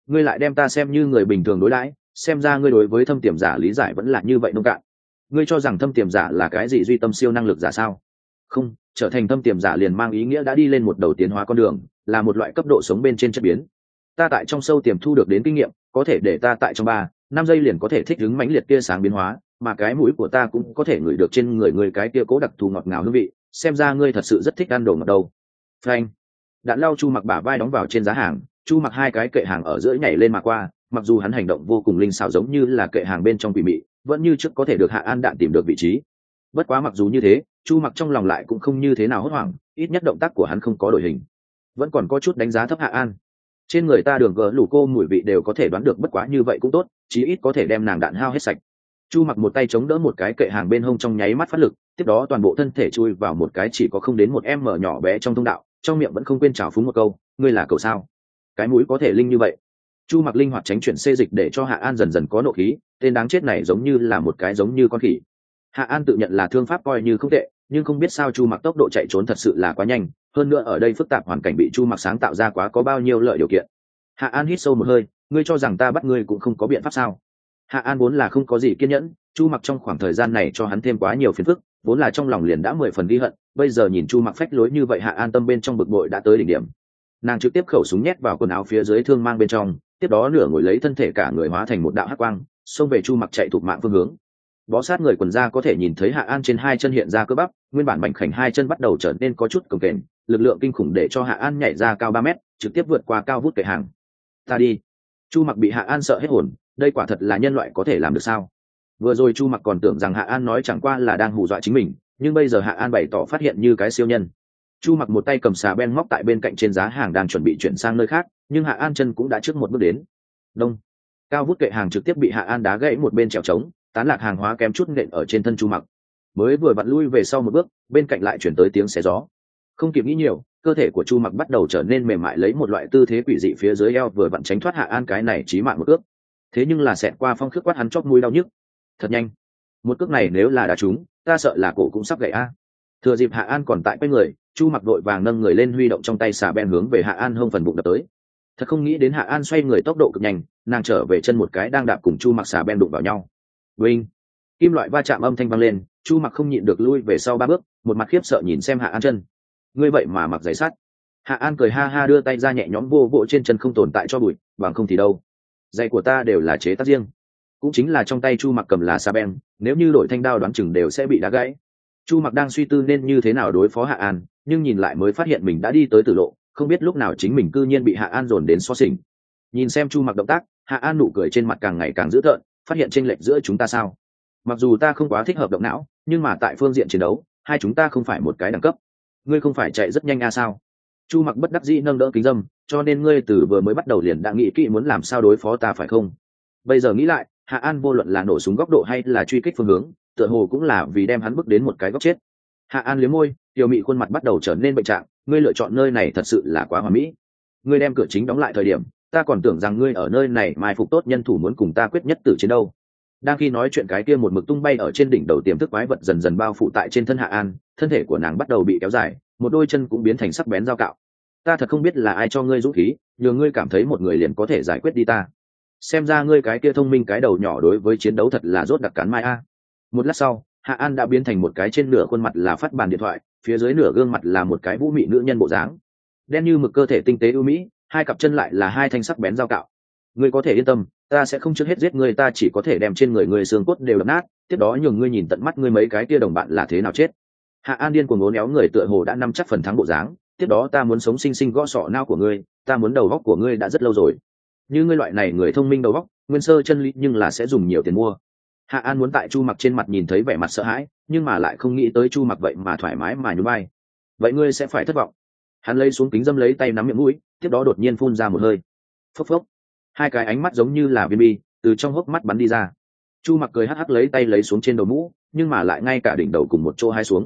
ngươi lại đem ta xem như người bình thường đối đãi, xem ra ngươi đối với thâm tiềm giả lý giải vẫn là như vậy nông cạn. Ngươi cho rằng thâm tiềm giả là cái gì duy tâm siêu năng lực giả sao? Không, trở thành thâm tiềm giả liền mang ý nghĩa đã đi lên một đầu tiến hóa con đường, là một loại cấp độ sống bên trên chất biến. Ta tại trong sâu tiềm thu được đến kinh nghiệm, có thể để ta tại trong 3-5 giây liền có thể thích ứng mãnh liệt tia sáng biến hóa, mà cái mũi của ta cũng có thể ngửi được trên người ngươi cái tia cố đặc thù ngọt ngào hương vị, xem ra ngươi thật sự rất thích ăn đồ ngọt đâu. Phanh. Đạn lao Chu Mặc bả vai đóng vào trên giá hàng, Chu Mặc hai cái kệ hàng ở giữa nhảy lên mà qua, mặc dù hắn hành động vô cùng linh xảo giống như là kệ hàng bên trong quỷ mị, vẫn như trước có thể được Hạ An đạn tìm được vị trí. Bất quá mặc dù như thế, Chu Mặc trong lòng lại cũng không như thế nào hốt hoảng, ít nhất động tác của hắn không có đổi hình, vẫn còn có chút đánh giá thấp Hạ An. Trên người ta đường gỡ lủ cô mùi vị đều có thể đoán được, bất quá như vậy cũng tốt, chí ít có thể đem nàng đạn hao hết sạch. Chu Mặc một tay chống đỡ một cái kệ hàng bên hông trong nháy mắt phát lực, tiếp đó toàn bộ thân thể chui vào một cái chỉ có không đến một em mở nhỏ bé trong thông đạo, trong miệng vẫn không quên trào phúng một câu, ngươi là cậu sao? Cái mũi có thể linh như vậy. Chu Mặc linh hoạt tránh chuyển xê dịch để cho Hạ An dần dần có nộ khí, tên đáng chết này giống như là một cái giống như con khỉ. Hạ An tự nhận là thương pháp coi như không tệ, nhưng không biết sao Chu Mặc tốc độ chạy trốn thật sự là quá nhanh, hơn nữa ở đây phức tạp hoàn cảnh bị Chu Mặc sáng tạo ra quá có bao nhiêu lợi điều kiện. Hạ An hít sâu một hơi, ngươi cho rằng ta bắt ngươi cũng không có biện pháp sao? Hạ An vốn là không có gì kiên nhẫn, Chu Mặc trong khoảng thời gian này cho hắn thêm quá nhiều phiền phức, vốn là trong lòng liền đã 10 phần ghi hận, bây giờ nhìn Chu Mặc phách lối như vậy, Hạ An tâm bên trong bực bội đã tới đỉnh điểm. Nàng trực tiếp khẩu súng nhét vào quần áo phía dưới thương mang bên trong, tiếp đó nửa ngồi lấy thân thể cả người hóa thành một đạo hắc quang, xông về Chu Mặc chạy thục mạng phương hướng. Bó sát người quần ra có thể nhìn thấy Hạ An trên hai chân hiện ra cơ bắp, nguyên bản mảnh khảnh hai chân bắt đầu trở nên có chút cồng kềnh, lực lượng kinh khủng để cho Hạ An nhảy ra cao 3 mét, trực tiếp vượt qua cao vút kệ hàng. Ta đi. Chu Mặc bị Hạ An sợ hết hồn, đây quả thật là nhân loại có thể làm được sao? Vừa rồi Chu Mặc còn tưởng rằng Hạ An nói chẳng qua là đang hù dọa chính mình, nhưng bây giờ Hạ An bày tỏ phát hiện như cái siêu nhân. Chu Mặc một tay cầm xà beng móc tại bên cạnh trên giá hàng đang chuẩn bị chuyển sang nơi khác, nhưng Hạ An chân cũng đã trước một bước đến. Đông. Cao vút kệ hàng trực tiếp bị Hạ An đá gãy một bên trèo trống, tán lạc hàng hóa kém chút nện ở trên thân Chu Mặc. Mới vừa vặn lui về sau một bước, bên cạnh lại chuyển tới tiếng xé gió. Không kịp nghĩ nhiều, cơ thể của Chu Mặc bắt đầu trở nên mềm mại, lấy một loại tư thế quỷ dị phía dưới eo vừa vặn tránh thoát Hạ An cái này chí mạng một cước. Thế nhưng là xẹt qua phong khước quát hắn chóp mũi đau nhức. Thật nhanh, một cước này nếu là đá trúng, ta sợ là cổ cũng sắp gãy a. Thừa dịp Hạ An còn tại quay người, Chu Mặc đội vàng nâng người lên huy động trong tay xà beng hướng về Hạ An hông phần bụng đập tới. Thật không nghĩ đến Hạ An xoay người tốc độ cực nhanh, nàng trở về chân một cái đang đạp cùng Chu Mặc xà beng đụng vào nhau. Vinh, kim loại va chạm âm thanh vang lên, Chu Mặc không nhịn được lui về sau 3 bước, một mặt khiếp sợ nhìn xem Hạ An chân. Ngươi vậy mà mặc giày sắt? Hạ An cười ha ha đưa tay ra nhẹ nhõm vô vỗ trên chân không tồn tại cho bụi, bằng không thì đâu. Giày của ta đều là chế tác riêng, cũng chính là trong tay Chu Mặc cầm là xà beng, nếu như đổi thanh đao đoán chừng đều sẽ bị đá gãy. Chu Mặc đang suy tư nên như thế nào đối phó Hạ An, nhưng nhìn lại mới phát hiện mình đã đi tới tử lộ, không biết lúc nào chính mình cư nhiên bị Hạ An dồn đến xó xỉnh. Nhìn xem Chu Mặc động tác, Hạ An nụ cười trên mặt càng ngày càng dữ tợn, phát hiện chênh lệch giữa chúng ta sao? Mặc dù ta không quá thích hợp động não, nhưng mà tại phương diện chiến đấu, hai chúng ta không phải một cái đẳng cấp. Ngươi không phải chạy rất nhanh sao? Chu Mặc bất đắc dĩ nâng đỡ kính dâm, cho nên ngươi từ vừa mới bắt đầu liền đã nghĩ kỹ muốn làm sao đối phó ta phải không? Bây giờ nghĩ lại, Hạ An vô luận là nổ súng góc độ hay là truy kích phương hướng, tựa hồ cũng là vì đem hắn bước đến một cái góc chết. Hạ An liếm môi, tiểu mị khuôn mặt bắt đầu trở nên bệnh trạng, ngươi lựa chọn nơi này thật sự là quá hoàn mỹ. Ngươi đem cửa chính đóng lại thời điểm, ta còn tưởng rằng ngươi ở nơi này mai phục tốt nhân thủ muốn cùng ta quyết nhất tử chiến đâu. Đang khi nói chuyện, cái kia một mực tung bay ở trên đỉnh đầu tiềm thức quái vật dần dần bao phủ tại trên thân Hạ An, thân thể của nàng bắt đầu bị kéo dài, một đôi chân cũng biến thành sắc bén dao cạo. Ta thật không biết là ai cho ngươi dũng khí, nhờ ngươi cảm thấy một người liền có thể giải quyết đi ta. Xem ra ngươi cái kia thông minh cái đầu nhỏ đối với chiến đấu thật là rốt đặc cắn mai a. Một lát sau, Hạ An đã biến thành một cái trên nửa khuôn mặt là phát bàn điện thoại, phía dưới nửa gương mặt là một cái vũ mị nữ nhân bộ dáng, đen như mực cơ thể tinh tế ưu mỹ, hai cặp chân lại là hai thanh sắc bén dao cạo. Ngươi có thể yên tâm, ta sẽ không trước hết giết ngươi, ta chỉ có thể đem trên người ngươi xương cốt đều đập nát, tiếp đó nhường ngươi nhìn tận mắt ngươi mấy cái kia đồng bạn là thế nào chết. Hạ An điên cuồng ngốn éo người tựa hồ đã nắm chắc phần thắng bộ dáng, tiếp đó ta muốn sống sinh sinh gõ sọ não của ngươi, ta muốn đầu óc của ngươi đã rất lâu rồi. Như ngươi loại này người thông minh đầu óc, nguyên sơ chân lý nhưng là sẽ dùng nhiều tiền mua. Hạ An muốn tại Chu Mặc trên mặt nhìn thấy vẻ mặt sợ hãi, nhưng mà lại không nghĩ tới Chu Mặc vậy mà thoải mái mà nhún vai. Vậy ngươi sẽ phải thất vọng. Hắn lấy xuống kính dâm, lấy tay nắm miệng mũi, tiếp đó đột nhiên phun ra một hơi. Phốc phốc. Hai cái ánh mắt giống như là viên bi từ trong hốc mắt bắn đi ra. Chu Mặc cười hắc hắc lấy tay lấy xuống trên đầu mũ, nhưng mà lại ngay cả đỉnh đầu cùng một chỗ hai xuống.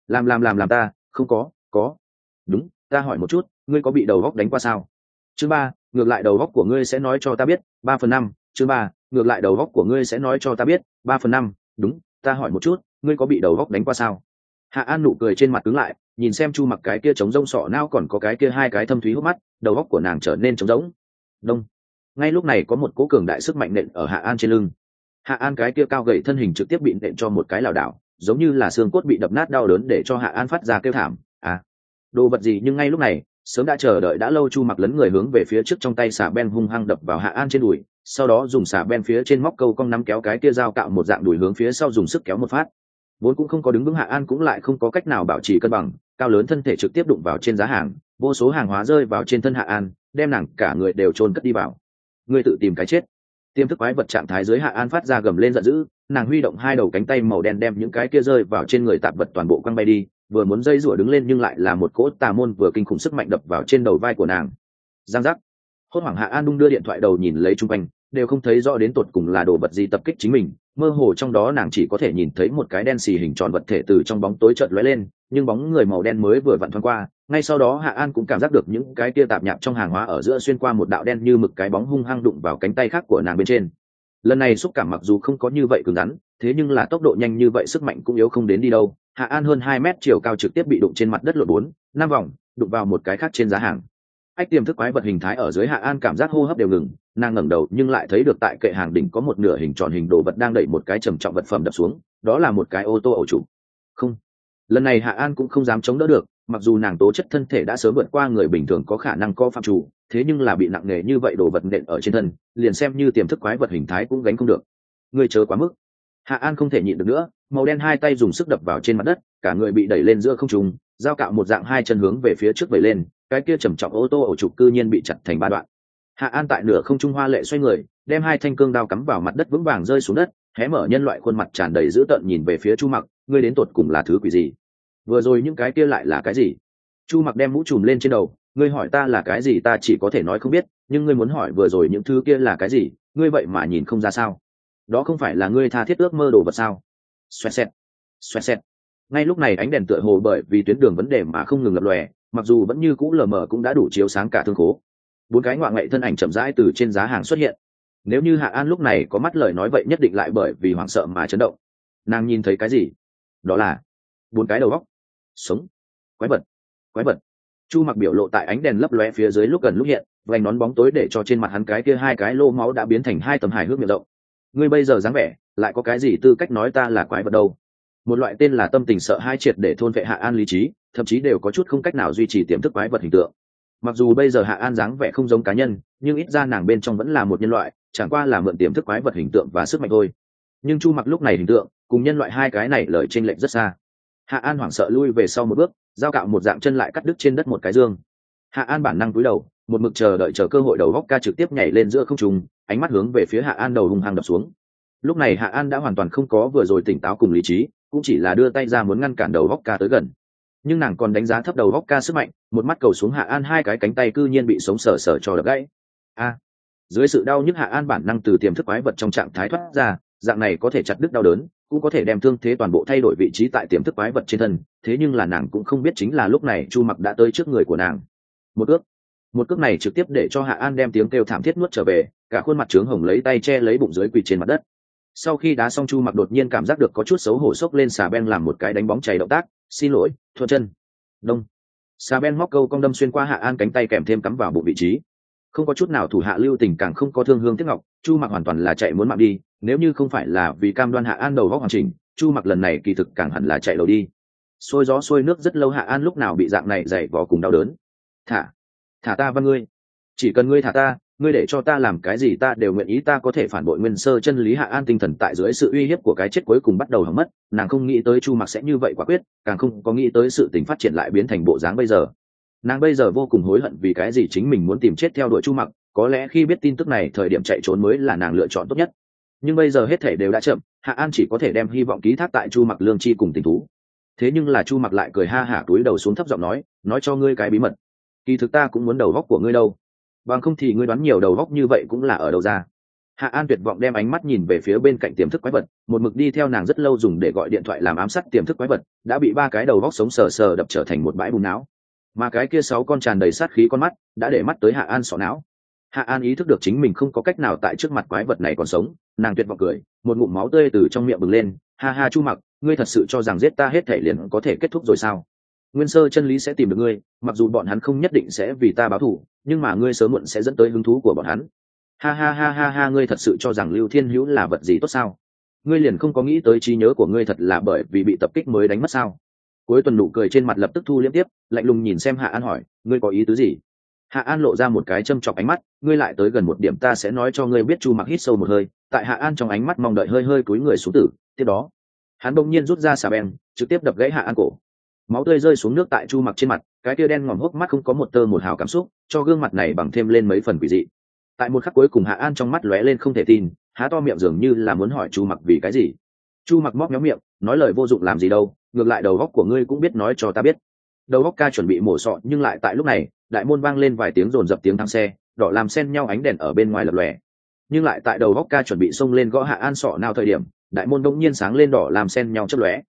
Làm ta, không có. Đúng, ta hỏi một chút, ngươi có bị đầu góc đánh qua sao? Chương 3, ngược lại đầu góc của ngươi sẽ nói cho ta biết, 3/5. Chương 3, ngược lại đầu góc của ngươi sẽ nói cho ta biết, 3/5. Đúng, ta hỏi một chút, ngươi có bị đầu góc đánh qua sao? Hạ An nụ cười trên mặt cứng lại, nhìn xem Chu Mặc cái kia trống rỗng sọ não còn có cái kia hai cái thâm thúy hốc mắt, đầu góc của nàng trở nên trống rỗng. Đông. ngay lúc này có một cỗ cường đại sức mạnh nện ở Hạ An trên lưng. Hạ An cái kia cao gầy thân hình trực tiếp bị nện cho một cái lảo đảo, giống như là xương cốt bị đập nát đau đớn để cho Hạ An phát ra kêu thảm. Đồ vật gì? Nhưng ngay lúc này sớm đã chờ đợi đã lâu Chu Mặc lấn người hướng về phía trước, trong tay xà ben hung hăng đập vào Hạ An trên đùi, sau đó dùng xà ben phía trên móc câu cong nắm kéo cái kia dao cạo một dạng đùi hướng phía sau dùng sức kéo một phát. Vốn cũng không có đứng vững Hạ An cũng lại không có cách nào bảo trì cân bằng, cao lớn thân thể trực tiếp đụng vào trên giá hàng, vô số hàng hóa rơi vào trên thân Hạ An, đem nàng cả người đều chôn cất đi vào. Ngươi tự tìm cái chết. Tiềm thức quái vật trạng thái dưới Hạ An phát ra gầm lên giận dữ, nàng huy động hai đầu cánh tay màu đen đem những cái kia rơi vào trên người tạp vật toàn bộ quăng bay đi, vừa muốn dây rủa đứng lên nhưng lại là một cỗ tà môn vừa kinh khủng sức mạnh đập vào trên đầu vai của nàng. Giang giác. Hốt hoảng Hạ An đung đưa điện thoại đầu nhìn lấy chung quanh, đều không thấy rõ đến tột cùng là đồ vật gì tập kích chính mình, mơ hồ trong đó nàng chỉ có thể nhìn thấy một cái đen xì hình tròn vật thể từ trong bóng tối chợt lóe lên, nhưng bóng người màu đen mới vừa vặn thoáng qua, ngay sau đó Hạ An cũng cảm giác được những cái kia tạp nhạp trong hàng hóa ở giữa xuyên qua một đạo đen như mực cái bóng hung hăng đụng vào cánh tay khác của nàng bên trên. Lần này xúc cảm mặc dù không có như vậy cứng rắn, thế nhưng là tốc độ nhanh như vậy sức mạnh cũng yếu không đến đi đâu. Hạ An hơn 2 mét chiều cao trực tiếp bị đụng trên mặt đất lộn 4-5 vòng, đụng vào một cái khác trên giá hàng. Ách tiềm thức quái vật hình thái ở dưới Hạ An cảm giác hô hấp đều ngừng, nàng ngẩng đầu nhưng lại thấy được tại kệ hàng đỉnh có một nửa hình tròn hình đồ vật đang đẩy một cái trầm trọng vật phẩm đập xuống, đó là một cái ô tô ổ trụ. Không, lần này Hạ An cũng không dám chống đỡ được, mặc dù nàng tố chất thân thể đã sớm vượt qua người bình thường có khả năng co phạm chủ, thế nhưng là bị nặng nề như vậy đồ vật nện ở trên thân, liền xem như tiềm thức quái vật hình thái cũng gánh không được. Người chớ quá mức. Hạ An không thể nhịn được nữa, màu đen hai tay dùng sức đập vào trên mặt đất, cả người bị đẩy lên giữa không trung, dao cạo một dạng hai chân hướng về phía trước vẩy lên, cái kia trầm trọng ô tô ổ trục cư nhiên bị chặt thành 3 đoạn. Hạ An tại nửa không trung hoa lệ xoay người, đem hai thanh cương đao cắm vào mặt đất vững vàng rơi xuống đất, hé mở nhân loại khuôn mặt tràn đầy dữ tợn nhìn về phía Chu Mặc, ngươi đến tột cùng là thứ quỷ gì? Vừa rồi những cái kia lại là cái gì? Chu Mặc đem mũ trùm lên trên đầu, ngươi hỏi ta là cái gì ta chỉ có thể nói không biết, nhưng ngươi muốn hỏi vừa rồi những thứ kia là cái gì, ngươi vậy mà nhìn không ra sao? Đó không phải là ngươi tha thiết ước mơ đồ vật sao? Xoẹt xẹt, xoẹt xẹt. Ngay lúc này ánh đèn tựa hồ bởi vì tuyến đường vấn đề mà không ngừng lập lòe, mặc dù vẫn như cũ lờ mờ cũng đã đủ chiếu sáng cả thương khố. 4 cái ngoại ngậy thân ảnh chậm rãi từ trên giá hàng xuất hiện. Nếu như Hạ An lúc này có mắt lời nói vậy nhất định lại bởi vì hoảng sợ mà chấn động. Nàng nhìn thấy cái gì? Đó là 4 cái đầu óc sống quái vật. Quái vật. Chu Mặc biểu lộ tại ánh đèn lấp lóe phía dưới lúc gần lúc hiện, vành nón bóng tối để cho trên mặt hắn cái kia 2 cái lô máu đã biến thành 2 tấm hài hước miệng rộng. Ngươi bây giờ dáng vẻ lại có cái gì tư cách nói ta là quái vật đâu? Một loại tên là tâm tình sợ hãi triệt để thôn vệ Hạ An lý trí, thậm chí đều có chút không cách nào duy trì tiềm thức quái vật hình tượng. Mặc dù bây giờ Hạ An dáng vẻ không giống cá nhân, nhưng ít ra nàng bên trong vẫn là một nhân loại, chẳng qua là mượn tiềm thức quái vật hình tượng và sức mạnh thôi. Nhưng Chu Mặc lúc này hình tượng cùng nhân loại hai cái này lời chênh lệch rất xa. Hạ An hoảng sợ lui về sau một bước, dao cạo một dạng chân lại cắt đứt trên đất một cái dương. Hạ An bản năng cúi đầu, một mực chờ đợi cơ hội đầu góc ca trực tiếp nhảy lên giữa không trung, ánh mắt hướng về phía Hạ An đầu hung hăng đập xuống. Lúc này Hạ An đã hoàn toàn không có vừa rồi tỉnh táo cùng lý trí, cũng chỉ là đưa tay ra muốn ngăn cản đầu góc ca tới gần, nhưng nàng còn đánh giá thấp đầu góc ca sức mạnh, một mắt cầu xuống Hạ An hai cái cánh tay cư nhiên bị sống sờ sờ cho đập gãy. Dưới sự đau nhức Hạ An bản năng từ tiềm thức quái vật trong trạng thái thoát ra, dạng này có thể chặt đứt đau đớn, cũng có thể đem thương thế toàn bộ thay đổi vị trí tại tiềm thức quái vật trên thân, thế nhưng là nàng cũng không biết chính là lúc này Chu Mặc đã tới trước người của nàng. Một cước này trực tiếp để cho Hạ An đem tiếng kêu thảm thiết nuốt trở về, cả khuôn mặt trướng hồng lấy tay che lấy bụng dưới quỳ trên mặt đất. Sau khi đá xong Chu Mặc đột nhiên cảm giác được có chút xấu hổ, xốc lên xà ben làm một cái đánh bóng chày động tác, xin lỗi, thuận chân. Đông. Xà ben móc câu cong đâm xuyên qua Hạ An cánh tay kèm thêm cắm vào bụng vị trí. Không có chút nào thủ hạ lưu tình, càng không có thương hương tiếc ngọc, Chu Mặc hoàn toàn là chạy muốn mạng đi, nếu như không phải là vì cam đoan Hạ An đầu góc hoàn chỉnh, Chu Mặc lần này kỳ thực càng hẳn là chạy lầu đi. Xôi gió xuôi nước rất lâu Hạ An lúc nào bị dạng này dày vò cùng đau đớn. Thả ta văn ngươi, chỉ cần ngươi thả ta, ngươi để cho ta làm cái gì ta đều nguyện ý, ta có thể phản bội nguyên sơ chân lý. Hạ An tinh thần tại dưới sự uy hiếp của cái chết cuối cùng bắt đầu hỏng mất, nàng không nghĩ tới Chu Mặc sẽ như vậy quả quyết, càng không có nghĩ tới sự tình phát triển lại biến thành bộ dáng bây giờ. Nàng bây giờ vô cùng hối hận vì cái gì chính mình muốn tìm chết theo đuổi Chu Mặc, có lẽ khi biết tin tức này thời điểm chạy trốn mới là nàng lựa chọn tốt nhất, nhưng bây giờ hết thể đều đã chậm. Hạ An chỉ có thể đem hy vọng ký thác tại Chu Mặc lương tri cùng tình thú. Thế nhưng là Chu Mặc lại cười ha hả túi đầu xuống thấp giọng nói cho ngươi cái bí mật, kỳ thực ta cũng muốn đầu góc của ngươi đâu, bằng không thì ngươi đoán nhiều đầu góc như vậy cũng là ở đâu ra. Hạ An tuyệt vọng đem ánh mắt nhìn về phía bên cạnh tiềm thức quái vật, một mực đi theo nàng rất lâu dùng để gọi điện thoại làm ám sát tiềm thức quái vật đã bị 3 cái đầu góc sống sờ sờ đập trở thành một bãi bùn não, mà cái kia 6 con tràn đầy sát khí con mắt đã để mắt tới Hạ An sọ não. Hạ An ý thức được chính mình không có cách nào tại trước mặt quái vật này còn sống, nàng tuyệt vọng cười, một ngụm máu tươi từ trong miệng bừng lên. Ha ha, Chu Mặc, ngươi thật sự cho rằng giết ta hết thể liền có thể kết thúc rồi sao? Nguyên sơ chân lý sẽ tìm được ngươi, mặc dù bọn hắn không nhất định sẽ vì ta báo thù, nhưng mà ngươi sớm muộn sẽ dẫn tới hứng thú của bọn hắn. Ha ha ha ha ha, ngươi thật sự cho rằng Lưu Thiên Hữu là vật gì tốt sao? Ngươi liền không có nghĩ tới trí nhớ của ngươi thật là bởi vì bị tập kích mới đánh mất sao? Cuối tuần nụ cười trên mặt lập tức thu liễm tiếp, lạnh lùng nhìn xem Hạ An hỏi, ngươi có ý tứ gì? Hạ An lộ ra một cái châm chọc ánh mắt, ngươi lại tới gần một điểm ta sẽ nói cho ngươi biết. Chu Mặc hít sâu một hơi, tại Hạ An trong ánh mắt mong đợi hơi hơi cúi người xuống tử, tiếp đó, hắn bỗng nhiên rút ra xà beng, trực tiếp đập gãy Hạ An cổ. Máu tươi rơi xuống nước tại Chu Mặc trên mặt, cái kia đen ngòm hốc mắt không có một tơ một hào cảm xúc, cho gương mặt này bằng thêm lên mấy phần quỷ dị. Tại một khắc cuối cùng Hạ An trong mắt lóe lên không thể tin, há to miệng dường như là muốn hỏi Chu Mặc vì cái gì. Chu Mặc móc méo miệng, nói lời vô dụng làm gì đâu, ngược lại đầu góc của ngươi cũng biết nói cho ta biết. Đầu góc ca chuẩn bị mổ sọ, nhưng lại tại lúc này đại môn vang lên vài tiếng rồn rập tiếng thang xe, đỏ làm xen nhau ánh đèn ở bên ngoài lập lòe. Nhưng lại tại đầu góc ca chuẩn bị xông lên gõ Hạ An sọ nào thời điểm, đại môn đống nhiên sáng lên đỏ làm xen nhau chớp lóe.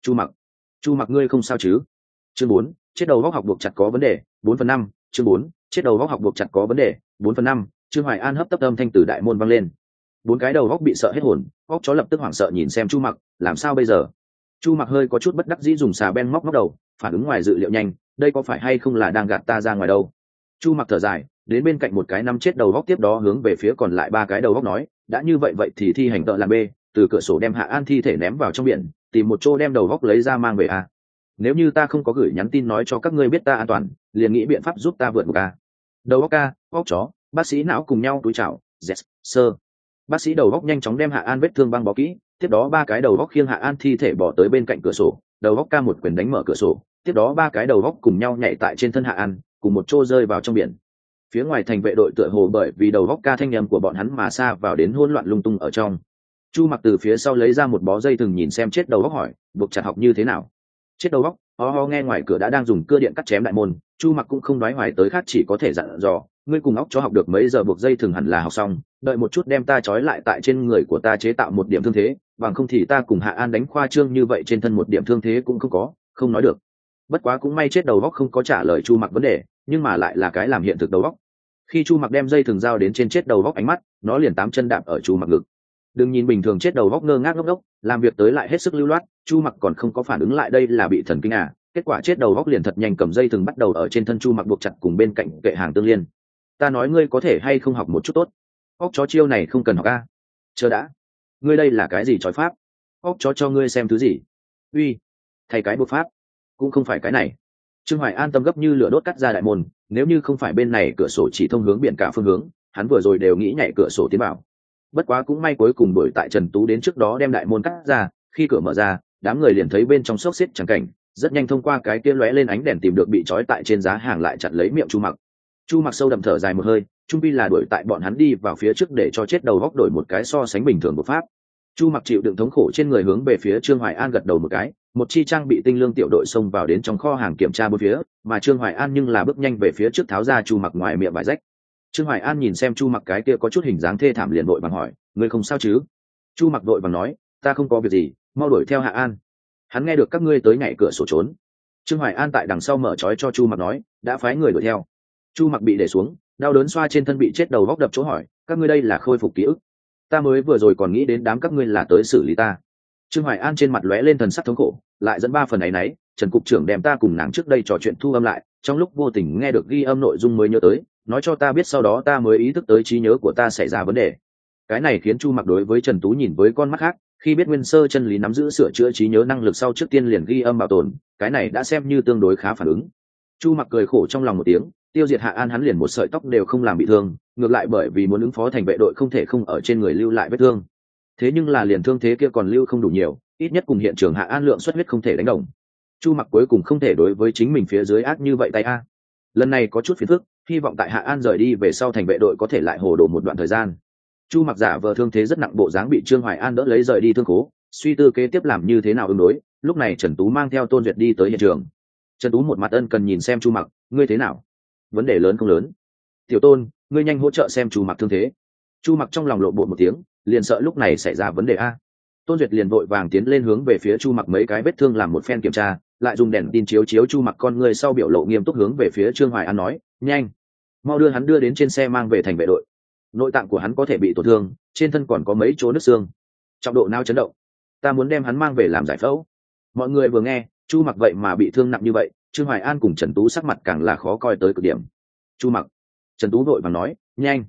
Chu Mặc ngươi không sao chứ? Chương 4, chết đầu góc học buộc chặt có vấn đề, 4/5. Chương 4, chết đầu góc học buộc chặt có vấn đề, 4/5. Trương Hoài An hấp tấp âm thanh từ đại môn vang lên. Bốn cái đầu góc bị sợ hết hồn, góc chó lập tức hoảng sợ nhìn xem Chu Mặc, làm sao bây giờ? Chu Mặc hơi có chút bất đắc dĩ dùng xà beng móc đầu, phản ứng ngoài dự liệu nhanh, đây có phải hay không là đang gạt ta ra ngoài đâu. Chu Mặc thở dài, đến bên cạnh một cái nắm chết đầu góc, tiếp đó hướng về phía còn lại ba cái đầu góc nói, đã như vậy vậy thì thi hành tợ làm B, từ cửa sổ đem Hạ An thi thể ném vào trong biển, tìm một chỗ đem đầu góc lấy ra mang về a. Nếu như ta không có gửi nhắn tin nói cho các ngươi biết ta an toàn, liền nghĩ biện pháp giúp ta vượt một a. Đầu góc ca, góc chó, bác sĩ não cùng nhau túi chảo, yes, sir. Bác sĩ đầu góc nhanh chóng đem Hạ An vết thương băng bó kỹ, tiếp đó ba cái đầu góc khiêng Hạ An thi thể bỏ tới bên cạnh cửa sổ, đầu góc ca một quyền đánh mở cửa sổ, tiếp đó ba cái đầu góc cùng nhau nhảy tại trên thân Hạ An, cùng một chỗ rơi vào trong biển. Phía ngoài thành vệ đội tựa hồ bởi vì đầu góc ca thanh nhầm của bọn hắn mà xa vào đến hỗn loạn lung tung ở trong. Chu Mặc từ phía sau lấy ra một bó dây thừng nhìn xem chết đầu góc hỏi, buộc chặt học như thế nào? Chết đầu góc, ho nghe ngoài cửa đã đang dùng cưa điện cắt chém đại môn, Chu Mặc cũng không nói hoài tới khác, chỉ có thể dặn dò, ngươi cùng óc chó học được mấy giờ buộc dây thừng hẳn là học xong, đợi một chút đem ta trói lại tại trên người của ta chế tạo một điểm thương thế, bằng không thì ta cùng Hạ An đánh khoa trương như vậy trên thân một điểm thương thế cũng không có, không nói được. Bất quá cũng may chết đầu góc không có trả lời Chu Mặc vấn đề, nhưng mà lại là cái làm hiện thực đầu góc. Khi Chu Mặc đem dây thừng giao đến trên chết đầu góc ánh mắt, nó liền tám chân đạp ở Chu Mặc ngực. Đừng nhìn bình thường chết đầu góc ngơ ngác ngốc ngốc, làm việc tới lại hết sức lưu loát, Chu Mặc còn không có phản ứng lại đây là bị thần kinh à. Kết quả chết đầu góc liền thật nhanh cầm dây thừng bắt đầu ở trên thân Chu Mặc buộc chặt cùng bên cạnh kệ hàng tương liên. Ta nói ngươi có thể hay không học một chút tốt. Óc chó chiêu này không cần học a. Chờ đã, ngươi đây là cái gì trói pháp? Óc chó cho ngươi xem thứ gì? Uy, thay cái bộ pháp cũng không phải cái này. Trương Hoài An tâm gấp như lửa đốt cắt ra đại môn, nếu như không phải bên này cửa sổ chỉ thông hướng biển cả phương hướng, hắn vừa rồi đều nghĩ nhảy cửa sổ tiến vào. Bất quá cũng may cuối cùng đuổi tại Trần Tú đến trước đó đem đại môn cắt ra, khi cửa mở ra, đám người liền thấy bên trong xốc xếp chẳng cảnh, rất nhanh thông qua cái kia lóe lên ánh đèn tìm được bị trói tại trên giá hàng lại chặn lấy miệng Chu Mặc. Chu Mặc sâu đậm thở dài một hơi, trung pi là đuổi tại bọn hắn đi vào phía trước để cho chết đầu góc đổi một cái so sánh bình thường của pháp. Chu Mặc chịu đựng thống khổ trên người hướng về phía Trương Hoài An gật đầu một cái, một chi trang bị tinh lương tiểu đội xông vào đến trong kho hàng kiểm tra bốn phía, mà Trương Hoài An nhưng là bước nhanh về phía trước tháo ra Chu Mặc ngoài miệng vải rách. Trương Hoài An nhìn xem Chu Mặc cái kia có chút hình dáng thê thảm liền vội vàng hỏi, ngươi không sao chứ? Chu Mặc vội vàng nói, ta không có việc gì, mau đuổi theo Hạ An. Hắn nghe được các ngươi tới nhảy cửa sổ trốn. Trương Hoài An tại đằng sau mở trói cho Chu Mặc nói, đã phái người đuổi theo. Chu Mặc bị để xuống, đau đớn xoa trên thân bị chết đầu góc đập chỗ hỏi, các ngươi đây là khôi phục ký ức? Ta mới vừa rồi còn nghĩ đến đám các ngươi là tới xử lý ta. Trương Hoài An trên mặt lóe lên thần sắc thống khổ, lại dẫn ba phần ấy nấy, Trần cục trưởng đem ta cùng nàng trước đây trò chuyện thu âm lại, trong lúc vô tình nghe được ghi âm nội dung mới nhớ tới, nói cho ta biết sau đó ta mới ý thức tới trí nhớ của ta xảy ra vấn đề. Cái này khiến Chu Mặc đối với Trần Tú nhìn với con mắt khác, khi biết nguyên sơ chân lý nắm giữ sửa chữa trí nhớ năng lực sau trước tiên liền ghi âm bảo tồn, cái này đã xem như tương đối khá phản ứng. Chu Mặc cười khổ trong lòng một tiếng, tiêu diệt Hạ An hắn liền một sợi tóc đều không làm bị thương, ngược lại bởi vì muốn ứng phó thành vệ đội không thể không ở trên người lưu lại vết thương. Thế nhưng là liền thương thế kia còn lưu không đủ nhiều, ít nhất cùng hiện trường Hạ An lượng xuất huyết không thể đánh đồng. Chu Mặc cuối cùng không thể đối với chính mình phía dưới ác như vậy tay a. Lần này có chút phiền phức, hy vọng tại Hạ An rời đi về sau thành vệ đội có thể lại hồ đồ một đoạn thời gian. Chu Mặc giả vờ thương thế rất nặng bộ dáng bị Trương Hoài An đỡ lấy rời đi thương khố, suy tư kế tiếp làm như thế nào ứng đối. Lúc này Trần Tú mang theo Tôn Duyệt đi tới hiện trường. Trần Tú một mặt ân cần nhìn xem Chu Mặc, ngươi thế nào? Vấn đề lớn không lớn? Tiểu Tôn, ngươi nhanh hỗ trợ xem Chu Mặc thương thế. Chu Mặc trong lòng lộ bộ một tiếng, liền sợ lúc này xảy ra vấn đề a. Tôn Duyệt liền vội vàng tiến lên hướng về phía Chu Mặc mấy cái vết thương làm một phen kiểm tra, lại dùng đèn tin chiếu chiếu Chu Mặc con người sau biểu lộ nghiêm túc hướng về phía Trương Hoài An nói, nhanh, mau đưa hắn đưa đến trên xe mang về thành vệ đội. Nội tạng của hắn có thể bị tổn thương, trên thân còn có mấy chỗ nứt xương, trọng độ não chấn động, ta muốn đem hắn mang về làm giải phẫu. Mọi người vừa nghe Chu Mặc vậy mà bị thương nặng như vậy, Trương Hoài An cùng Trần Tú sắc mặt càng là khó coi tới cực điểm. Chu Mặc, Trần Tú vội vàng nói, nhanh,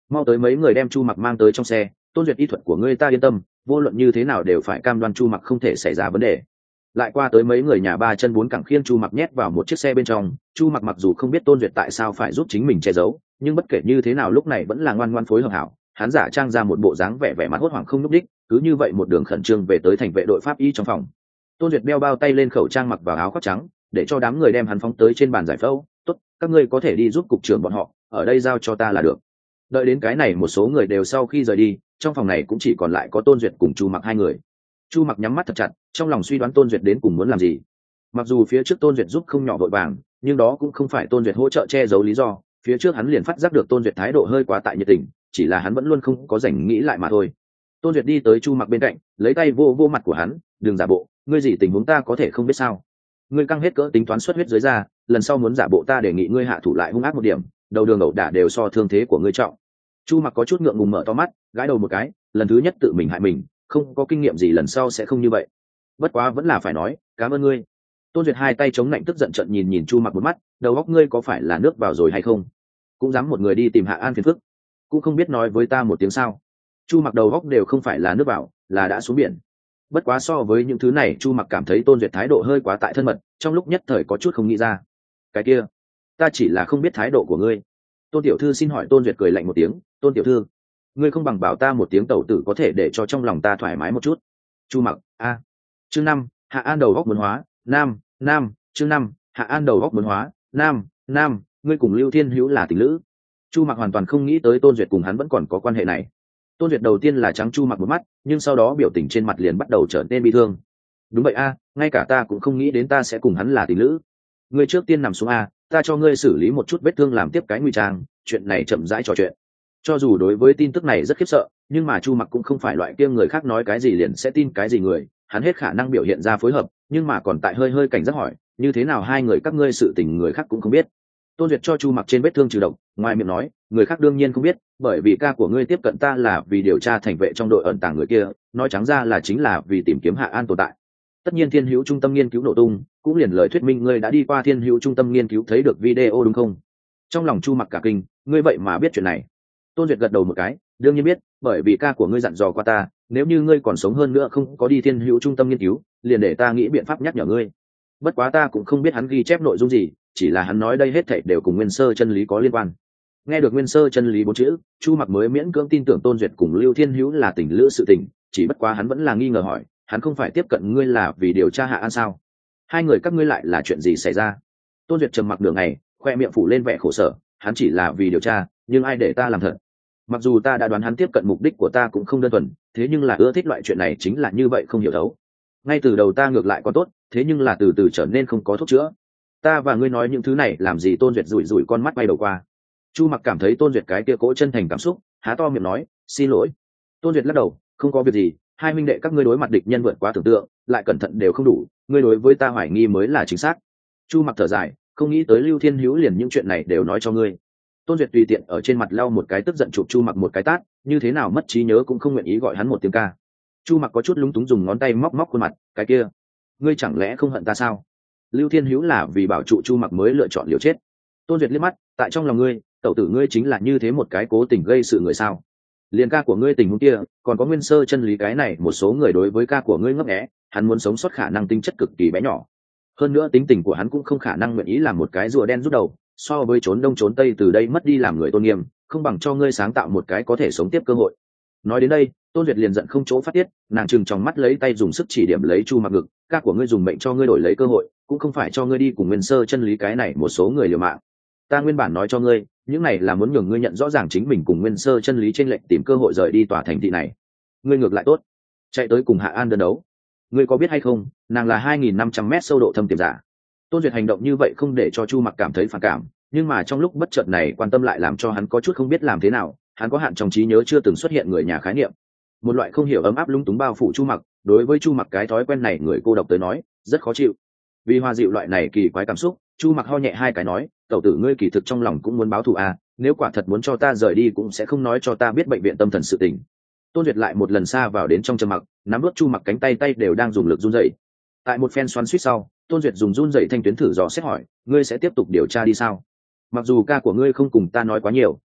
Mau tới mấy người đem Chu Mặc mang tới trong xe, Tôn Duyệt y thuật của ngươi ta yên tâm, vô luận như thế nào đều phải cam đoan Chu Mặc không thể xảy ra vấn đề. Lại qua tới mấy người nhà ba chân bốn cẳng khiêng Chu Mặc nhét vào một chiếc xe bên trong. Chu Mặc mặc dù không biết Tôn Duyệt tại sao phải giúp chính mình che giấu, nhưng bất kể như thế nào lúc này vẫn là ngoan ngoãn phối hợp hảo. Hắn giả trang ra một bộ dáng vẻ mặt hốt hoảng không nhúc đích, cứ như vậy một đường khẩn trương về tới thành vệ đội pháp y trong phòng. Tôn Duyệt đeo bao tay lên, khẩu trang mặc vào áo khoác trắng, để cho đám người đem hắn phóng tới trên bàn giải phẫu. Tốt, các ngươi có thể đi giúp cục trưởng bọn họ, ở đây giao cho ta là được. Đợi đến cái này một số người đều sau khi rời đi, trong phòng này cũng chỉ còn lại có Tôn Duyệt cùng Chu Mặc hai người. Chu Mặc nhắm mắt thật chặt, trong lòng suy đoán Tôn Duyệt đến cùng muốn làm gì. Mặc dù phía trước Tôn Duyệt giúp không nhỏ vội vàng, nhưng đó cũng không phải Tôn Duyệt hỗ trợ che giấu lý do. Phía trước hắn liền phát giác được Tôn Duyệt thái độ hơi quá tại nhiệt tình, chỉ là hắn vẫn luôn không có rảnh nghĩ lại mà thôi. Tôn Duyệt đi tới Chu Mặc bên cạnh, lấy tay vô mặt của hắn, đừng giả bộ, ngươi gì tình huống ta có thể không biết sao? Ngươi căng hết cỡ tính toán xuất huyết dưới da, lần sau muốn giả bộ ta đề nghị ngươi hạ thủ lại hung ác một điểm, đầu đường ẩu đả đều so thương thế của ngươi trọng. Chu Mặc có chút ngượng ngùng mở to mắt, gãi đầu một cái, lần thứ nhất tự mình hại mình, không có kinh nghiệm gì lần sau sẽ không như vậy. Bất quá vẫn là phải nói, cảm ơn ngươi. Tôn Duyệt hai tay chống lạnh tức giận trợn nhìn Chu Mặc một mắt, đầu óc ngươi có phải là nước vào rồi hay không? Cũng dám một người đi tìm Hạ An phiền phức, cũng không biết nói với ta một tiếng sao? Chu Mặc đầu óc đều không phải là nước vào, là đã xuống biển. Bất quá so với những thứ này, Chu Mặc cảm thấy Tôn Duyệt thái độ hơi quá tại thân mật, trong lúc nhất thời có chút không nghĩ ra. Cái kia, ta chỉ là không biết thái độ của ngươi. Tôn tiểu thư xin hỏi. Tôn Duyệt cười lạnh một tiếng, Tôn tiểu thư, ngươi không bằng bảo ta một tiếng tẩu tử có thể để cho trong lòng ta thoải mái một chút. Chu Mặc, a. Chương 5, Hạ An đầu góc muốn hóa, nam. Chương 5, Hạ An đầu góc muốn hóa, nam, ngươi cùng Lưu Thiên Hữu là tình lữ. Chu Mặc hoàn toàn không nghĩ tới Tôn Duyệt cùng hắn vẫn còn có quan hệ này. Tôn Duyệt đầu tiên là trắng Chu Mặc một mắt, nhưng sau đó biểu tình trên mặt liền bắt đầu trở nên bi thương. Đúng vậy a, ngay cả ta cũng không nghĩ đến ta sẽ cùng hắn là tình lữ. Ngươi trước tiên nằm xuống a, ta cho ngươi xử lý một chút vết thương làm tiếp cái ngụy trang, chuyện này chậm rãi trò chuyện. Cho dù đối với tin tức này rất khiếp sợ, nhưng mà Chu Mặc cũng không phải loại kia người khác nói cái gì liền sẽ tin cái gì người, hắn hết khả năng biểu hiện ra phối hợp, nhưng mà còn tại hơi cảnh giác hỏi, như thế nào hai người các ngươi sự tình người khác cũng không biết. Tôn Duyệt cho Chu Mặc trên vết thương trừ độc, ngoài miệng nói, người khác đương nhiên không biết, bởi vì ca của ngươi tiếp cận ta là vì điều tra thành vệ trong đội ẩn tàng người kia, nói trắng ra là chính là vì tìm kiếm Hạ An tồn tại. Tất nhiên Thiên Hữu trung tâm nghiên cứu nổ tung, cũng liền lời thuyết minh ngươi đã đi qua Thiên Hữu trung tâm nghiên cứu thấy được video đúng không? Trong lòng Chu Mặc cả kinh, ngươi vậy mà biết chuyện này? Tôn Duyệt gật đầu một cái, đương nhiên biết, bởi vì ca của ngươi dặn dò qua ta, nếu như ngươi còn sống hơn nữa không có đi Thiên Hữu trung tâm nghiên cứu, liền để ta nghĩ biện pháp nhắc nhở ngươi. Bất quá ta cũng không biết hắn ghi chép nội dung gì, chỉ là hắn nói đây hết thảy đều cùng nguyên sơ chân lý có liên quan. Nghe được nguyên sơ chân lý 4 chữ, Chu Mặc mới miễn cưỡng tin tưởng Tôn Duyệt cùng Lưu Thiên Hữu là tình lữ sự tình, chỉ bất quá hắn vẫn là nghi ngờ hỏi, hắn không phải tiếp cận ngươi là vì điều tra Hạ An sao? Hai người các ngươi lại là chuyện gì xảy ra? Tôn Duyệt trầm mặc nửa ngày, khoe miệng phủ lên vẻ khổ sở, hắn chỉ là vì điều tra, nhưng ai để ta làm thật? Mặc dù ta đã đoán hắn tiếp cận mục đích của ta cũng không đơn thuần, thế nhưng là ưa thích loại chuyện này chính là như vậy không hiểu thấu. Ngay từ đầu ta ngược lại có tốt, thế nhưng là từ từ trở nên không có thuốc chữa. Ta và ngươi nói những thứ này làm gì? Tôn Duyệt rủi con mắt bay đầu qua. Chu Mặc cảm thấy Tôn Duyệt cái kia cỗ chân thành cảm xúc, há to miệng nói, xin lỗi. Tôn Duyệt lắc đầu, không có việc gì, hai huynh đệ các ngươi đối mặt địch nhân vượt quá tưởng tượng, lại cẩn thận đều không đủ, ngươi đối với ta hoài nghi mới là chính xác. Chu Mặc thở dài, không nghĩ tới Lưu Thiên Hữu liền những chuyện này đều nói cho ngươi. Tôn Duyệt tùy tiện ở trên mặt lau một cái tức giận, chụp Chu Mặc một cái tát, như thế nào mất trí nhớ cũng không nguyện ý gọi hắn một tiếng ca. Chu Mặc có chút lúng túng dùng ngón tay móc khuôn mặt, cái kia, ngươi chẳng lẽ không hận ta sao? Lưu Thiên Hữu là vì bảo trụ Chu Mặc mới lựa chọn liều chết. Tôn Duyệt liếc mắt, tại trong lòng ngươi, tẩu tử ngươi chính là như thế một cái cố tình gây sự người sao? Liên ca của ngươi tình huống kia, còn có nguyên sơ chân lý cái này, một số người đối với ca của ngươi ngấp nghé, hắn muốn sống sót khả năng tinh chất cực kỳ bé nhỏ. Hơn nữa tính tình của hắn cũng không khả năng nguyện ý làm một cái rùa đen rút đầu, so với trốn đông trốn tây từ đây mất đi làm người tôn nghiêm, không bằng cho ngươi sáng tạo một cái có thể sống tiếp cơ hội. Nói đến đây, Tôn Duyệt liền giận không chỗ phát tiết, nàng trừng trong mắt lấy tay dùng sức chỉ điểm lấy Chu Mặc ngực, ca của ngươi dùng mệnh cho ngươi đổi lấy cơ hội, cũng không phải cho ngươi đi cùng nguyên sơ chân lý cái này một số người liều mạng. Ta nguyên bản nói cho ngươi, những này là muốn nhường ngươi nhận rõ ràng chính mình cùng nguyên sơ chân lý trên lệnh, tìm cơ hội rời đi tòa thành thị này. Ngươi ngược lại tốt, chạy tới cùng Hạ An đơn đấu. Ngươi có biết hay không, nàng là 2.500 m sâu độ thâm tiềm giả. Tôn Duyệt hành động như vậy không để cho Chu Mặc cảm thấy phản cảm, nhưng mà trong lúc bất chợt này quan tâm lại làm cho hắn có chút không biết làm thế nào. Hắn có hạn trong trí nhớ chưa từng xuất hiện người nhà khái niệm, một loại không hiểu ấm áp lung túng bao phủ Chu Mặc. Đối với Chu Mặc cái thói quen này người cô độc tới nói rất khó chịu. Vì hòa dịu loại này kỳ quái cảm xúc, Chu Mặc ho nhẹ hai cái nói, tẩu tử ngươi kỳ thực trong lòng cũng muốn báo thù à, nếu quả thật muốn cho ta rời đi cũng sẽ không nói cho ta biết bệnh viện tâm thần sự tình. Tôn Duyệt lại một lần xa vào đến trong trầm mặc, nắm nuốt Chu Mặc cánh tay đều đang dùng lực run rẩy. Tại một phen xoắn xuýt sau, Tôn Duyệt dùng run rẩy thanh tuyến thử dò xét hỏi, ngươi sẽ tiếp tục điều tra đi sao? Mặc dù ca của ngươi không cùng ta nói quá nhiều,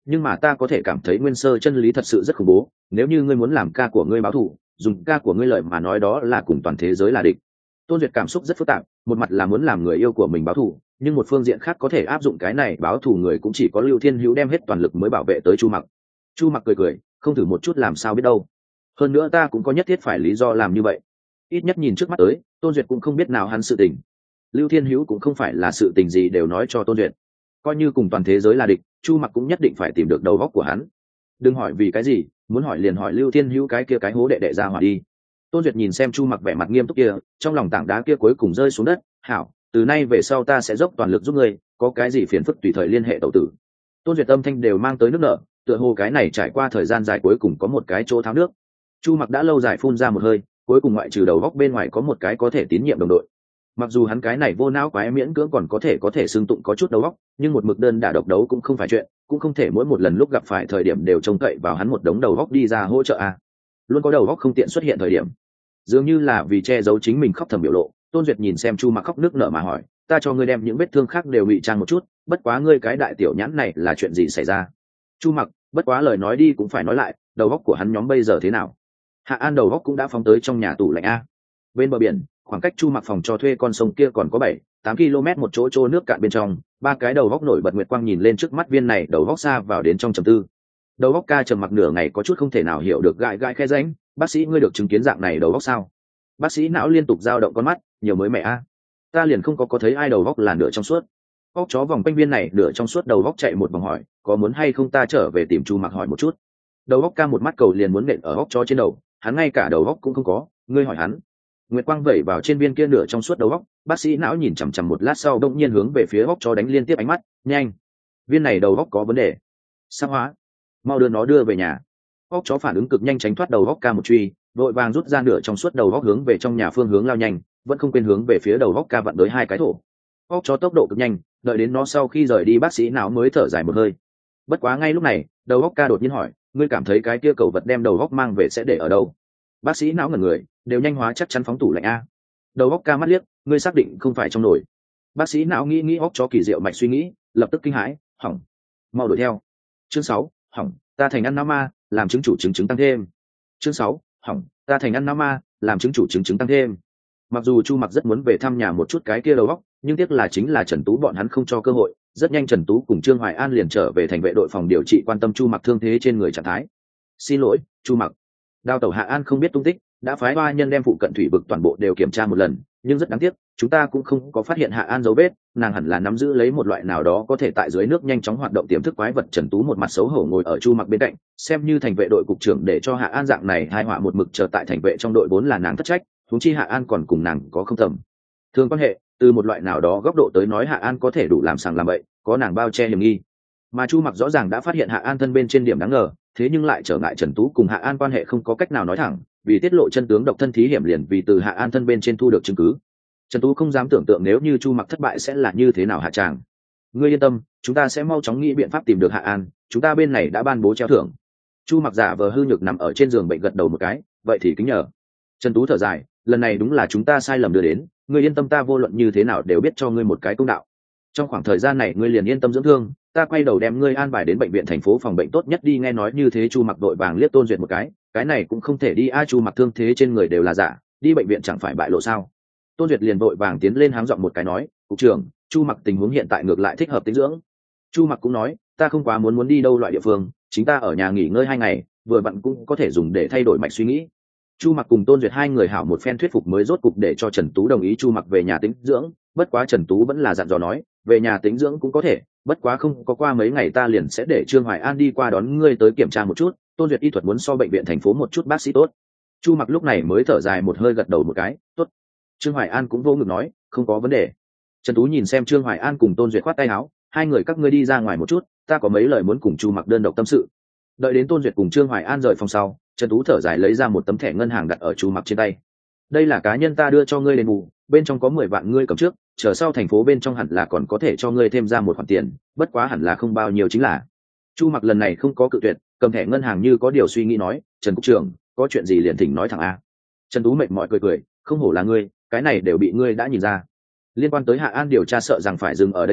nhưng mà ta có thể cảm thấy nguyên sơ chân lý thật sự rất khủng bố. Nếu như ngươi muốn làm ca của ngươi báo thù, dùng ca của ngươi lợi mà nói đó là cùng toàn thế giới là địch. Tôn Duyệt cảm xúc rất phức tạp, một mặt là muốn làm người yêu của mình báo thù, nhưng một phương diện khác có thể áp dụng cái này báo thù người cũng chỉ có Lưu Thiên Hữu đem hết toàn lực mới bảo vệ tới Chu Mặc. Chu Mặc cười cười, không thử một chút làm sao biết đâu. Hơn nữa ta cũng có nhất thiết phải lý do làm như vậy. Ít nhất nhìn trước mắt tới, Tôn Duyệt cũng không biết nào hắn sự tình. Lưu Thiên Hữu cũng không phải là sự tình gì đều nói cho Tôn Duyệt. Coi như cùng toàn thế giới là địch, Chu Mặc cũng nhất định phải tìm được đầu óc của hắn. Đừng hỏi vì cái gì, muốn hỏi liền hỏi Lưu Thiên Hữu cái kia cái hố đệ đệ ra hỏa đi. Tôn Duyệt nhìn xem Chu Mặc vẻ mặt nghiêm túc kia, trong lòng tảng đá kia cuối cùng rơi xuống đất. Hảo, từ nay về sau ta sẽ dốc toàn lực giúp ngươi, có cái gì phiền phức tùy thời liên hệ tẩu tử. Tôn Duyệt âm thanh đều mang tới nước nở, tựa hồ cái này trải qua thời gian dài cuối cùng có một cái chỗ tháo nước. Chu Mặc đã lâu dài phun ra một hơi, cuối cùng ngoại trừ đầu góc bên ngoài có một cái có thể tín nhiệm đồng đội. Mặc dù hắn cái này vô não quái miễn cưỡng còn có thể xương tụng có chút đầu óc, nhưng một mực đơn đả độc đấu cũng không phải chuyện, cũng không thể mỗi một lần lúc gặp phải thời điểm đều trông cậy vào hắn một đống đầu óc đi ra hỗ trợ a. Luôn có đầu óc không tiện xuất hiện thời điểm. Dường như là vì che giấu chính mình khóc thầm biểu lộ, Tôn Duyệt nhìn xem Chu Mặc khóc nước nở mà hỏi, ta cho ngươi đem những vết thương khác đều ngụy trang một chút, bất quá ngươi cái đại tiểu nhãn này là chuyện gì xảy ra? Chu Mặc, bất quá lời nói đi cũng phải nói lại, đầu óc của hắn nhóm bây giờ thế nào? Hạ An đầu óc cũng đã phóng tới trong nhà tủ lạnh a. Bên bờ biển, khoảng cách Chu Mặc phòng cho thuê con sông kia còn có 7-8 km, một chỗ nước cạn bên trong, ba cái đầu óc nổi bật nguyệt quang nhìn lên trước mắt viên này đầu óc xa vào đến trong trầm tư. Đầu óc ca trầm mặc nửa ngày có chút không thể nào hiểu được, gãi khe rãnh, bác sĩ ngươi được chứng kiến dạng này đầu óc sao? Bác sĩ não liên tục dao động con mắt, nhiều mới mẹ a. Ta liền không có thấy ai đầu óc là nửa trong suốt. Óc chó vòng quanh viên này nửa trong suốt đầu óc chạy một vòng hỏi, có muốn hay không ta trở về tìm Chu Mặc hỏi một chút. Đầu óc ca một mắt cầu liền muốn nện ở óc chó trên đầu, hắn ngay cả đầu óc cũng không có, ngươi hỏi hắn. Nguyệt quang vẩy vào trên viên kia nửa trong suốt đầu óc, bác sĩ não nhìn chằm chằm một lát sau đông nhiên hướng về phía óc chó đánh liên tiếp ánh mắt, nhanh, viên này đầu óc có vấn đề, sắp hóa, mau đưa nó đưa về nhà. Óc chó phản ứng cực nhanh tránh thoát đầu óc ca một truy, vội vàng rút ra nửa trong suốt đầu óc hướng về trong nhà phương hướng lao nhanh, vẫn không quên hướng về phía đầu óc ca vặn tới hai cái thổ. Óc chó tốc độ cực nhanh, đợi đến nó sau khi rời đi bác sĩ não mới thở dài một hơi. Bất quá ngay lúc này, đầu óc ca đột nhiên hỏi, ngươi cảm thấy cái kia cẩu vật đem đầu óc mang về sẽ để ở đâu? Bác sĩ não ngẩn người, đều nhanh hóa chắc chắn phóng tủ lạnh a. Đầu óc ca mắt liếc, ngươi xác định không phải trong nồi. Bác sĩ não nghĩ óc chó kỳ diệu mạch suy nghĩ, lập tức kinh hãi, hỏng, mau đuổi theo. Chương 6, hỏng, ta thành ăn não ma, làm chứng chủ chứng tăng thêm. Chương 6, hỏng, ta thành ăn não ma, làm chứng chủ chứng tăng thêm. Mặc dù Chu Mặc rất muốn về thăm nhà một chút cái kia đầu óc, nhưng tiếc là chính là Trần Tú bọn hắn không cho cơ hội. Rất nhanh Trần Tú cùng Trương Hoài An liền trở về thành vệ đội phòng điều trị quan tâm Chu Mặc thương thế trên người trạng thái. Xin lỗi, Chu Mặc. Đào tẩu Hạ An không biết tung tích, đã phái ba nhân đem phụ cận thủy vực toàn bộ đều kiểm tra một lần, nhưng rất đáng tiếc, chúng ta cũng không có phát hiện Hạ An dấu vết, nàng hẳn là nắm giữ lấy một loại nào đó có thể tại dưới nước nhanh chóng hoạt động tiềm thức quái vật. Trần Tú một mặt xấu hổ ngồi ở Chu Mặc bên cạnh, xem như thành vệ đội cục trưởng để cho Hạ An dạng này hai họa một mực chờ tại thành vệ trong đội vốn là nàng thất trách, huống chi Hạ An còn cùng nàng có không tầm thường quan hệ, từ một loại nào đó góc độ tới nói Hạ An có thể đủ làm sàng làm bậy, có nàng bao che hiểm nghi. Mà Chu Mặc rõ ràng đã phát hiện Hạ An thân bên trên điểm đáng ngờ, thế nhưng lại trở ngại Trần Tú cùng Hạ An quan hệ không có cách nào nói thẳng, vì tiết lộ chân tướng độc thân thí hiểm liền vì từ Hạ An thân bên trên thu được chứng cứ. Trần Tú không dám tưởng tượng nếu như Chu Mặc thất bại sẽ là như thế nào hạ tràng. Ngươi yên tâm, chúng ta sẽ mau chóng nghĩ biện pháp tìm được Hạ An, chúng ta bên này đã ban bố treo thưởng. Chu Mặc giả vờ hư nhược nằm ở trên giường bệnh gật đầu một cái, vậy thì kính nhờ. Trần Tú thở dài, lần này đúng là chúng ta sai lầm đưa đến, ngươi yên tâm, ta vô luận như thế nào đều biết cho ngươi một cái công đạo. Trong khoảng thời gian này ngươi liền yên tâm dưỡng thương, ta quay đầu đem ngươi an bài đến bệnh viện thành phố phòng bệnh tốt nhất đi. Nghe nói như thế Chu Mặc đội vàng liếc Tôn Duyệt một cái này cũng không thể đi a. Chu Mặc thương thế trên người đều là giả, đi bệnh viện chẳng phải bại lộ sao? Tôn Duyệt liền vội vàng tiến lên háng giọng một cái nói, cục trưởng, Chu Mặc tình huống hiện tại ngược lại thích hợp tĩnh dưỡng. Chu Mặc cũng nói, ta không quá muốn đi đâu loại địa phương, chính ta ở nhà nghỉ ngơi 2 ngày, vừa vặn cũng có thể dùng để thay đổi mạch suy nghĩ. Chu Mặc cùng Tôn Duyệt hai người hảo một phen thuyết phục mới rốt cục để cho Trần Tú đồng ý Chu Mặc về nhà tĩnh dưỡng. Bất quá Trần Tú vẫn là dặn dò nói, về nhà tĩnh dưỡng cũng có thể, bất quá không có qua mấy ngày ta liền sẽ để Trương Hoài An đi qua đón ngươi tới kiểm tra một chút. Tôn Duyệt y thuật muốn so bệnh viện thành phố một chút bác sĩ tốt. Chu Mặc lúc này mới thở dài một hơi gật đầu một cái, tốt. Trương Hoài An cũng vô ngực nói, không có vấn đề. Trần Tú nhìn xem Trương Hoài An cùng Tôn Duyệt khoát tay áo, hai người các ngươi đi ra ngoài một chút, ta có mấy lời muốn cùng Chu Mặc đơn độc tâm sự. Đợi đến Tôn Duyệt cùng Trương Hoài An rời phòng sau, Trần Tú thở dài lấy ra một tấm thẻ ngân hàng đặt ở Chu Mặc trên tay. Đây là cá nhân ta đưa cho ngươi đền bù, bên trong có 10 vạn ngươi cầm trước, chờ sau thành phố bên trong hẳn là còn có thể cho ngươi thêm ra một khoản tiền, bất quá hẳn là không bao nhiêu chính là. Chu Mặc lần này không có cự tuyệt, cầm thẻ ngân hàng như có điều suy nghĩ nói, Trần cục trưởng, có chuyện gì liền thỉnh nói thẳng a. Trần Tú mệt mỏi cười, không hổ là ngươi, cái này đều bị ngươi đã nhìn ra. Liên quan tới Hạ An điều tra sợ rằng phải dừng ở đây rồi,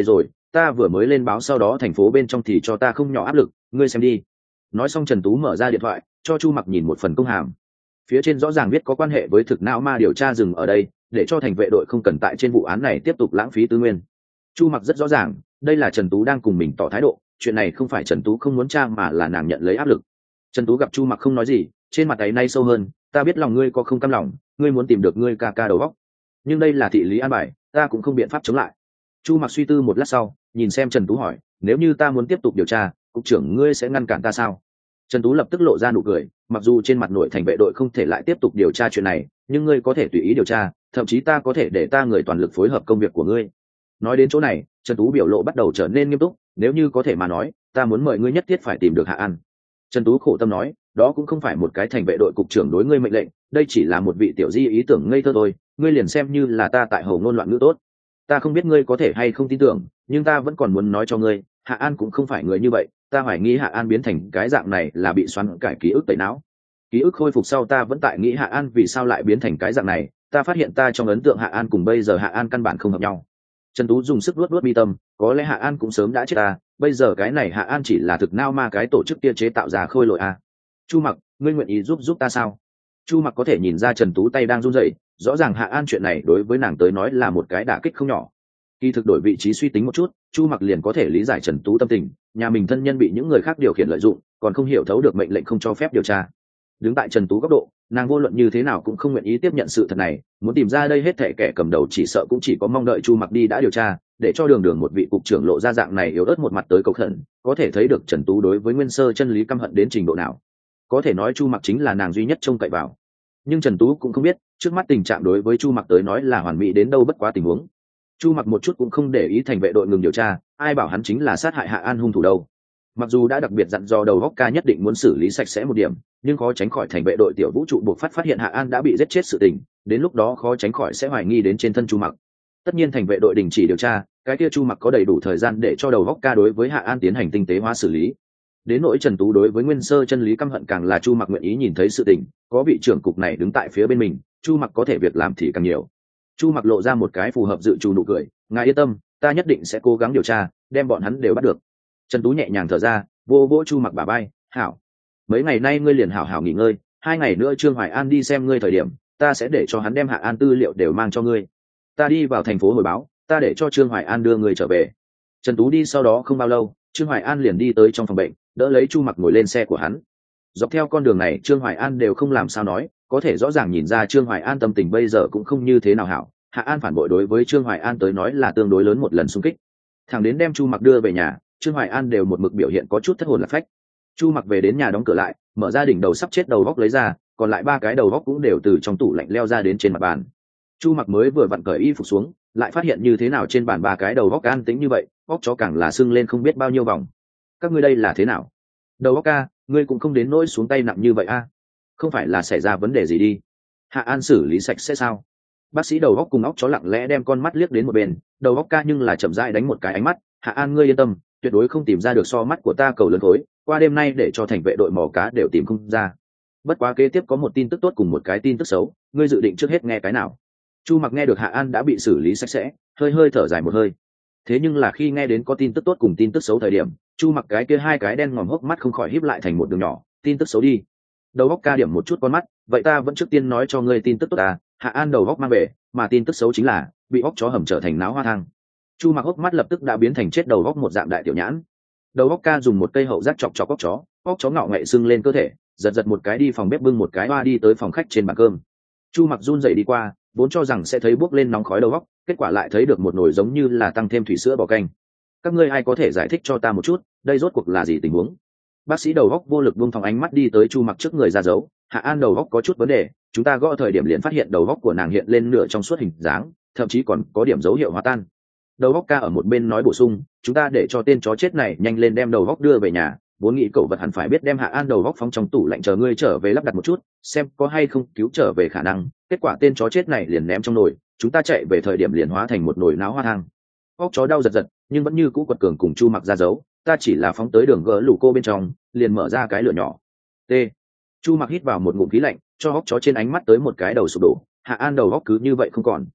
ta vừa mới lên báo, sau đó thành phố bên trong thì cho ta không nhỏ áp lực, ngươi xem đi. Nói xong Trần Tú mở ra điện thoại cho Chu Mặc nhìn một phần công hàm, phía trên rõ ràng viết có quan hệ với thực não ma điều tra dừng ở đây, để cho thành vệ đội không cần tại trên vụ án này tiếp tục lãng phí tư nguyên. Chu Mặc rất rõ ràng đây là Trần Tú đang cùng mình tỏ thái độ, chuyện này không phải Trần Tú không muốn tra mà là nàng nhận lấy áp lực. Trần Tú gặp Chu Mặc không nói gì, trên mặt ấy nay sâu hơn, ta biết lòng ngươi có không cam lòng, ngươi muốn tìm được ngươi ca ca đầu óc, nhưng đây là thị lý an bài, ta cũng không biện pháp chống lại. Chu Mặc suy tư một lát sau nhìn xem Trần Tú hỏi, nếu như ta muốn tiếp tục điều tra, cục trưởng ngươi sẽ ngăn cản ta sao? Trần Tú lập tức lộ ra nụ cười, mặc dù trên mặt nội thành vệ đội không thể lại tiếp tục điều tra chuyện này, nhưng ngươi có thể tùy ý điều tra, thậm chí ta có thể để ta người toàn lực phối hợp công việc của ngươi. Nói đến chỗ này Trần Tú biểu lộ bắt đầu trở nên nghiêm túc, nếu như có thể mà nói, ta muốn mời ngươi nhất thiết phải tìm được Hạ An. Trần Tú khổ tâm nói, đó cũng không phải một cái thành vệ đội cục trưởng đối ngươi mệnh lệnh, đây chỉ là một vị tiểu di ý tưởng ngây thơ thôi, ngươi liền xem như là ta tại hầu ngôn loạn ngữ tốt. Ta không biết ngươi có thể hay không tin tưởng, nhưng ta vẫn còn muốn nói cho ngươi, Hạ An cũng không phải người như vậy, ta hoài nghi Hạ An biến thành cái dạng này là bị xoắn cải ký ức tẩy não. Ký ức khôi phục sau ta vẫn tại nghĩ Hạ An vì sao lại biến thành cái dạng này, ta phát hiện ta trong ấn tượng Hạ An cùng bây giờ Hạ An căn bản không hợp nhau. Trần Tú dùng sức luốt mi tâm, có lẽ Hạ An cũng sớm đã chết ta, bây giờ cái này Hạ An chỉ là thực nao ma cái tổ chức kia chế tạo ra khôi lỗi a. Chu Mặc, ngươi nguyện ý giúp ta sao? Chu Mặc có thể nhìn ra Trần Tú tay đang run rẩy, rõ ràng Hạ An chuyện này đối với nàng tới nói là một cái đả kích không nhỏ. Kỳ thực đổi vị trí suy tính một chút, Chu Mặc liền có thể lý giải Trần Tú tâm tình, nhà mình thân nhân bị những người khác điều khiển lợi dụng, còn không hiểu thấu được mệnh lệnh không cho phép điều tra. Đứng tại Trần Tú góc độ, nàng vô luận như thế nào cũng không nguyện ý tiếp nhận sự thật này, muốn tìm ra đây hết thảy kẻ cầm đầu chỉ sợ cũng chỉ có mong đợi Chu Mặc đi đã điều tra, để cho đường một vị cục trưởng lộ ra dạng này yếu ớt một mặt tới cầu khẩn, có thể thấy được Trần Tú đối với nguyên sơ chân lý căm hận đến trình độ nào. Có thể nói Chu Mặc chính là nàng duy nhất trông cậy vào. Nhưng Trần Tú cũng không biết, trước mắt tình trạng đối với Chu Mặc tới nói là hoàn mỹ đến đâu bất quá tình huống. Chu Mặc một chút cũng không để ý thành vệ đội ngừng điều tra, ai bảo hắn chính là sát hại Hạ An hung thủ đâu. Mặc dù đã đặc biệt dặn dò đầu góc ca nhất định muốn xử lý sạch sẽ một điểm, nhưng khó tránh khỏi thành vệ đội tiểu vũ trụ buộc phát hiện Hạ An đã bị giết chết sự tình, đến lúc đó khó tránh khỏi sẽ hoài nghi đến trên thân Chu Mặc. Tất nhiên thành vệ đội đình chỉ điều tra, cái kia Chu Mặc có đầy đủ thời gian để cho đầu góc ca đối với Hạ An tiến hành tinh tế hóa xử lý. Đến nỗi Trần Tú đối với nguyên sơ chân lý căm hận càng là Chu Mặc nguyện ý nhìn thấy sự tình, có vị trưởng cục này đứng tại phía bên mình, Chu Mặc có thể việc làm thì càng nhiều. Chu Mặc lộ ra một cái phù hợp dự trù nụ cười, ngài yên tâm, ta nhất định sẽ cố gắng điều tra, đem bọn hắn đều bắt được. Trần Tú nhẹ nhàng thở ra, vô vỗ Chu Mặc bả vai, hảo, mấy ngày nay ngươi liền hảo hảo nghỉ ngơi, 2 ngày nữa Trương Hoài An đi xem ngươi thời điểm, ta sẽ để cho hắn đem Hạ An tư liệu đều mang cho ngươi. Ta đi vào thành phố hồi báo, ta để cho Trương Hoài An đưa ngươi trở về. Trần Tú đi sau đó không bao lâu, Trương Hoài An liền đi tới trong phòng bệnh, đỡ lấy Chu Mặc ngồi lên xe của hắn. Dọc theo con đường này Trương Hoài An đều không làm sao nói, có thể rõ ràng nhìn ra Trương Hoài An tâm tình bây giờ cũng không như thế nào hảo. Hạ An phản bội đối với Trương Hoài An tới nói là tương đối lớn một lần xung kích. Thằng đến đem Chu Mặc đưa về nhà, Trương Hoài An đều một mực biểu hiện có chút thất hồn lạc phách. Chu Mặc về đến nhà đóng cửa lại, mở ra đỉnh đầu sắp chết đầu góc lấy ra, còn lại 3 cái đầu góc cũng đều từ trong tủ lạnh leo ra đến trên mặt bàn. Chu Mặc mới vừa vặn cởi y phục xuống, lại phát hiện như thế nào trên bàn 3 cái đầu góc an tĩnh như vậy, góc chó càng là sưng lên không biết bao nhiêu vòng. Các ngươi đây là thế nào? Đầu góc ca, ngươi cũng không đến nỗi xuống tay nặng như vậy a? Không phải là xảy ra vấn đề gì đi? Hạ An xử lý sạch sẽ sao? Bác sĩ đầu góc cùng óc chó lặng lẽ đem con mắt liếc đến một bên, đầu góc ca nhưng là chậm rãi đánh một cái ánh mắt. Hạ An ngươi yên tâm, tuyệt đối không tìm ra được so mắt của ta cầu lớn khối, qua đêm nay để cho thành vệ đội mò cá đều tìm không ra. Bất quá kế tiếp có một tin tức tốt cùng một cái tin tức xấu, ngươi dự định trước hết nghe cái nào? Chu Mặc nghe được Hạ An đã bị xử lý sạch sẽ, hơi thở dài một hơi. Thế nhưng là khi nghe đến có tin tức tốt cùng tin tức xấu thời điểm, Chu Mặc cái kia 2 cái đen ngòm hốc mắt không khỏi híp lại thành một đường nhỏ. Tin tức xấu đi. Đầu góc ca điểm một chút con mắt, vậy ta vẫn trước tiên nói cho ngươi tin tức tốt à? Hạ An đầu góc mang về, mà tin tức xấu chính là bị óc chó hầm trở thành náo hoa thang. Chu Mặc hốc mắt lập tức đã biến thành chết đầu góc một dạng đại tiểu nhãn. Đầu góc ca dùng một cây hậu giác chọc óc chó ngạo nghệ sưng lên cơ thể, giật một cái đi phòng bếp bưng một cái hoa đi tới phòng khách trên bàn cơm. Chu Mặc run rẩy đi qua, vốn cho rằng sẽ thấy bốc lên nóng khói đầu góc, kết quả lại thấy được một nồi giống như là tăng thêm thủy sữa bò canh. Các ngươi ai có thể giải thích cho ta một chút, đây rốt cuộc là gì tình huống? Bác sĩ đầu góc vô lực buông thòng ánh mắt đi tới Chu Mặc trước người ra dấu. Hạ An đầu góc có chút vấn đề, chúng ta gõ thời điểm liền phát hiện đầu góc của nàng hiện lên nửa trong suốt hình dáng, thậm chí còn có điểm dấu hiệu hóa tan. Đầu góc ca ở một bên nói bổ sung, chúng ta để cho tên chó chết này nhanh lên đem đầu góc đưa về nhà, vốn nghĩ cậu vật hẳn phải biết đem Hạ An đầu góc phóng trong tủ lạnh chờ ngươi trở về lắp đặt một chút, xem có hay không cứu trở về khả năng. Kết quả tên chó chết này liền ném trong nồi, chúng ta chạy về thời điểm liền hóa thành một nồi náo hoa thang. Óc chó đau giật nhưng vẫn như cũ quật cường cùng Chu Mặc ra dấu, ta chỉ là phóng tới đường gỡ lũ cô bên trong, liền mở ra cái lửa nhỏ. T. Chu Mặc hít vào một ngụm khí lạnh, cho óc chó trên ánh mắt tới một cái đầu sụp đổ. Hạ An đầu óc cứ như vậy không còn.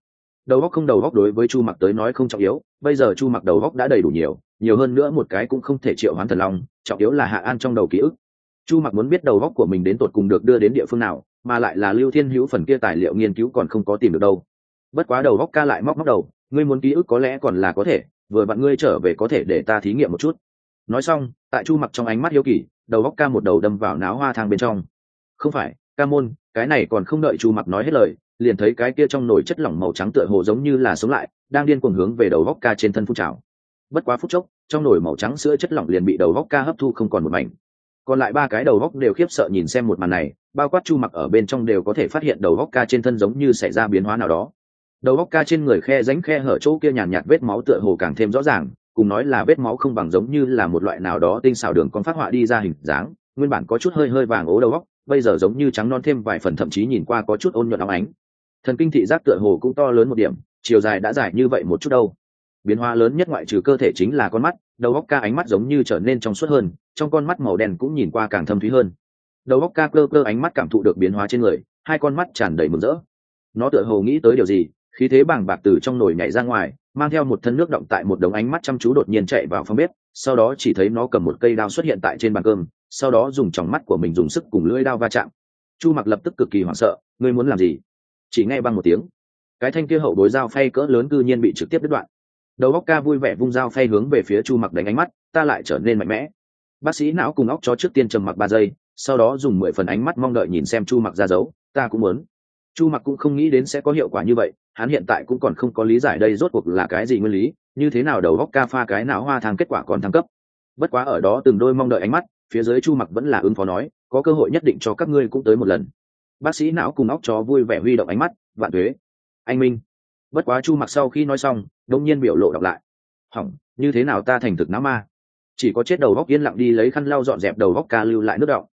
đầu góc không đầu góc đối với Chu Mặc tới nói không trọng yếu, bây giờ Chu Mặc đầu góc đã đầy đủ nhiều hơn nữa một cái cũng không thể triệu hoán thần long, trọng yếu là Hạ An trong đầu ký ức. Chu Mặc muốn biết đầu góc của mình đến tột cùng được đưa đến địa phương nào, mà lại là Lưu Thiên Hữu phần kia tài liệu nghiên cứu còn không có tìm được đâu. Bất quá đầu góc ca lại móc đầu, ngươi muốn ký ức có lẽ còn là có thể, vừa vặn ngươi trở về có thể để ta thí nghiệm một chút. Nói xong, tại Chu Mặc trong ánh mắt hiếu kỳ, đầu góc ca một đầu đâm vào náo hoa thang bên trong. Không phải, ca môn, cái này còn không đợi Chu Mặc nói hết lời, liền thấy cái kia trong nồi chất lỏng màu trắng tựa hồ giống như là sống lại, đang điên cuồng hướng về đầu góc ca trên thân phun trào. Bất quá phút chốc, trong nồi màu trắng sữa chất lỏng liền bị đầu góc ca hấp thu không còn một mảnh. Còn lại ba cái đầu góc đều khiếp sợ nhìn xem một màn này, bao quát Chu Mặc ở bên trong đều có thể phát hiện đầu góc ca trên thân giống như xảy ra biến hóa nào đó. Đầu góc ca trên người khe rãnh khe hở chỗ kia nhàn nhạt vết máu tựa hồ càng thêm rõ ràng, cùng nói là vết máu không bằng giống như là một loại nào đó tinh xảo đường con phát họa đi ra hình dáng, nguyên bản có chút hơi vàng ố đầu góc, bây giờ giống như trắng non thêm vài phần, thậm chí nhìn qua có chút ôn nhuận óng ánh. Thần kinh thị giác tựa hồ cũng to lớn một điểm, chiều dài đã dài như vậy một chút đâu. Biến hóa lớn nhất ngoại trừ cơ thể chính là con mắt, đầu góc ca ánh mắt giống như trở nên trong suốt hơn, trong con mắt màu đen cũng nhìn qua càng thâm thúy hơn. Đầu góc ca cơ ánh mắt cảm thụ được biến hóa trên người, hai con mắt tràn đầy mừng rỡ. Nó tựa hồ nghĩ tới điều gì, khí thế bàng bạc từ trong nồi nhảy ra ngoài, mang theo một thân nước động tại một đống ánh mắt chăm chú đột nhiên chạy vào phòng bếp, sau đó chỉ thấy nó cầm một cây đao xuất hiện tại trên bàn cơm, sau đó dùng tròng mắt của mình dùng sức cùng lưỡi đao va chạm. Chu Mặc lập tức cực kỳ hoảng sợ, ngươi muốn làm gì? Chỉ nghe băng một tiếng, cái thanh kia hậu bối dao phay cỡ lớn cư nhiên bị trực tiếp đứt đoạn. Đầu óc ca vui vẻ vung dao phay hướng về phía Chu Mặc đánh ánh mắt, ta lại trở nên mạnh mẽ. Bác sĩ não cùng óc chó trước tiên trầm mặc 3 giây, sau đó dùng 10 phần ánh mắt mong đợi nhìn xem Chu Mặc ra dấu, ta cũng muốn. Chu Mặc cũng không nghĩ đến sẽ có hiệu quả như vậy, hắn hiện tại cũng còn không có lý giải đây rốt cuộc là cái gì nguyên lý, như thế nào đầu óc ca pha cái não hoa thang kết quả còn thăng cấp. Bất quá ở đó từng đôi mong đợi ánh mắt, phía dưới Chu Mặc vẫn là ứng phó nói, có cơ hội nhất định cho các ngươi cũng tới một lần. Bác sĩ não cùng óc chó vui vẻ huy động ánh mắt, vạn tuế, anh minh. Bất quá Chu Mặc sau khi nói xong, đột nhiên biểu lộ đọc lại, hỏng, như thế nào ta thành thực não ma? Chỉ có chết đầu óc yên lặng đi lấy khăn lau dọn dẹp đầu óc ca lưu lại nước đọng.